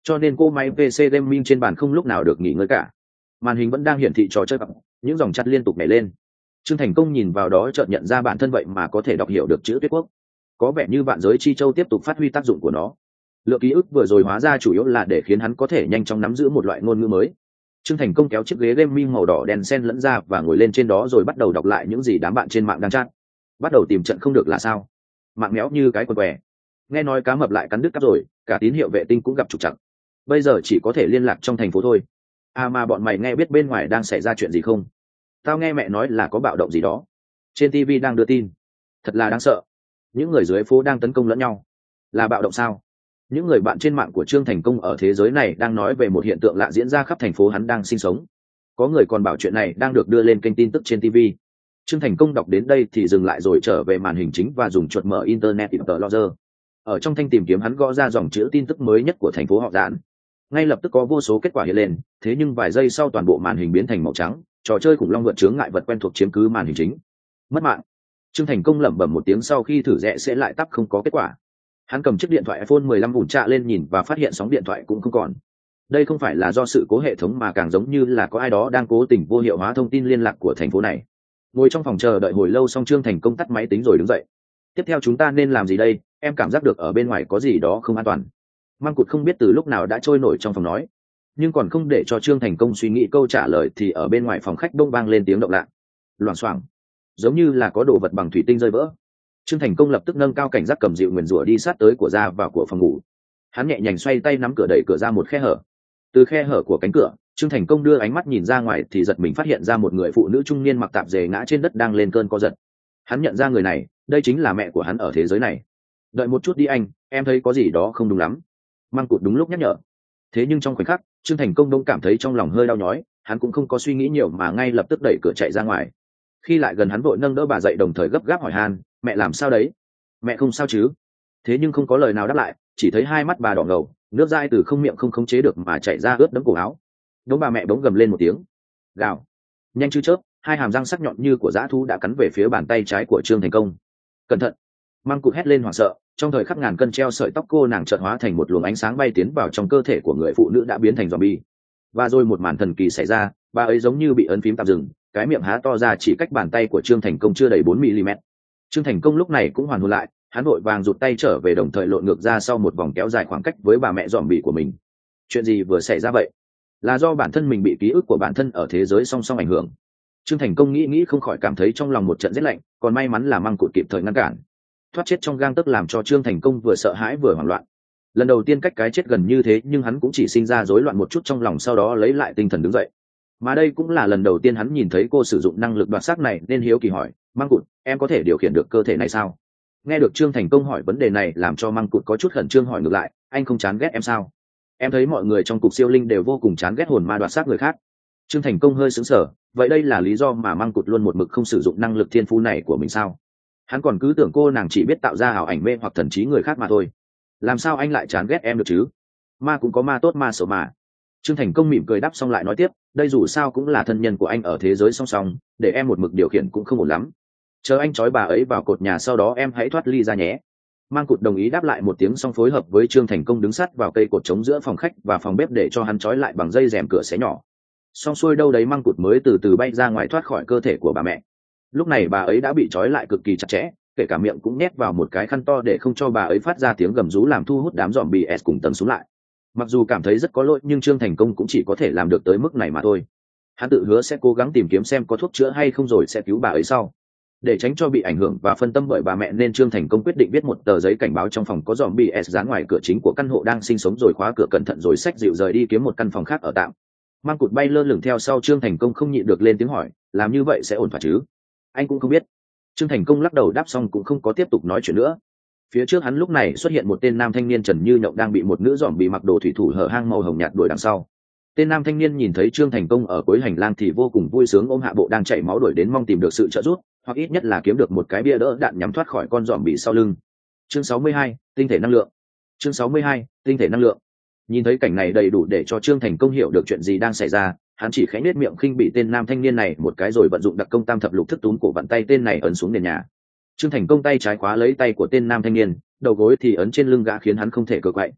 Speaker 1: cho nên cô máy pê xê gaming trên bàn không lúc nào được nghỉ ngơi cả. Màn hình vẫn đang hiển thị trò chơi bập, những dòng chat liên tục nhảy lên. Trương Thành Công nhìn vào đó chợt nhận ra bản thân vậy mà có thể đọc hiểu được chữ Tuyết Quốc. Có vẻ như vạn giới chi châu tiếp tục phát huy tác dụng của nó. Lượng ký ức vừa rồi hóa ra chủ yếu là để khiến hắn có thể nhanh chóng nắm giữ một loại ngôn ngữ mới. Trương Thành Công kéo chiếc ghế gaming màu đỏ đen xen lẫn ra và ngồi lên trên đó rồi bắt đầu đọc lại những gì đám bạn trên mạng đang chat. Bắt đầu tìm trận không được là sao? Mạng méo như cái quần què. Nghe nói cá mập lại cắn đứt cáp rồi, cả tín hiệu vệ tinh cũng gặp trục trặc. Bây giờ chỉ có thể liên lạc trong thành phố thôi. À mà bọn mày nghe biết bên ngoài đang xảy ra chuyện gì không? Tao nghe mẹ nói là có bạo động gì đó. Trên ti vi đang đưa tin. Thật là đáng sợ. Những người dưới phố đang tấn công lẫn nhau. Là bạo động sao? Những người bạn trên mạng của Trương Thành Công ở thế giới này đang nói về một hiện tượng lạ diễn ra khắp thành phố hắn đang sinh sống. Có người còn bảo chuyện này đang được đưa lên kênh tin tức trên ti vi. Trương Thành Công đọc đến đây thì dừng lại rồi trở về màn hình chính và dùng chuột mở internet Explorer. Ở trong thanh tìm kiếm hắn gõ ra dòng chữ tin tức mới nhất của thành phố họ Giãn. Ngay lập tức có vô số kết quả hiện lên, thế nhưng vài giây sau toàn bộ màn hình biến thành màu trắng, trò chơi khủng long vượt chướng ngại vật quen thuộc chiếm cứ màn hình chính. Mất mạng. Trương Thành Công lẩm bẩm một tiếng sau khi thử rẽ sẽ lại tắt không có kết quả. Hắn cầm chiếc điện thoại iPhone mười lăm ủn trạ lên nhìn và phát hiện sóng điện thoại cũng không còn. Đây không phải là do sự cố hệ thống mà càng giống như là có ai đó đang cố tình vô hiệu hóa thông tin liên lạc của thành phố này. Ngồi trong phòng chờ đợi hồi lâu xong Trương Thành Công tắt máy tính rồi đứng dậy. Tiếp theo chúng ta nên làm gì đây? Em cảm giác được ở bên ngoài có gì đó không an toàn. Măng Cụt không biết từ lúc nào đã trôi nổi trong phòng nói, nhưng còn không để cho Trương Thành Công suy nghĩ câu trả lời thì ở bên ngoài phòng khách đông vang lên tiếng động lạ, loảng xoảng, giống như là có đồ vật bằng thủy tinh rơi vỡ. Trương Thành Công lập tức nâng cao cảnh giác cầm dịu nguyền rủa đi sát tới của ra vào của phòng ngủ. Hắn nhẹ nhàng xoay tay nắm cửa đẩy cửa ra một khe hở. Từ khe hở của cánh cửa, Trương Thành Công đưa ánh mắt nhìn ra ngoài thì giật mình phát hiện ra một người phụ nữ trung niên mặc tạp dề ngã trên đất đang lên cơn co giật. Hắn nhận ra người này, đây chính là mẹ của hắn ở thế giới này. Đợi một chút đi anh, em thấy có gì đó không đúng lắm. Măng Cụt đúng lúc nhắc nhở. Thế nhưng trong khoảnh khắc, Trương Thành Công đông cảm thấy trong lòng hơi đau nhói, hắn cũng không có suy nghĩ nhiều mà ngay lập tức đẩy cửa chạy ra ngoài. Khi lại gần hắn vội nâng đỡ bà dậy đồng thời gấp gáp hỏi han, mẹ làm sao đấy? Mẹ không sao chứ? Thế nhưng không có lời nào đáp lại, chỉ thấy hai mắt bà đỏ ngầu, nước dãi từ không miệng không khống chế được mà chảy ra ướt đẫm cổ áo. Đống bà mẹ đống gầm lên một tiếng, gào, nhanh như chớp, hai hàm răng sắc nhọn như của dã thú đã cắn về phía bàn tay trái của Trương Thành Công. Cẩn thận! Măng Cụt hét lên hoảng sợ, trong thời khắc ngàn cân treo sợi tóc cô nàng chợt hóa thành một luồng ánh sáng bay tiến vào trong cơ thể của người phụ nữ đã biến thành zombie. Và rồi một màn thần kỳ xảy ra, bà ấy giống như bị ấn phím tạm dừng, cái miệng há to ra chỉ cách bàn tay của Trương Thành Công chưa đầy bốn mi li mét. Trương Thành Công lúc này cũng hoàn hồn lại, hắn vội vàng rụt tay trở về đồng thời lộn ngược ra sau một vòng kéo dài khoảng cách với bà mẹ zombie của mình. Chuyện gì vừa xảy ra vậy? Là do bản thân mình bị ký ức của bản thân ở thế giới song song ảnh hưởng. Trương Thành Công nghĩ nghĩ không khỏi cảm thấy trong lòng một trận rét lạnh, còn may mắn là Măng Cụt kịp thời ngăn cản. Thoát chết trong gang tấc làm cho Trương Thành Công vừa sợ hãi vừa hoảng loạn. Lần đầu tiên cách cái chết gần như thế nhưng hắn cũng chỉ sinh ra rối loạn một chút trong lòng sau đó lấy lại tinh thần đứng dậy. Mà đây cũng là lần đầu tiên hắn nhìn thấy cô sử dụng năng lực đoạt xác này nên hiếu kỳ hỏi, Măng Cụt, em có thể điều khiển được cơ thể này sao? Nghe được Trương Thành Công hỏi vấn đề này làm cho Măng Cụt có chút khẩn trương hỏi ngược lại, anh không chán ghét em sao? Em thấy mọi người trong cục siêu linh đều vô cùng chán ghét hồn ma đoạt xác người khác. Trương Thành Công hơi sững sờ, vậy đây là lý do mà Măng Cụt luôn một mực không sử dụng năng lực thiên phú này của mình sao? Hắn còn cứ tưởng cô nàng chỉ biết tạo ra ảo ảnh mê hoặc thần trí người khác mà thôi. Làm sao anh lại chán ghét em được chứ? Ma cũng có ma tốt ma xấu mà. Trương Thành Công mỉm cười đáp xong lại nói tiếp, đây dù sao cũng là thân nhân của anh ở thế giới song song, để em một mực điều khiển cũng không ổn lắm. Chờ anh trói bà ấy vào cột nhà sau đó em hãy thoát ly ra nhé. Mang Cụt đồng ý đáp lại một tiếng xong phối hợp với Trương Thành Công đứng sát vào cây cột trống giữa phòng khách và phòng bếp để cho hắn trói lại bằng dây rèm cửa xé nhỏ. Xong xuôi đâu đấy Mang Cụt mới từ từ bay ra ngoài thoát khỏi cơ thể của bà mẹ. Lúc này bà ấy đã bị trói lại cực kỳ chặt chẽ, kể cả miệng cũng nhét vào một cái khăn to để không cho bà ấy phát ra tiếng gầm rú làm thu hút đám dòm bì s cùng tầng xuống lại. Mặc dù cảm thấy rất có lỗi nhưng Trương Thành Công cũng chỉ có thể làm được tới mức này mà thôi. Hắn tự hứa sẽ cố gắng tìm kiếm xem có thuốc chữa hay không rồi sẽ cứu bà ấy sau. Để tránh cho bị ảnh hưởng và phân tâm bởi bà mẹ nên Trương Thành Công quyết định viết một tờ giấy cảnh báo trong phòng có dòm bì s dán ngoài cửa chính của căn hộ đang sinh sống rồi khóa cửa cẩn thận rồi xách dịu rời đi kiếm một căn phòng khác ở tạm. Mang Cụt bay lơ lửng theo sau Trương Thành Công không nhịn được lên tiếng hỏi, làm như vậy sẽ ổn thỏa chứ? Anh cũng không biết. Trương Thành Công lắc đầu đáp xong cũng không có tiếp tục nói chuyện nữa. Phía trước hắn lúc này xuất hiện một tên nam thanh niên trần như nhộng đang bị một nữ dòm bị mặc đồ thủy thủ hở hang màu hồng nhạt đuổi đằng sau. Tên nam thanh niên nhìn thấy Trương Thành Công ở cuối hành lang thì vô cùng vui sướng ôm hạ bộ đang chảy máu đuổi đến mong tìm được sự trợ giúp, hoặc ít nhất là kiếm được một cái bia đỡ đạn nhắm thoát khỏi con dòm bị sau lưng. Chương sáu mươi hai, tinh thể năng lượng. Chương sáu mươi hai, tinh thể năng lượng. Nhìn thấy cảnh này đầy đủ để cho Trương Thành Công hiểu được chuyện gì đang xảy ra, hắn chỉ khẽ nết miệng khinh bị tên nam thanh niên này một cái rồi vận dụng đặc công tam thập lục thức túm cổ vặn tay tên này ấn xuống nền nhà. Trương Thành Công tay trái khóa lấy tay của tên nam thanh niên, đầu gối thì ấn trên lưng gã khiến hắn không thể cựa quậy.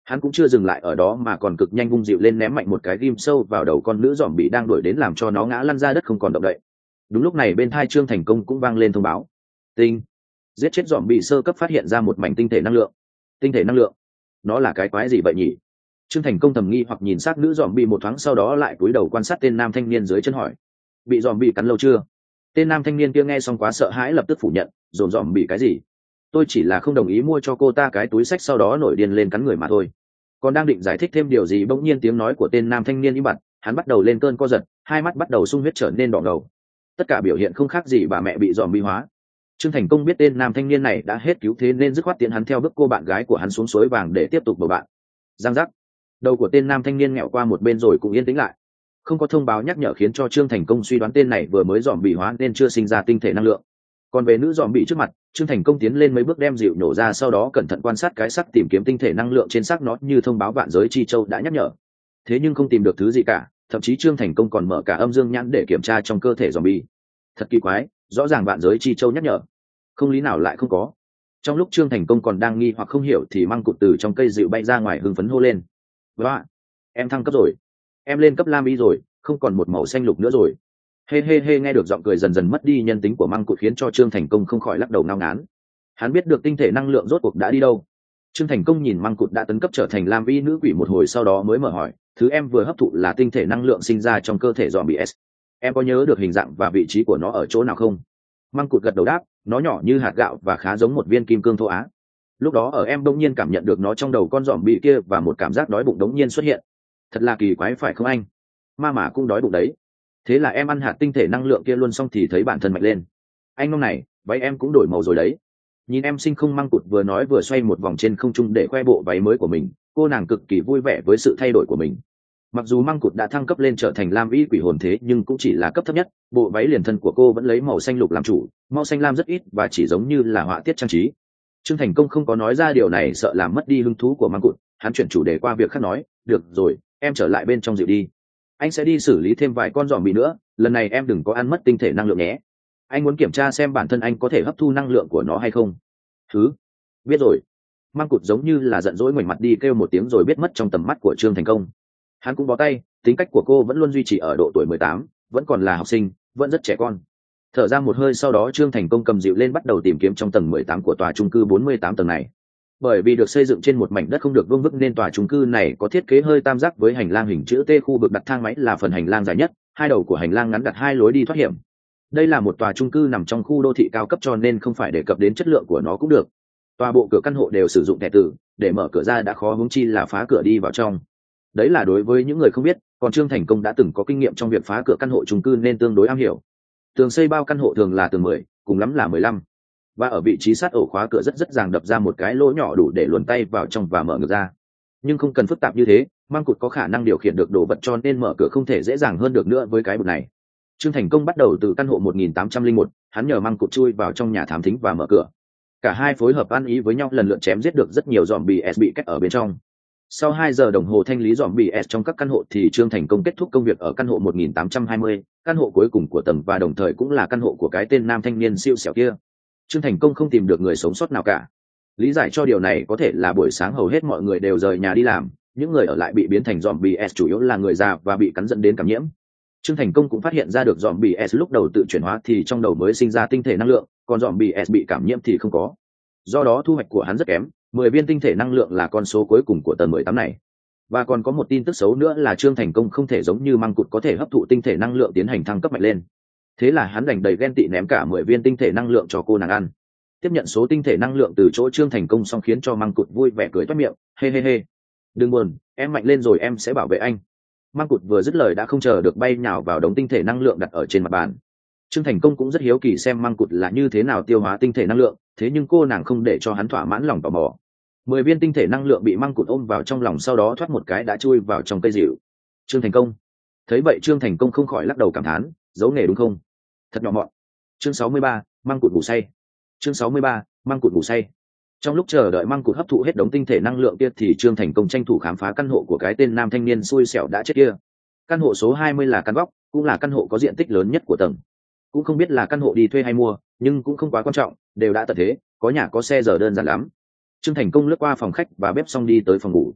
Speaker 1: Hắn cũng chưa dừng lại ở đó mà còn cực nhanh vung dịu lên ném mạnh một cái ghim sâu vào đầu con nữ dòm bị đang đuổi đến, làm cho nó ngã lăn ra đất không còn động đậy. Đúng lúc này bên thai Trương Thành Công cũng vang lên thông báo. Tinh. Giết chết dòm bị sơ cấp phát hiện ra một mảnh tinh thể năng lượng. Tinh thể năng lượng? Nó là cái quái gì vậy nhỉ? Trương Thành Công thầm nghi hoặc nhìn sát nữ dòm bị một thoáng, sau đó lại cúi đầu quan sát tên nam thanh niên dưới chân hỏi. Bị dòm bị cắn lâu chưa? Tên nam thanh niên kia nghe xong quá sợ hãi, lập tức phủ nhận, dồn dòm bị cái gì? Tôi chỉ là không đồng ý mua cho cô ta cái túi sách sau đó nổi điên lên cắn người mà thôi. Còn đang định giải thích thêm điều gì, bỗng nhiên tiếng nói của tên nam thanh niên im bặt, hắn bắt đầu lên cơn co giật, hai mắt bắt đầu sung huyết trở nên đỏ ngầu. Tất cả biểu hiện không khác gì bà mẹ bị dòm bi hóa. Trương Thành Công biết tên nam thanh niên này đã hết cứu thế nên dứt khoát tiễn hắn theo bước cô bạn gái của hắn xuống suối vàng để tiếp tục bầu bạn. Giang giác. Đầu của tên nam thanh niên nghẹo qua một bên rồi cũng yên tĩnh lại. Không có thông báo nhắc nhở khiến cho Trương Thành Công suy đoán tên này vừa mới dòm bị hóa nên chưa sinh ra tinh thể năng lượng. Còn về nữ dòm bị trước mặt, Trương Thành Công tiến lên mấy bước đem dịu nổ ra, sau đó cẩn thận quan sát cái xác tìm kiếm tinh thể năng lượng trên xác nó như thông báo vạn giới chi châu đã nhắc nhở. Thế nhưng không tìm được thứ gì cả, thậm chí Trương Thành Công còn mở cả âm dương nhãn để kiểm tra trong cơ thể dòm bị. Thật kỳ quái, rõ ràng vạn giới chi châu nhắc nhở, không lý nào lại không có. Trong lúc Trương Thành Công còn đang nghi hoặc không hiểu thì măng cụt từ trong cây dịu bay ra ngoài hưng phấn hô lên. Wow, em thăng cấp rồi, em lên cấp lam y rồi, không còn một màu xanh lục nữa rồi. Hê hê hê. Nghe được giọng cười dần dần mất đi nhân tính của măng cụt khiến cho Trương Thành Công không khỏi lắc đầu ngao ngán. Hắn biết được tinh thể năng lượng rốt cuộc đã đi đâu. Trương Thành Công nhìn măng cụt đã tấn cấp trở thành lam y nữ quỷ một hồi, sau đó mới mở hỏi, thứ em vừa hấp thụ là tinh thể năng lượng sinh ra trong cơ thể zombie S. Em có nhớ được hình dạng và vị trí của nó ở chỗ nào không? Măng cụt gật đầu đáp, nó nhỏ như hạt gạo và khá giống một viên kim cương thô á. Lúc đó ở em đông nhiên cảm nhận được nó trong đầu con zombie kia và một cảm giác đói bụng đống nhiên xuất hiện. Thật là kỳ quái phải không anh? Ma mà cũng đói bụng đấy. Thế là em ăn hạt tinh thể năng lượng kia luôn, xong thì thấy bản thân mạnh lên. Anh mong này, váy em cũng đổi màu rồi đấy. Nhìn em xinh không? Măng cụt vừa nói vừa xoay một vòng trên không trung để khoe bộ váy mới của mình. Cô nàng cực kỳ vui vẻ với sự thay đổi của mình. Mặc dù măng cụt đã thăng cấp lên trở thành lam y quỷ hồn thế nhưng cũng chỉ là cấp thấp nhất, bộ váy liền thân của cô vẫn lấy màu xanh lục làm chủ, màu xanh lam rất ít và chỉ giống như là họa tiết trang trí. Trương Thành Công không có nói ra điều này sợ làm mất đi hứng thú của măng cụt, hắn chuyển chủ đề qua việc khác nói, được rồi, em trở lại bên trong dịu đi. Anh sẽ đi xử lý thêm vài con giòm bị nữa, lần này em đừng có ăn mất tinh thể năng lượng nhé. Anh muốn kiểm tra xem bản thân anh có thể hấp thu năng lượng của nó hay không. Thứ, biết rồi. Măng cụt giống như là giận dỗi ngoảnh mặt đi kêu một tiếng rồi biết mất trong tầm mắt của Trương Thành Công. Hắn cũng bó tay, tính cách của cô vẫn luôn duy trì ở độ tuổi mười tám, vẫn còn là học sinh, vẫn rất trẻ con. Thở ra một hơi, sau đó Trương Thành Công cầm dịu lên bắt đầu tìm kiếm trong tầng mười tám của tòa chung cư bốn mươi tám tầng này. Bởi vì được xây dựng trên một mảnh đất không được vương vức nên tòa chung cư này có thiết kế hơi tam giác với hành lang hình chữ T, khu vực đặt thang máy là phần hành lang dài nhất, hai đầu của hành lang ngắn đặt hai lối đi thoát hiểm. Đây là một tòa chung cư nằm trong khu đô thị cao cấp cho nên không phải đề cập đến chất lượng của nó cũng được. Tòa bộ cửa căn hộ đều sử dụng thẻ tử, để mở cửa ra đã khó huống chi là phá cửa đi vào trong. Đấy là đối với những người không biết, còn Trương Thành Công đã từng có kinh nghiệm trong việc phá cửa căn hộ chung cư nên tương đối am hiểu. Tường xây bao căn hộ thường là tường mười, cùng lắm là mười lăm. Và ở vị trí sát ổ khóa cửa rất rất ràng đập ra một cái lỗ nhỏ đủ để luồn tay vào trong và mở ngược ra. Nhưng không cần phức tạp như thế, măng cụt có khả năng điều khiển được đồ vật cho nên mở cửa không thể dễ dàng hơn được nữa với cái bực này. Trương Thành Công bắt đầu từ căn hộ một nghìn tám trăm lẻ một, hắn nhờ măng cụt chui vào trong nhà thám thính và mở cửa. Cả hai phối hợp ăn ý với nhau, lần lượt chém giết được rất nhiều zombie S bị cách ở bên trong. Sau hai giờ đồng hồ thanh lý zombie S trong các căn hộ thì Trương Thành Công kết thúc công việc ở căn hộ một nghìn tám trăm hai mươi, căn hộ cuối cùng của tầng và đồng thời cũng là căn hộ của cái tên nam thanh niên siêu xẻo kia. Trương Thành Công không tìm được người sống sót nào cả. Lý giải cho điều này có thể là buổi sáng hầu hết mọi người đều rời nhà đi làm, những người ở lại bị biến thành zombie S chủ yếu là người già và bị cắn dẫn đến cảm nhiễm. Trương Thành Công cũng phát hiện ra được zombie S lúc đầu tự chuyển hóa thì trong đầu mới sinh ra tinh thể năng lượng, còn zombie S bị cảm nhiễm thì không có. Do đó thu hoạch của hắn rất kém, mười viên tinh thể năng lượng là con số cuối cùng của tầng mười tám này. Và còn có một tin tức xấu nữa là Trương Thành Công không thể giống như măng cụt có thể hấp thụ tinh thể năng lượng tiến hành thăng cấp mạnh lên. Thế là hắn đành đầy ghen tị ném cả mười viên tinh thể năng lượng cho cô nàng ăn. Tiếp nhận số tinh thể năng lượng từ chỗ Trương Thành Công xong khiến cho măng cụt vui vẻ cười toét miệng, hê hê hê. Đừng buồn, em mạnh lên rồi em sẽ bảo vệ anh. Măng cụt vừa dứt lời đã không chờ được bay nhào vào đống tinh thể năng lượng đặt ở trên mặt bàn. Trương Thành Công cũng rất hiếu kỳ xem măng cụt là như thế nào tiêu hóa tinh thể năng lượng, thế nhưng cô nàng không để cho hắn thỏa mãn lòng tò mò. Mười viên tinh thể năng lượng bị măng cụt ôm vào trong lòng, sau đó thoát một cái đã chui vào trong cây dịu. Trương Thành Công thấy vậy, Trương Thành Công không khỏi lắc đầu cảm thán, giấu nghề đúng không? Thật nhỏ mọn. Chương sáu mươi ba, măng cụt ngủ say. Chương sáu mươi ba, măng cụt ngủ say. Trong lúc chờ đợi măng cụt hấp thụ hết đống tinh thể năng lượng kia thì Trương Thành Công tranh thủ khám phá căn hộ của cái tên nam thanh niên xui xẻo đã chết kia. Căn hộ số hai mươi là căn góc, cũng là căn hộ có diện tích lớn nhất của tầng. Cũng không biết là căn hộ đi thuê hay mua, nhưng cũng không quá quan trọng, đều đã tận thế, có nhà có xe giờ đơn giản lắm. Trương Thành Công lướt qua phòng khách và bếp xong đi tới phòng ngủ.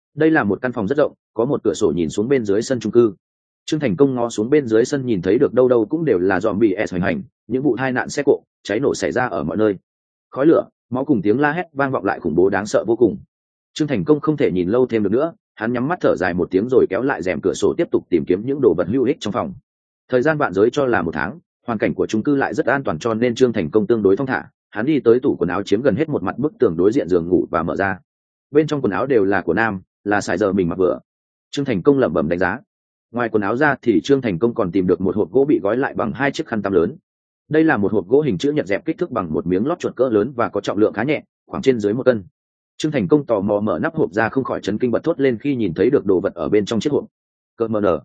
Speaker 1: đây là một căn phòng rất rộng, có một cửa sổ nhìn xuống bên dưới sân chung cư. Trương Thành Công ngó xuống bên dưới sân nhìn thấy được đâu đâu cũng đều là zombie s hoành hành, những vụ tai nạn xe cộ, cháy nổ xảy ra ở mọi nơi. Khói lửa, máu cùng tiếng la hét vang vọng lại khủng bố đáng sợ vô cùng. Trương Thành Công không thể nhìn lâu thêm được nữa, hắn nhắm mắt thở dài một tiếng rồi kéo lại rèm cửa sổ tiếp tục tìm kiếm những đồ vật hữu ích trong phòng. Thời gian vạn giới cho là một tháng, hoàn cảnh của chung cư lại rất an toàn cho nên Trương Thành Công tương đối thong thả, hắn đi tới tủ quần áo chiếm gần hết một mặt bức tường đối diện giường ngủ và mở ra. Bên trong quần áo đều là của nam, là size giờ mình mặc vừa. Trương Thành Công lẩm bẩm đánh giá. Ngoài quần áo ra thì Trương Thành Công còn tìm được một hộp gỗ bị gói lại bằng hai chiếc khăn tăm lớn. Đây là một hộp gỗ hình chữ nhật dẹp kích thước bằng một miếng lót chuột cỡ lớn và có trọng lượng khá nhẹ, khoảng trên dưới một cân. Trương Thành Công tò mò mở nắp hộp ra không khỏi chấn kinh bật thốt lên khi nhìn thấy được đồ vật ở bên trong chiếc hộp. Cỡ mờ nở,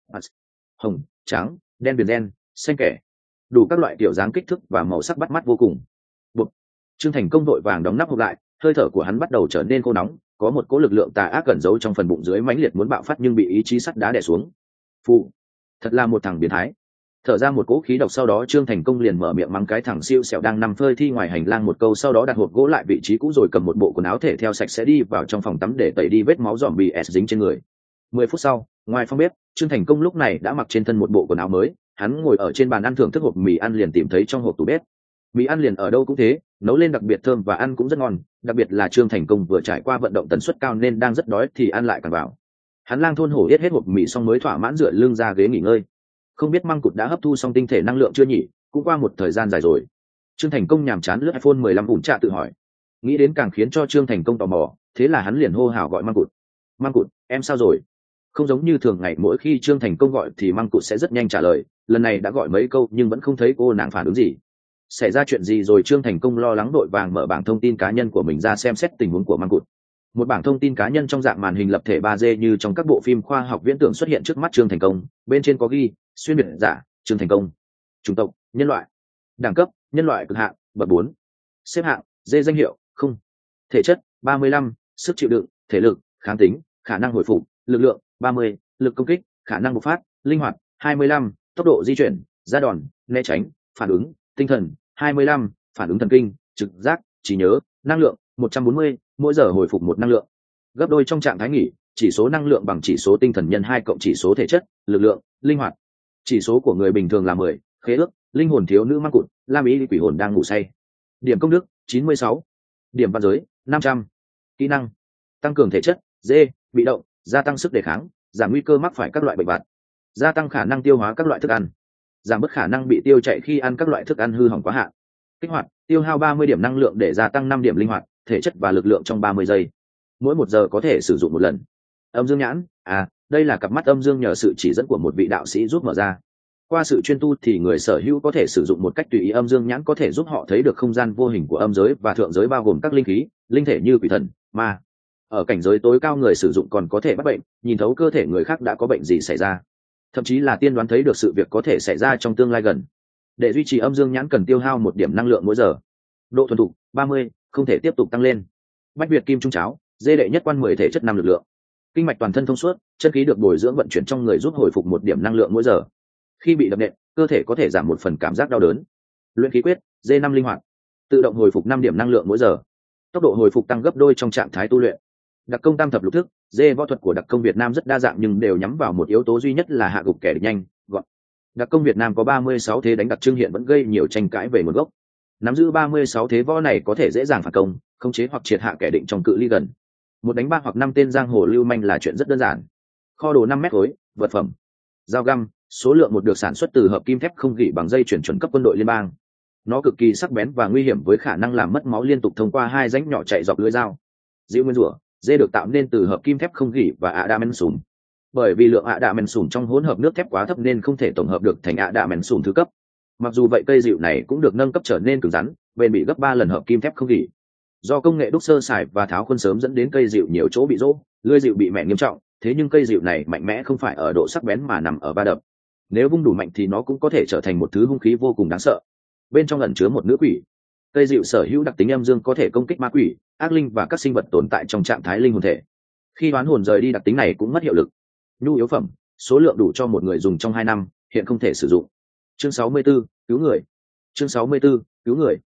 Speaker 1: hồng, trắng, đen viền đen, xanh kẻ, đủ các loại kiểu dáng kích thước và màu sắc bắt mắt vô cùng. Bụp. Trương Thành Công vội vàng đóng nắp hộp lại, hơi thở của hắn bắt đầu trở nên khô nóng, có một cỗ lực lượng tà ác cẩn giấu trong phần bụng dưới mãnh liệt muốn bạo phát nhưng bị ý chí sắt đá đè xuống. Phụ, thật là một thằng biến thái. Thở ra một cỗ khí độc sau đó Trương Thành Công liền mở miệng mắng cái thằng siêu sẹo đang nằm phơi thi ngoài hành lang một câu sau đó đặt hộp gỗ lại vị trí cũ rồi cầm một bộ quần áo thể theo sạch sẽ đi vào trong phòng tắm để tẩy đi vết máu zombie s dính trên người. Mười phút sau, ngoài phòng bếp, Trương Thành Công lúc này đã mặc trên thân một bộ quần áo mới, hắn ngồi ở trên bàn ăn thưởng thức hộp mì ăn liền tìm thấy trong hộp tủ bếp. Mì ăn liền ở đâu cũng thế, nấu lên đặc biệt thơm và ăn cũng rất ngon, đặc biệt là Trương Thành Công vừa trải qua vận động tần suất cao nên đang rất đói thì ăn lại càng vào. Hắn lang thôn hổ yết hết hộp mì xong mới thỏa mãn dựa lưng ra ghế nghỉ ngơi. Không biết măng cụt đã hấp thu xong tinh thể năng lượng chưa nhỉ, cũng qua một thời gian dài rồi. Trương Thành Công nhàm chán lướt iPhone mười lăm ủn trạ tự hỏi. Nghĩ đến càng khiến cho Trương Thành Công tò mò, thế là hắn liền hô hào gọi măng cụt. Măng cụt, em sao rồi? Không giống như thường ngày mỗi khi Trương Thành Công gọi thì măng cụt sẽ rất nhanh trả lời, lần này đã gọi mấy câu nhưng vẫn không thấy cô nàng phản ứng gì. Xảy ra chuyện gì rồi? Trương Thành Công lo lắng đội vàng mở bảng thông tin cá nhân của mình ra xem xét tình huống của măng cụt. Một bảng thông tin cá nhân trong dạng màn hình lập thể ba D như trong các bộ phim khoa học viễn tưởng xuất hiện trước mắt Trương Thành Công, bên trên có ghi xuyên biệt giả Trương Thành Công, chủng tộc nhân loại, đẳng cấp nhân loại cực hạn bậc bốn, xếp hạng D danh hiệu không, thể chất ba mươi lăm, sức chịu đựng thể lực kháng tính khả năng hồi phục lực lượng ba mươi, lực công kích khả năng bộc phát linh hoạt hai mươi lăm, tốc độ di chuyển ra đòn né tránh phản ứng tinh thần hai mươi lăm, phản ứng thần kinh trực giác trí nhớ năng lượng một trăm bốn mươi, mỗi giờ hồi phục một năng lượng, gấp đôi trong trạng thái nghỉ, chỉ số năng lượng bằng chỉ số tinh thần nhân hai cộng chỉ số thể chất lực lượng linh hoạt. Chỉ số của người bình thường là mười, khế ước linh hồn thiếu nữ măng cụt lam ý quỷ hồn đang ngủ say. Điểm công đức chín mươi sáu, điểm văn giới năm trăm. Kỹ năng tăng cường thể chất D, bị động gia tăng sức đề kháng, giảm nguy cơ mắc phải các loại bệnh vặt, gia tăng khả năng tiêu hóa các loại thức ăn, giảm bớt khả năng bị tiêu chảy khi ăn các loại thức ăn hư hỏng quá hạn. Kích hoạt tiêu hao ba mươi điểm năng lượng để gia tăng năm điểm linh hoạt thể chất và lực lượng trong ba mươi giây, mỗi một giờ có thể sử dụng một lần. Âm dương nhãn, à đây là cặp mắt âm dương nhờ sự chỉ dẫn của một vị đạo sĩ giúp mở ra. Qua sự chuyên tu thì người sở hữu có thể sử dụng một cách tùy ý. Âm dương nhãn có thể giúp họ thấy được không gian vô hình của âm giới và thượng giới bao gồm các linh khí, linh thể như quỷ thần, ma. Ở cảnh giới tối cao người sử dụng còn có thể bắt bệnh, nhìn thấu cơ thể người khác đã có bệnh gì xảy ra, thậm chí là tiên đoán thấy được sự việc có thể xảy ra trong tương lai gần. Để duy trì âm dương nhãn cần tiêu hao một điểm năng lượng mỗi giờ. Độ thuần thục ba mươi, không thể tiếp tục tăng lên. Bách Việt kim trung cháo, dê đệ nhất quan mười thể chất năm lực lượng. Kinh mạch toàn thân thông suốt, chân khí được bồi dưỡng vận chuyển trong người giúp hồi phục một điểm năng lượng mỗi giờ. Khi bị đập nện, cơ thể có thể giảm một phần cảm giác đau đớn. Luyện khí quyết, dê năm linh hoạt, tự động hồi phục năm điểm năng lượng mỗi giờ. Tốc độ hồi phục tăng gấp đôi trong trạng thái tu luyện. Đặc công tam thập lục thức, dê võ thuật của đặc công Việt Nam rất đa dạng nhưng đều nhắm vào một yếu tố duy nhất là hạ gục kẻ địch nhanh, gọn. Đặc công Việt Nam có ba mươi sáu thế đánh đặc trưng hiện vẫn gây nhiều tranh cãi về nguồn gốc. Nắm giữ ba mươi sáu thế võ này có thể dễ dàng phản công, khống chế hoặc triệt hạ kẻ địch trong cự ly gần. Một đánh ba hoặc năm tên giang hồ lưu manh là chuyện rất đơn giản. Kho đồ năm mét khối, vật phẩm, dao găm, số lượng một được sản xuất từ hợp kim thép không gỉ bằng dây chuyển chuẩn cấp quân đội liên bang. Nó cực kỳ sắc bén và nguy hiểm với khả năng làm mất máu liên tục thông qua hai rãnh nhỏ chạy dọc lưỡi dao. Dịu nguyên rủa, dê được tạo nên từ hợp kim thép không gỉ và adamensum. Bởi vì lượng adamensum trong hỗn hợp nước thép quá thấp nên không thể tổng hợp được thành adamensum thứ cấp. Mặc dù vậy cây dịu này cũng được nâng cấp trở nên cứng rắn, bền bỉ gấp ba lần hợp kim thép không gỉ. Do công nghệ đúc sơ sài và tháo khuôn sớm dẫn đến cây dịu nhiều chỗ bị rỗ, lưỡi dịu bị mẻ nghiêm trọng, thế nhưng cây dịu này mạnh mẽ không phải ở độ sắc bén mà nằm ở va đập. Nếu vung đủ mạnh thì nó cũng có thể trở thành một thứ hung khí vô cùng đáng sợ. Bên trong ẩn chứa một nữ quỷ. Cây dịu sở hữu đặc tính âm dương có thể công kích ma quỷ, ác linh và các sinh vật tồn tại trong trạng thái linh hồn thể. Khi đoán hồn rời đi đặc tính này cũng mất hiệu lực. Nhu yếu phẩm, số lượng đủ cho một người dùng trong hai năm, hiện không thể sử dụng. Chương sáu mươi tư, cứu người. Chương sáu mươi tư, cứu người.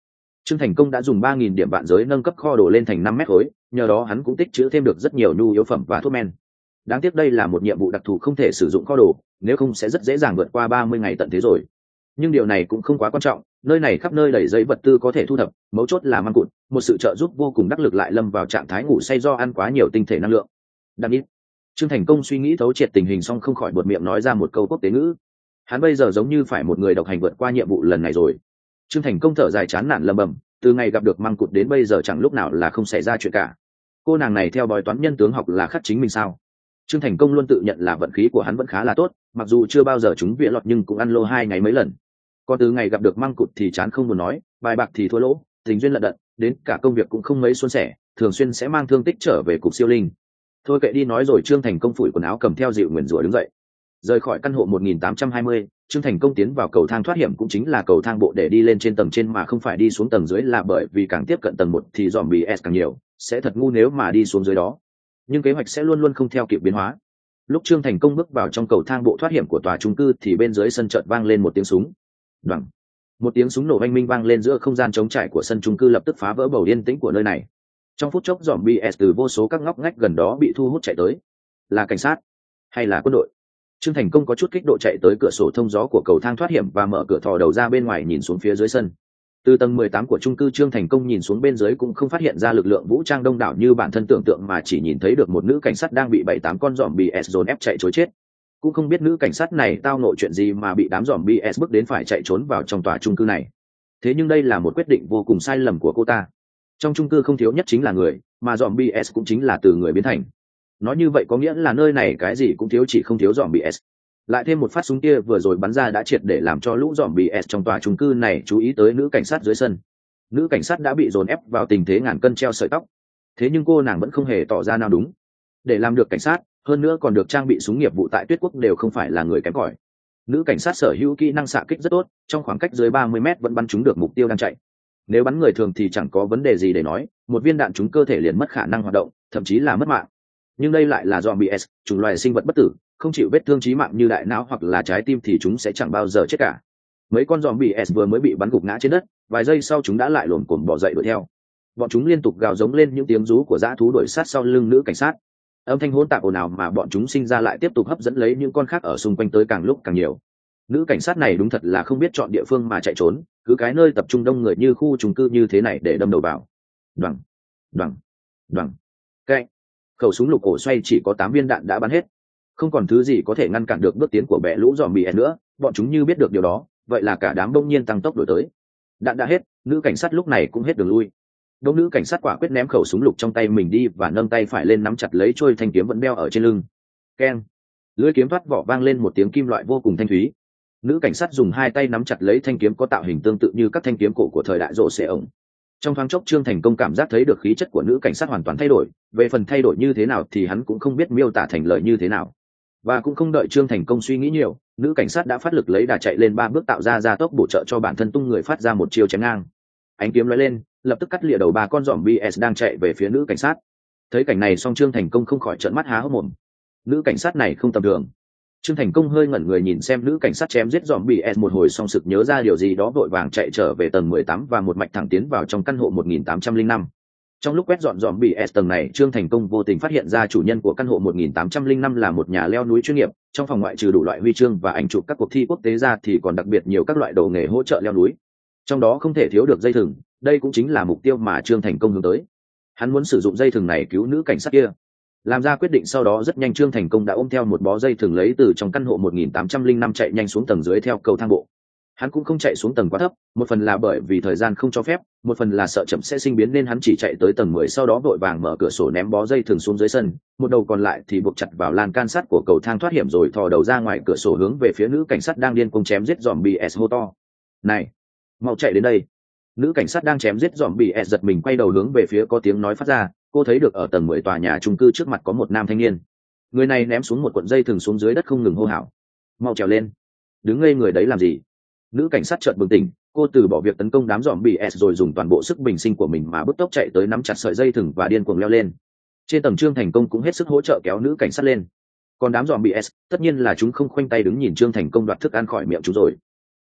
Speaker 1: Trương Thành Công đã dùng ba nghìn điểm vạn giới nâng cấp kho đồ lên thành năm mét khối, nhờ đó hắn cũng tích trữ thêm được rất nhiều nhu yếu phẩm và thuốc men. Đáng tiếc đây là một nhiệm vụ đặc thù không thể sử dụng kho đồ, nếu không sẽ rất dễ dàng vượt qua ba mươi ngày tận thế rồi. Nhưng điều này cũng không quá quan trọng, nơi này khắp nơi đầy giấy vật tư có thể thu thập, mấu chốt là măng cụt, một sự trợ giúp vô cùng đắc lực lại lâm vào trạng thái ngủ say do ăn quá nhiều tinh thể năng lượng. Đặng ít. Trương Thành Công suy nghĩ thấu triệt tình hình xong không khỏi buột miệng nói ra một câu quốc tế ngữ. Hắn bây giờ giống như phải một người độc hành vượt qua nhiệm vụ lần này rồi. Trương Thành Công thở dài chán nản lầm bầm, từ ngày gặp được măng cụt đến bây giờ chẳng lúc nào là không xảy ra chuyện cả. Cô nàng này theo bói toán nhân tướng học là khắc chính mình sao? Trương Thành Công luôn tự nhận là vận khí của hắn vẫn khá là tốt, mặc dù chưa bao giờ trúng vía lọt nhưng cũng ăn lô hai ngày mấy lần. Còn từ ngày gặp được măng cụt thì chán không muốn nói, bài bạc thì thua lỗ, tình duyên lận đận, đến cả công việc cũng không mấy suôn sẻ, thường xuyên sẽ mang thương tích trở về cục siêu linh. Thôi kệ đi nói rồi. Trương Thành Công phủi quần áo cầm theo dịu nguyền rủa đứng dậy, rời khỏi căn hộ một nghìn tám trăm hai mươi. Trương Thành Công tiến vào cầu thang thoát hiểm, cũng chính là cầu thang bộ để đi lên trên tầng trên mà không phải đi xuống tầng dưới, là bởi vì càng tiếp cận tầng một thì zombie s càng nhiều, sẽ thật ngu nếu mà đi xuống dưới đó. Nhưng kế hoạch sẽ luôn luôn không theo kịp biến hóa. Lúc Trương Thành Công bước vào trong cầu thang bộ thoát hiểm của tòa chung cư thì bên dưới sân chợt vang lên một tiếng súng. Đoằng. Một tiếng súng nổ oanh minh vang lên giữa không gian trống trải của sân chung cư, lập tức phá vỡ bầu yên tĩnh của nơi này. Trong phút chốc zombie s từ vô số các ngóc ngách gần đó bị thu hút chạy tới. Là cảnh sát hay là quân đội? Trương Thành Công có chút kích động chạy tới cửa sổ thông gió của cầu thang thoát hiểm và mở cửa thò đầu ra bên ngoài nhìn xuống phía dưới sân. Từ tầng mười tám của chung cư, Trương Thành Công nhìn xuống bên dưới cũng không phát hiện ra lực lượng vũ trang đông đảo như bản thân tưởng tượng, mà chỉ nhìn thấy được một nữ cảnh sát đang bị bảy tám con zombie s dồn ép chạy trối chết. Cũng không biết nữ cảnh sát này tao ngộ chuyện gì mà bị đám zombie s bức đến phải chạy trốn vào trong tòa chung cư này. Thế nhưng đây là một quyết định vô cùng sai lầm của cô ta. Trong chung cư không thiếu nhất chính là người, mà zombie s cũng chính là từ người biến thành. Nói như vậy có nghĩa là nơi này cái gì cũng thiếu, chỉ không thiếu zombie s. Lại thêm một phát súng kia vừa rồi bắn ra đã triệt để làm cho lũ zombie s trong tòa chung cư này chú ý tới nữ cảnh sát dưới sân. Nữ cảnh sát đã bị dồn ép vào tình thế ngàn cân treo sợi tóc. Thế nhưng cô nàng vẫn không hề tỏ ra nào đúng. Để làm được cảnh sát, hơn nữa còn được trang bị súng nghiệp vụ tại Tuyết Quốc, đều không phải là người kém cỏi. Nữ cảnh sát sở hữu kỹ năng xạ kích rất tốt, trong khoảng cách dưới ba mươi mét vẫn bắn trúng được mục tiêu đang chạy. Nếu bắn người thường thì chẳng có vấn đề gì để nói, một viên đạn trúng cơ thể liền mất khả năng hoạt động, thậm chí là mất mạng. Nhưng đây lại là zombie s, chủng loài sinh vật bất tử, không chịu vết thương chí mạng như đại não hoặc là trái tim thì chúng sẽ chẳng bao giờ chết cả. Mấy con zombie s vừa mới bị bắn gục ngã trên đất, vài giây sau chúng đã lại lồm cồm bò dậy đuổi theo. Bọn chúng liên tục gào giống lên những tiếng rú của dã thú đuổi sát sau lưng nữ cảnh sát. Âm thanh hỗn tạp ồn ào mà bọn chúng sinh ra lại tiếp tục hấp dẫn lấy những con khác ở xung quanh tới càng lúc càng nhiều. Nữ cảnh sát này đúng thật là không biết chọn địa phương mà chạy trốn, cứ cái nơi tập trung đông người như khu chung cư như thế này để đâm đầu vào. Đoằng, đoằng, đoằng. Cái khẩu súng lục cổ xoay chỉ có tám viên đạn đã bắn hết, không còn thứ gì có thể ngăn cản được bước tiến của bè lũ zombie nữa. Bọn chúng như biết được điều đó, vậy là cả đám đông nhiên tăng tốc đuổi tới. Đạn đã hết, nữ cảnh sát lúc này cũng hết đường lui. Đông nữ cảnh sát quả quyết ném khẩu súng lục trong tay mình đi và nâng tay phải lên nắm chặt lấy trôi thanh kiếm vẫn đeo ở trên lưng. Keng, lưỡi kiếm thoát vỏ vang lên một tiếng kim loại vô cùng thanh thúy. Nữ cảnh sát dùng hai tay nắm chặt lấy thanh kiếm có tạo hình tương tự như các thanh kiếm cổ của thời đại rộ xẻ ổng. Trong thoáng chốc, Trương Thành Công cảm giác thấy được khí chất của nữ cảnh sát hoàn toàn thay đổi. Về phần thay đổi như thế nào thì hắn cũng không biết miêu tả thành lời như thế nào. Và cũng không đợi Trương Thành Công suy nghĩ nhiều, nữ cảnh sát đã phát lực lấy đà chạy lên ba bước tạo ra gia tốc bổ trợ cho bản thân, tung người phát ra một chiêu chém ngang. Ánh kiếm lóe lên, lập tức cắt lìa đầu ba con zombie s đang chạy về phía nữ cảnh sát. Thấy cảnh này xong, Trương Thành Công không khỏi trợn mắt há hốc mồm. Nữ cảnh sát này không tầm thường. Trương Thành Công hơi ngẩn người nhìn xem nữ cảnh sát chém giết zombie s một hồi, xong sực nhớ ra điều gì đó, vội vàng chạy trở về tầng mười tám và một mạch thẳng tiến vào trong căn hộ một nghìn tám trăm lẻ năm. Trong lúc quét dọn zombie s tầng này, Trương Thành Công vô tình phát hiện ra chủ nhân của căn hộ một nghìn tám trăm lẻ năm là một nhà leo núi chuyên nghiệp. Trong phòng ngoại trừ đủ loại huy chương và ảnh chụp các cuộc thi quốc tế ra thì còn đặc biệt nhiều các loại đồ nghề hỗ trợ leo núi. Trong đó không thể thiếu được dây thừng, đây cũng chính là mục tiêu mà Trương Thành Công hướng tới. Hắn muốn sử dụng dây thừng này cứu nữ cảnh sát kia. Làm ra quyết định sau đó, rất nhanh Trương Thành Công đã ôm theo một bó dây thừng lấy từ trong căn hộ một nghìn tám trăm lẻ năm chạy nhanh xuống tầng dưới theo cầu thang bộ. Hắn cũng không chạy xuống tầng quá thấp, một phần là bởi vì thời gian không cho phép, một phần là sợ chậm sẽ sinh biến nên hắn chỉ chạy tới tầng mười, sau đó vội vàng mở cửa sổ ném bó dây thừng xuống dưới sân, một đầu còn lại thì buộc chặt vào lan can sắt của cầu thang thoát hiểm, rồi thò đầu ra ngoài cửa sổ hướng về phía nữ cảnh sát đang điên cuồng chém giết zombie s hô to: "Này, mau chạy đến đây!" Nữ cảnh sát đang chém giết zombie s giật mình quay đầu hướng về phía có tiếng nói phát ra. Cô thấy được ở tầng mười tòa nhà chung cư trước mặt có một nam thanh niên. Người này ném xuống một cuộn dây thừng xuống dưới đất, không ngừng hô hào: "Mau trèo lên!" Đứng ngây người đấy làm gì? Nữ cảnh sát chợt bừng tỉnh, cô từ bỏ việc tấn công đám zombie s rồi dùng toàn bộ sức bình sinh của mình mà bứt tốc chạy tới nắm chặt sợi dây thừng và điên cuồng leo lên. Trên tầng, Trương Thành Công cũng hết sức hỗ trợ kéo nữ cảnh sát lên. Còn đám zombie s, tất nhiên là chúng không khoanh tay đứng nhìn Trương Thành Công đoạt thức ăn khỏi miệng chúng rồi.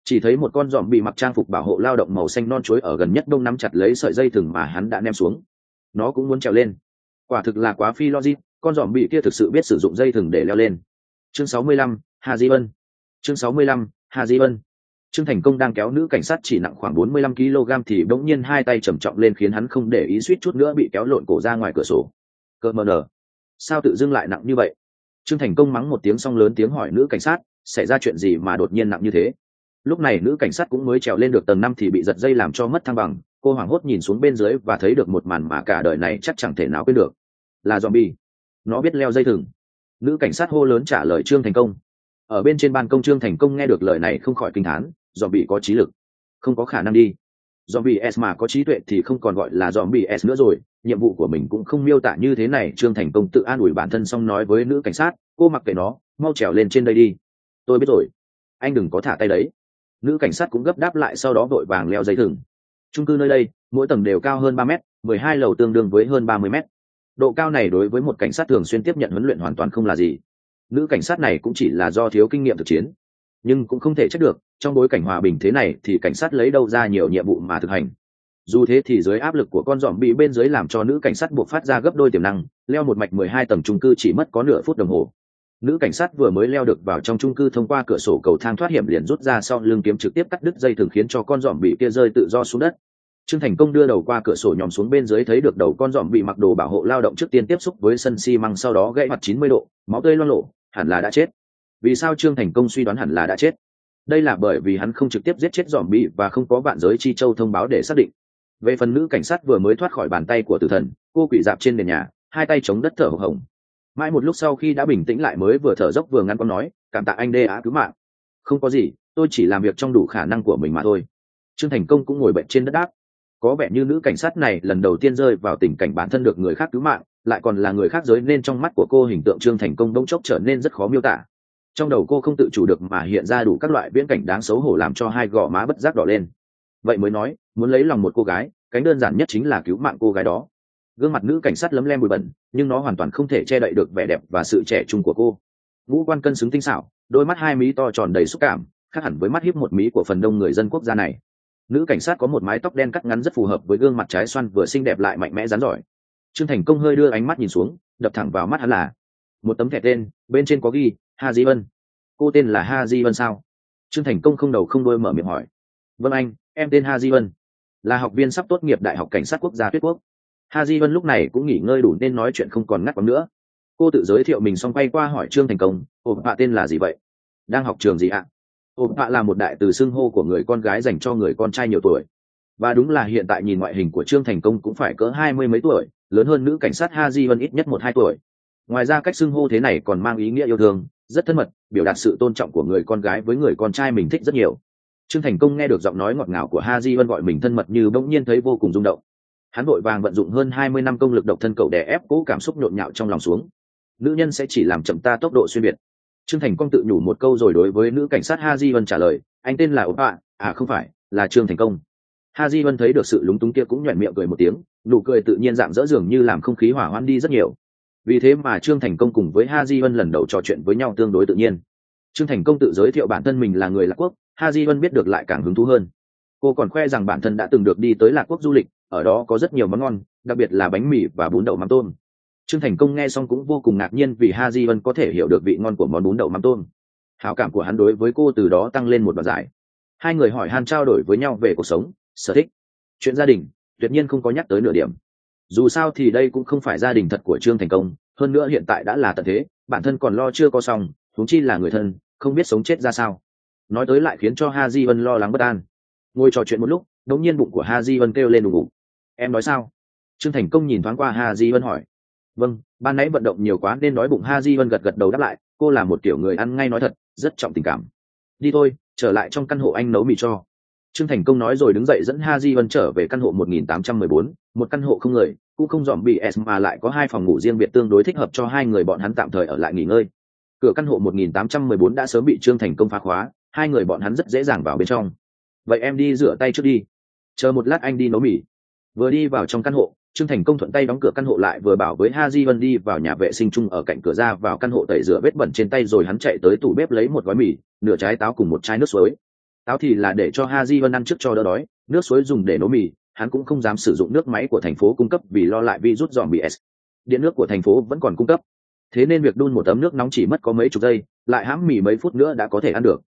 Speaker 1: Chỉ thấy một con giòm bị mặc trang phục bảo hộ lao động màu xanh non chuối ở gần nhất đông nắm chặt lấy sợi dây thừng mà hắn đã ném xuống. Nó cũng muốn trèo lên. Quả thực là quá phi logic, con giòm bị kia thực sự biết sử dụng dây thừng để leo lên. Chương sáu mươi lăm, Hà Di Vân. Chương sáu mươi lăm, Hà Di Vân. Trương Thành Công đang kéo nữ cảnh sát chỉ nặng khoảng bốn mươi lăm ki lô gam thì bỗng nhiên hai tay trầm trọng lên khiến hắn không để ý, suýt chút nữa bị kéo lộn cổ ra ngoài cửa sổ. Cơ mờ nở, sao tự dưng lại nặng như vậy? Trương Thành Công mắng một tiếng xong lớn tiếng hỏi nữ cảnh sát, xảy ra chuyện gì mà đột nhiên nặng như thế? Lúc này nữ cảnh sát cũng mới trèo lên được tầng năm thì bị giật dây làm cho mất thăng bằng. Cô hoảng hốt nhìn xuống bên dưới và thấy được một màn mà cả đời này chắc chẳng thể nào quên được. Là zombie. Nó biết leo dây thừng. Nữ cảnh sát hô lớn trả lời Trương Thành Công. Ở bên trên ban công, Trương Thành Công nghe được lời này không khỏi kinh thán. Zombie có trí lực, không có khả năng đi. Zombie S mà có trí tuệ thì không còn gọi là Zombie S nữa rồi. Nhiệm vụ của mình cũng không miêu tả như thế này. Trương Thành Công tự an ủi bản thân xong nói với nữ cảnh sát, cô mặc kệ nó, mau trèo lên trên đây đi. Tôi biết rồi, anh đừng có thả tay đấy. Nữ cảnh sát cũng gấp đáp lại, sau đó vội vàng leo dây thừng. Chung cư nơi đây mỗi tầng đều cao hơn ba mét, mười hai lầu tương đương với hơn ba mươi mét. Độ cao này đối với một cảnh sát thường xuyên tiếp nhận huấn luyện hoàn toàn không là gì. Nữ cảnh sát này cũng chỉ là do thiếu kinh nghiệm thực chiến, nhưng cũng không thể trách được, trong bối cảnh hòa bình thế này thì cảnh sát lấy đâu ra nhiều nhiệm vụ mà thực hành. Dù thế thì dưới áp lực của con giòm bị bên dưới làm cho nữ cảnh sát buộc phát ra gấp đôi tiềm năng, leo một mạch mười hai tầng chung cư chỉ mất có nửa phút đồng hồ. Nữ cảnh sát vừa mới leo được vào trong chung cư, thông qua cửa sổ cầu thang thoát hiểm liền rút ra sau lưng kiếm trực tiếp cắt đứt dây thừng khiến cho con giòm bị kia rơi tự do xuống đất. Trương Thành Công đưa đầu qua cửa sổ nhòm xuống bên dưới, thấy được đầu con giòm bị mặc đồ bảo hộ lao động trước tiên tiếp xúc với sân xi măng, sau đó gãy mặt chín mươi độ, máu tươi loang lổ, hẳn là đã chết. Vì sao Trương Thành Công suy đoán hẳn là đã chết? Đây là bởi vì hắn không trực tiếp giết chết giòm bị và không có vạn giới chi châu thông báo để xác định. Về phần nữ cảnh sát vừa mới thoát khỏi bàn tay của tử thần, cô quỳ dạp trên nền nhà, hai tay chống đất thở hổn hển. Mãi một lúc sau khi đã bình tĩnh lại mới vừa thở dốc vừa ngăn con nói, cảm tạ anh đê á cứu mạng. Không có gì, tôi chỉ làm việc trong đủ khả năng của mình mà thôi. Trương Thành Công cũng ngồi bệnh trên đất đáp. Có vẻ như nữ cảnh sát này lần đầu tiên rơi vào tình cảnh bản thân được người khác cứu mạng, lại còn là người khác giới, nên trong mắt của cô hình tượng Trương Thành Công bỗng chốc trở nên rất khó miêu tả. Trong đầu cô không tự chủ được mà hiện ra đủ các loại viễn cảnh đáng xấu hổ, làm cho hai gò má bất giác đỏ lên. Vậy mới nói, muốn lấy lòng một cô gái, cánh đơn giản nhất chính là cứu mạng cô gái đó. Gương mặt nữ cảnh sát lấm lem bụi bẩn, nhưng nó hoàn toàn không thể che đậy được vẻ đẹp và sự trẻ trung của cô. Ngũ quan cân xứng tinh xảo, đôi mắt hai mí to tròn đầy xúc cảm, khác hẳn với mắt hiếp một mí của phần đông người dân quốc gia này. Nữ cảnh sát có một mái tóc đen cắt ngắn rất phù hợp với gương mặt trái xoan vừa xinh đẹp lại mạnh mẽ rắn giỏi. Trương Thành Công hơi đưa ánh mắt nhìn xuống, đập thẳng vào mắt hắn là một tấm thẻ tên, bên trên có ghi Ha Di Vân. Cô tên là Ha Di Vân sao? Trương Thành Công không đầu không đuôi mở miệng hỏi. Vâng anh, em tên Ha Di Vân, là học viên sắp tốt nghiệp Đại học Cảnh sát Quốc gia Tuyết Quốc. Ha Di Vân lúc này cũng nghỉ ngơi đủ nên nói chuyện không còn ngắt quãng nữa. Cô tự giới thiệu mình xong quay qua hỏi Trương Thành Công, ồ bạn tên là gì vậy? Đang học trường gì ạ? Ồ bạn là một đại từ xưng hô của người con gái dành cho người con trai nhiều tuổi. Và đúng là hiện tại nhìn ngoại hình của Trương Thành Công cũng phải cỡ hai mươi mấy tuổi, lớn hơn nữ cảnh sát Ha Di Vân ít nhất một hai tuổi. Ngoài ra cách xưng hô thế này còn mang ý nghĩa yêu thương, rất thân mật, biểu đạt sự tôn trọng của người con gái với người con trai mình thích rất nhiều. Trương Thành Công nghe được giọng nói ngọt ngào của Ha Di Vân gọi mình thân mật như bỗng nhiên thấy vô cùng rung động. Hắn vội vàng vận dụng hơn hai mươi năm công lực độc thân cậu đè ép cố cảm xúc nhộn nhạo trong lòng xuống. Nữ nhân sẽ chỉ làm chậm ta tốc độ xuyên biệt. Trương Thành Công tự nhủ một câu rồi đối với nữ cảnh sát Ha Di Vân trả lời, anh tên là Oppa, à không phải, là Trương Thành Công. Ha Di Vân thấy được sự lúng túng kia cũng nhoẻn miệng cười một tiếng, nụ cười tự nhiên rạng rỡ dường như làm không khí hỏa hoãn đi rất nhiều. Vì thế mà Trương Thành Công cùng với Ha Di Vân lần đầu trò chuyện với nhau tương đối tự nhiên. Trương Thành Công tự giới thiệu bản thân mình là người Lạc Quốc, Ha Di Vân biết được lại càng hứng thú hơn. Cô còn khoe rằng bản thân đã từng được đi tới Lạc Quốc du lịch, ở đó có rất nhiều món ngon, đặc biệt là bánh mì và bún đậu mắm tôm. Trương Thành Công nghe xong cũng vô cùng ngạc nhiên vì Ha Di Vân có thể hiểu được vị ngon của món bún đậu mắm tôm. Hảo cảm của hắn đối với cô từ đó tăng lên một bậc giải. Hai người hỏi han trao đổi với nhau về cuộc sống, sở thích, chuyện gia đình, tuyệt nhiên không có nhắc tới nửa điểm. Dù sao thì đây cũng không phải gia đình thật của Trương Thành Công, hơn nữa hiện tại đã là tận thế, bản thân còn lo chưa có xong, huống chi là người thân, không biết sống chết ra sao. Nói tới lại khiến cho Ha Di Vân lo lắng bất an. Ngồi trò chuyện một lúc, đột nhiên bụng của Ha Di Vân kêu lên ù ù. Em nói sao? Trương Thành Công nhìn thoáng qua Ha Di Vân hỏi. Vâng, ban nãy vận động nhiều quá nên đói bụng. Ha Di Vân gật gật đầu đáp lại. Cô là một kiểu người ăn ngay nói thật, rất trọng tình cảm. Đi thôi, trở lại trong căn hộ anh nấu mì cho. Trương Thành Công nói rồi đứng dậy dẫn Ha Di Vân trở về căn hộ một nghìn tám trăm mười bốn, một căn hộ không người, cũng không dòm bị S mà lại có hai phòng ngủ riêng biệt tương đối thích hợp cho hai người bọn hắn tạm thời ở lại nghỉ ngơi. Cửa căn hộ một nghìn tám trăm mười bốn đã sớm bị Trương Thành Công phá khóa, hai người bọn hắn rất dễ dàng vào bên trong. Vậy em đi rửa tay trước đi, chờ một lát anh đi nấu mì. Vừa đi vào trong căn hộ, Trương Thành Công thuận tay đóng cửa căn hộ lại, vừa bảo với Ha Di Vân đi vào nhà vệ sinh chung ở cạnh cửa ra vào căn hộ tẩy rửa vết bẩn trên tay, rồi hắn chạy tới tủ bếp lấy một gói mì, nửa trái táo cùng một chai nước suối. Táo thì là để cho Haji Vân ăn trước cho đỡ đói, nước suối dùng để nấu mì, hắn cũng không dám sử dụng nước máy của thành phố cung cấp vì lo lại virus zombie. Điện nước của thành phố vẫn còn cung cấp, thế nên việc đun một tấm nước nóng chỉ mất có mấy chục giây, lại hãm mì mấy phút nữa đã có thể ăn được.